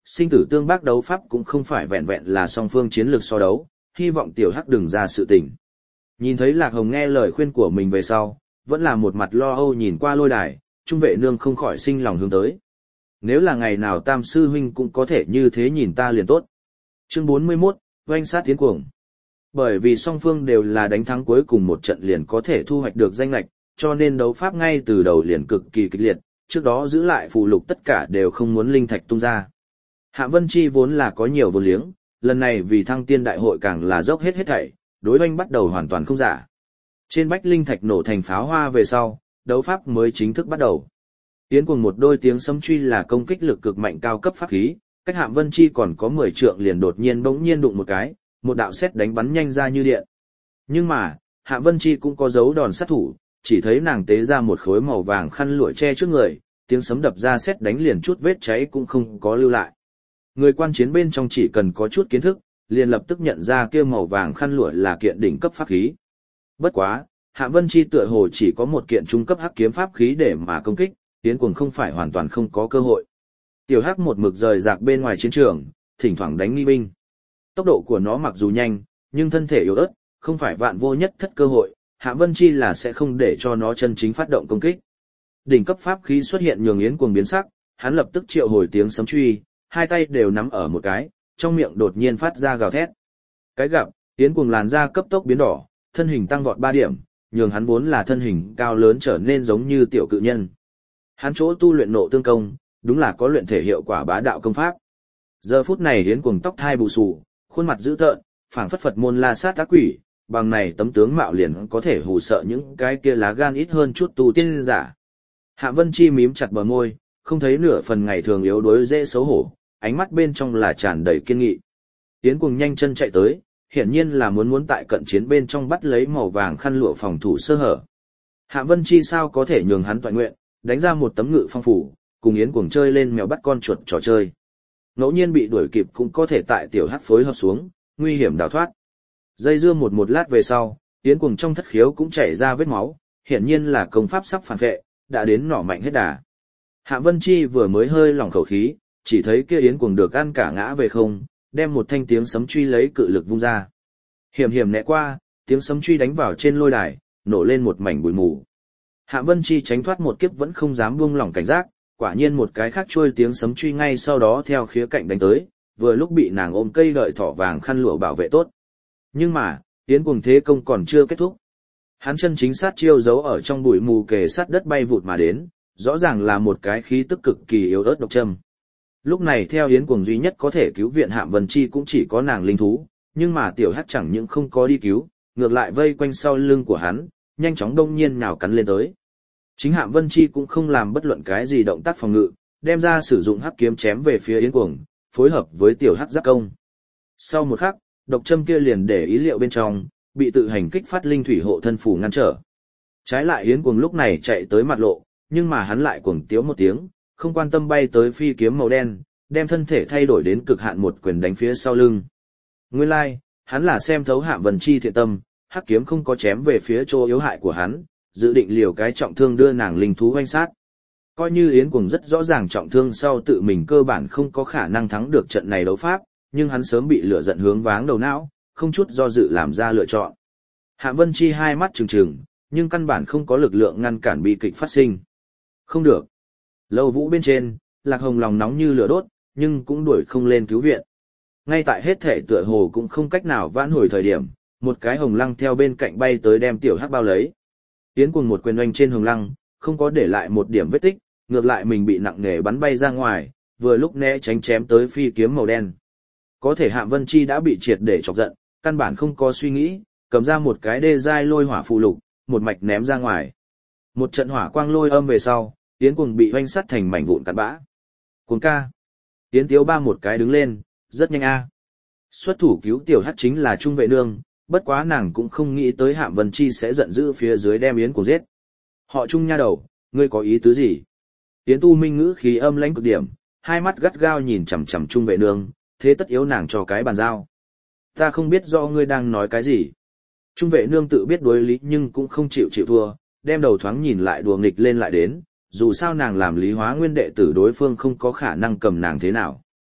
sinh tử tương bác đấu pháp cũng không phải vẹn vẹn là song phương chiến lược so đấu, hy vọng tiểu hắc đừng ra sự tình. Nhìn thấy Lạc Hồng nghe lời khuyên của mình về sau, vẫn là một mặt lo âu nhìn qua lôi đài, Trung Vệ Nương không khỏi sinh lòng hướng tới. Nếu là ngày nào Tam sư huynh cũng có thể như thế nhìn ta liền tốt. Chương 41, oanh sát tiến cuồng. Bởi vì song phương đều là đánh thắng cuối cùng một trận liền có thể thu hoạch được danh lệch, cho nên đấu pháp ngay từ đầu liền cực kỳ kịch liệt, trước đó giữ lại phù lục tất cả đều không muốn linh thạch tung ra. Hạ Vân Chi vốn là có nhiều vô liếng, lần này vì thăng tiên đại hội càng là dốc hết thảy, đối oanh bắt đầu hoàn toàn không giả. Trên bách linh thạch nổ thành pháo hoa về sau, đấu pháp mới chính thức bắt đầu. Yến Cuồng một đôi tiếng sấm truy là công kích lực cực mạnh cao cấp pháp khí, cách Hạm Vân Chi còn có 10 trượng liền đột nhiên bỗng nhiên đụng một cái, một đạo sét đánh bắn nhanh ra như điện. Nhưng mà, Hạm Vân Chi cũng có dấu đòn sát thủ, chỉ thấy nàng tế ra một khối màu vàng khăn lụa che trước người, tiếng sấm đập ra sét đánh liền chút vết cháy cũng không có lưu lại. Người quan chiến bên trong chỉ cần có chút kiến thức, liền lập tức nhận ra kia màu vàng khăn lụa là kiện đỉnh cấp pháp khí. Bất quá, Hạm Vân Chi tựa hồ chỉ có một kiện trung cấp hắc kiếm pháp khí để mà công kích, Yến Cuồng không phải hoàn toàn không có cơ hội. Tiểu Hắc một mực rời rạc bên ngoài chiến trường, thỉnh thoảng đánh nghi binh. Tốc độ của nó mặc dù nhanh, nhưng thân thể yếu ớt, không phải vạn vô nhất thất cơ hội, Hạm Vân Chi là sẽ không để cho nó chân chính phát động công kích. Đỉnh cấp pháp khí xuất hiện nhường Yến Cuồng biến sắc, hắn lập tức triệu hồi tiếng sấm truy, hai tay đều nắm ở một cái, trong miệng đột nhiên phát ra gào thét. Cái gặp, Yến Cuồng làn da cấp tốc biến đỏ, thân hình tăng vọt 3 điểm, nhường hắn vốn là thân hình cao lớn trở nên giống như tiểu cự nhân. Hắn chỗ tu luyện nộ tương công, đúng là có luyện thể hiệu quả bá đạo công pháp. Giờ phút này Yến Cuồng tóc thai bù xù, khuôn mặt dữ tợn, phảng phất Phật môn la sát ác quỷ, bằng này tấm tướng mạo liền có thể hù sợ những cái kia lá gan ít hơn chút tu tiên giả. Hạ Vân Chi mím chặt bờ môi, không thấy nửa phần ngày thường yếu đuối dễ xấu hổ, ánh mắt bên trong là tràn đầy kiên nghị. Yến Cuồng nhanh chân chạy tới, hiển nhiên là muốn tại cận chiến bên trong bắt lấy màu vàng khăn lụa phòng thủ sơ hở. Hạ Vân Chi sao có thể nhường hắn toàn nguyện, đánh ra một tấm ngự phong phủ, cùng Yến Cuồng chơi lên mèo bắt con chuột trò chơi. Ngẫu nhiên bị đuổi kịp cũng có thể tại tiểu hắc phối hợp xuống, nguy hiểm đào thoát. Dây dưa một lát về sau, Yến Cuồng trong thất khiếu cũng chảy ra vết máu, hiển nhiên là công pháp sắp phản vệ, đã đến nỏ mạnh hết đà. Hạ Vân Chi vừa mới hơi lỏng khẩu khí, chỉ thấy kia Yến Cuồng được ăn cả ngã về không, đem một thanh tiếng sấm truy lấy cự lực vung ra. Hiểm hiểm né qua, tiếng sấm truy đánh vào trên lôi đài, nổ lên một mảnh bụi mù. Hạ Vân Chi tránh thoát một kiếp vẫn không dám buông lỏng cảnh giác, quả nhiên một cái khác trôi tiếng sấm truy ngay sau đó theo khía cạnh đánh tới, vừa lúc bị nàng ôm cây đợi thỏ vàng khăn lụa bảo vệ tốt. Nhưng mà, Yến Cuồng thế công còn chưa kết thúc. Hắn chân chính sát chiêu giấu ở trong bụi mù kề sát đất bay vụt mà đến, rõ ràng là một cái khí tức cực kỳ yếu ớt độc châm. Lúc này theo Yến Cuồng duy nhất có thể cứu viện Hạm Vân Chi cũng chỉ có nàng linh thú, nhưng mà tiểu hắc chẳng những không có đi cứu, ngược lại vây quanh sau lưng của hắn, nhanh chóng đông nhiên nào cắn lên tới. Chính Hạm Vân Chi cũng không làm bất luận cái gì động tác phòng ngự, đem ra sử dụng hắc kiếm chém về phía Yến Cuồng, phối hợp với tiểu hắc giáp công. Sau một khắc, độc châm kia liền để ý liệu bên trong, bị tự hành kích phát linh thủy hộ thân phù ngăn trở. Trái lại Yến Cuồng lúc này chạy tới mặt lộ, nhưng mà hắn lại cuồng tiếu một tiếng, không quan tâm bay tới phi kiếm màu đen, đem thân thể thay đổi đến cực hạn một quyền đánh phía sau lưng. Nguyên lai, hắn là xem thấu Hạm Vân Chi thiện tâm, hắc kiếm không có chém về phía chỗ yếu hại của hắn, dự định liều cái trọng thương đưa nàng linh thú hoanh sát. Coi như Yến Cuồng rất rõ ràng trọng thương sau tự mình cơ bản không có khả năng thắng được trận này đấu pháp, nhưng hắn sớm bị lửa giận hướng váng đầu não, không chút do dự làm ra lựa chọn. Hạm Vân Chi hai mắt trừng trừng, nhưng căn bản không có lực lượng ngăn cản bi kịch phát sinh. Không được. Lâu vũ bên trên, Lạc Hồng lòng nóng như lửa đốt, nhưng cũng đuổi không lên cứu viện. Ngay tại hết thể tựa hồ cũng không cách nào vãn hồi thời điểm, một cái hồng lăng theo bên cạnh bay tới đem tiểu hắc bao lấy. Yến Cuồng một quyền oanh trên hồng lăng, không có để lại một điểm vết tích, ngược lại mình bị nặng nề bắn bay ra ngoài, vừa lúc né tránh chém tới phi kiếm màu đen. Có thể Hạm Vân Chi đã bị triệt để chọc giận, căn bản không có suy nghĩ, cầm ra một cái đê giai lôi hỏa phù lục, một mạch ném ra ngoài. Một trận hỏa quang lôi âm về sau, Yến Cuồng bị oanh sắt thành mảnh vụn cặn bã. Cuồng ca. Yến Tiếu Ba một cái đứng lên, rất nhanh a. Xuất thủ cứu tiểu hắc chính là Trung Vệ Nương, bất quá nàng cũng không nghĩ tới Hạm Vân Chi sẽ giận dữ phía dưới đem Yến Cuồng giết. Họ Trung nha đầu, ngươi có ý tứ gì? Yến Tu Minh ngữ khí âm lãnh cực điểm, hai mắt gắt gao nhìn chằm chằm Trung Vệ Nương, thế tất yếu nàng cho cái bàn giao. Ta không biết do ngươi đang nói cái gì. Trung Vệ Nương tự biết đối lý nhưng cũng không chịu thua, đem đầu thoáng nhìn lại đùa nghịch lên lại đến, dù sao nàng làm Lý Hóa Nguyên đệ tử đối phương không có khả năng cầm nàng thế nào.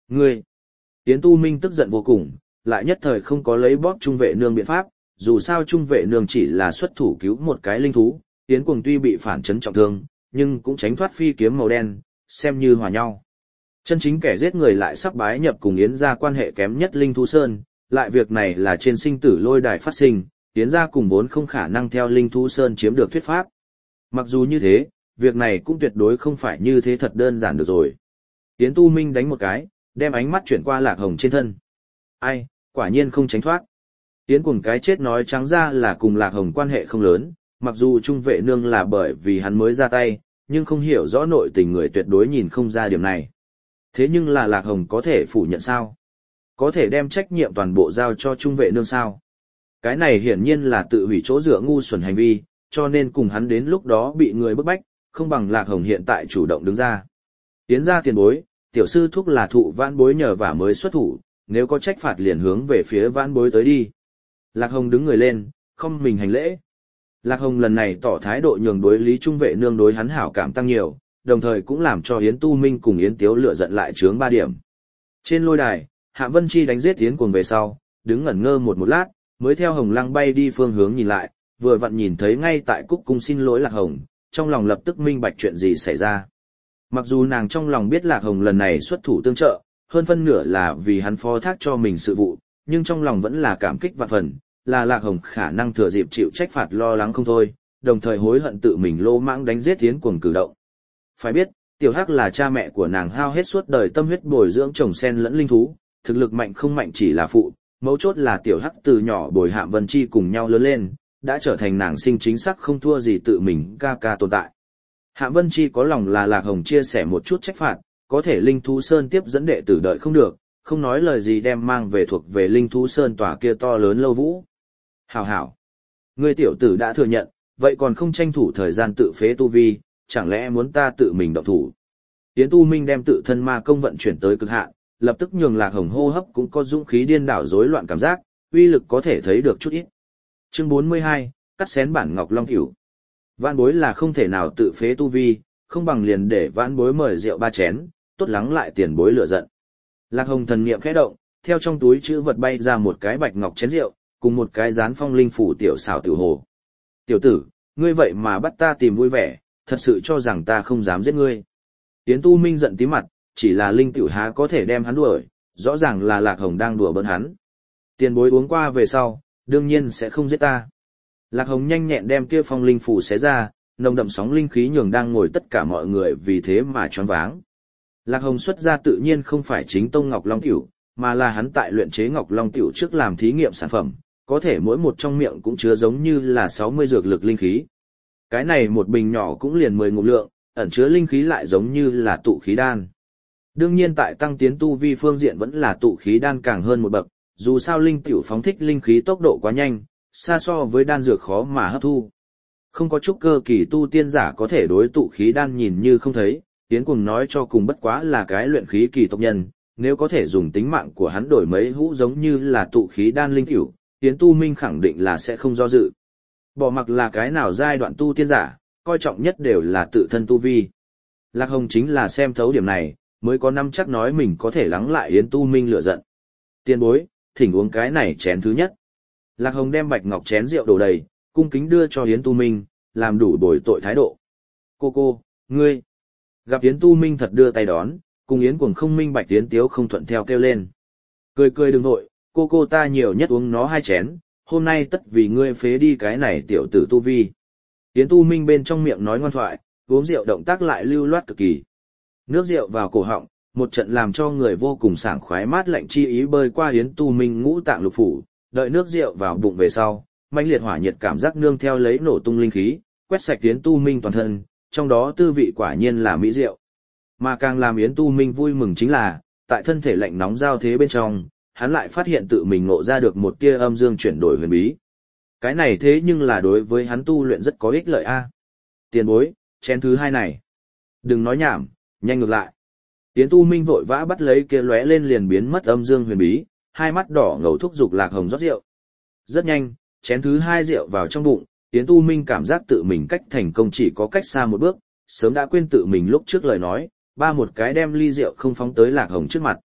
Ngươi! Yến Tu Minh tức giận vô cùng, lại nhất thời không có lấy bóp trung vệ nương biện pháp, dù sao trung vệ nương chỉ là xuất thủ cứu một cái linh thú, Yến Cuồng tuy bị phản chấn trọng thương, nhưng cũng tránh thoát phi kiếm màu đen, xem như hòa nhau. Chân chính kẻ giết người lại sắp bái nhập cùng Yến gia quan hệ kém nhất Linh Thú Sơn, lại việc này là trên sinh tử lôi đài phát sinh, Yến gia cùng vốn không khả năng theo Linh Thú Sơn chiếm được thuyết pháp. Mặc dù như thế, việc này cũng tuyệt đối không phải như thế thật đơn giản được rồi. Yến Tu Minh đánh một cái, đem ánh mắt chuyển qua Lạc Hồng trên thân. Ai, quả nhiên không tránh thoát. Yến Cuồng cái chết nói trắng ra là cùng Lạc Hồng quan hệ không lớn, mặc dù trung vệ nương là bởi vì hắn mới ra tay, nhưng không hiểu rõ nội tình người tuyệt đối nhìn không ra điểm này. Thế nhưng là Lạc Hồng có thể phủ nhận sao? Có thể đem trách nhiệm toàn bộ giao cho trung vệ nương sao? Cái này hiển nhiên là tự hủy chỗ dựa ngu xuẩn hành vi, cho nên cùng hắn đến lúc đó bị người bức bách, không bằng Lạc Hồng hiện tại chủ động đứng ra. Tiến ra tiền bối, tiểu sư thúc là thụ vãn bối nhờ vả mới xuất thủ, nếu có trách phạt liền hướng về phía vãn bối tới đi. Lạc Hồng đứng người lên, không mình hành lễ. Lạc Hồng lần này tỏ thái độ nhường đối lý trung vệ nương đối hắn hảo cảm tăng nhiều, đồng thời cũng làm cho Yến Tu Minh cùng Yến Tiếu lựa giận lại chướng 3 điểm. Trên lôi đài, Hạ Vân Chi đánh giết Yến Cuồng về sau, đứng ngẩn ngơ một lát, mới theo Hồng Lăng bay đi phương hướng nhìn lại, vừa vặn nhìn thấy ngay tại cúc cung xin lỗi Lạc Hồng, trong lòng lập tức minh bạch chuyện gì xảy ra. Mặc dù nàng trong lòng biết Lạc Hồng lần này xuất thủ tương trợ, hơn phân nửa là vì hắn phó thác cho mình sự vụ, nhưng trong lòng vẫn là cảm kích vạn phần, là Lạc Hồng khả năng thừa dịp chịu trách phạt lo lắng không thôi, đồng thời hối hận tự mình lô mãng đánh giết Yến Cuồng cử động. Phải biết, Tiểu Hắc là cha mẹ của nàng hao hết suốt đời tâm huyết bồi dưỡng trồng sen lẫn linh thú, thực lực mạnh không mạnh chỉ là phụ, mấu chốt là Tiểu Hắc từ nhỏ bồi Hạm Vân Chi cùng nhau lớn lên, đã trở thành nàng sinh chính xác không thua gì tự mình ca ca tồn tại. Hạm Vân Chi có lòng là Lạc Hồng chia sẻ một chút trách phạt, có thể Linh Thú Sơn tiếp dẫn đệ tử đợi không được, không nói lời gì đem mang về thuộc về Linh Thú Sơn tòa kia to lớn lâu vũ. Hảo hảo, ngươi tiểu tử đã thừa nhận, vậy còn không tranh thủ thời gian tự phế tu vi, chẳng lẽ muốn ta tự mình động thủ? Yến Tu Minh đem tự thân ma công vận chuyển tới cực hạn, lập tức nhường Lạc Hồng hô hấp cũng có dũng khí điên đảo rối loạn cảm giác, uy lực có thể thấy được chút ít. Chương 42, cắt xén bản Ngọc Long Cửu. Vãn bối là không thể nào tự phế tu vi, không bằng liền để vãn bối mời rượu 3 chén, tốt lắng lại tiền bối lửa giận. Lạc Hồng thần niệm khẽ động, theo trong túi chữ vật bay ra một cái bạch ngọc chén rượu, cùng một cái dán phong linh phủ tiểu xảo tiểu hồ. Tiểu tử, ngươi vậy mà bắt ta tìm vui vẻ, thật sự cho rằng ta không dám giết ngươi. Yến Tu Minh giận tím mặt, chỉ là linh tiểu há có thể đem hắn đuổi, rõ ràng là Lạc Hồng đang đùa bỡn hắn. Tiền bối uống qua về sau, đương nhiên sẽ không giết ta. Lạc Hồng nhanh nhẹn đem kia phong linh phủ xé ra, nồng đậm sóng linh khí nhường đang ngồi tất cả mọi người vì thế mà choáng váng. Lạc Hồng xuất ra tự nhiên không phải chính tông Ngọc Long Tiểu, mà là hắn tại luyện chế Ngọc Long Tiểu trước làm thí nghiệm sản phẩm, có thể mỗi một trong miệng cũng chứa giống như là 60 dược lực linh khí. Cái này một bình nhỏ cũng liền 10 ngụm lượng, ẩn chứa linh khí lại giống như là tụ khí đan. Đương nhiên tại tăng tiến tu vi phương diện vẫn là tụ khí đan càng hơn một bậc, dù sao linh tiểu phóng thích linh khí tốc độ quá nhanh, xa so với đan dược khó mà hấp thu. Không có chút cơ kỳ tu tiên giả có thể đối tụ khí đan nhìn như không thấy, Yến Cuồng nói cho cùng bất quá là cái luyện khí kỳ tộc nhân, nếu có thể dùng tính mạng của hắn đổi mấy hũ giống như là tụ khí đan linh tiểu, Yến Tu Minh khẳng định là sẽ không do dự. Bỏ mặc là cái nào giai đoạn tu tiên giả, coi trọng nhất đều là tự thân tu vi. Lạc Hồng chính là xem thấu điểm này, mới có năm chắc nói mình có thể lắng lại Yến Tu Minh lửa giận. Tiên bối, thỉnh uống cái này chén thứ nhất. Lạc Hồng đem bạch ngọc chén rượu đổ đầy, cung kính đưa cho Yến Tu Minh, làm đủ bồi tội thái độ. Cô, ngươi. Gặp Yến Tu Minh thật đưa tay đón, cùng Yến Cuồng không minh bạch Yến Tiếu không thuận theo kêu lên. Cười đừng vội, cô ta nhiều nhất uống nó 2 chén, hôm nay tất vì ngươi phế đi cái này tiểu tử tu vi. Yến Tu Minh bên trong miệng nói ngoan thoại, uống rượu động tác lại lưu loát cực kỳ. Nước rượu vào cổ họng, một trận làm cho người vô cùng sảng khoái mát lạnh chi ý bơi qua Yến Tu Minh ngũ tạng lục phủ, đợi nước rượu vào bụng về sau, mãnh liệt hỏa nhiệt cảm giác nương theo lấy nổ tung linh khí, quét sạch Yến Tu Minh toàn thân, trong đó tư vị quả nhiên là mỹ rượu. Mà càng làm Yến Tu Minh vui mừng chính là, tại thân thể lạnh nóng giao thế bên trong, hắn lại phát hiện tự mình ngộ ra được một tia âm dương chuyển đổi huyền bí. Cái này thế nhưng là đối với hắn tu luyện rất có ích lợi a. Tiền bối, chén thứ 2 này. Đừng nói nhảm, nhanh ngược lại. Yến Tu Minh vội vã bắt lấy kia lóe lên liền biến mất âm dương huyền bí, hai mắt đỏ ngầu thúc giục Lạc Hồng rót rượu. Rất nhanh, chén thứ 2 rượu vào trong bụng, Yến Tu Minh cảm giác tự mình cách thành công chỉ có cách xa một bước, sớm đã quên tự mình lúc trước lời nói, ba một cái đem ly rượu không phóng tới Lạc Hồng trước mặt.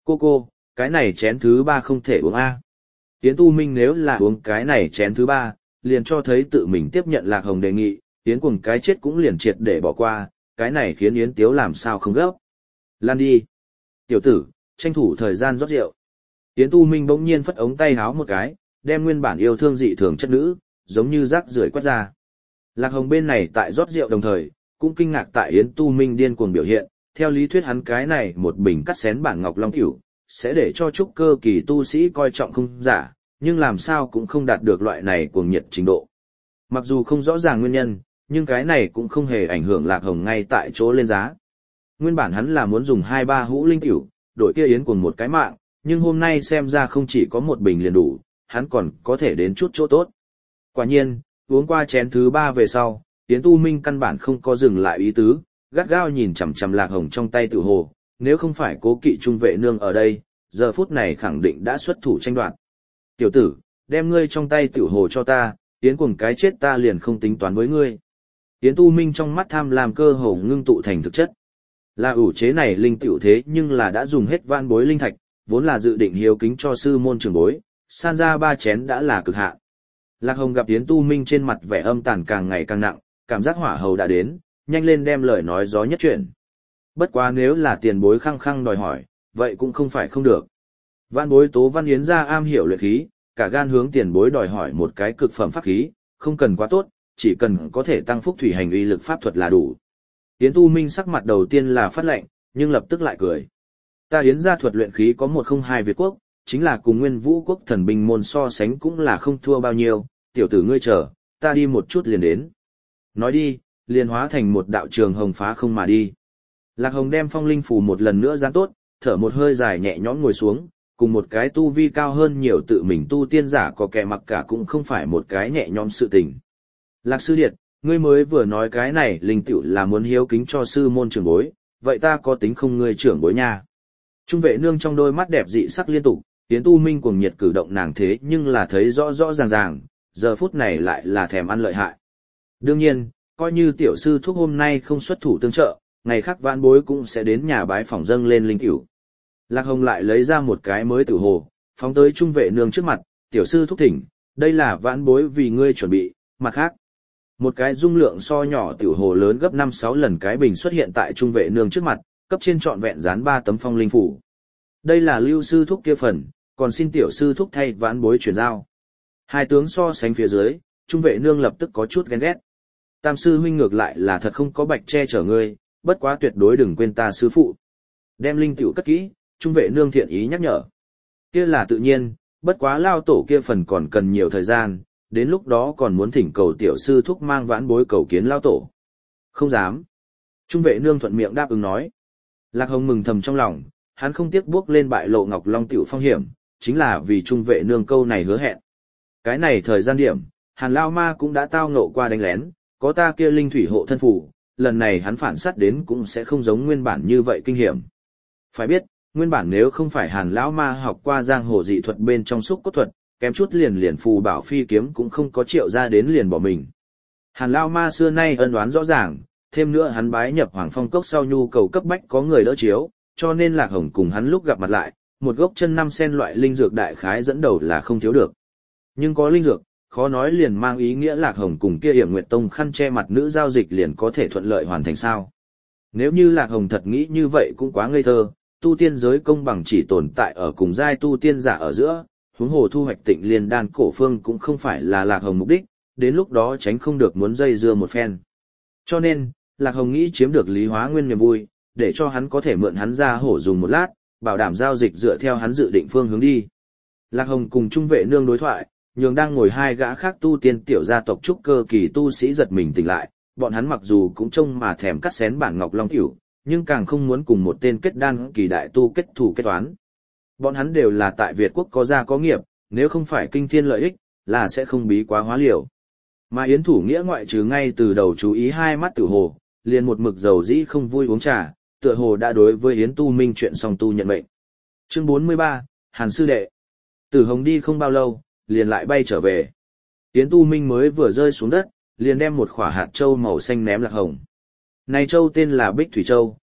Cô, cái này chén thứ 3 không thể uống a. Yến Tu Minh nếu là uống cái này chén thứ 3, liền cho thấy tự mình tiếp nhận Lạc Hồng đề nghị, Yến cuồng cái chết cũng liền triệt để bỏ qua, cái này khiến Yến Tiếu làm sao không gấp. Lan đi. Tiểu tử, tranh thủ thời gian rót rượu. Yến Tu Minh bỗng nhiên phất ống tay háo một cái, đem nguyên bản yêu thương dị thường chất nữ, giống như rác rưởi quét ra. Lạc Hồng bên này tại rót rượu đồng thời, cũng kinh ngạc tại Yến Tu Minh điên cuồng biểu hiện, theo lý thuyết hắn cái này một bình cắt xén bản ngọc long tiểu, sẽ để cho trúc cơ kỳ tu sĩ coi trọng không giả, nhưng làm sao cũng không đạt được loại này cuồng nhiệt trình độ. Mặc dù không rõ ràng nguyên nhân, nhưng cái này cũng không hề ảnh hưởng Lạc Hồng ngay tại chỗ lên giá. Nguyên bản hắn là muốn dùng 2-3 hũ linh tiểu, đổi kia Yến cuồng một cái mạng, nhưng hôm nay xem ra không chỉ có một bình liền đủ, hắn còn có thể đến chút chỗ tốt. Quả nhiên, uống qua chén thứ 3 về sau, Yến Tu Minh căn bản không có dừng lại ý tứ, gắt gao nhìn chằm chằm Lạc Hồng trong tay tiểu hồ, nếu không phải Cố Kỵ trung vệ nương ở đây, giờ phút này khẳng định đã xuất thủ tranh đoạt. Tiểu tử, đem ngươi trong tay tiểu hồ cho ta, Yến cuồng cái chết ta liền không tính toán với ngươi. Yến Tu Minh trong mắt tham lam cơ hồ ngưng tụ thành thực chất. Là ủ chế này linh tiểu thế nhưng là đã dùng hết vạn bối linh thạch, vốn là dự định hiếu kính cho sư môn trưởng bối, san ra 3 chén đã là cực hạn. Lạc Hồng gặp Yến Tu Minh trên mặt vẻ âm tàn càng ngày càng nặng, cảm giác hỏa hầu đã đến, nhanh lên đem lời nói gió nhất chuyển. Bất quá nếu là tiền bối khăng khăng đòi hỏi, vậy cũng không phải không được. Vạn bối Tố Văn Yến ra am hiểu luyện khí, cả gan hướng tiền bối đòi hỏi một cái cực phẩm pháp khí, không cần quá tốt, chỉ cần có thể tăng phúc thủy hành uy lực pháp thuật là đủ. Yến Tu Minh sắc mặt đầu tiên là phát lệnh, nhưng lập tức lại cười. Ta Yến gia thuật luyện khí có 102 Việt quốc, chính là cùng Nguyên Vũ quốc thần binh môn so sánh cũng là không thua bao nhiêu, tiểu tử ngươi chờ, ta đi một chút liền đến. Nói đi, liền hóa thành một đạo trường hồng phá không mà đi. Lạc Hồng đem phong linh phù một lần nữa dán tốt, thở một hơi dài nhẹ nhõm ngồi xuống, cùng một cái tu vi cao hơn nhiều tự mình tu tiên giả có kẻ mặc cả cũng không phải một cái nhẹ nhõm sự tình. Lạc sư điệt, ngươi mới vừa nói cái này linh tiểu là muốn hiếu kính cho sư môn trưởng bối, vậy ta có tính không ngươi trưởng bối nha. Trung vệ nương trong đôi mắt đẹp dị sắc liên tục, Yến Tu Minh cuồng nhiệt cử động nàng thế nhưng là thấy rõ rõ ràng ràng, giờ phút này lại là thèm ăn lợi hại. Đương nhiên, coi như tiểu sư thúc hôm nay không xuất thủ tương trợ, ngày khác vãn bối cũng sẽ đến nhà bái phỏng dâng lên linh tiểu. Lạc Hồng lại lấy ra một cái mới tử hồ, phóng tới trung vệ nương trước mặt, tiểu sư thúc thỉnh, đây là vãn bối vì ngươi chuẩn bị, mặt khác. Một cái dung lượng so nhỏ tiểu hồ lớn gấp 5-6 lần cái bình xuất hiện tại trung vệ nương trước mặt, cấp trên trọn vẹn dán 3 tấm phong linh phủ. Đây là lưu sư thúc kia phần, còn xin tiểu sư thúc thay vãn bối chuyển giao. Hai tướng so sánh phía dưới, trung vệ nương lập tức có chút ghen ghét. Tam sư huynh ngược lại là thật không có bạch che chở ngươi, bất quá tuyệt đối đừng quên ta sư phụ. Đem linh tiểu cất kỹ, trung vệ nương thiện ý nhắc nhở. Kia là tự nhiên, bất quá lao tổ kia phần còn cần nhiều thời gian, đến lúc đó còn muốn thỉnh cầu tiểu sư thúc mang vãn bối cầu kiến lao tổ. Không dám. Trung vệ nương thuận miệng đáp ứng nói. Lạc Hồng mừng thầm trong lòng, hắn không tiếc bước lên bại lộ ngọc long tiểu phong hiểm, chính là vì trung vệ nương câu này hứa hẹn. Cái này thời gian điểm, Hàn Lao Ma cũng đã tao ngộ qua đánh lén, có ta kia linh thủy hộ thân phủ, lần này hắn phản sát đến cũng sẽ không giống nguyên bản như vậy kinh hiểm. Phải biết, nguyên bản nếu không phải Hàn Lão Ma học qua giang hồ dị thuật bên trong xúc cốt thuật, kém chút liền phù bảo phi kiếm cũng không có triệu ra đến liền bỏ mình. Hàn Lão Ma xưa nay ân oán rõ ràng, thêm nữa hắn bái nhập Hoàng Phong Cốc sau nhu cầu cấp bách có người đỡ chiếu, cho nên Lạc Hồng cùng hắn lúc gặp mặt lại, một gốc chân 5 sen loại linh dược đại khái dẫn đầu là không thiếu được. Nhưng có linh dược, khó nói liền mang ý nghĩa Lạc Hồng cùng kia Hiểm Nguyệt Tông khăn che mặt nữ giao dịch liền có thể thuận lợi hoàn thành sao. Nếu như Lạc Hồng thật nghĩ như vậy cũng quá ngây thơ, tu tiên giới công bằng chỉ tồn tại ở cùng giai tu tiên giả ở giữa, huống hồ thu hoạch Tịnh Liên đan cổ phương cũng không phải là Lạc Hồng mục đích, đến lúc đó tránh không được muốn dây dưa một phen. Cho nên, Lạc Hồng nghĩ chiếm được Lý Hóa Nguyên niềm vui, để cho hắn có thể mượn hắn ra hổ dùng một lát, bảo đảm giao dịch dựa theo hắn dự định phương hướng đi. Lạc Hồng cùng trung vệ nương đối thoại, nhường đang ngồi hai gã khác tu tiên tiểu gia tộc trúc cơ kỳ tu sĩ giật mình tỉnh lại, bọn hắn mặc dù cũng trông mà thèm cắt xén bản ngọc long tiểu, nhưng càng không muốn cùng một tên kết đan kỳ đại tu kết thù kết toán. Bọn hắn đều là tại Việt quốc có gia có nghiệp, nếu không phải kinh thiên lợi ích, là sẽ không bí quá hóa liều. Mà Yến Thủ Nghĩa ngoại trừ ngay từ đầu chú ý hai mắt tử hồ, liền một mực dầu dĩ không vui uống trà, tựa hồ đã đối với Yến Tu Minh chuyện song tu nhận mệnh. Chương 43, Hàn sư đệ. Tử Hồng đi không bao lâu, liền lại bay trở về. Yến Tu Minh mới vừa rơi xuống đất, liền đem một quả hạt châu màu xanh ném Lạc Hồng. Này châu tên là Bích Thủy Châu,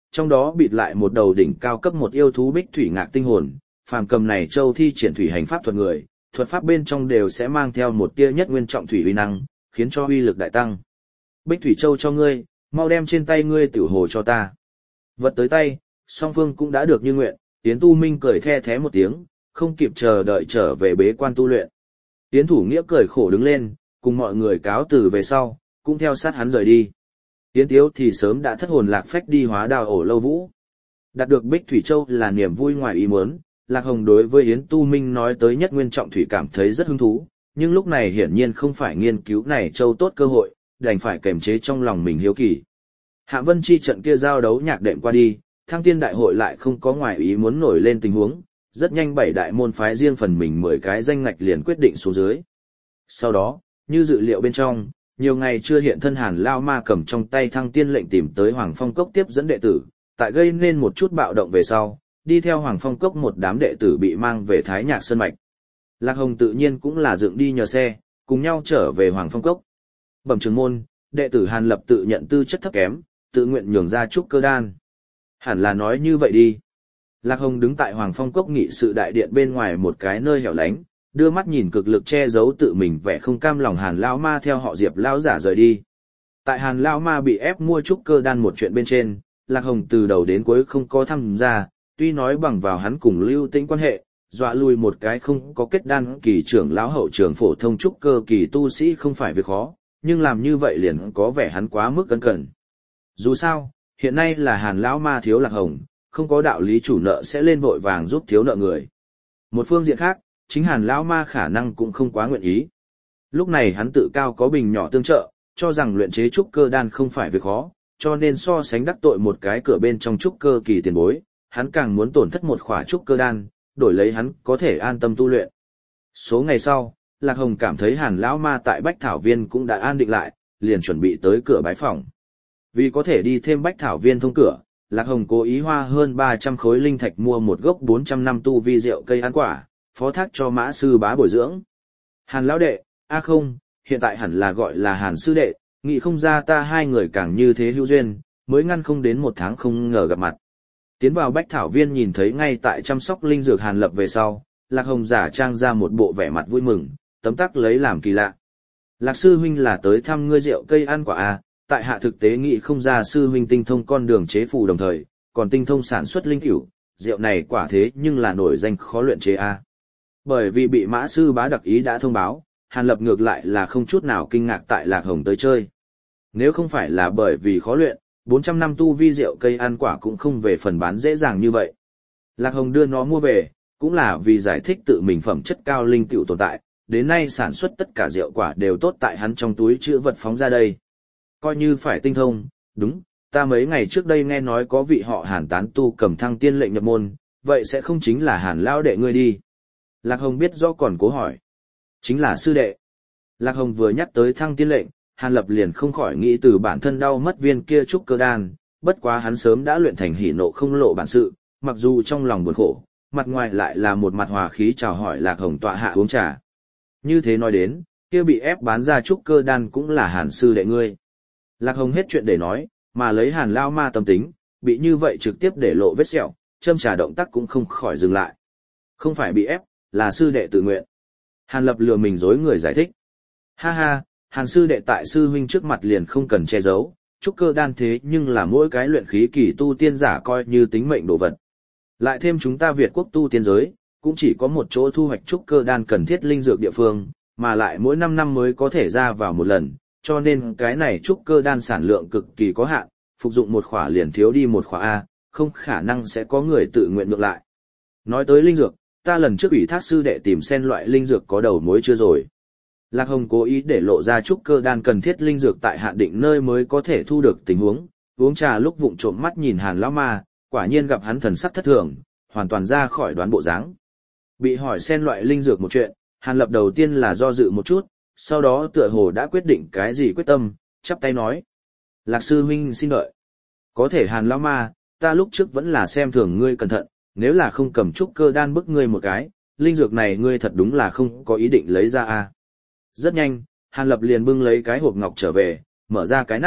trong đó bịt lại một đầu đỉnh cao cấp một yêu thú bích thủy ngạc tinh hồn, phàm cầm này châu thi triển thủy hành pháp thuật người, thuật pháp bên trong đều sẽ mang theo một tia nhất nguyên trọng thủy uy năng, khiến cho uy lực đại tăng. Bích thủy châu cho ngươi, mau đem trên tay ngươi tiểu hồ cho ta. Vật tới tay, song phương cũng đã được như nguyện, Yến Tu Minh cười the thé một tiếng, không kịp chờ đợi trở về bế quan tu luyện. Yến Thủ Nghĩa cười khổ đứng lên, cùng mọi người cáo từ về sau, cũng theo sát hắn rời đi. Yến Tiếu thì sớm đã thất hồn lạc phách đi hóa đào ổ lâu vũ. Đạt được Bích Thủy Châu là niềm vui ngoài ý muốn, Lạc Hồng đối với Yến Tu Minh nói tới nhất nguyên trọng thủy cảm thấy rất hứng thú, nhưng lúc này hiển nhiên không phải nghiên cứu này châu tốt cơ hội, đành phải kềm chế trong lòng mình hiếu kỳ. Hạ Vân Chi trận kia giao đấu nhạc đệm qua đi, Thăng Tiên Đại hội lại không có ngoài ý muốn nổi lên tình huống, rất nhanh 7 đại môn phái riêng phần mình 10 cái danh ngạch liền quyết định xuống dưới. Sau đó, như dự liệu bên trong, nhiều ngày chưa hiện thân Hàn Lao Ma cầm trong tay Thăng Tiên lệnh tìm tới Hoàng Phong Cốc tiếp dẫn đệ tử, tại gây nên một chút bạo động về sau, đi theo Hoàng Phong Cốc một đám đệ tử bị mang về Thái Nhạc Sơn Mạch. Lạc Hồng tự nhiên cũng là dựng đi nhờ xe, cùng nhau trở về Hoàng Phong Cốc. Bẩm trưởng môn, đệ tử Hàn Lập tự nhận tư chất thấp kém, tự nguyện nhường ra trúc cơ đan. Hẳn là nói như vậy đi. Lạc Hồng đứng tại Hoàng Phong Cốc nghị sự đại điện bên ngoài một cái nơi hẻo lánh, đưa mắt nhìn cực lực che giấu tự mình vẻ không cam lòng Hàn Lão Ma theo họ Diệp Lão giả rời đi. Tại Hàn Lão Ma bị ép mua trúc cơ đan một chuyện bên trên, Lạc Hồng từ đầu đến cuối không có tham gia, tuy nói bằng vào hắn cùng Lưu Tĩnh quan hệ, dọa lui một cái không có kết đan kỳ trưởng lão hậu trường phổ thông trúc cơ kỳ tu sĩ không phải việc khó, nhưng làm như vậy liền có vẻ hắn quá mức cẩn cẩn. Dù sao, hiện nay là Hàn Lão Ma thiếu Lạc Hồng, không có đạo lý chủ nợ sẽ lên vội vàng giúp thiếu nợ người. Một phương diện khác, chính Hàn Lão Ma khả năng cũng không quá nguyện ý. Lúc này hắn tự cao có bình nhỏ tương trợ, cho rằng luyện chế trúc cơ đan không phải việc khó, cho nên so sánh đắc tội một cái cửa bên trong trúc cơ kỳ tiền bối, hắn càng muốn tổn thất một khỏa trúc cơ đan, đổi lấy hắn có thể an tâm tu luyện. Số ngày sau, Lạc Hồng cảm thấy Hàn Lão Ma tại Bách Thảo Viên cũng đã an định lại, liền chuẩn bị tới cửa bái phỏng. Vì có thể đi thêm Bách Thảo Viên thông cửa, Lạc Hồng cố ý hoa hơn 300 khối linh thạch mua một gốc 400 năm tu vi rượu cây ăn quả, phó thác cho Mã sư bá bồi dưỡng. Hàn lão đệ, không, hiện tại hẳn là gọi là Hàn sư đệ, nghĩ không ra ta hai người càng như thế hữu duyên, mới ngăn không đến một tháng không ngờ gặp mặt. Tiến vào Bách Thảo Viên nhìn thấy ngay tại chăm sóc linh dược Hàn Lập về sau, Lạc Hồng giả trang ra một bộ vẻ mặt vui mừng, tấm tắc lấy làm kỳ lạ. Lạc sư huynh là tới thăm ngươi rượu cây ăn quả à, tại hạ thực tế nghĩ không ra sư huynh tinh thông con đường chế phù đồng thời, còn tinh thông sản xuất linh cửu, rượu này quả thế nhưng là nổi danh khó luyện chế à. Bởi vì bị Mã sư bá đặc ý đã thông báo, Hàn Lập ngược lại là không chút nào kinh ngạc tại Lạc Hồng tới chơi. Nếu không phải là bởi vì khó luyện, 400 năm tu vi rượu cây ăn quả cũng không về phần bán dễ dàng như vậy. Lạc Hồng đưa nó mua về, cũng là vì giải thích tự mình phẩm chất cao linh tiểu tồn tại, đến nay sản xuất tất cả rượu quả đều tốt tại hắn trong túi chứa vật phóng ra đây. Coi như phải tinh thông, đúng, ta mấy ngày trước đây nghe nói có vị họ Hàn tán tu cầm Thăng Tiên lệnh nhập môn, vậy sẽ không chính là Hàn lão đệ ngươi đi. Lạc Hồng biết rõ còn cố hỏi. Chính là sư đệ. Lạc Hồng vừa nhắc tới Thăng Tiên lệnh, Hàn Lập liền không khỏi nghĩ từ bản thân đau mất viên kia trúc cơ đan, bất quá hắn sớm đã luyện thành hỉ nộ không lộ bản sự, mặc dù trong lòng buồn khổ, mặt ngoài lại là một mặt hòa khí chào hỏi Lạc Hồng tọa hạ uống trà. Như thế nói đến, kia bị ép bán ra trúc cơ đan cũng là Hàn sư đệ ngươi. Lạc Hồng hết chuyện để nói, mà lấy Hàn Lao Ma tâm tính, bị như vậy trực tiếp để lộ vết sẹo, châm trà động tác cũng không khỏi dừng lại. Không phải bị ép, là sư đệ tự nguyện. Hàn Lập lừa mình dối người giải thích. Ha ha, Hàn sư đệ tại sư huynh trước mặt liền không cần che giấu, trúc cơ đan thế nhưng là mỗi cái luyện khí kỳ tu tiên giả coi như tính mệnh đồ vật. Lại thêm chúng ta Việt quốc tu tiên giới, cũng chỉ có một chỗ thu hoạch trúc cơ đan cần thiết linh dược địa phương, mà lại mỗi 5 năm mới có thể ra vào một lần, cho nên cái này trúc cơ đan sản lượng cực kỳ có hạn, phục dụng một khỏa liền thiếu đi một khỏa A, không khả năng sẽ có người tự nguyện ngược lại. Nói tới linh dược, ta lần trước ủy thác sư đệ tìm xem loại linh dược có đầu mối chưa rồi. Lạc Hồng cố ý để lộ ra trúc cơ đan cần thiết linh dược tại hạn định nơi mới có thể thu được tình huống, uống trà lúc vụng trộm mắt nhìn Hàn lão ma, quả nhiên gặp hắn thần sắc thất thường, hoàn toàn ra khỏi đoán bộ dáng. Bị hỏi xem loại linh dược một chuyện, Hàn Lập đầu tiên là do dự một chút, sau đó tựa hồ đã quyết định cái gì quyết tâm, chắp tay nói: "Lạc sư huynh xin đợi." Có thể Hàn lão ma, ta lúc trước vẫn là xem thường ngươi cẩn thận, nếu là không cầm trúc cơ đan bức ngươi một cái, linh dược này ngươi thật đúng là không có ý định lấy ra a. Rất nhanh, Hàn Lập liền bưng lấy cái hộp ngọc trở về, mở ra cái nắp,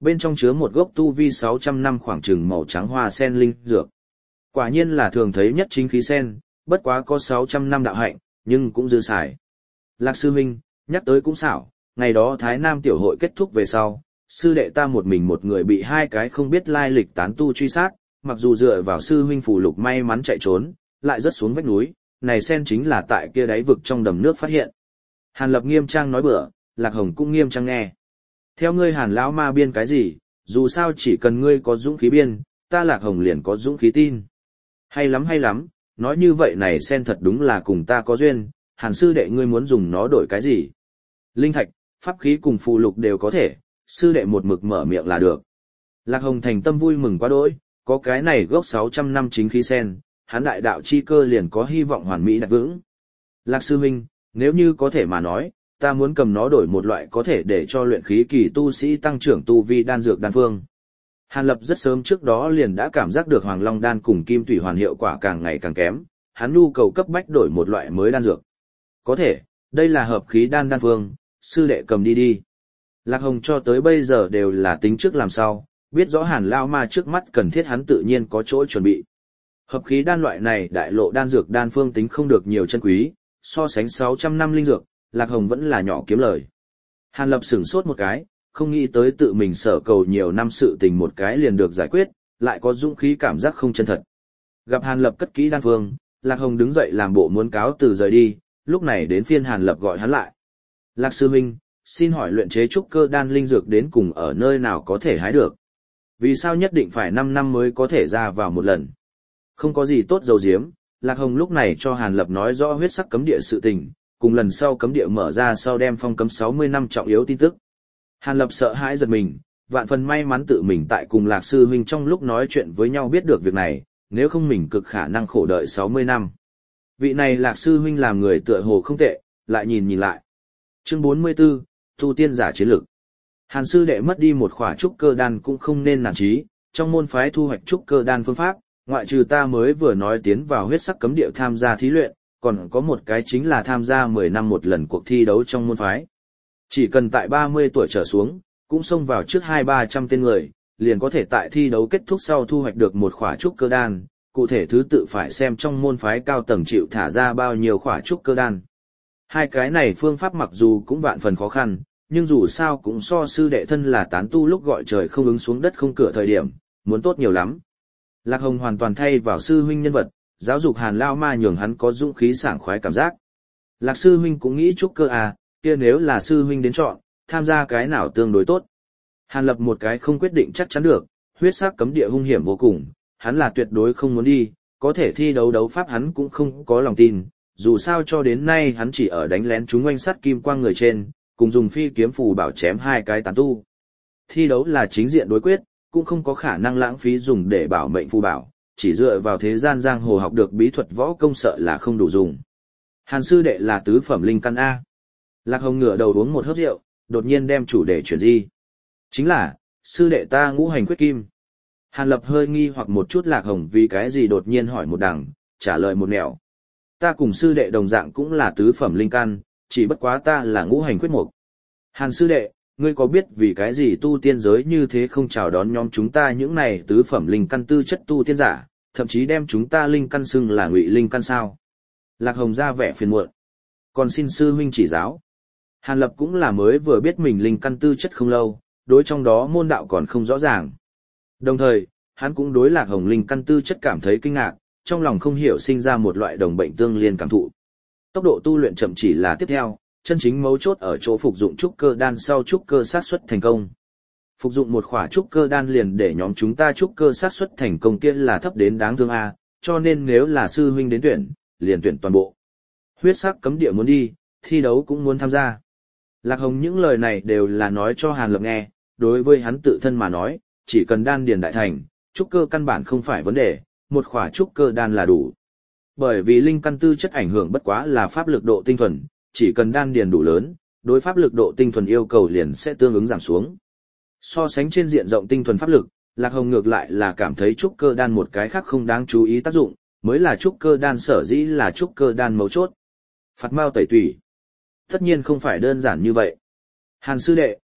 bên trong chứa một gốc tu vi 600 năm khoảng chừng màu trắng hoa sen linh dược. Quả nhiên là thường thấy nhất chính khí sen, bất quá có 600 năm đạo hạnh, nhưng cũng dư xài. Lạc sư huynh, nhắc tới cũng xảo, ngày đó Thái Nam tiểu hội kết thúc về sau, sư đệ ta một mình một người bị hai cái không biết lai lịch tán tu truy sát, mặc dù dựa vào sư huynh phù lục may mắn chạy trốn, lại rớt xuống vách núi, này sen chính là tại kia đáy vực trong đầm nước phát hiện. Hàn Lập nghiêm trang nói bừa, Lạc Hồng cũng nghiêm trang nghe. Theo ngươi Hàn lão ma biên cái gì, dù sao chỉ cần ngươi có dũng khí biên, ta Lạc Hồng liền có dũng khí tin. Hay lắm, nói như vậy này sen thật đúng là cùng ta có duyên, Hàn sư đệ ngươi muốn dùng nó đổi cái gì? Linh thạch, pháp khí cùng phù lục đều có thể, sư đệ một mực mở miệng là được. Lạc Hồng thành tâm vui mừng quá đỗi, có cái này gốc 600 năm chính khí sen, hắn đại đạo chi cơ liền có hy vọng hoàn mỹ đặt vững. Lạc sư huynh, nếu như có thể mà nói, ta muốn cầm nó đổi một loại có thể để cho luyện khí kỳ tu sĩ tăng trưởng tu vi đan dược đan phương. Hàn Lập rất sớm trước đó liền đã cảm giác được Hoàng Long đan cùng Kim Thủy Hoàn hiệu quả càng ngày càng kém, hắn nhu cầu cấp bách đổi một loại mới đan dược. Có thể, đây là hợp khí đan đan phương, sư đệ cầm đi đi. Lạc Hồng cho tới bây giờ đều là tính trước làm sao, biết rõ Hàn Lao Ma trước mắt cần thiết hắn tự nhiên có chỗ chuẩn bị. Hợp khí đan loại này đại lộ đan dược đan phương tính không được nhiều chân quý, so sánh 600 năm linh dược, Lạc Hồng vẫn là nhỏ kiếm lời. Hàn Lập sửng sốt một cái, không nghĩ tới tự mình sở cầu nhiều năm sự tình một cái liền được giải quyết, lại có dũng khí cảm giác không chân thật. Gặp Hàn Lập cất kỹ đan phương, Lạc Hồng đứng dậy làm bộ muốn cáo từ rời đi, lúc này đến phiên Hàn Lập gọi hắn lại. Lạc sư huynh, xin hỏi luyện chế trúc cơ đan linh dược đến cùng ở nơi nào có thể hái được? Vì sao nhất định phải 5 năm mới có thể ra vào một lần? Không có gì tốt dầu diếm, Lạc Hồng lúc này cho Hàn Lập nói rõ huyết sắc cấm địa sự tình, cùng lần sau cấm địa mở ra sau đem phong cấm 60 năm trọng yếu tin tức. Hàn Lập sợ hãi giật mình, vạn phần may mắn tự mình tại cùng Lạc sư huynh trong lúc nói chuyện với nhau biết được việc này, nếu không mình cực khả năng khổ đợi 60 năm. Vị này Lạc sư huynh làm người tựa hồ không tệ, lại nhìn lại. Chương 44, tu tiên giả chiến lược. Hàn sư đệ mất đi một khỏa trúc cơ đan cũng không nên nản chí, trong môn phái thu hoạch trúc cơ đan phương pháp, ngoại trừ ta mới vừa nói tiến vào huyết sắc cấm địa tham gia thí luyện, còn có một cái chính là tham gia 10 năm một lần cuộc thi đấu trong môn phái. Chỉ cần tại 30 tuổi trở xuống, cũng xông vào trước 200-300 tên người, liền có thể tại thi đấu kết thúc sau thu hoạch được một khỏa trúc cơ đan, cụ thể thứ tự phải xem trong môn phái cao tầng chịu thả ra bao nhiêu khỏa trúc cơ đan. Hai cái này phương pháp mặc dù cũng vạn phần khó khăn, nhưng dù sao cũng so sư đệ thân là tán tu lúc gọi trời không ứng xuống đất không cửa thời điểm, muốn tốt nhiều lắm. Lạc Hồng hoàn toàn thay vào sư huynh nhân vật, giáo dục Hàn Lao Ma nhường hắn có dũng khí sảng khoái cảm giác. Lạc sư huynh cũng nghĩ trúc cơ à, kia nếu là sư huynh đến chọn, tham gia cái nào tương đối tốt. Hàn Lập một cái không quyết định chắc chắn được, huyết sắc cấm địa hung hiểm vô cùng, hắn là tuyệt đối không muốn đi, có thể thi đấu đấu pháp hắn cũng không có lòng tin, dù sao cho đến nay hắn chỉ ở đánh lén chúng oanh sắt kim quang người trên, cùng dùng phi kiếm phù bảo chém hai cái tán tu. Thi đấu là chính diện đối quyết, cũng không có khả năng lãng phí dùng để bảo mệnh phù bảo, chỉ dựa vào thế gian giang hồ học được bí thuật võ công sợ là không đủ dùng. Hàn sư đệ là tứ phẩm linh căn A. Lạc Hồng ngửa đầu uống một hớp rượu, đột nhiên đem chủ đề chuyển di. Chính là, sư đệ ta ngũ hành quyết kim. Hàn Lập hơi nghi hoặc một chút Lạc Hồng vì cái gì đột nhiên hỏi một đằng, trả lời một nẻo. Ta cùng sư đệ đồng dạng cũng là tứ phẩm linh căn, chỉ bất quá ta là ngũ hành quyết mục. Hàn sư đệ, ngươi có biết vì cái gì tu tiên giới như thế không chào đón nhóm chúng ta những này tứ phẩm linh căn tư chất tu tiên giả, thậm chí đem chúng ta linh căn xưng là ngụy linh căn sao? Lạc Hồng ra vẻ phiền muộn. Còn xin sư huynh chỉ giáo. Hàn Lập cũng là mới vừa biết mình linh căn tư chất không lâu, đối trong đó môn đạo còn không rõ ràng. Đồng thời, hắn cũng đối Lạc Hồng linh căn tư chất cảm thấy kinh ngạc, trong lòng không hiểu sinh ra một loại đồng bệnh tương liên cảm thụ. Tốc độ tu luyện chậm chỉ là tiếp theo, chân chính mấu chốt ở chỗ phục dụng trúc cơ đan sau trúc cơ sát suất thành công. Phục dụng một khỏa trúc cơ đan liền để nhóm chúng ta trúc cơ sát suất thành công kia là thấp đến đáng thương a, cho nên nếu là sư huynh đến tuyển, liền tuyển toàn bộ. Huyết sắc cấm địa muốn đi, thi đấu cũng muốn tham gia. Lạc Hồng những lời này đều là nói cho Hàn Lập nghe, đối với hắn tự thân mà nói, chỉ cần đan điền đại thành, trúc cơ căn bản không phải vấn đề, một khỏa trúc cơ đan là đủ. Bởi vì linh căn tư chất ảnh hưởng bất quá là pháp lực độ tinh thuần, chỉ cần đan điền đủ lớn, đối pháp lực độ tinh thuần yêu cầu liền sẽ tương ứng giảm xuống. So sánh trên diện rộng tinh thuần pháp lực, Lạc Hồng ngược lại là cảm thấy trúc cơ đan một cái khác không đáng chú ý tác dụng, mới là trúc cơ đan sở dĩ là trúc cơ đan mấu chốt. Phạt mao tẩy tủy. Tất nhiên không phải đơn giản như vậy. Hàn sư đệ,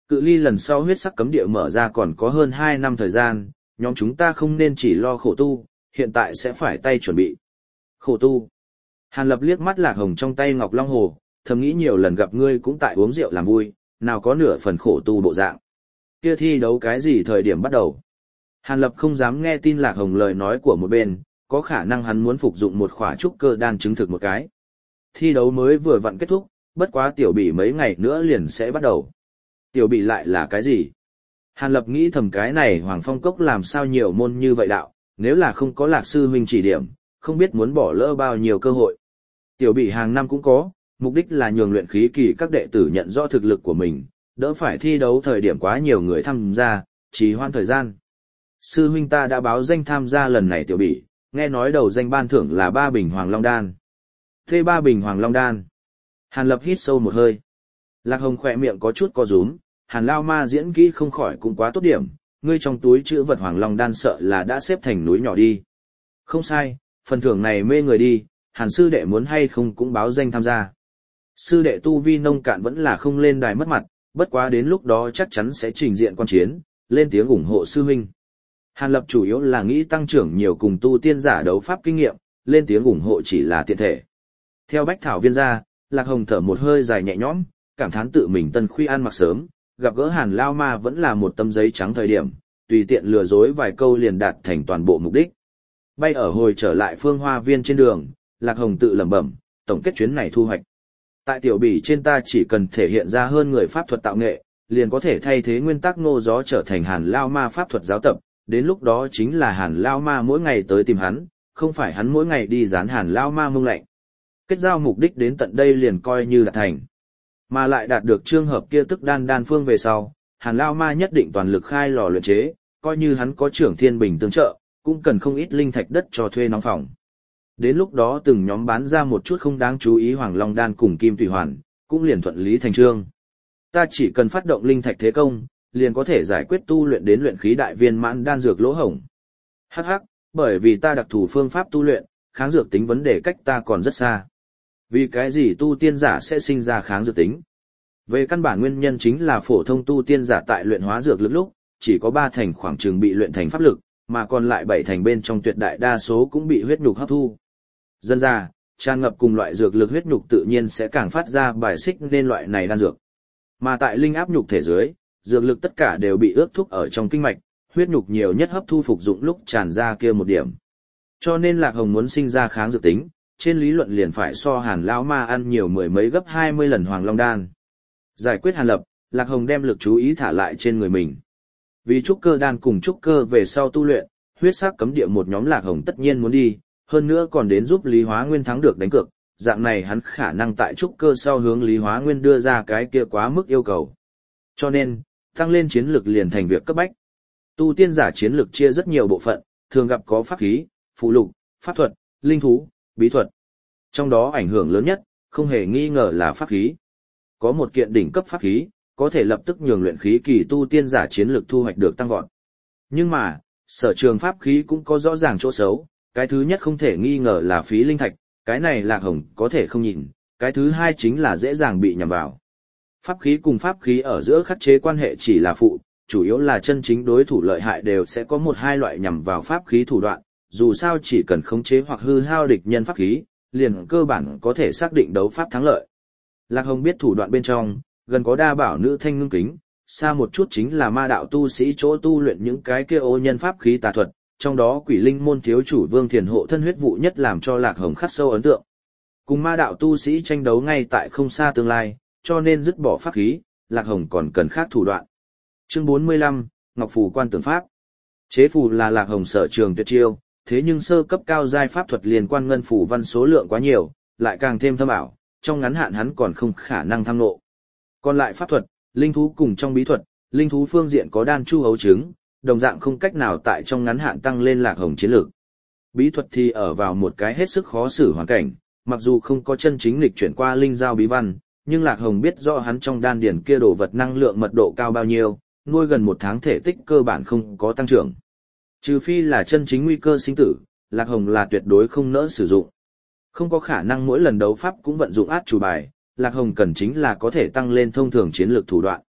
cự ly lần sau huyết sắc cấm địa mở ra còn có hơn 2 năm thời gian, nhóm chúng ta không nên chỉ lo khổ tu, hiện tại sẽ phải tay chuẩn bị. Khổ tu. Hàn Lập liếc mắt Lạc Hồng trong tay Ngọc Long Hồ, thầm nghĩ nhiều lần gặp ngươi cũng tại uống rượu làm vui, nào có nửa phần khổ tu bộ dạng. Kia thi đấu cái gì thời điểm bắt đầu? Hàn Lập không dám nghe tin Lạc Hồng lời nói của một bên, có khả năng hắn muốn phục dụng một khỏa trúc cơ đan chứng thực một cái. Thi đấu mới vừa vặn kết thúc, bất quá tiểu bỉ mấy ngày nữa liền sẽ bắt đầu. Tiểu bỉ lại là cái gì? Hàn Lập nghĩ thầm cái này Hoàng Phong Cốc làm sao nhiều môn như vậy đạo, nếu là không có Lạc sư huynh chỉ điểm, không biết muốn bỏ lỡ bao nhiêu cơ hội. Tiểu bỉ hàng năm cũng có, mục đích là nhường luyện khí kỳ các đệ tử nhận rõ thực lực của mình, đỡ phải thi đấu thời điểm quá nhiều người tham gia, trì hoãn thời gian. Sư huynh ta đã báo danh tham gia lần này tiểu bỉ, nghe nói đầu danh ban thưởng là 3 bình Hoàng Long Đan. Thế 3 bình Hoàng Long Đan. Hàn Lập hít sâu một hơi. Lạc Hồng khỏe miệng có chút co rúm, Hàn Lao Ma diễn kỹ không khỏi cũng quá tốt điểm, ngươi trong túi chữ vật Hoàng Long Đan sợ là đã xếp thành núi nhỏ đi. Không sai, phần thưởng này mê người đi, Hàn sư đệ muốn hay không cũng báo danh tham gia. Sư đệ tu vi nông cạn vẫn là không lên đài mất mặt, bất quá đến lúc đó chắc chắn sẽ trình diện quan chiến, lên tiếng ủng hộ sư huynh. Hàn Lập chủ yếu là nghĩ tăng trưởng nhiều cùng tu tiên giả đấu pháp kinh nghiệm, lên tiếng ủng hộ chỉ là tiện thể. Theo Bách Thảo Viên ra, Lạc Hồng thở một hơi dài nhẹ nhõm, cảm thán tự mình tân khuy ăn mặc sớm, gặp gỡ Hàn Lao Ma vẫn là một tấm giấy trắng thời điểm, tùy tiện lừa dối vài câu liền đạt thành toàn bộ mục đích. Bay ở hồi trở lại Phương Hoa Viên trên đường, Lạc Hồng tự lẩm bẩm, tổng kết chuyến này thu hoạch. Tại tiểu bỉ trên ta chỉ cần thể hiện ra hơn người pháp thuật tạo nghệ, liền có thể thay thế nguyên tắc nô gió trở thành Hàn Lao Ma pháp thuật giáo tập, đến lúc đó chính là Hàn Lao Ma mỗi ngày tới tìm hắn, không phải hắn mỗi ngày đi dán Hàn Lao Ma mông lạnh. Kết giao mục đích đến tận đây liền coi như đạt thành. Mà lại đạt được trường hợp kia tức đan phương về sau, Hàn Lao Ma nhất định toàn lực khai lò luyện chế, coi như hắn có trưởng thiên bình tương trợ, cũng cần không ít linh thạch đất cho thuê nóng phòng. Đến lúc đó từng nhóm bán ra một chút không đáng chú ý Hoàng Long Đan cùng Kim Thủy Hoàn, cũng liền thuận lý thành trương. Ta chỉ cần phát động linh thạch thế công, liền có thể giải quyết tu luyện đến luyện khí đại viên mãn đan dược lỗ hổng. Hắc hắc, bởi vì ta đặc thù phương pháp tu luyện, kháng dược tính vấn đề cách ta còn rất xa. Vì cái gì tu tiên giả sẽ sinh ra kháng dược tính? Về căn bản nguyên nhân chính là phổ thông tu tiên giả tại luyện hóa dược lực lúc, chỉ có 3 thành khoảng chừng bị luyện thành pháp lực, mà còn lại 7 thành bên trong tuyệt đại đa số cũng bị huyết nhục hấp thu. Dân ra, tràn ngập cùng loại dược lực huyết nhục tự nhiên sẽ càng phát ra bài xích nên loại này đan dược. Mà tại linh áp nhục thể dưới, dược lực tất cả đều bị ước thúc ở trong kinh mạch, huyết nhục nhiều nhất hấp thu phục dụng lúc tràn ra kia một điểm. Cho nên Lạc Hồng muốn sinh ra kháng dược tính, trên lý luận liền phải so Hàn Lão Ma ăn nhiều mười mấy gấp 20 lần Hoàng Long Đan. Giải quyết Hàn Lập, Lạc Hồng đem lực chú ý thả lại trên người mình. Vì trúc cơ đan cùng trúc cơ về sau tu luyện, huyết sắc cấm địa một nhóm Lạc Hồng tất nhiên muốn đi, hơn nữa còn đến giúp Lý Hóa Nguyên thắng được đánh cược, dạng này hắn khả năng tại trúc cơ sau hướng Lý Hóa Nguyên đưa ra cái kia quá mức yêu cầu. Cho nên, tăng lên chiến lực liền thành việc cấp bách. Tu tiên giả chiến lực chia rất nhiều bộ phận, thường gặp có pháp khí, phụ lục, pháp thuật, linh thú, bí thuật. Trong đó ảnh hưởng lớn nhất, không hề nghi ngờ là pháp khí. Có một kiện đỉnh cấp pháp khí, có thể lập tức nhường luyện khí kỳ tu tiên giả chiến lực thu hoạch được tăng vọt. Nhưng mà, sở trường pháp khí cũng có rõ ràng chỗ xấu, cái thứ nhất không thể nghi ngờ là phí linh thạch, cái này Lạc Hồng có thể không nhìn, cái thứ hai chính là dễ dàng bị nhầm vào. Pháp khí cùng pháp khí ở giữa khắc chế quan hệ chỉ là phụ, chủ yếu là chân chính đối thủ lợi hại đều sẽ có một hai loại nhằm vào pháp khí thủ đoạn, dù sao chỉ cần khống chế hoặc hư hao địch nhân pháp khí, liền cơ bản có thể xác định đấu pháp thắng lợi. Lạc Hồng biết thủ đoạn bên trong, gần có đa bảo nữ thanh ngưng kính, xa một chút chính là ma đạo tu sĩ chỗ tu luyện những cái kia ô nhân pháp khí tà thuật, trong đó Quỷ Linh môn thiếu chủ Vương Thiền hộ thân huyết vụ nhất làm cho Lạc Hồng khắc sâu ấn tượng. Cùng ma đạo tu sĩ tranh đấu ngay tại không xa tương lai, cho nên dứt bỏ pháp khí, Lạc Hồng còn cần khác thủ đoạn. Chương 45, Ngọc Phù Quan Tưởng Pháp. Chế phù là Lạc Hồng sở trường tuyệt chiêu, thế nhưng sơ cấp cao giai pháp thuật liên quan ngân phù văn số lượng quá nhiều, lại càng thêm thâm ảo, trong ngắn hạn hắn còn không khả năng tham ngộ. Còn lại pháp thuật, linh thú cùng trong bí thuật, linh thú phương diện có đan chu hấu trứng, đồng dạng không cách nào tại trong ngắn hạn tăng lên Lạc Hồng chiến lược. Bí thuật thì ở vào một cái hết sức khó xử hoàn cảnh, mặc dù không có chân chính lịch chuyển qua linh giao bí văn, nhưng Lạc Hồng biết rõ hắn trong đan điển kia đồ vật năng lượng mật độ cao bao nhiêu, nuôi gần 1 tháng thể tích cơ bản không có tăng trưởng. Trừ phi là chân chính nguy cơ sinh tử, Lạc Hồng là tuyệt đối không nỡ sử dụng. Không có khả năng mỗi lần đấu pháp cũng vận dụng át chủ bài, Lạc Hồng cần chính là có thể tăng lên thông thường chiến lược thủ đoạn.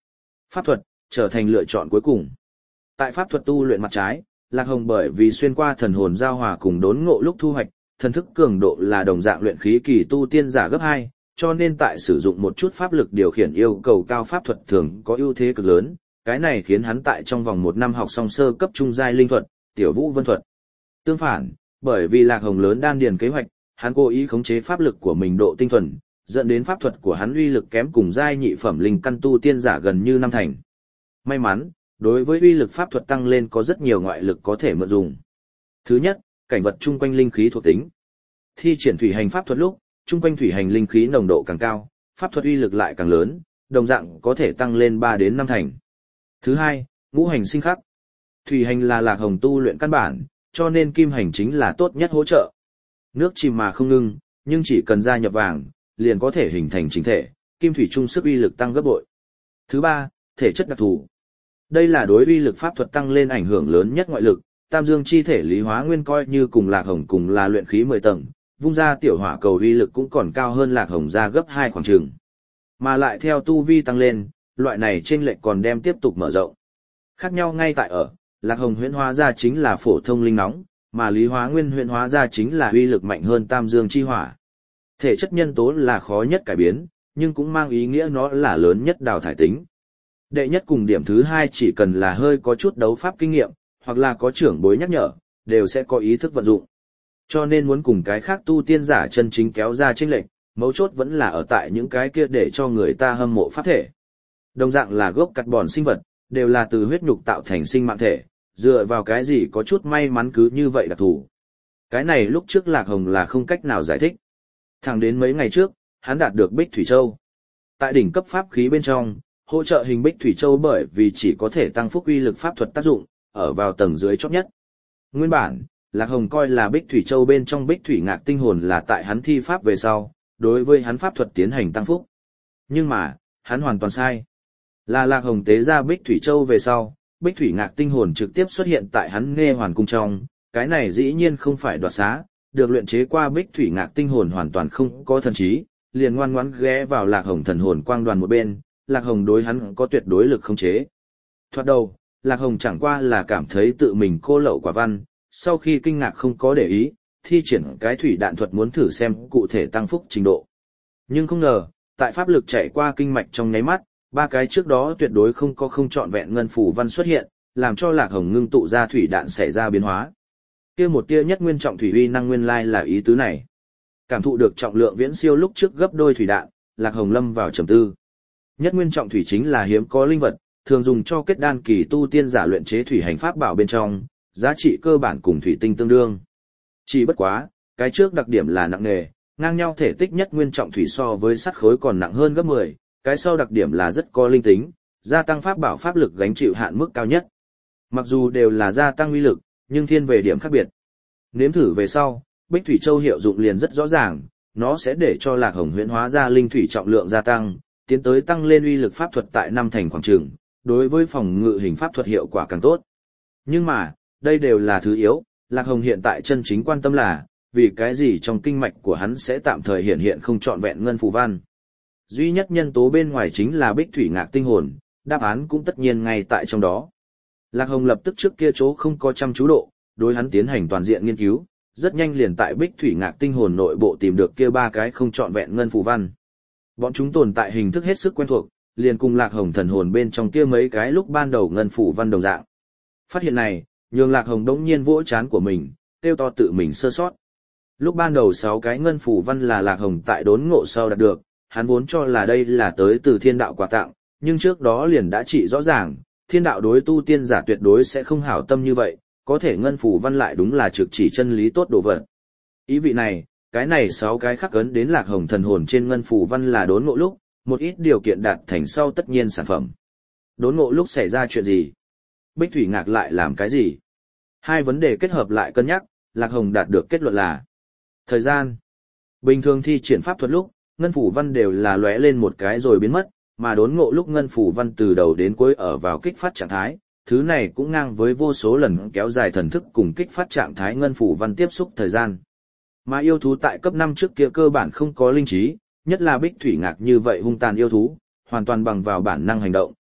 Pháp thuật trở thành lựa chọn cuối cùng. Tại pháp thuật tu luyện mặt trái, Lạc Hồng bởi vì xuyên qua thần hồn giao hòa cùng đốn ngộ lúc thu hoạch, thần thức cường độ là đồng dạng luyện khí kỳ tu tiên giả gấp 2, cho nên tại sử dụng một chút pháp lực điều khiển yêu cầu cao pháp thuật thường có ưu thế cực lớn, cái này khiến hắn tại trong vòng 1 năm học xong sơ cấp trung giai linh thuật, tiểu vũ vân thuật. Tương phản, bởi vì Lạc Hồng lớn đan điền kế hoạch, hắn cố ý khống chế pháp lực của mình độ tinh thuần, dẫn đến pháp thuật của hắn uy lực kém cùng giai nhị phẩm linh căn tu tiên giả gần như 5 thành. May mắn, đối với uy lực pháp thuật tăng lên có rất nhiều ngoại lực có thể mượn dùng. Thứ nhất, cảnh vật chung quanh linh khí thuộc tính. Thi triển thủy hành pháp thuật lúc, chung quanh thủy hành linh khí nồng độ càng cao, pháp thuật uy lực lại càng lớn, đồng dạng có thể tăng lên 3 đến 5 thành. Thứ hai, ngũ hành sinh khắc. Thủy hành là Lạc Hồng tu luyện căn bản, cho nên kim hành chính là tốt nhất hỗ trợ. Nước chìm mà không ngưng, nhưng chỉ cần gia nhập vàng, liền có thể hình thành chính thể, kim thủy chung sức uy lực tăng gấp bội. Thứ ba, thể chất đặc thù. Đây là đối uy lực pháp thuật tăng lên ảnh hưởng lớn nhất ngoại lực, Tam Dương chi thể Lý Hóa Nguyên coi như cùng Lạc Hồng cùng là luyện khí 10 tầng, vung ra tiểu hỏa cầu uy lực cũng còn cao hơn Lạc Hồng ra gấp 2 khoảng chừng. Mà lại theo tu vi tăng lên, loại này chênh lệch còn đem tiếp tục mở rộng. Khác nhau ngay tại ở, Lạc Hồng huyễn hóa ra chính là phổ thông linh nóng, mà Lý Hóa Nguyên huyễn hóa ra chính là uy lực mạnh hơn Tam Dương chi hỏa. Thể chất nhân tố là khó nhất cải biến, nhưng cũng mang ý nghĩa nó là lớn nhất đào thải tính. Đệ nhất cùng điểm thứ hai chỉ cần là hơi có chút đấu pháp kinh nghiệm, hoặc là có trưởng bối nhắc nhở, đều sẽ có ý thức vận dụng. Cho nên muốn cùng cái khác tu tiên giả chân chính kéo ra chênh lệch, mấu chốt vẫn là ở tại những cái kia để cho người ta hâm mộ pháp thể. Đồng dạng là gốc carbon sinh vật, đều là từ huyết nhục tạo thành sinh mạng thể, dựa vào cái gì có chút may mắn cứ như vậy đặc thù. Cái này lúc trước Lạc Hồng là không cách nào giải thích. Thẳng đến mấy ngày trước, hắn đạt được Bích Thủy Châu. Tại đỉnh cấp pháp khí bên trong, hỗ trợ hình Bích Thủy Châu bởi vì chỉ có thể tăng phúc uy lực pháp thuật tác dụng, ở vào tầng dưới chót nhất. Nguyên bản, Lạc Hồng coi là Bích Thủy Châu bên trong Bích Thủy Ngạc Tinh Hồn là tại hắn thi pháp về sau, đối với hắn pháp thuật tiến hành tăng phúc. Nhưng mà, hắn hoàn toàn sai. Là Lạc Hồng tế ra Bích Thủy Châu về sau, Bích Thủy Ngạc Tinh Hồn trực tiếp xuất hiện tại hắn Nghe Hoàn Cung trong, cái này dĩ nhiên không phải đoạt xá, được luyện chế qua Bích Thủy Ngạc Tinh Hồn hoàn toàn không có thần trí, liền ngoan ngoãn ghé vào Lạc Hồng thần hồn quang đoàn một bên, Lạc Hồng đối hắn có tuyệt đối lực khống chế. Thoạt đầu, Lạc Hồng chẳng qua là cảm thấy tự mình cô lậu quả văn, sau khi kinh ngạc không có để ý, thi triển cái thủy đạn thuật muốn thử xem cụ thể tăng phúc trình độ. Nhưng không ngờ, tại pháp lực chạy qua kinh mạch trong nháy mắt, 3 cái trước đó tuyệt đối không có không trọn vẹn ngân phủ văn xuất hiện, làm cho Lạc Hồng ngưng tụ ra thủy đạn xảy ra biến hóa. Kia một tia nhất nguyên trọng thủy uy năng nguyên lai là ý tứ này. Cảm thụ được trọng lượng viễn siêu lúc trước gấp đôi thủy đạn, Lạc Hồng lâm vào trầm tư. Nhất nguyên trọng thủy chính là hiếm có linh vật, thường dùng cho kết đan kỳ tu tiên giả luyện chế thủy hành pháp bảo bên trong, giá trị cơ bản cùng thủy tinh tương đương. Chỉ bất quá, cái trước đặc điểm là nặng nề, ngang nhau thể tích nhất nguyên trọng thủy so với sắt khối còn nặng hơn gấp 10, cái sau đặc điểm là rất có linh tính, gia tăng pháp bảo pháp lực gánh chịu hạn mức cao nhất. Mặc dù đều là gia tăng uy lực, nhưng thiên về điểm khác biệt. Nếm thử về sau, Bích Thủy Châu hiệu dụng liền rất rõ ràng, nó sẽ để cho Lạc Hồng huyễn hóa ra linh thủy trọng lượng gia tăng, tiến tới tăng lên uy lực pháp thuật tại 5 thành khoảng trường, đối với phòng ngự hình pháp thuật hiệu quả càng tốt. Nhưng mà, đây đều là thứ yếu, Lạc Hồng hiện tại chân chính quan tâm là, vì cái gì trong kinh mạch của hắn sẽ tạm thời hiện không trọn vẹn ngân phù văn. Duy nhất nhân tố bên ngoài chính là Bích Thủy Ngạc Tinh Hồn, đáp án cũng tất nhiên ngay tại trong đó. Lạc Hồng lập tức trước kia chỗ không có chăm chú độ, đối hắn tiến hành toàn diện nghiên cứu, rất nhanh liền tại Bích Thủy Ngạc Tinh Hồn nội bộ tìm được kia 3 cái không trọn vẹn ngân phù văn. Bọn chúng tồn tại hình thức hết sức quen thuộc, liền cùng Lạc Hồng thần hồn bên trong kia mấy cái lúc ban đầu ngân phù văn đồng dạng. Phát hiện này, nhường Lạc Hồng đống nhiên vỗ trán của mình, kêu to tự mình sơ sót. Lúc ban đầu 6 cái ngân phù văn là Lạc Hồng tại đốn ngộ sau đạt được, hắn vốn cho là đây là tới từ thiên đạo quà tặng, nhưng trước đó liền đã chỉ rõ ràng, thiên đạo đối tu tiên giả tuyệt đối sẽ không hảo tâm như vậy, có thể ngân phù văn lại đúng là trực chỉ chân lý tốt đồ vật. Ý vị này, cái này 6 cái khắc ấn đến Lạc Hồng thần hồn trên ngân phù văn là đốn ngộ lúc, một ít điều kiện đạt thành sau tất nhiên sản phẩm. Đốn ngộ lúc xảy ra chuyện gì? Bích Thủy Ngạc lại làm cái gì? Hai vấn đề kết hợp lại cân nhắc, Lạc Hồng đạt được kết luận là thời gian. Bình thường thi triển pháp thuật lúc, ngân phủ văn đều là lóe lên một cái rồi biến mất, mà đốn ngộ lúc ngân phủ văn từ đầu đến cuối ở vào kích phát trạng thái, thứ này cũng ngang với vô số lần kéo dài thần thức cùng kích phát trạng thái ngân phủ văn tiếp xúc thời gian. Mà yêu thú tại cấp 5 trước kia cơ bản không có linh trí, nhất là Bích Thủy Ngạc như vậy hung tàn yêu thú, hoàn toàn bằng vào bản năng hành động,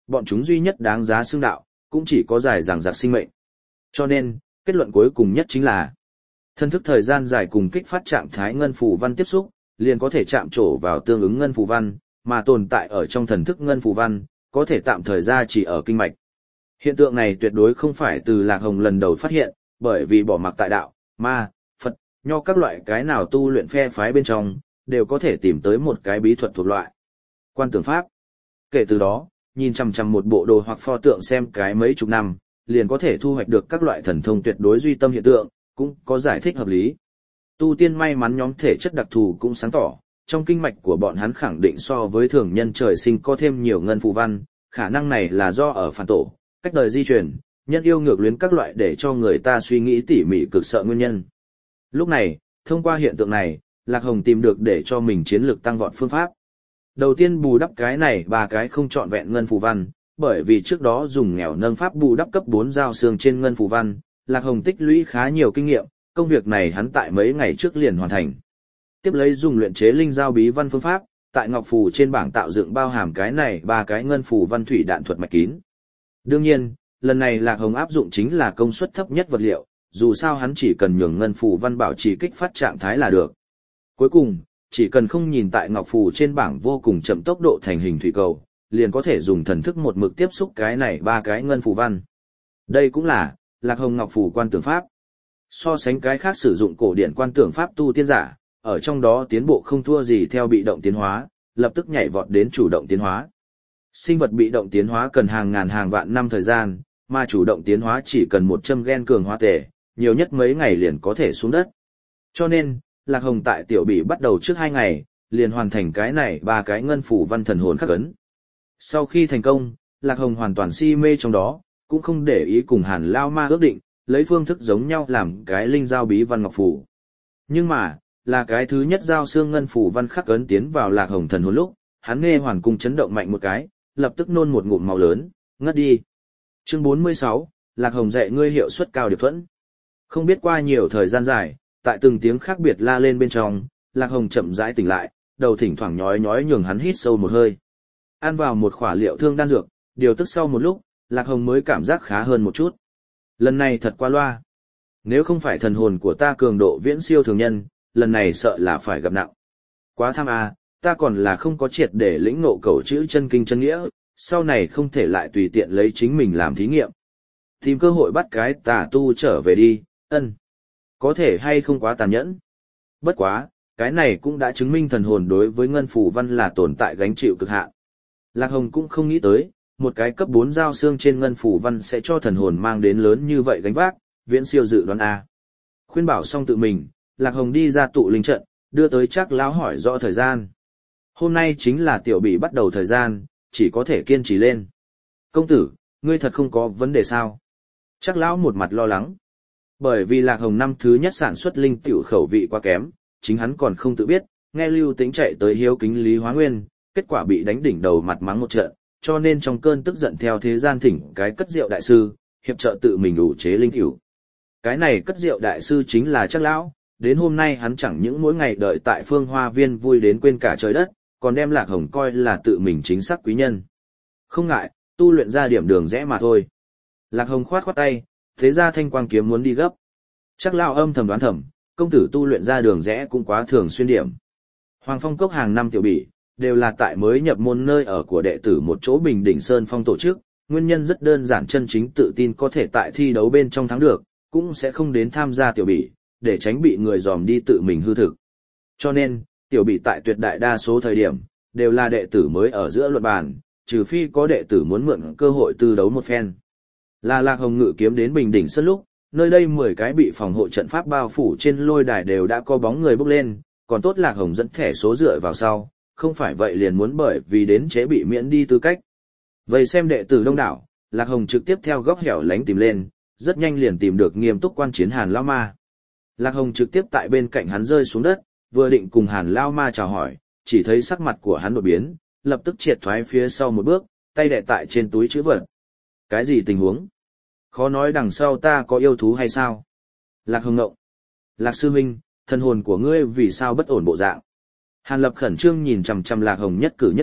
bọn chúng duy nhất đáng giá xưng đạo, cũng chỉ có dài dằng dặc sinh mệnh. Cho nên, kết luận cuối cùng nhất chính là thần thức thời gian dài cùng kích phát trạng thái ngân phù văn tiếp xúc, liền có thể chạm trổ vào tương ứng ngân phù văn, mà tồn tại ở trong thần thức ngân phù văn, có thể tạm thời ra chỉ ở kinh mạch. Hiện tượng này tuyệt đối không phải từ Lạc Hồng lần đầu phát hiện, bởi vì bỏ mặc tại đạo, ma, Phật, nho các loại cái nào tu luyện phe phái bên trong, đều có thể tìm tới một cái bí thuật thuộc loại. Quan tưởng pháp. Kể từ đó, nhìn chằm chằm một bộ đồ hoặc pho tượng xem cái mấy chục năm, liền có thể thu hoạch được các loại thần thông tuyệt đối duy tâm hiện tượng, cũng có giải thích hợp lý. Tu tiên may mắn nhóm thể chất đặc thù cũng sáng tỏ, trong kinh mạch của bọn hắn khẳng định so với thường nhân trời sinh có thêm nhiều ngân phù văn, khả năng này là do ở phản tổ, cách đời di truyền, nhân yêu ngược luyến các loại để cho người ta suy nghĩ tỉ mỉ cực sợ nguyên nhân. Lúc này, thông qua hiện tượng này, Lạc Hồng tìm được để cho mình chiến lược tăng vọt phương pháp. Đầu tiên bù đắp cái này ba cái không trọn vẹn ngân phù văn, bởi vì trước đó dùng nghèo nâng pháp bù đắp cấp 4 giao xương trên ngân phù văn, Lạc Hồng tích lũy khá nhiều kinh nghiệm, công việc này hắn tại mấy ngày trước liền hoàn thành. Tiếp lấy dùng luyện chế linh giao bí văn phương pháp, tại ngọc phù trên bảng tạo dựng bao hàm cái này ba cái ngân phù văn thủy đạn thuật mạch kín. Đương nhiên, lần này Lạc Hồng áp dụng chính là công suất thấp nhất vật liệu, dù sao hắn chỉ cần nhường ngân phù văn bảo trì kích phát trạng thái là được. Cuối cùng, chỉ cần không nhìn tại ngọc phù trên bảng vô cùng chậm tốc độ thành hình thủy cầu, liền có thể dùng thần thức một mực tiếp xúc cái này ba cái ngân phù văn. Đây cũng là Lạc Hồng ngọc phù quan tưởng pháp. So sánh cái khác sử dụng cổ điển quan tưởng pháp tu tiên giả, ở trong đó tiến bộ không thua gì theo bị động tiến hóa, lập tức nhảy vọt đến chủ động tiến hóa. Sinh vật bị động tiến hóa cần hàng ngàn hàng vạn năm thời gian, mà chủ động tiến hóa chỉ cần 100 gen cường hóa tể, nhiều nhất mấy ngày liền có thể xuống đất. Cho nên, Lạc Hồng tại tiểu bỉ bắt đầu trước 2 ngày, liền hoàn thành cái này ba cái ngân phủ văn thần hồn khắc ấn. Sau khi thành công, Lạc Hồng hoàn toàn si mê trong đó, cũng không để ý cùng Hàn Lao Ma ước định, lấy phương thức giống nhau làm cái linh giao bí văn ngọc phủ. Nhưng mà, là cái thứ nhất giao xương ngân phủ văn khắc ấn tiến vào Lạc Hồng thần hồn lúc, hắn nghe hoàn cung chấn động mạnh một cái, lập tức nôn một ngụm máu lớn, ngất đi. Chương 46, Lạc Hồng dạy ngươi hiệu suất cao điệp thuẫn. Không biết qua nhiều thời gian dài, tại từng tiếng khác biệt la lên bên trong, Lạc Hồng chậm rãi tỉnh lại, đầu thỉnh thoảng nhói nhói nhường hắn hít sâu một hơi. Ăn vào một khỏa liệu thương đan dược, điều tức sau một lúc, Lạc Hồng mới cảm giác khá hơn một chút. Lần này thật qua loa. Nếu không phải thần hồn của ta cường độ viễn siêu thường nhân, lần này sợ là phải gặp nặng. Quá tham à, ta còn là không có triệt để lĩnh ngộ cầu chữ chân kinh chân nghĩa, sau này không thể lại tùy tiện lấy chính mình làm thí nghiệm. Tìm cơ hội bắt cái tà tu trở về đi, ân. Có thể hay không quá tàn nhẫn. Bất quá, cái này cũng đã chứng minh thần hồn đối với ngân phù văn là tồn tại gánh chịu cực hạn. Lạc Hồng cũng không nghĩ tới, một cái cấp 4 giao xương trên ngân phù văn sẽ cho thần hồn mang đến lớn như vậy gánh vác, viễn siêu dự đoán A. Khuyên bảo xong tự mình, Lạc Hồng đi ra tụ linh trận, đưa tới Trác Lão hỏi rõ thời gian. Hôm nay chính là tiểu bỉ bắt đầu thời gian, chỉ có thể kiên trì lên. Công tử, ngươi thật không có vấn đề sao? Trác Lão một mặt lo lắng. Bởi vì Lạc Hồng năm thứ nhất sản xuất linh tiểu khẩu vị quá kém, chính hắn còn không tự biết, nghe Lưu Tĩnh chạy tới hiếu kính Lý Hóa Nguyên, kết quả bị đánh đỉnh đầu mặt mắng một trận, cho nên trong cơn tức giận theo thế gian thỉnh cái cất rượu đại sư, hiệp trợ tự mình ủ chế linh tiểu. Cái này cất rượu đại sư chính là Trác Lão, đến hôm nay hắn chẳng những mỗi ngày đợi tại Phương Hoa Viên vui đến quên cả trời đất, còn đem Lạc Hồng coi là tự mình chính xác quý nhân. Không ngại, tu luyện ra điểm đường rẽ mà thôi. Lạc Hồng khoát khoát tay, thế ra thanh quang kiếm muốn đi gấp. Trác Lão âm thầm đoán thầm, công tử tu luyện ra đường rẽ cũng quá thường xuyên điểm. Hoàng Phong Cốc hàng năm tiểu bỉ, đều là tại mới nhập môn nơi ở của đệ tử một chỗ Bình Đỉnh Sơn Phong tổ chức, nguyên nhân rất đơn giản, chân chính tự tin có thể tại thi đấu bên trong thắng được, cũng sẽ không đến tham gia tiểu bỉ, để tránh bị người dòm đi tự mình hư thực. Cho nên, tiểu bỉ tại tuyệt đại đa số thời điểm, đều là đệ tử mới ở giữa luận bàn, trừ phi có đệ tử muốn mượn cơ hội tư đấu một phen. Là Lạc Hồng ngự kiếm đến Bình Đỉnh Sơn lúc, nơi đây 10 cái bị phòng hộ trận pháp bao phủ trên lôi đài đều đã có bóng người bốc lên, còn tốt Lạc Hồng dẫn thẻ số dựa vào sau, không phải vậy liền muốn bởi vì đến chế bị miễn đi tư cách. Vậy xem đệ tử đông đảo, Lạc Hồng trực tiếp theo góc hẻo lánh tìm lên, rất nhanh liền tìm được nghiêm túc quan chiến Hàn Lao Ma. Lạc Hồng trực tiếp tại bên cạnh hắn rơi xuống đất, vừa định cùng Hàn Lao Ma chào hỏi, chỉ thấy sắc mặt của hắn đột biến, lập tức triệt thoái phía sau một bước, tay đè tại trên túi trữ vật. Cái gì tình huống? Khó nói đằng sau ta có yêu thú hay sao? Lạc Hồng ngộng. Lạc sư huynh, thần hồn của ngươi vì sao bất ổn bộ dạng? Hàn Lập khẩn trương nhìn chằm chằm Lạc Hồng nhất cử nhất động,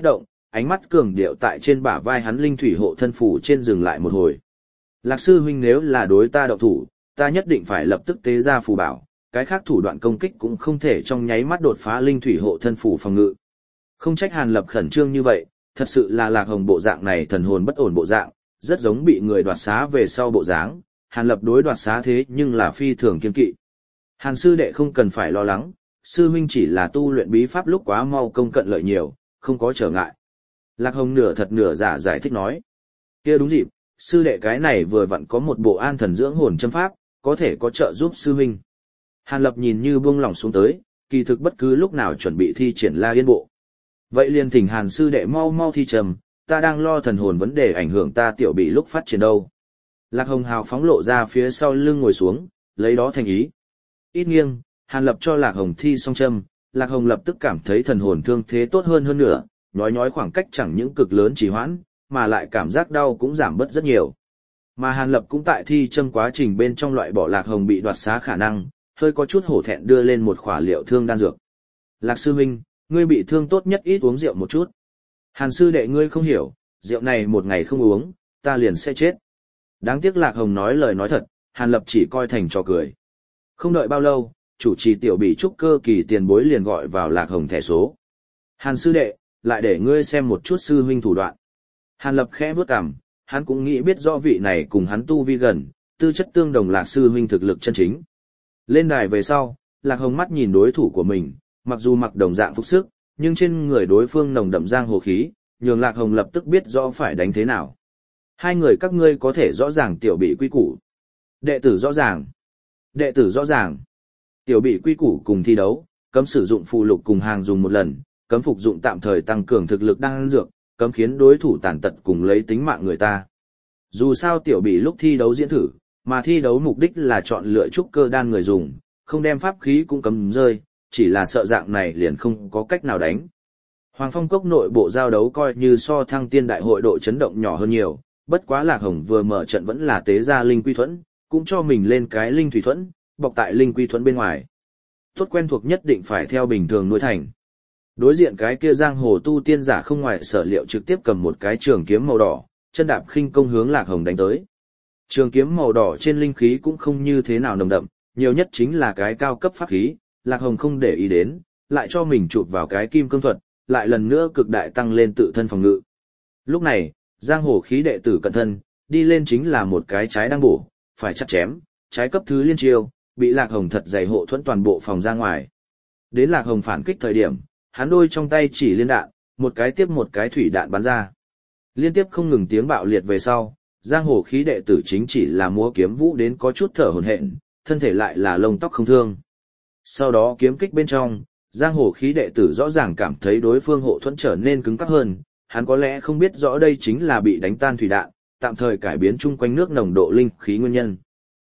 ánh mắt cường điệu tại trên bả vai hắn linh thủy hộ thân phủ trên dừng lại một hồi. Lạc sư huynh nếu là đối ta động thủ, ta nhất định phải lập tức tế ra phù bảo, cái khác thủ đoạn công kích cũng không thể trong nháy mắt đột phá linh thủy hộ thân phủ phòng ngự. Không trách Hàn Lập khẩn trương như vậy, thật sự là Lạc Hồng bộ dạng này thần hồn bất ổn bộ dạng, rất giống bị người đoạt xá về sau bộ dáng, Hàn Lập đối đoạt xá thế nhưng là phi thường kiên kỵ. Hàn sư đệ không cần phải lo lắng, sư huynh chỉ là tu luyện bí pháp lúc quá mau công cận lợi nhiều, không có trở ngại. Lạc Hồng nửa thật nửa giả giải thích nói. Kia đúng dịp, sư đệ cái này vừa vặn có một bộ an thần dưỡng hồn châm pháp, có thể có trợ giúp sư huynh. Hàn Lập nhìn như buông lỏng xuống tới, kỳ thực bất cứ lúc nào chuẩn bị thi triển La Yên bộ. Vậy liền thỉnh Hàn sư đệ mau mau thi trầm, ta đang lo thần hồn vấn đề ảnh hưởng ta tiểu bị lúc phát triển đâu. Lạc Hồng hào phóng lộ ra phía sau lưng ngồi xuống, lấy đó thành ý. Ít nghiêng, Hàn Lập cho Lạc Hồng thi xong châm, Lạc Hồng lập tức cảm thấy thần hồn thương thế tốt hơn nữa, nhói nhói khoảng cách chẳng những cực lớn trì hoãn, mà lại cảm giác đau cũng giảm bớt rất nhiều. Mà Hàn Lập cũng tại thi châm quá trình bên trong loại bỏ Lạc Hồng bị đoạt xá khả năng, hơi có chút hổ thẹn đưa lên một khỏa liệu thương đan dược. Lạc sư huynh, ngươi bị thương tốt nhất ít uống rượu một chút. Hàn sư đệ ngươi không hiểu, rượu này một ngày không uống, ta liền sẽ chết. Đáng tiếc Lạc Hồng nói lời nói thật, Hàn Lập chỉ coi thành trò cười. Không đợi bao lâu, chủ trì tiểu bị trúc cơ kỳ tiền bối liền gọi vào Lạc Hồng thẻ số. Hàn sư đệ, lại để ngươi xem một chút sư huynh thủ đoạn. Hàn Lập khẽ bước cằm, hắn cũng nghĩ biết rõ vị này cùng hắn tu vi gần, tư chất tương đồng Lạc sư huynh thực lực chân chính. Lên đài về sau, Lạc Hồng mắt nhìn đối thủ của mình, mặc dù mặc đồng dạng phục sức, nhưng trên người đối phương nồng đậm giang hồ khí, nhường Lạc Hồng lập tức biết rõ phải đánh thế nào. Hai người các ngươi có thể rõ ràng tiểu bị quy củ. Đệ tử rõ ràng. Đệ tử rõ ràng. Tiểu bị quy củ cùng thi đấu, cấm sử dụng phù lục cùng hàng dùng một lần, cấm phục dụng tạm thời tăng cường thực lực đan dược, cấm khiến đối thủ tàn tật cùng lấy tính mạng người ta. Dù sao tiểu bị lúc thi đấu diễn thử, mà thi đấu mục đích là chọn lựa trúc cơ đan người dùng, không đem pháp khí cũng cấm rơi, chỉ là sợ dạng này liền không có cách nào đánh. Hoàng Phong Cốc nội bộ giao đấu coi như so Thăng Tiên Đại hội độ chấn động nhỏ hơn nhiều, bất quá Lạc Hồng vừa mở trận vẫn là tế ra linh quy thuẫn, cũng cho mình lên cái linh thủy thuẫn, bọc tại linh quy thuẫn bên ngoài. Tốt quen thuộc nhất định phải theo bình thường nuôi thành. Đối diện cái kia giang hồ tu tiên giả không ngoài sở liệu trực tiếp cầm một cái trường kiếm màu đỏ, chân đạp khinh công hướng Lạc Hồng đánh tới. Trường kiếm màu đỏ trên linh khí cũng không như thế nào nồng đậm, nhiều nhất chính là cái cao cấp pháp khí, Lạc Hồng không để ý đến, lại cho mình chụp vào cái kim cương thuật, lại lần nữa cực đại tăng lên tự thân phòng ngự. Lúc này, giang hồ khí đệ tử cận thân, đi lên chính là một cái trái đang bổ, phải chặt chém, trái cấp thứ liên chiêu, bị Lạc Hồng thật dày hộ thuẫn toàn bộ phòng ra ngoài. Đến Lạc Hồng phản kích thời điểm, hắn đôi trong tay chỉ liên đạn, một cái tiếp một cái thủy đạn bắn ra. Liên tiếp không ngừng tiếng bạo liệt về sau, giang hồ khí đệ tử chính chỉ là múa kiếm vũ đến có chút thở hổn hển, thân thể lại là lông tóc không thương. Sau đó kiếm kích bên trong, giang hồ khí đệ tử rõ ràng cảm thấy đối phương hộ thuẫn trở nên cứng cáp hơn, hắn có lẽ không biết rõ đây chính là bị đánh tan thủy đạn, tạm thời cải biến chung quanh nước nồng độ linh khí nguyên nhân.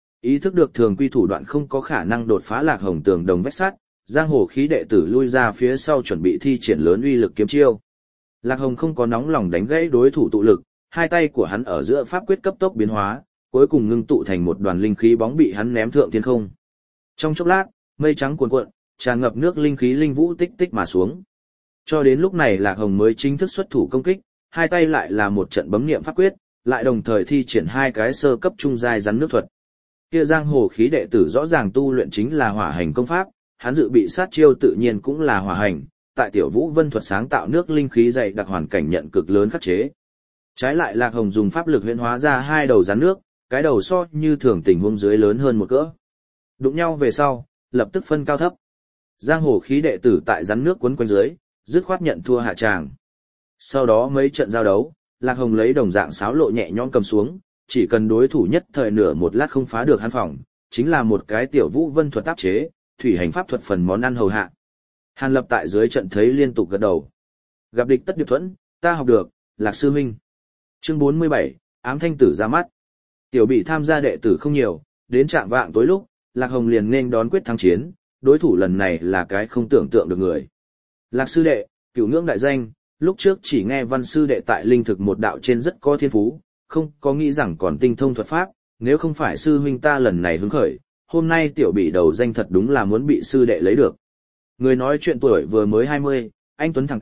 Ý thức được thường quy thủ đoạn không có khả năng đột phá Lạc Hồng tường đồng vách sắt, giang hồ khí đệ tử lui ra phía sau chuẩn bị thi triển lớn uy lực kiếm chiêu. Lạc Hồng không có nóng lòng đánh gãy đối thủ tụ lực, hai tay của hắn ở giữa pháp quyết cấp tốc biến hóa, cuối cùng ngưng tụ thành một đoàn linh khí bóng bị hắn ném thượng thiên không. Trong chốc lát, mây trắng cuồn cuộn, tràn ngập nước linh khí linh vũ tích tích mà xuống. Cho đến lúc này Lạc Hồng mới chính thức xuất thủ công kích, hai tay lại là một trận bấm niệm pháp quyết, lại đồng thời thi triển hai cái sơ cấp trung giai rắn nước thuật. Kia giang hồ khí đệ tử rõ ràng tu luyện chính là hỏa hành công pháp, hắn dự bị sát chiêu tự nhiên cũng là hỏa hành, tại Tiểu Vũ Vân thuật sáng tạo nước linh khí dày đặc hoàn cảnh nhận cực lớn khắc chế. Trái lại Lạc Hồng dùng pháp lực huyễn hóa ra hai đầu rắn nước, cái đầu so như thường tình huống dưới lớn hơn một cỡ. Đụng nhau về sau, lập tức phân cao thấp. Giang hồ khí đệ tử tại rắn nước quấn quanh dưới, dứt khoát nhận thua hạ tràng. Sau đó mấy trận giao đấu, Lạc Hồng lấy đồng dạng sáo lộ nhẹ nhõm cầm xuống, chỉ cần đối thủ nhất thời nửa một lát không phá được hắn phòng, chính là một cái Tiểu Vũ Vân thuật áp chế, thủy hành pháp thuật phần món ăn hầu hạ. Hàn Lập tại dưới trận thấy liên tục gật đầu. Gặp địch tất điệp thuẫn, ta học được, Lạc sư huynh. Chương 47, ám thanh tử ra mắt. Tiểu bị tham gia đệ tử không nhiều, đến trạng vạng tối lúc, Lạc Hồng liền nên đón quyết thắng chiến, đối thủ lần này là cái không tưởng tượng được người. Lạc sư đệ, cửu ngưỡng đại danh, lúc trước chỉ nghe Văn sư đệ tại linh thực một đạo trên rất có thiên phú, không có nghĩ rằng còn tinh thông thuật pháp, nếu không phải sư huynh ta lần này hứng khởi, hôm nay tiểu bị đầu danh thật đúng là muốn bị sư đệ lấy được. Người nói chuyện tuổi vừa mới 20, anh tuấn thẳng tắp,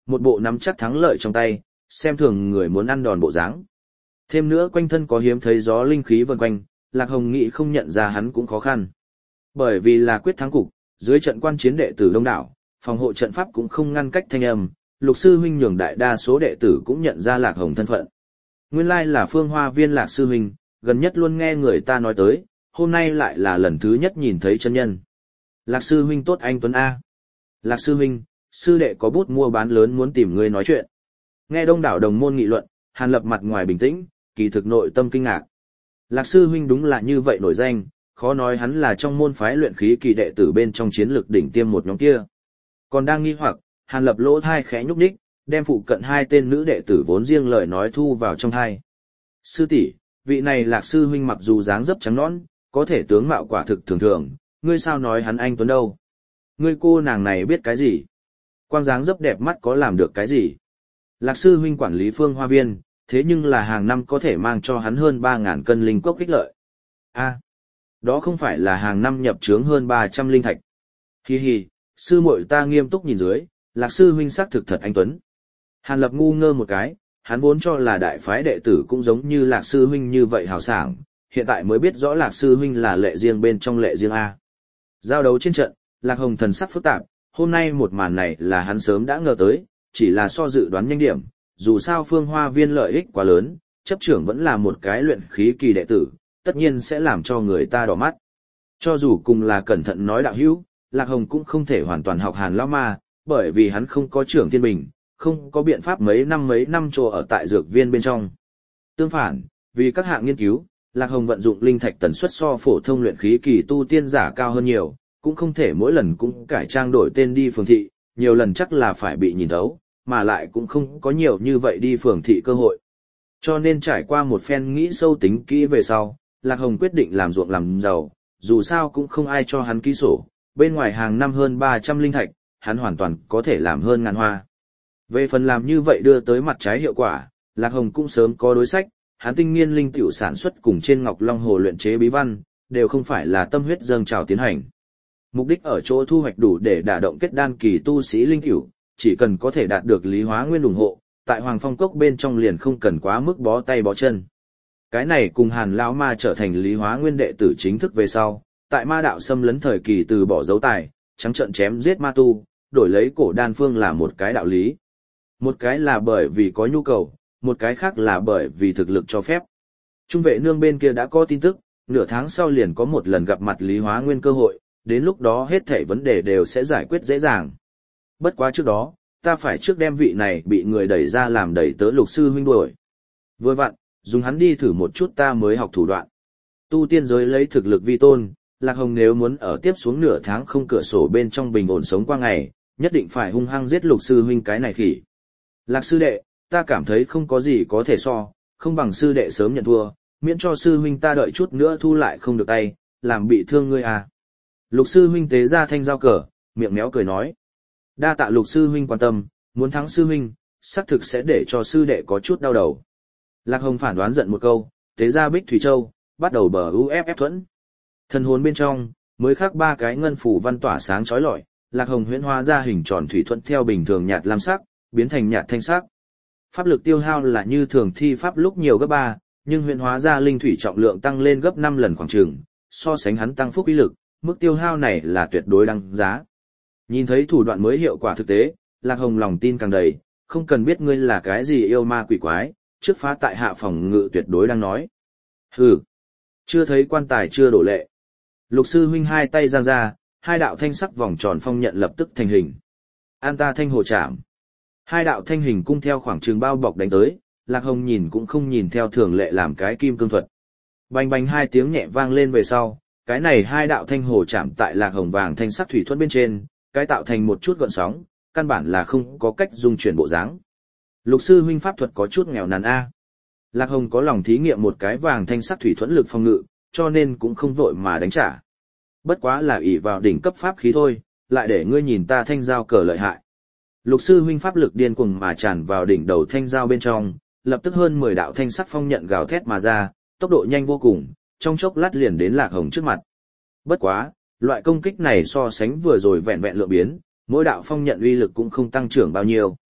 một bộ nắm chắc thắng lợi trong tay, xem thường người muốn ăn đòn bộ dáng. Thêm nữa quanh thân có hiếm thấy gió linh khí vần quanh, Lạc Hồng nghĩ không nhận ra hắn cũng khó khăn. Bởi vì là quyết thắng cục, dưới trận quan chiến đệ tử đông đảo, phòng hộ trận pháp cũng không ngăn cách thanh âm, Lục sư huynh nhường đại đa số đệ tử cũng nhận ra Lạc Hồng thân phận. Nguyên lai là Phương Hoa Viên Lạc sư huynh, gần nhất luôn nghe người ta nói tới, hôm nay lại là lần thứ nhất nhìn thấy chân nhân. Lạc sư huynh tốt anh Tuấn A. Lạc sư huynh, sư đệ có bút mua bán lớn muốn tìm ngươi nói chuyện. Nghe đông đảo đồng môn nghị luận, Hàn Lập mặt ngoài bình tĩnh, kỳ thực nội tâm kinh ngạc. Lạc sư huynh đúng là như vậy nổi danh, khó nói hắn là trong môn phái luyện khí kỳ đệ tử bên trong chiến lược đỉnh tiêm một nhóm kia. Còn đang nghi hoặc, Hàn Lập lỗ thai khẽ nhúc nhích, đem phụ cận hai tên nữ đệ tử vốn riêng lời nói thu vào trong thai. Sư tỷ, vị này Lạc sư huynh mặc dù dáng dấp trắng nõn, có thể tướng mạo quả thực thường thường, ngươi sao nói hắn anh Tuấn đâu? Ngươi cô nàng này biết cái gì? Quang dáng dấp đẹp mắt có làm được cái gì? Lạc sư huynh quản lý Phương Hoa Viên, thế nhưng là hàng năm có thể mang cho hắn hơn 3.000 cân linh cốc ích lợi. A, đó không phải là hàng năm nhập trướng hơn 300 linh thạch. Hi hi, sư muội ta nghiêm túc nhìn dưới, Lạc sư huynh xác thực thật anh Tuấn. Hàn Lập ngu ngơ một cái, hắn vốn cho là đại phái đệ tử cũng giống như Lạc sư huynh như vậy hào sảng, hiện tại mới biết rõ Lạc sư huynh là lệ riêng bên trong lệ riêng A. Giao đấu trên trận, Lạc Hồng thần sắc phức tạp, hôm nay một màn này là hắn sớm đã ngờ tới, chỉ là so dự đoán nhanh điểm, dù sao Phương Hoa Viên lợi ích quá lớn, chấp trưởng vẫn là một cái luyện khí kỳ đệ tử, tất nhiên sẽ làm cho người ta đỏ mắt. Cho dù cùng là cẩn thận nói đạo hữu, Lạc Hồng cũng không thể hoàn toàn học Hàn Lão Ma, bởi vì hắn không có trưởng thiên bình, không có biện pháp mấy năm trồ ở tại dược viên bên trong. Tương phản, vì các hạng nghiên cứu, Lạc Hồng vận dụng linh thạch tần suất so phổ thông luyện khí kỳ tu tiên giả cao hơn nhiều, cũng không thể mỗi lần cũng cải trang đổi tên đi phường thị, nhiều lần chắc là phải bị nhìn thấu, mà lại cũng không có nhiều như vậy đi phường thị cơ hội. Cho nên trải qua một phen nghĩ sâu tính kỹ về sau, Lạc Hồng quyết định làm ruộng làm giàu, dù sao cũng không ai cho hắn ký sổ, bên ngoài hàng năm hơn 300 linh thạch, hắn hoàn toàn có thể làm hơn ngàn hoa. Về phần làm như vậy đưa tới mặt trái hiệu quả, Lạc Hồng cũng sớm có đối sách, hắn tinh nghiên linh tiểu sản xuất cùng trên Ngọc Long Hồ luyện chế bí văn, đều không phải là tâm huyết dâng trào tiến hành. Mục đích ở chỗ thu hoạch đủ để đả động kết đan kỳ tu sĩ linh tiểu, chỉ cần có thể đạt được Lý Hóa Nguyên ủng hộ, tại Hoàng Phong Cốc bên trong liền không cần quá mức bó tay bó chân. Cái này cùng Hàn Lão Ma trở thành Lý Hóa Nguyên đệ tử chính thức về sau, tại ma đạo xâm lấn thời kỳ từ bỏ dấu tài, trắng trợn chém giết ma tu, đổi lấy cổ đan phương là một cái đạo lý. Một cái là bởi vì có nhu cầu, một cái khác là bởi vì thực lực cho phép. Trung vệ nương bên kia đã có tin tức, nửa tháng sau liền có một lần gặp mặt Lý Hóa Nguyên cơ hội, đến lúc đó hết thảy vấn đề đều sẽ giải quyết dễ dàng. Bất quá trước đó, ta phải trước đem vị này bị người đẩy ra làm đẩy tớ Lục sư huynh đuổi. Vừa vặn, dùng hắn đi thử một chút ta mới học thủ đoạn. Tu tiên giới lấy thực lực vi tôn, Lạc Hồng nếu muốn ở tiếp xuống nửa tháng không cửa sổ bên trong bình ổn sống qua ngày, nhất định phải hung hăng giết Lục sư huynh cái này khỉ. Lạc sư đệ, ta cảm thấy không có gì có thể so, không bằng sư đệ sớm nhận thua, miễn cho sư huynh ta đợi chút nữa thu lại không được tay, làm bị thương ngươi à. Lục sư huynh tế ra thanh dao cờ, miệng méo cười nói. Đa tạ Lục sư huynh quan tâm, muốn thắng sư huynh, xác thực sẽ để cho sư đệ có chút đau đầu. Lạc Hồng phản đoán giận một câu, tế ra Bích Thủy Châu, bắt đầu bờ UFF thuẫn. Thần hồn bên trong, mới khắc 3 cái ngân phủ văn tỏa sáng chói lọi, Lạc Hồng huyễn hóa ra hình tròn thủy thuẫn theo bình thường nhạt lam sắc, biến thành nhạt thanh sắc. Pháp lực tiêu hao là như thường thi pháp lúc nhiều gấp 3, nhưng huyễn hóa ra linh thủy trọng lượng tăng lên gấp 5 lần khoảng chừng, so sánh hắn tăng phúc uy lực, mức tiêu hao này là tuyệt đối đáng giá. Nhìn thấy thủ đoạn mới hiệu quả thực tế, Lạc Hồng lòng tin càng đầy, không cần biết ngươi là cái gì yêu ma quỷ quái, trước phá tại hạ phòng ngự tuyệt đối đang nói. Hừ, chưa thấy quan tài chưa đổ lệ. Lục sư huynh hai tay giang ra, hai đạo thanh sắc vòng tròn phong nhận lập tức thành hình. An ta thanh hồ chạm. Hai đạo thanh hình cung theo khoảng trường bao bọc đánh tới, Lạc Hồng nhìn cũng không nhìn theo thường lệ làm cái kim cương thuật. Bành bành hai tiếng nhẹ vang lên về sau, cái này hai đạo thanh hồ chạm tại Lạc Hồng vàng thanh sắc thủy thuẫn bên trên, cái tạo thành một chút gợn sóng, căn bản là không có cách dung chuyển bộ dáng. Lục sư huynh pháp thuật có chút nghèo nàn a. Lạc Hồng có lòng thí nghiệm một cái vàng thanh sắc thủy thuẫn lực phòng ngự, cho nên cũng không vội mà đánh trả. Bất quá là ỷ vào đỉnh cấp pháp khí thôi, lại để ngươi nhìn ta thanh giao cờ lợi hại. Lục sư huynh pháp lực điên cuồng mà tràn vào đỉnh đầu thanh giao bên trong, lập tức hơn 10 đạo thanh sắc phong nhận gào thét mà ra, tốc độ nhanh vô cùng, trong chốc lát liền đến Lạc Hồng trước mặt. Bất quá, loại công kích này so sánh vừa rồi vẹn vẹn lượng biến, mỗi đạo phong nhận uy lực cũng không tăng trưởng bao nhiêu.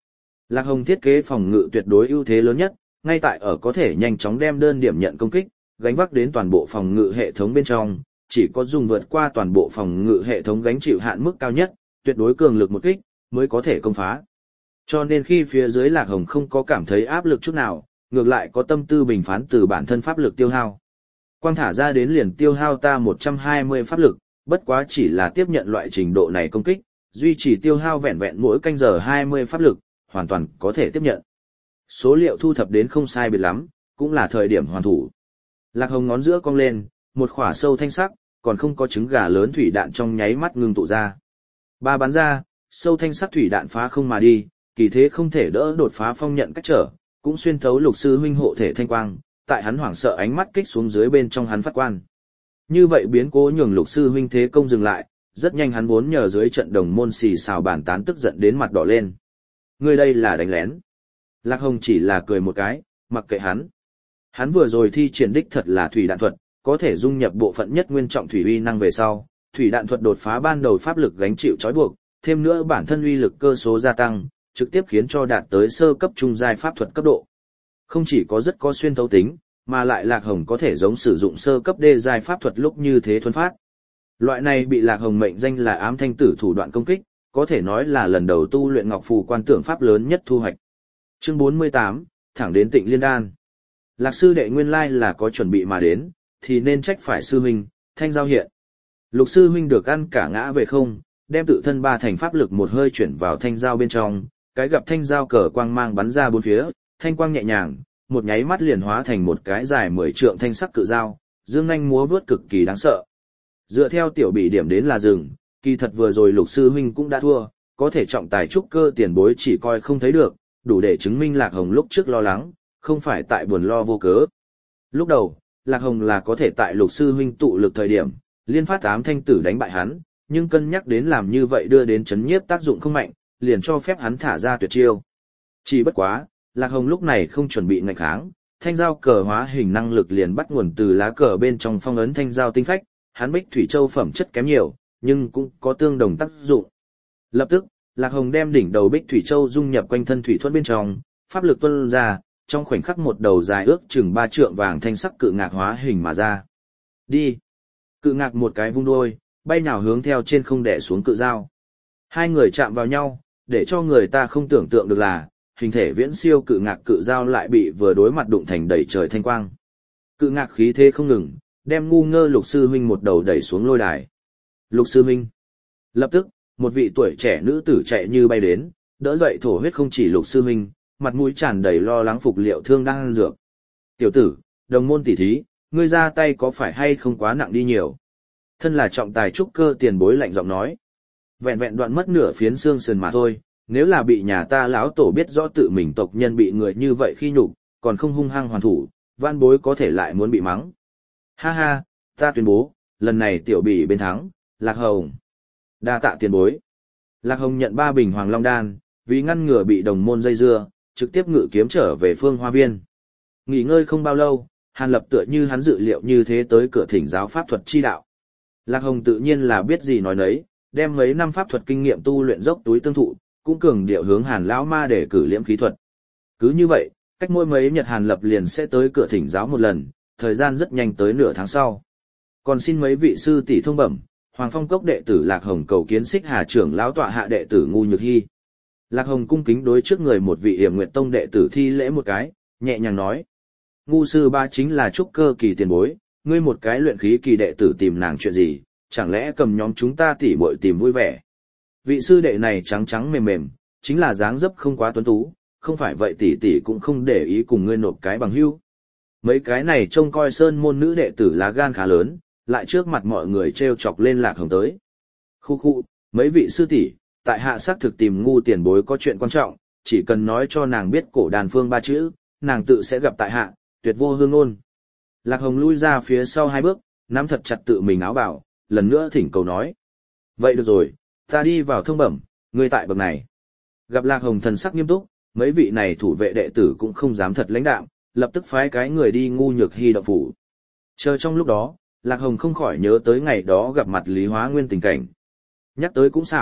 Lạc Hồng thiết kế phòng ngự tuyệt đối ưu thế lớn nhất, ngay tại ở có thể nhanh chóng đem đơn điểm nhận công kích, gánh vác đến toàn bộ phòng ngự hệ thống bên trong, chỉ có dùng vượt qua toàn bộ phòng ngự hệ thống gánh chịu hạn mức cao nhất, tuyệt đối cường lực một kích, mới có thể công phá. Cho nên khi phía dưới Lạc Hồng không có cảm thấy áp lực chút nào, ngược lại có tâm tư bình phán từ bản thân pháp lực tiêu hao. Quang thả ra đến liền tiêu hao ta 120 pháp lực, bất quá chỉ là tiếp nhận loại trình độ này công kích, duy trì tiêu hao vẹn vẹn mỗi canh giờ 20 pháp lực, hoàn toàn có thể tiếp nhận. Số liệu thu thập đến không sai biệt lắm, cũng là thời điểm hoàn thủ. Lạc Hồng ngón giữa cong lên, một khỏa sâu thanh sắc, còn không có trứng gà lớn thủy đạn trong nháy mắt ngưng tụ ra. Ba bắn ra, sâu thanh sắc thủy đạn phá không mà đi, kỳ thế không thể đỡ đột phá phong nhận cách trở, cũng xuyên thấu Lục sư huynh hộ thể thanh quang, tại hắn hoảng sợ ánh mắt kích xuống dưới bên trong hắn phát quan. Như vậy biến cố nhường Lục sư huynh thế công dừng lại, rất nhanh hắn vốn nhờ dưới trận đồng môn xì xào bàn tán tức giận đến mặt đỏ lên. Ngươi đây là đánh lén. Lạc Hồng chỉ là cười một cái, mặc kệ hắn. Hắn vừa rồi thi triển đích thật là thủy đạn thuật, có thể dung nhập bộ phận nhất nguyên trọng thủy uy năng về sau, thủy đạn thuật đột phá ban đầu pháp lực gánh chịu trói buộc, thêm nữa bản thân uy lực cơ số gia tăng, trực tiếp khiến cho đạt tới sơ cấp trung giai pháp thuật cấp độ. Không chỉ có rất có xuyên thấu tính, mà lại Lạc Hồng có thể giống sử dụng sơ cấp đê giai pháp thuật lúc như thế thuần phát. Loại này bị Lạc Hồng mệnh danh là ám thanh tử thủ đoạn công kích, có thể nói là lần đầu tu luyện Ngọc Phù quan tưởng pháp lớn nhất thu hoạch. Chương 48, thẳng đến Tịnh Liên Đan. Lạc sư đệ nguyên lai là có chuẩn bị mà đến, thì nên trách phải sư huynh, thanh giao hiện. Lục sư huynh được ăn cả ngã về không, đem tự thân ba thành pháp lực một hơi chuyển vào thanh giao bên trong, cái gặp thanh giao cờ quang mang bắn ra bốn phía, thanh quang nhẹ nhàng, một nháy mắt liền hóa thành một cái dài 10 trượng thanh sắc cự dao, dương nhanh múa vớt cực kỳ đáng sợ. Dựa theo tiểu bị điểm đến là rừng, kỳ thật vừa rồi Lục sư huynh cũng đã thua, có thể trọng tài trúc cơ tiền bối chỉ coi không thấy được, đủ để chứng minh Lạc Hồng lúc trước lo lắng, không phải tại buồn lo vô cớ. Lúc đầu, Lạc Hồng là có thể tại Lục sư huynh tụ lực thời điểm, liên phát ám thanh tử đánh bại hắn, nhưng cân nhắc đến làm như vậy đưa đến chấn nhiếp tác dụng không mạnh, liền cho phép hắn thả ra tuyệt chiêu. Chỉ bất quá, Lạc Hồng lúc này không chuẩn bị nghênh kháng, thanh giao cờ hóa hình năng lực liền bắt nguồn từ lá cờ bên trong phong ấn thanh giao tinh phách, hắn Bích Thủy Châu phẩm chất kém nhiều, nhưng cũng có tương đồng tác dụng. Lập tức, Lạc Hồng đem đỉnh đầu Bích Thủy Châu dung nhập quanh thân thủy thuẫn bên trong, pháp lực tuôn ra, trong khoảnh khắc một đầu dài ước chừng 3 trượng vàng thanh sắc cự ngạc hóa hình mà ra. Đi! Cự ngạc một cái vung đuôi, bay nhào hướng theo trên không đè xuống cự dao. Hai người chạm vào nhau, để cho người ta không tưởng tượng được là, hình thể viễn siêu cự ngạc cự dao lại bị vừa đối mặt đụng thành đầy trời thanh quang. Cự ngạc khí thế không ngừng, đem ngu ngơ Lục sư huynh một đầu đẩy xuống lôi đài. Lục sư huynh! Lập tức, một vị tuổi trẻ nữ tử chạy như bay đến, đỡ dậy thổ huyết không chỉ Lục sư huynh, mặt mũi tràn đầy lo lắng phục liệu thương đang ăn dược. Tiểu tử, đồng môn tỷ thí, ngươi ra tay có phải hay không quá nặng đi nhiều? Thân là trọng tài trúc cơ tiền bối lạnh giọng nói. Vẹn vẹn đoạn mất nửa phiến xương sườn mà thôi, nếu là bị nhà ta lão tổ biết rõ tự mình tộc nhân bị người như vậy khi nhục, còn không hung hăng hoàn thủ, van bối có thể lại muốn bị mắng. Ha ha, ta tuyên bố, lần này tiểu bỉ bên thắng, Lạc Hồng. Đa tạ tiền bối. Lạc Hồng nhận 3 bình Hoàng Long Đan, vì ngăn ngừa bị đồng môn dây dưa, trực tiếp ngự kiếm trở về Phương Hoa Viên. Nghỉ ngơi không bao lâu, Hàn Lập tựa như hắn dự liệu như thế tới cửa thỉnh giáo pháp thuật chi đạo. Lạc Hồng tự nhiên là biết gì nói nấy, đem mấy năm pháp thuật kinh nghiệm tu luyện dốc túi tương thụ, cũng cường điệu hướng Hàn lão ma để cử liễm khí thuật. Cứ như vậy, cách mỗi mấy nhật Hàn Lập liền sẽ tới cửa thỉnh giáo một lần, thời gian rất nhanh tới nửa tháng sau. Còn xin mấy vị sư tỷ thông bẩm, Hoàng Phong Cốc đệ tử Lạc Hồng cầu kiến Xích Hà trưởng lão tọa hạ đệ tử Ngu Nhược Hy. Lạc Hồng cung kính đối trước người một vị Yểm Nguyệt Tông đệ tử thi lễ một cái, nhẹ nhàng nói: "Ngu sư ba chính là trúc cơ kỳ tiền bối, ngươi một cái luyện khí kỳ đệ tử tìm nàng chuyện gì, chẳng lẽ cầm nhóm chúng ta tỉ muội tìm vui vẻ?" Vị sư đệ này trắng trắng mềm mềm, chính là dáng dấp không quá tuấn tú, không phải vậy tỷ tỷ cũng không để ý cùng ngươi nộp cái bằng hữu. Mấy cái này trông coi sơn môn nữ đệ tử lá gan khá lớn, lại trước mặt mọi người trêu chọc lên Lạc Hồng tới. Khu khu, mấy vị sư tỷ, tại hạ xác thực tìm Ngu tiền bối có chuyện quan trọng, chỉ cần nói cho nàng biết cổ đàn phương 3 chữ, nàng tự sẽ gặp tại hạ, tuyệt vô hương ôn. Lạc Hồng lui ra phía sau 2 bước, nắm thật chặt tự mình áo bảo, lần nữa thỉnh cầu nói: "Vậy được rồi, ta đi vào thông bẩm, ngươi tại bậc này." Gặp Lạc Hồng thần sắc nghiêm túc, mấy vị này thủ vệ đệ tử cũng không dám thật lãnh đạm, lập tức phái cái người đi Ngu Nhược Hy động phủ. Chờ trong lúc đó, Lạc Hồng không khỏi nhớ tới ngày đó gặp mặt Lý Hóa Nguyên tình cảnh. Nhắc tới cũng xảo,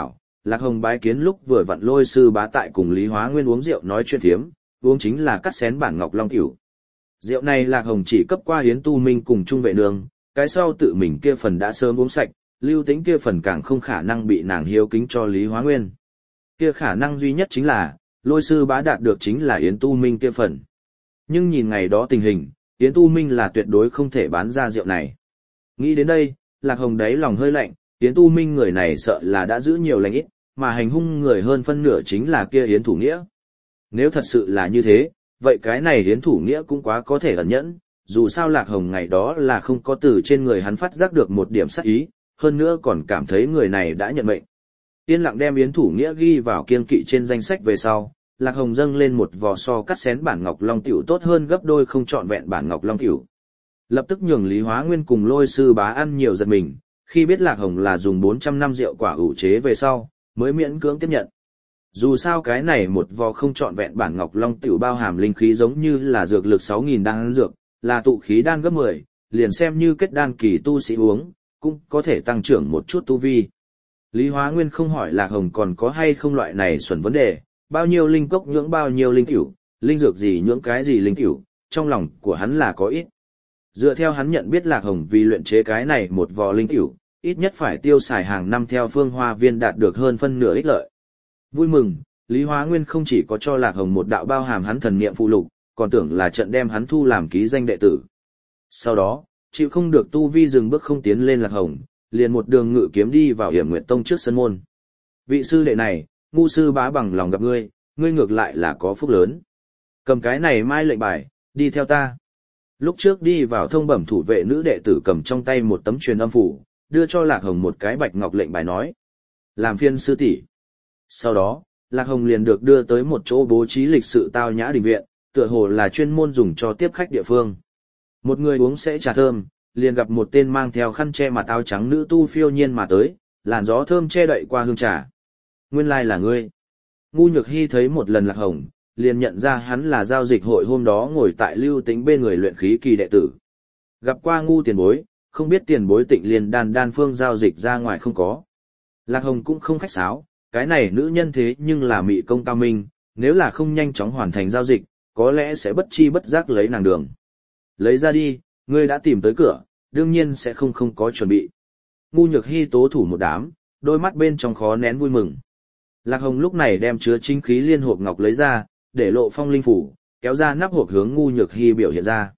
Lạc Hồng bái kiến lúc vừa vặn Lôi sư bá tại cùng Lý Hóa Nguyên uống rượu nói chuyện phiếm, uống chính là cắt xén bản Ngọc Long tiểu. Rượu này Lạc Hồng chỉ cấp qua Yến Tu Minh cùng Trung Vệ Nương, cái sau tự mình kia phần đã sớm uống sạch, Lưu Tĩnh kia phần càng không khả năng bị nàng hiếu kính cho Lý Hóa Nguyên. Kia khả năng duy nhất chính là, Lôi sư bá đạt được chính là Yến Tu Minh kia phần. Nhưng nhìn ngày đó tình hình, Yến Tu Minh là tuyệt đối không thể bán ra rượu này. Nghĩ đến đây, Lạc Hồng đáy lòng hơi lạnh, Yến Tu Minh người này sợ là đã giữ nhiều lành ít, mà hành hung người hơn phân nửa chính là kia Yến Thủ Nghĩa. Nếu thật sự là như thế, vậy cái này Yến Thủ Nghĩa cũng quá có thể ẩn nhẫn, dù sao Lạc Hồng ngày đó là không có từ trên người hắn phát giác được một điểm sát ý, hơn nữa còn cảm thấy người này đã nhận mệnh. Yên lặng đem Yến Thủ Nghĩa ghi vào kiêng kỵ trên danh sách về sau, Lạc Hồng dâng lên một vò so cắt xén bản Ngọc Long tiểu tốt hơn gấp đôi không trọn vẹn bản Ngọc Long tiểu. Lập tức nhường Lý Hóa Nguyên cùng Lôi sư bá ăn nhiều giật mình, khi biết Lạc Hồng là dùng 400 năm rượu quả ủ chế về sau, mới miễn cưỡng tiếp nhận. Dù sao cái này một vò không trọn vẹn bản Ngọc Long tiểu bao hàm linh khí giống như là dược lực 6.000 đan dược, là tụ khí đan gấp 10, liền xem như kết đan kỳ tu sĩ uống, cũng có thể tăng trưởng một chút tu vi. Lý Hóa Nguyên không hỏi Lạc Hồng còn có hay không loại này xuẩn vấn đề, bao nhiêu linh cốc nhưỡng bao nhiêu linh tiểu, linh dược gì nhưỡng cái gì linh tiểu, trong lòng của hắn là có ít. Dựa theo hắn nhận biết Lạc Hồng vì luyện chế cái này một vò linh tiểu, ít nhất phải tiêu xài hàng năm theo phương hoa viên đạt được hơn phân nửa ích lợi. Vui mừng, Lý Hóa Nguyên không chỉ có cho Lạc Hồng một đạo bao hàm hắn thần niệm phụ lục, còn tưởng là trận đem hắn thu làm ký danh đệ tử. Sau đó, chịu không được tu vi dừng bước không tiến lên Lạc Hồng, liền một đường ngự kiếm đi vào Hiểm Nguyệt Tông trước sân môn. Vị sư đệ này, ngu sư bá bằng lòng gặp ngươi, ngươi ngược lại là có phúc lớn. Cầm cái này mai lệnh bài, đi theo ta. Lúc trước đi vào thông bẩm thủ vệ nữ đệ tử cầm trong tay một tấm truyền âm phủ, đưa cho Lạc Hồng một cái bạch ngọc lệnh bài nói. Làm phiên sư tỷ. Sau đó, Lạc Hồng liền được đưa tới một chỗ bố trí lịch sự tao nhã đình viện, tựa hồ là chuyên môn dùng cho tiếp khách địa phương. Một người uống sẽ trà thơm, liền gặp một tên mang theo khăn che mặt áo trắng nữ tu phiêu nhiên mà tới, làn gió thơm che đậy qua hương trà. Nguyên lai là ngươi. Ngu Nhược Hy thấy một lần Lạc Hồng, liền nhận ra hắn là giao dịch hội hôm đó ngồi tại Lưu Tĩnh bên người luyện khí kỳ đệ tử. Gặp qua Ngu tiền bối, không biết tiền bối Tịnh Liên đan phương giao dịch ra ngoài không có. Lạc Hồng cũng không khách sáo, cái này nữ nhân thế nhưng là mị công cao minh, nếu là không nhanh chóng hoàn thành giao dịch, có lẽ sẽ bất chi bất giác lấy nàng đường. Lấy ra đi, ngươi đã tìm tới cửa, đương nhiên sẽ không có chuẩn bị. Ngu Nhược Hy tố thủ một đám, đôi mắt bên trong khó nén vui mừng. Lạc Hồng lúc này đem chứa chính khí liên hộp ngọc lấy ra, để lộ phong linh phủ, kéo ra nắp hộp hướng Ngu Nhược Hy biểu hiện ra.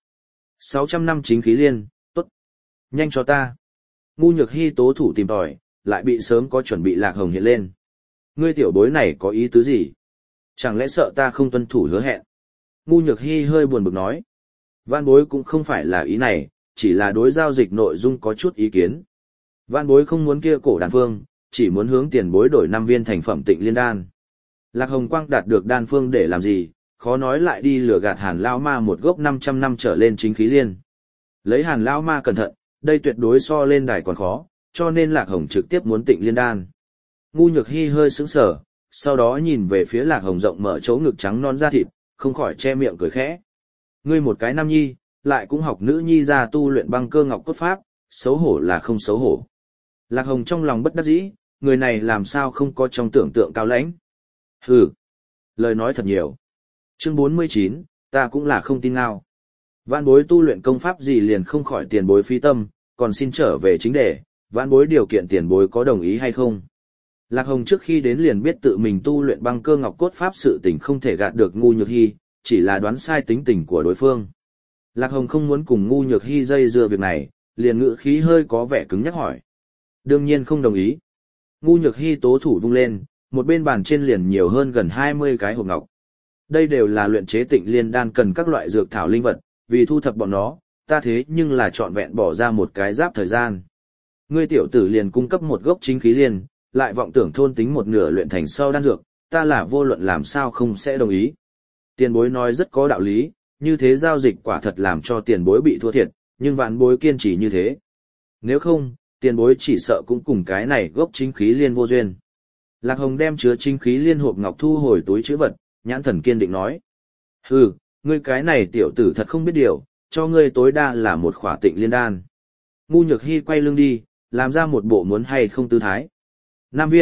600 năm chính khí liên, tốt. Nhanh cho ta. Ngu Nhược Hy tố thủ tìm tòi, lại bị sớm có chuẩn bị Lạc Hồng hiện lên. Ngươi tiểu bối này có ý tứ gì? Chẳng lẽ sợ ta không tuân thủ hứa hẹn? Ngu Nhược Hy hơi buồn bực nói. Vạn bối cũng không phải là ý này, chỉ là đối giao dịch nội dung có chút ý kiến. Vạn bối không muốn kia cổ đan phương, chỉ muốn hướng tiền bối đổi 5 viên thành phẩm Tịnh Liên đan. Lạc Hồng Quang đạt được đan phương để làm gì, khó nói lại đi lừa gạt Hàn Lão Ma một gốc 500 năm trở lên chính khí liên. Lấy Hàn Lão Ma cẩn thận, đây tuyệt đối so lên đài còn khó, cho nên Lạc Hồng trực tiếp muốn Tịnh Liên đan. Ngu Nhược Hy hơi sững sờ, sau đó nhìn về phía Lạc Hồng rộng mở chỗ ngực trắng non da thịt, không khỏi che miệng cười khẽ. Ngươi một cái nam nhi, lại cũng học nữ nhi ra tu luyện băng cơ ngọc cốt pháp, xấu hổ là không xấu hổ. Lạc Hồng trong lòng bất đắc dĩ, người này làm sao không có trong tưởng tượng cao lãnh. Hừ, lời nói thật nhiều. Chương 49, ta cũng là không tin nào. Vạn bối tu luyện công pháp gì liền không khỏi tiền bối phi tâm, còn xin trở về chính đề, vạn bối điều kiện tiền bối có đồng ý hay không. Lạc Hồng trước khi đến liền biết tự mình tu luyện băng cơ ngọc cốt pháp sự tình không thể gạt được Ngu Nhược Hy, chỉ là đoán sai tính tình của đối phương. Lạc Hồng không muốn cùng Ngu Nhược Hy dây dưa việc này, liền ngữ khí hơi có vẻ cứng nhắc hỏi. Đương nhiên không đồng ý. Ngu Nhược Hy tố thủ vung lên, một bên bàn trên liền nhiều hơn gần 20 cái hộp ngọc. Đây đều là luyện chế Tịnh Liên đan cần các loại dược thảo linh vật, vì thu thập bọn nó, ta thế nhưng là trọn vẹn bỏ ra một cái giáp thời gian. Ngươi tiểu tử liền cung cấp một gốc chính khí liên, lại vọng tưởng thôn tính một nửa luyện thành sau đan dược, ta là vô luận làm sao không sẽ đồng ý. Tiền bối nói rất có đạo lý, như thế giao dịch quả thật làm cho tiền bối bị thua thiệt, nhưng vạn bối kiên trì như thế. Nếu không, tiền bối chỉ sợ cũng cùng cái này gốc chính khí liên vô duyên. Lạc Hồng đem chứa chính khí liên hộp ngọc thu hồi túi trữ vật, nhãn thần kiên định nói. Hừ, ngươi cái này tiểu tử thật không biết điều, cho ngươi tối đa là một khỏa Tịnh Liên đan. Ngu Nhược Hy quay lưng đi, làm ra một bộ muốn hay không tư thái. 5 viên,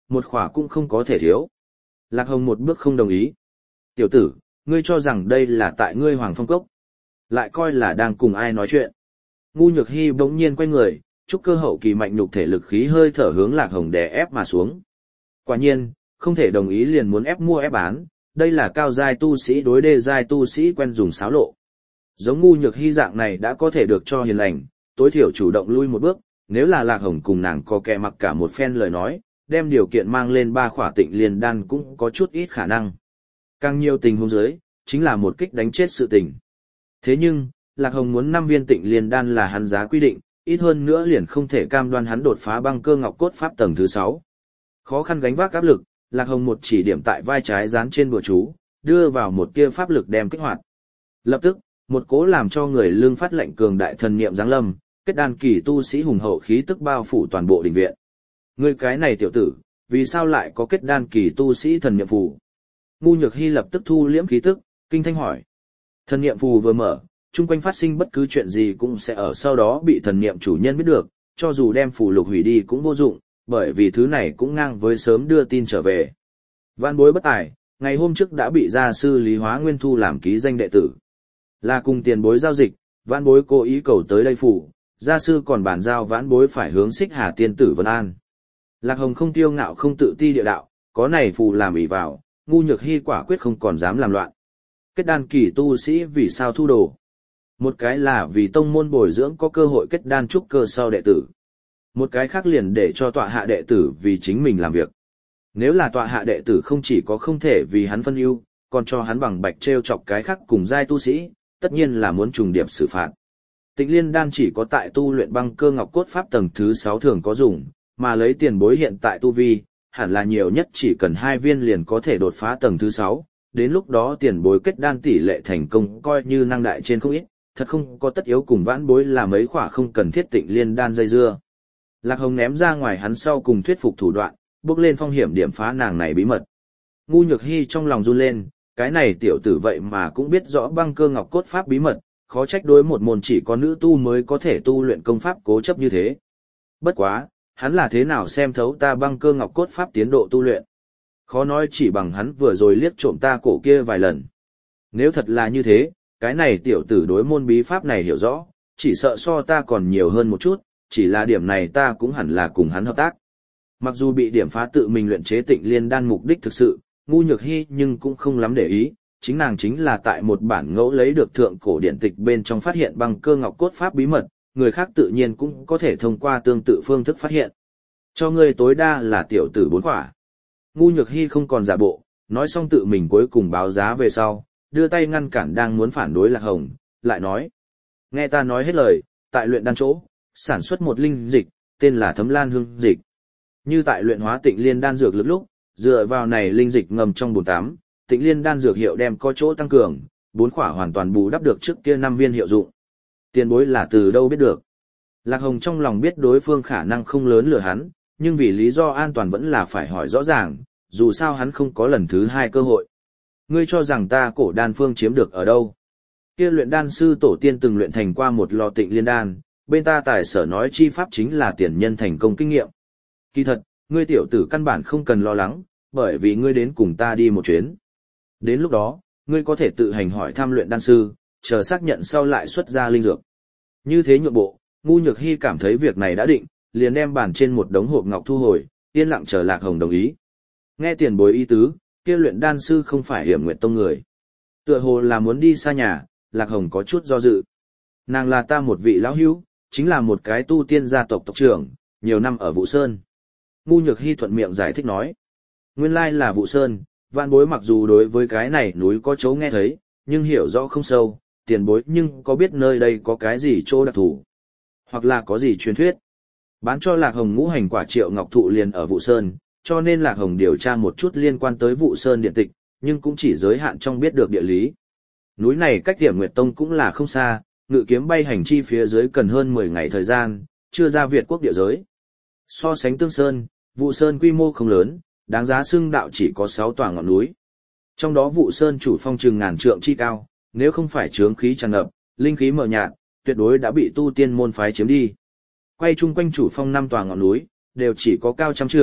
một khỏa cũng không có thể thiếu. Lạc Hồng một bước không đồng ý. Tiểu tử, ngươi cho rằng đây là tại ngươi Hoàng Phong Cốc. Lại coi là đang cùng ai nói chuyện. Ngu Nhược Hy bỗng nhiên quay người, trúc cơ hậu kỳ mạnh nhục thể lực khí hơi thở hướng Lạc Hồng đè ép mà xuống. Quả nhiên, không thể đồng ý liền muốn ép mua ép bán, đây là cao giai tu sĩ đối đê giai tu sĩ quen dùng xáo lộ. Giống Ngu Nhược Hy dạng này đã có thể được cho hiền lành, tối thiểu chủ động lui một bước, nếu là Lạc Hồng cùng nàng có kẻ mặc cả một phen lời nói, đem điều kiện mang lên 3 khỏa tịnh liên đan cũng có chút ít khả năng. Càng nhiều tình huống dưới, chính là một kích đánh chết sự tình. Thế nhưng, Lạc Hồng muốn 5 viên tịnh liên đan là hắn giá quy định, ít hơn nữa liền không thể cam đoan hắn đột phá băng cơ ngọc cốt pháp tầng thứ 6. Khó khăn gánh vác áp lực, Lạc Hồng một chỉ điểm tại vai trái dán trên bùa chú, đưa vào một tia pháp lực đem kích hoạt. Lập tức, một cố làm cho người lương phát lệnh cường đại thần niệm giáng lâm, kết đan kỳ tu sĩ hùng hậu khí tức bao phủ toàn bộ đình viện. Ngươi cái này tiểu tử, vì sao lại có kết đan kỳ tu sĩ thần niệm phù? Ngu Nhược Hy lập tức thu liễm khí tức, kinh thanh hỏi. Thần niệm phù vừa mở, chung quanh phát sinh bất cứ chuyện gì cũng sẽ ở sau đó bị thần niệm chủ nhân biết được, cho dù đem phù lục hủy đi cũng vô dụng, bởi vì thứ này cũng ngang với sớm đưa tin trở về. Vạn bối bất tài, ngày hôm trước đã bị gia sư Lý Hóa Nguyên thu làm ký danh đệ tử. Là cùng tiền bối giao dịch, vãn bối cố ý cầu tới đây phủ, gia sư còn bàn giao vãn bối phải hướng Xích Hà tiên tử Vân An. Lạc Hồng không tiêu ngạo không tự ti địa đạo, có này phù làm ỷ vào, Ngu Nhược Hy quả quyết không còn dám làm loạn. Kết đan kỳ tu sĩ vì sao thu đồ? Một cái là vì tông môn bồi dưỡng có cơ hội kết đan trúc cơ sau đệ tử. Một cái khác liền để cho tọa hạ đệ tử vì chính mình làm việc. Nếu là tọa hạ đệ tử không chỉ có không thể vì hắn phân ưu, còn cho hắn bằng bạch treo chọc cái khác cùng giai tu sĩ, tất nhiên là muốn trùng điệp xử phạt. Tịnh liên đan chỉ có tại tu luyện băng cơ ngọc cốt pháp tầng thứ 6 thường có dùng, mà lấy tiền bối hiện tại tu vi, hẳn là nhiều nhất chỉ cần 2 viên liền có thể đột phá tầng thứ 6, đến lúc đó tiền bối kết đan tỷ lệ thành công coi như năng đại trên không ít, thật không có tất yếu cùng vãn bối là mấy khỏa không cần thiết tịnh liên đan dây dưa. Lạc Hồng ném ra ngoài hắn sau cùng thuyết phục thủ đoạn, bước lên phong hiểm điểm phá nàng này bí mật. Ngu Nhược Hy trong lòng run lên, cái này tiểu tử vậy mà cũng biết rõ băng cơ ngọc cốt pháp bí mật, khó trách đối một môn chỉ có nữ tu mới có thể tu luyện công pháp cố chấp như thế. Bất quá, hắn là thế nào xem thấu ta băng cơ ngọc cốt pháp tiến độ tu luyện? Khó nói chỉ bằng hắn vừa rồi liếc trộm ta cổ kia vài lần. Nếu thật là như thế, cái này tiểu tử đối môn bí pháp này hiểu rõ, chỉ sợ so ta còn nhiều hơn một chút, chỉ là điểm này ta cũng hẳn là cùng hắn hợp tác. Mặc dù bị điểm phá tự mình luyện chế tịnh liên đan mục đích thực sự, Ngu Nhược Hy nhưng cũng không lắm để ý, chính nàng chính là tại một bản ngẫu lấy được thượng cổ điển tịch bên trong phát hiện băng cơ ngọc cốt pháp bí mật, người khác tự nhiên cũng có thể thông qua tương tự phương thức phát hiện. Cho ngươi tối đa là tiểu tử 4 khỏa. Ngu Nhược Hy không còn giả bộ, nói xong tự mình cuối cùng báo giá về sau, đưa tay ngăn cản đang muốn phản đối Lạc Hồng, lại nói. Nghe ta nói hết lời, tại luyện đan chỗ, sản xuất một linh dịch, tên là Thấm Lan Hương Dịch. Như tại luyện hóa tịnh liên đan dược lúc, dựa vào này linh dịch ngầm trong bồn tắm, tịnh liên đan dược hiệu đem có chỗ tăng cường, 4 khỏa hoàn toàn bù đắp được trước kia 5 viên hiệu dụng. Tiền bối là từ đâu biết được? Lạc Hồng trong lòng biết đối phương khả năng không lớn lừa hắn, nhưng vì lý do an toàn vẫn là phải hỏi rõ ràng, dù sao hắn không có lần thứ 2 cơ hội. Ngươi cho rằng ta cổ đan phương chiếm được ở đâu? Kia luyện đan sư tổ tiên từng luyện thành qua một lò tịnh liên đan, bên ta tài sở nói chi pháp chính là tiền nhân thành công kinh nghiệm. Kỳ thật, ngươi tiểu tử căn bản không cần lo lắng, bởi vì ngươi đến cùng ta đi một chuyến. Đến lúc đó, ngươi có thể tự hành hỏi thăm luyện đan sư, chờ xác nhận sau lại xuất ra linh dược. Như thế nhượng bộ, Ngu Nhược Hy cảm thấy việc này đã định, liền đem bản trên một đống hộp ngọc thu hồi, yên lặng chờ Lạc Hồng đồng ý. Nghe tiền bối ý tứ, kia luyện đan sư không phải Hiểm Nguyệt Tông người. Tựa hồ là muốn đi xa nhà, Lạc Hồng có chút do dự. Nàng là ta một vị lão hữu, chính là một cái tu tiên gia tộc tộc trưởng, nhiều năm ở Vũ Sơn. Ngu Nhược Hy thuận miệng giải thích nói. Nguyên lai là Vũ Sơn, vạn bối mặc dù đối với cái này núi có chỗ nghe thấy, nhưng hiểu rõ không sâu, tiền bối nhưng có biết nơi đây có cái gì chỗ đặc thù, hoặc là có gì truyền thuyết. Bán cho Lạc Hồng ngũ hành quả triệu ngọc thụ liền ở Vũ Sơn, cho nên Lạc Hồng điều tra một chút liên quan tới Vũ Sơn điện tịch, nhưng cũng chỉ giới hạn trong biết được địa lý. Núi này cách Hiểm Nguyệt Tông cũng là không xa, ngự kiếm bay hành chi phía dưới cần hơn 10 ngày thời gian, chưa ra Việt quốc địa giới. So sánh Tương Sơn, Vũ Sơn quy mô không lớn, đáng giá xưng đạo chỉ có 6 tòa ngọn núi. Trong đó Vũ Sơn chủ phong chừng ngàn trượng chi cao, nếu không phải chướng khí tràn ngập, linh khí mờ nhạt, tuyệt đối đã bị tu tiên môn phái chiếm đi. Quay chung quanh chủ phong 5 tòa ngọn núi, đều chỉ có cao trăm trượng,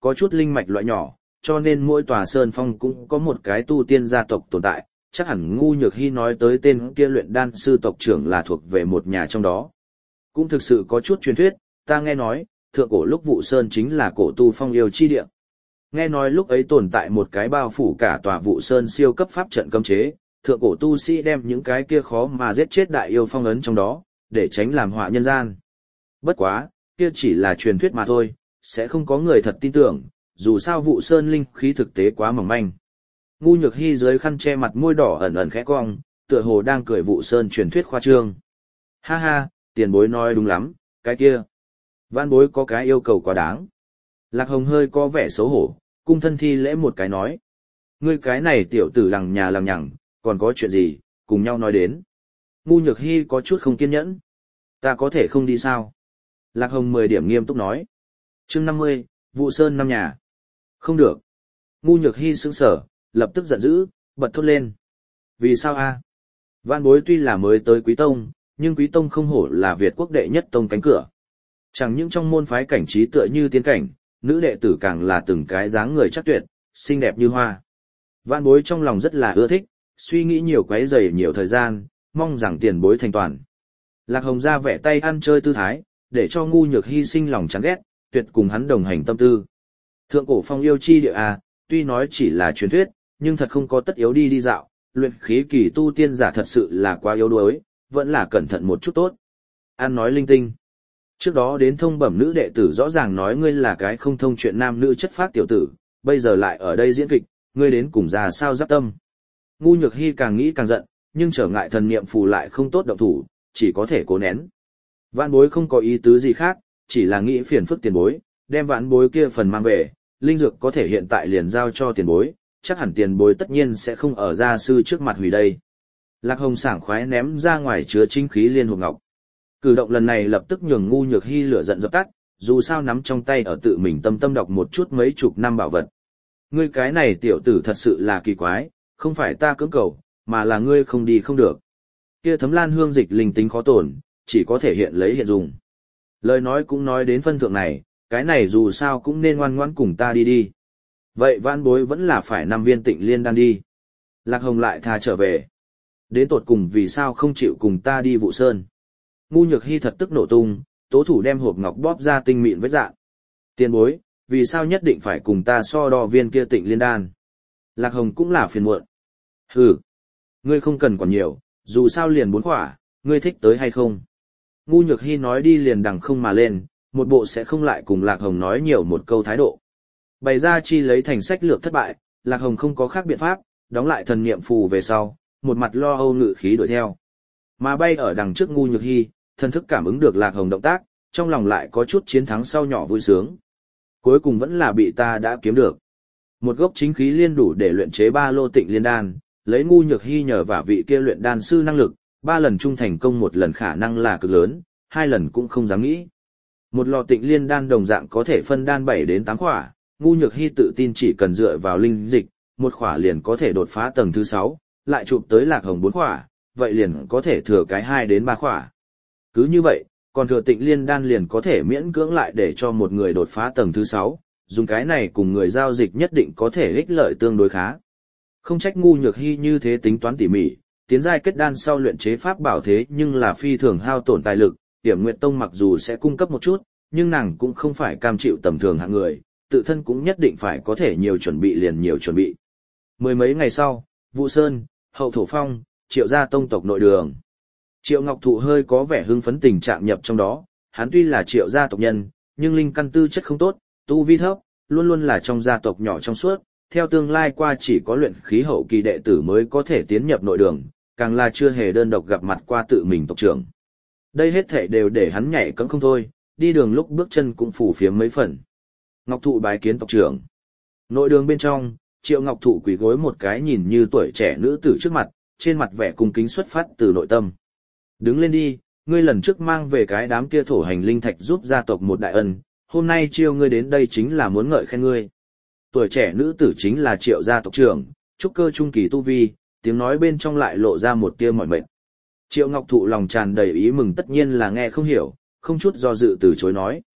có chút linh mạch loại nhỏ, cho nên mỗi tòa sơn phong cũng có một cái tu tiên gia tộc tồn tại, chắc hẳn Ngu Nhược Hy nói tới tên kia luyện đan sư tộc trưởng là thuộc về một nhà trong đó. Cũng thực sự có chút truyền thuyết, ta nghe nói, thượng cổ lúc Vụ Sơn chính là cổ tu phong yêu chi địa. Nghe nói lúc ấy tồn tại một cái bao phủ cả tòa Vụ Sơn siêu cấp pháp trận cấm chế, thượng cổ tu sĩ đem những cái kia khó mà giết chết đại yêu phong ấn trong đó, để tránh làm họa nhân gian. Bất quá, kia chỉ là truyền thuyết mà thôi, sẽ không có người thật tin tưởng, dù sao Vụ Sơn linh khí thực tế quá mỏng manh. Ngu Nhược Hy dưới khăn che mặt môi đỏ ẩn ẩn khẽ cong, tựa hồ đang cười Vụ Sơn truyền thuyết khoa trương. Ha ha, tiền bối nói đúng lắm, cái kia. Vãn bối có cái yêu cầu quá đáng. Lạc Hồng hơi có vẻ xấu hổ, cung thân thi lễ một cái nói. Ngươi cái này tiểu tử lằng nhà lằng nhằng, còn có chuyện gì, cùng nhau nói đến. Ngu Nhược Hy có chút không kiên nhẫn. Ta có thể không đi sao? Lạc Hồng 10 điểm nghiêm túc nói. Chương 50, Vụ Sơn năm nhà. Không được. Ngu Nhược Hy sững sờ, lập tức giận dữ, bật thốt lên. Vì sao a? Vãn bối tuy là mới tới Quý Tông, nhưng Quý Tông không hổ là Việt quốc đệ nhất tông cánh cửa. Chẳng những trong môn phái cảnh trí tựa như tiên cảnh, nữ đệ tử càng là từng cái dáng người chắc tuyệt, xinh đẹp như hoa. Vãn bối trong lòng rất là ưa thích, suy nghĩ nhiều quấy rầy nhiều thời gian, mong rằng tiền bối thành toàn. Lạc Hồng ra vẻ tay ăn chơi tư thái, để cho Ngu Nhược Hy sinh lòng chán ghét, tuyệt cùng hắn đồng hành tâm tư. Thượng cổ phong yêu chi địa à, tuy nói chỉ là truyền thuyết, nhưng thật không có tất yếu đi dạo, luyện khí kỳ tu tiên giả thật sự là quá yếu đuối, vẫn là cẩn thận một chút tốt. An nói linh tinh. Trước đó đến thông bẩm nữ đệ tử rõ ràng nói ngươi là cái không thông chuyện nam nữ chất phác tiểu tử, bây giờ lại ở đây diễn kịch, ngươi đến cùng ra sao giáp tâm. Ngu Nhược Hy càng nghĩ càng giận, nhưng trở ngại thần niệm phù lại không tốt động thủ, chỉ có thể cố nén. Vãn bối không có ý tứ gì khác, chỉ là nghĩ phiền phức tiền bối, đem vãn bối kia phần mang về, linh dược có thể hiện tại liền giao cho tiền bối, chắc hẳn tiền bối tất nhiên sẽ không ở gia sư trước mặt hủy đây. Lạc Hồng sảng khoái ném ra ngoài chứa chính khí liên hộp ngọc. Cử động lần này lập tức nhường Ngu Nhược Hy lửa giận dập tắt, dù sao nắm trong tay ở tự mình tâm tâm đọc một chút mấy chục năm bảo vật. Ngươi cái này tiểu tử thật sự là kỳ quái, không phải ta cưỡng cầu, mà là ngươi không đi không được. Kia thấm lan hương dịch linh tính khó tổn, chỉ có thể hiện lấy hiện dùng. Lời nói cũng nói đến phân thượng này, cái này dù sao cũng nên ngoan ngoãn cùng ta đi đi. Vậy vãn bối vẫn là phải 5 viên tịnh liên đan đi. Lạc Hồng lại tha trở về. Đến tột cùng vì sao không chịu cùng ta đi Vụ Sơn. Ngu Nhược Hy thật tức nổ tung, tố thủ đem hộp ngọc bóp ra tinh mịn vết dạng. Tiền bối, vì sao nhất định phải cùng ta so đo viên kia tịnh liên đan. Lạc Hồng cũng là phiền muộn. Hừ, ngươi không cần quản nhiều, dù sao liền 4 khỏa, ngươi thích tới hay không. Ngu Nhược Hy nói đi liền đằng không mà lên, một bộ sẽ không lại cùng Lạc Hồng nói nhiều một câu thái độ. Bày ra chi lấy thành sách lược thất bại, Lạc Hồng không có khác biện pháp, đóng lại thần niệm phù về sau, một mặt lo âu ngự khí đuổi theo. Mà bay ở đằng trước Ngu Nhược Hy, thần thức cảm ứng được Lạc Hồng động tác, trong lòng lại có chút chiến thắng sau nhỏ vui sướng. Cuối cùng vẫn là bị ta đã kiếm được. Một gốc chính khí liên đủ để luyện chế 3 lô tịnh liên đan, lấy Ngu Nhược Hy nhờ vả vị kia luyện đan sư năng lực, 3 lần trung thành công 1 lần khả năng là cực lớn, 2 lần cũng không dám nghĩ. Một lò tịnh liên đan đồng dạng có thể phân đan 7 đến 8 khỏa, Ngu Nhược Hy tự tin chỉ cần dựa vào linh dịch, một khỏa liền có thể đột phá tầng thứ 6, lại chụp tới Lạc Hồng 4 khỏa, vậy liền có thể thừa cái 2 đến 3 khỏa. Cứ như vậy, còn thừa tịnh liên đan liền có thể miễn cưỡng lại để cho một người đột phá tầng thứ 6, dùng cái này cùng người giao dịch nhất định có thể ích lợi tương đối khá. Không trách Ngu Nhược Hy như thế tính toán tỉ mỉ, tiến giai kết đan sau luyện chế pháp bảo thế nhưng là phi thường hao tổn tài lực, Tiểm Nguyệt Tông mặc dù sẽ cung cấp một chút, nhưng nàng cũng không phải cam chịu tầm thường hạng người, tự thân cũng nhất định phải có thể nhiều chuẩn bị liền nhiều chuẩn bị. Mười mấy ngày sau, Vụ Sơn, Hậu Thổ Phong, Triệu gia tông tộc nội đường. Triệu Ngọc Thụ hơi có vẻ hưng phấn tình trạng nhập trong đó, hắn tuy là Triệu gia tộc nhân, nhưng linh căn tư chất không tốt, tu vi thấp, luôn luôn là trong gia tộc nhỏ trong suốt, theo tương lai qua chỉ có luyện khí hậu kỳ đệ tử mới có thể tiến nhập nội đường, càng là chưa hề đơn độc gặp mặt qua tự mình tộc trưởng. Đây hết thảy đều để hắn nhảy cẫng không thôi, đi đường lúc bước chân cũng phủ phiếm mấy phần. Ngọc Thụ bái kiến tộc trưởng. Nội đường bên trong, Triệu Ngọc Thụ quỳ gối một cái nhìn như tuổi trẻ nữ tử trước mặt, trên mặt vẻ cung kính xuất phát từ nội tâm. Đứng lên đi, ngươi lần trước mang về cái đám kia thổ hành linh thạch giúp gia tộc một đại ân, hôm nay chiêu ngươi đến đây chính là muốn ngợi khen ngươi. Tuổi trẻ nữ tử chính là Triệu gia tộc trưởng, trúc cơ trung kỳ tu vi, tiếng nói bên trong lại lộ ra một tia mỏi mệt. Triệu Ngọc Thụ lòng tràn đầy ý mừng tất nhiên là nghe không hiểu, không chút do dự từ chối nói.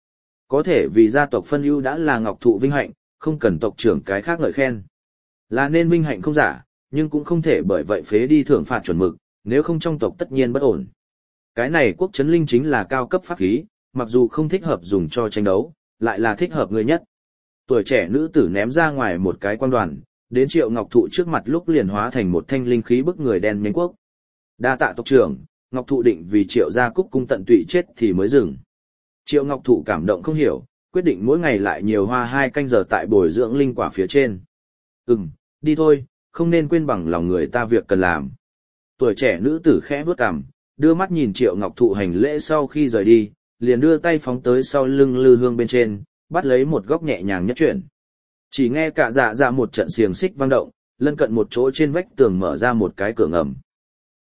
Có thể vì gia tộc phân ưu đã là ngọc thụ vinh hạnh, không cần tộc trưởng cái khác ngợi khen. Là nên vinh hạnh không giả, nhưng cũng không thể bởi vậy phế đi thưởng phạt chuẩn mực, nếu không trong tộc tất nhiên bất ổn. Cái này quốc chấn linh chính là cao cấp pháp khí, mặc dù không thích hợp dùng cho tranh đấu, lại là thích hợp người nhất. Tuổi trẻ nữ tử ném ra ngoài một cái quan đoàn, đến Triệu Ngọc Thụ trước mặt lúc liền hóa thành một thanh linh khí bức người đen nhánh quốc. Đa tạ tộc trưởng, Ngọc Thụ định vì Triệu gia cúc cung tận tụy chết thì mới dừng. Triệu Ngọc Thụ cảm động không hiểu, quyết định mỗi ngày lại nhiều hoa 2 canh giờ tại bồi dưỡng linh quả phía trên. Đi thôi, không nên quên bằng lòng người ta việc cần làm. Tuổi trẻ nữ tử khẽ vuốt cằm, đưa mắt nhìn Triệu Ngọc Thụ hành lễ sau khi rời đi, liền đưa tay phóng tới sau lưng lư hương bên trên, bắt lấy một góc nhẹ nhàng nhất chuyển. Chỉ nghe cả dạ dạ một trận xiềng xích vang động, lân cận một chỗ trên vách tường mở ra một cái cửa ngầm.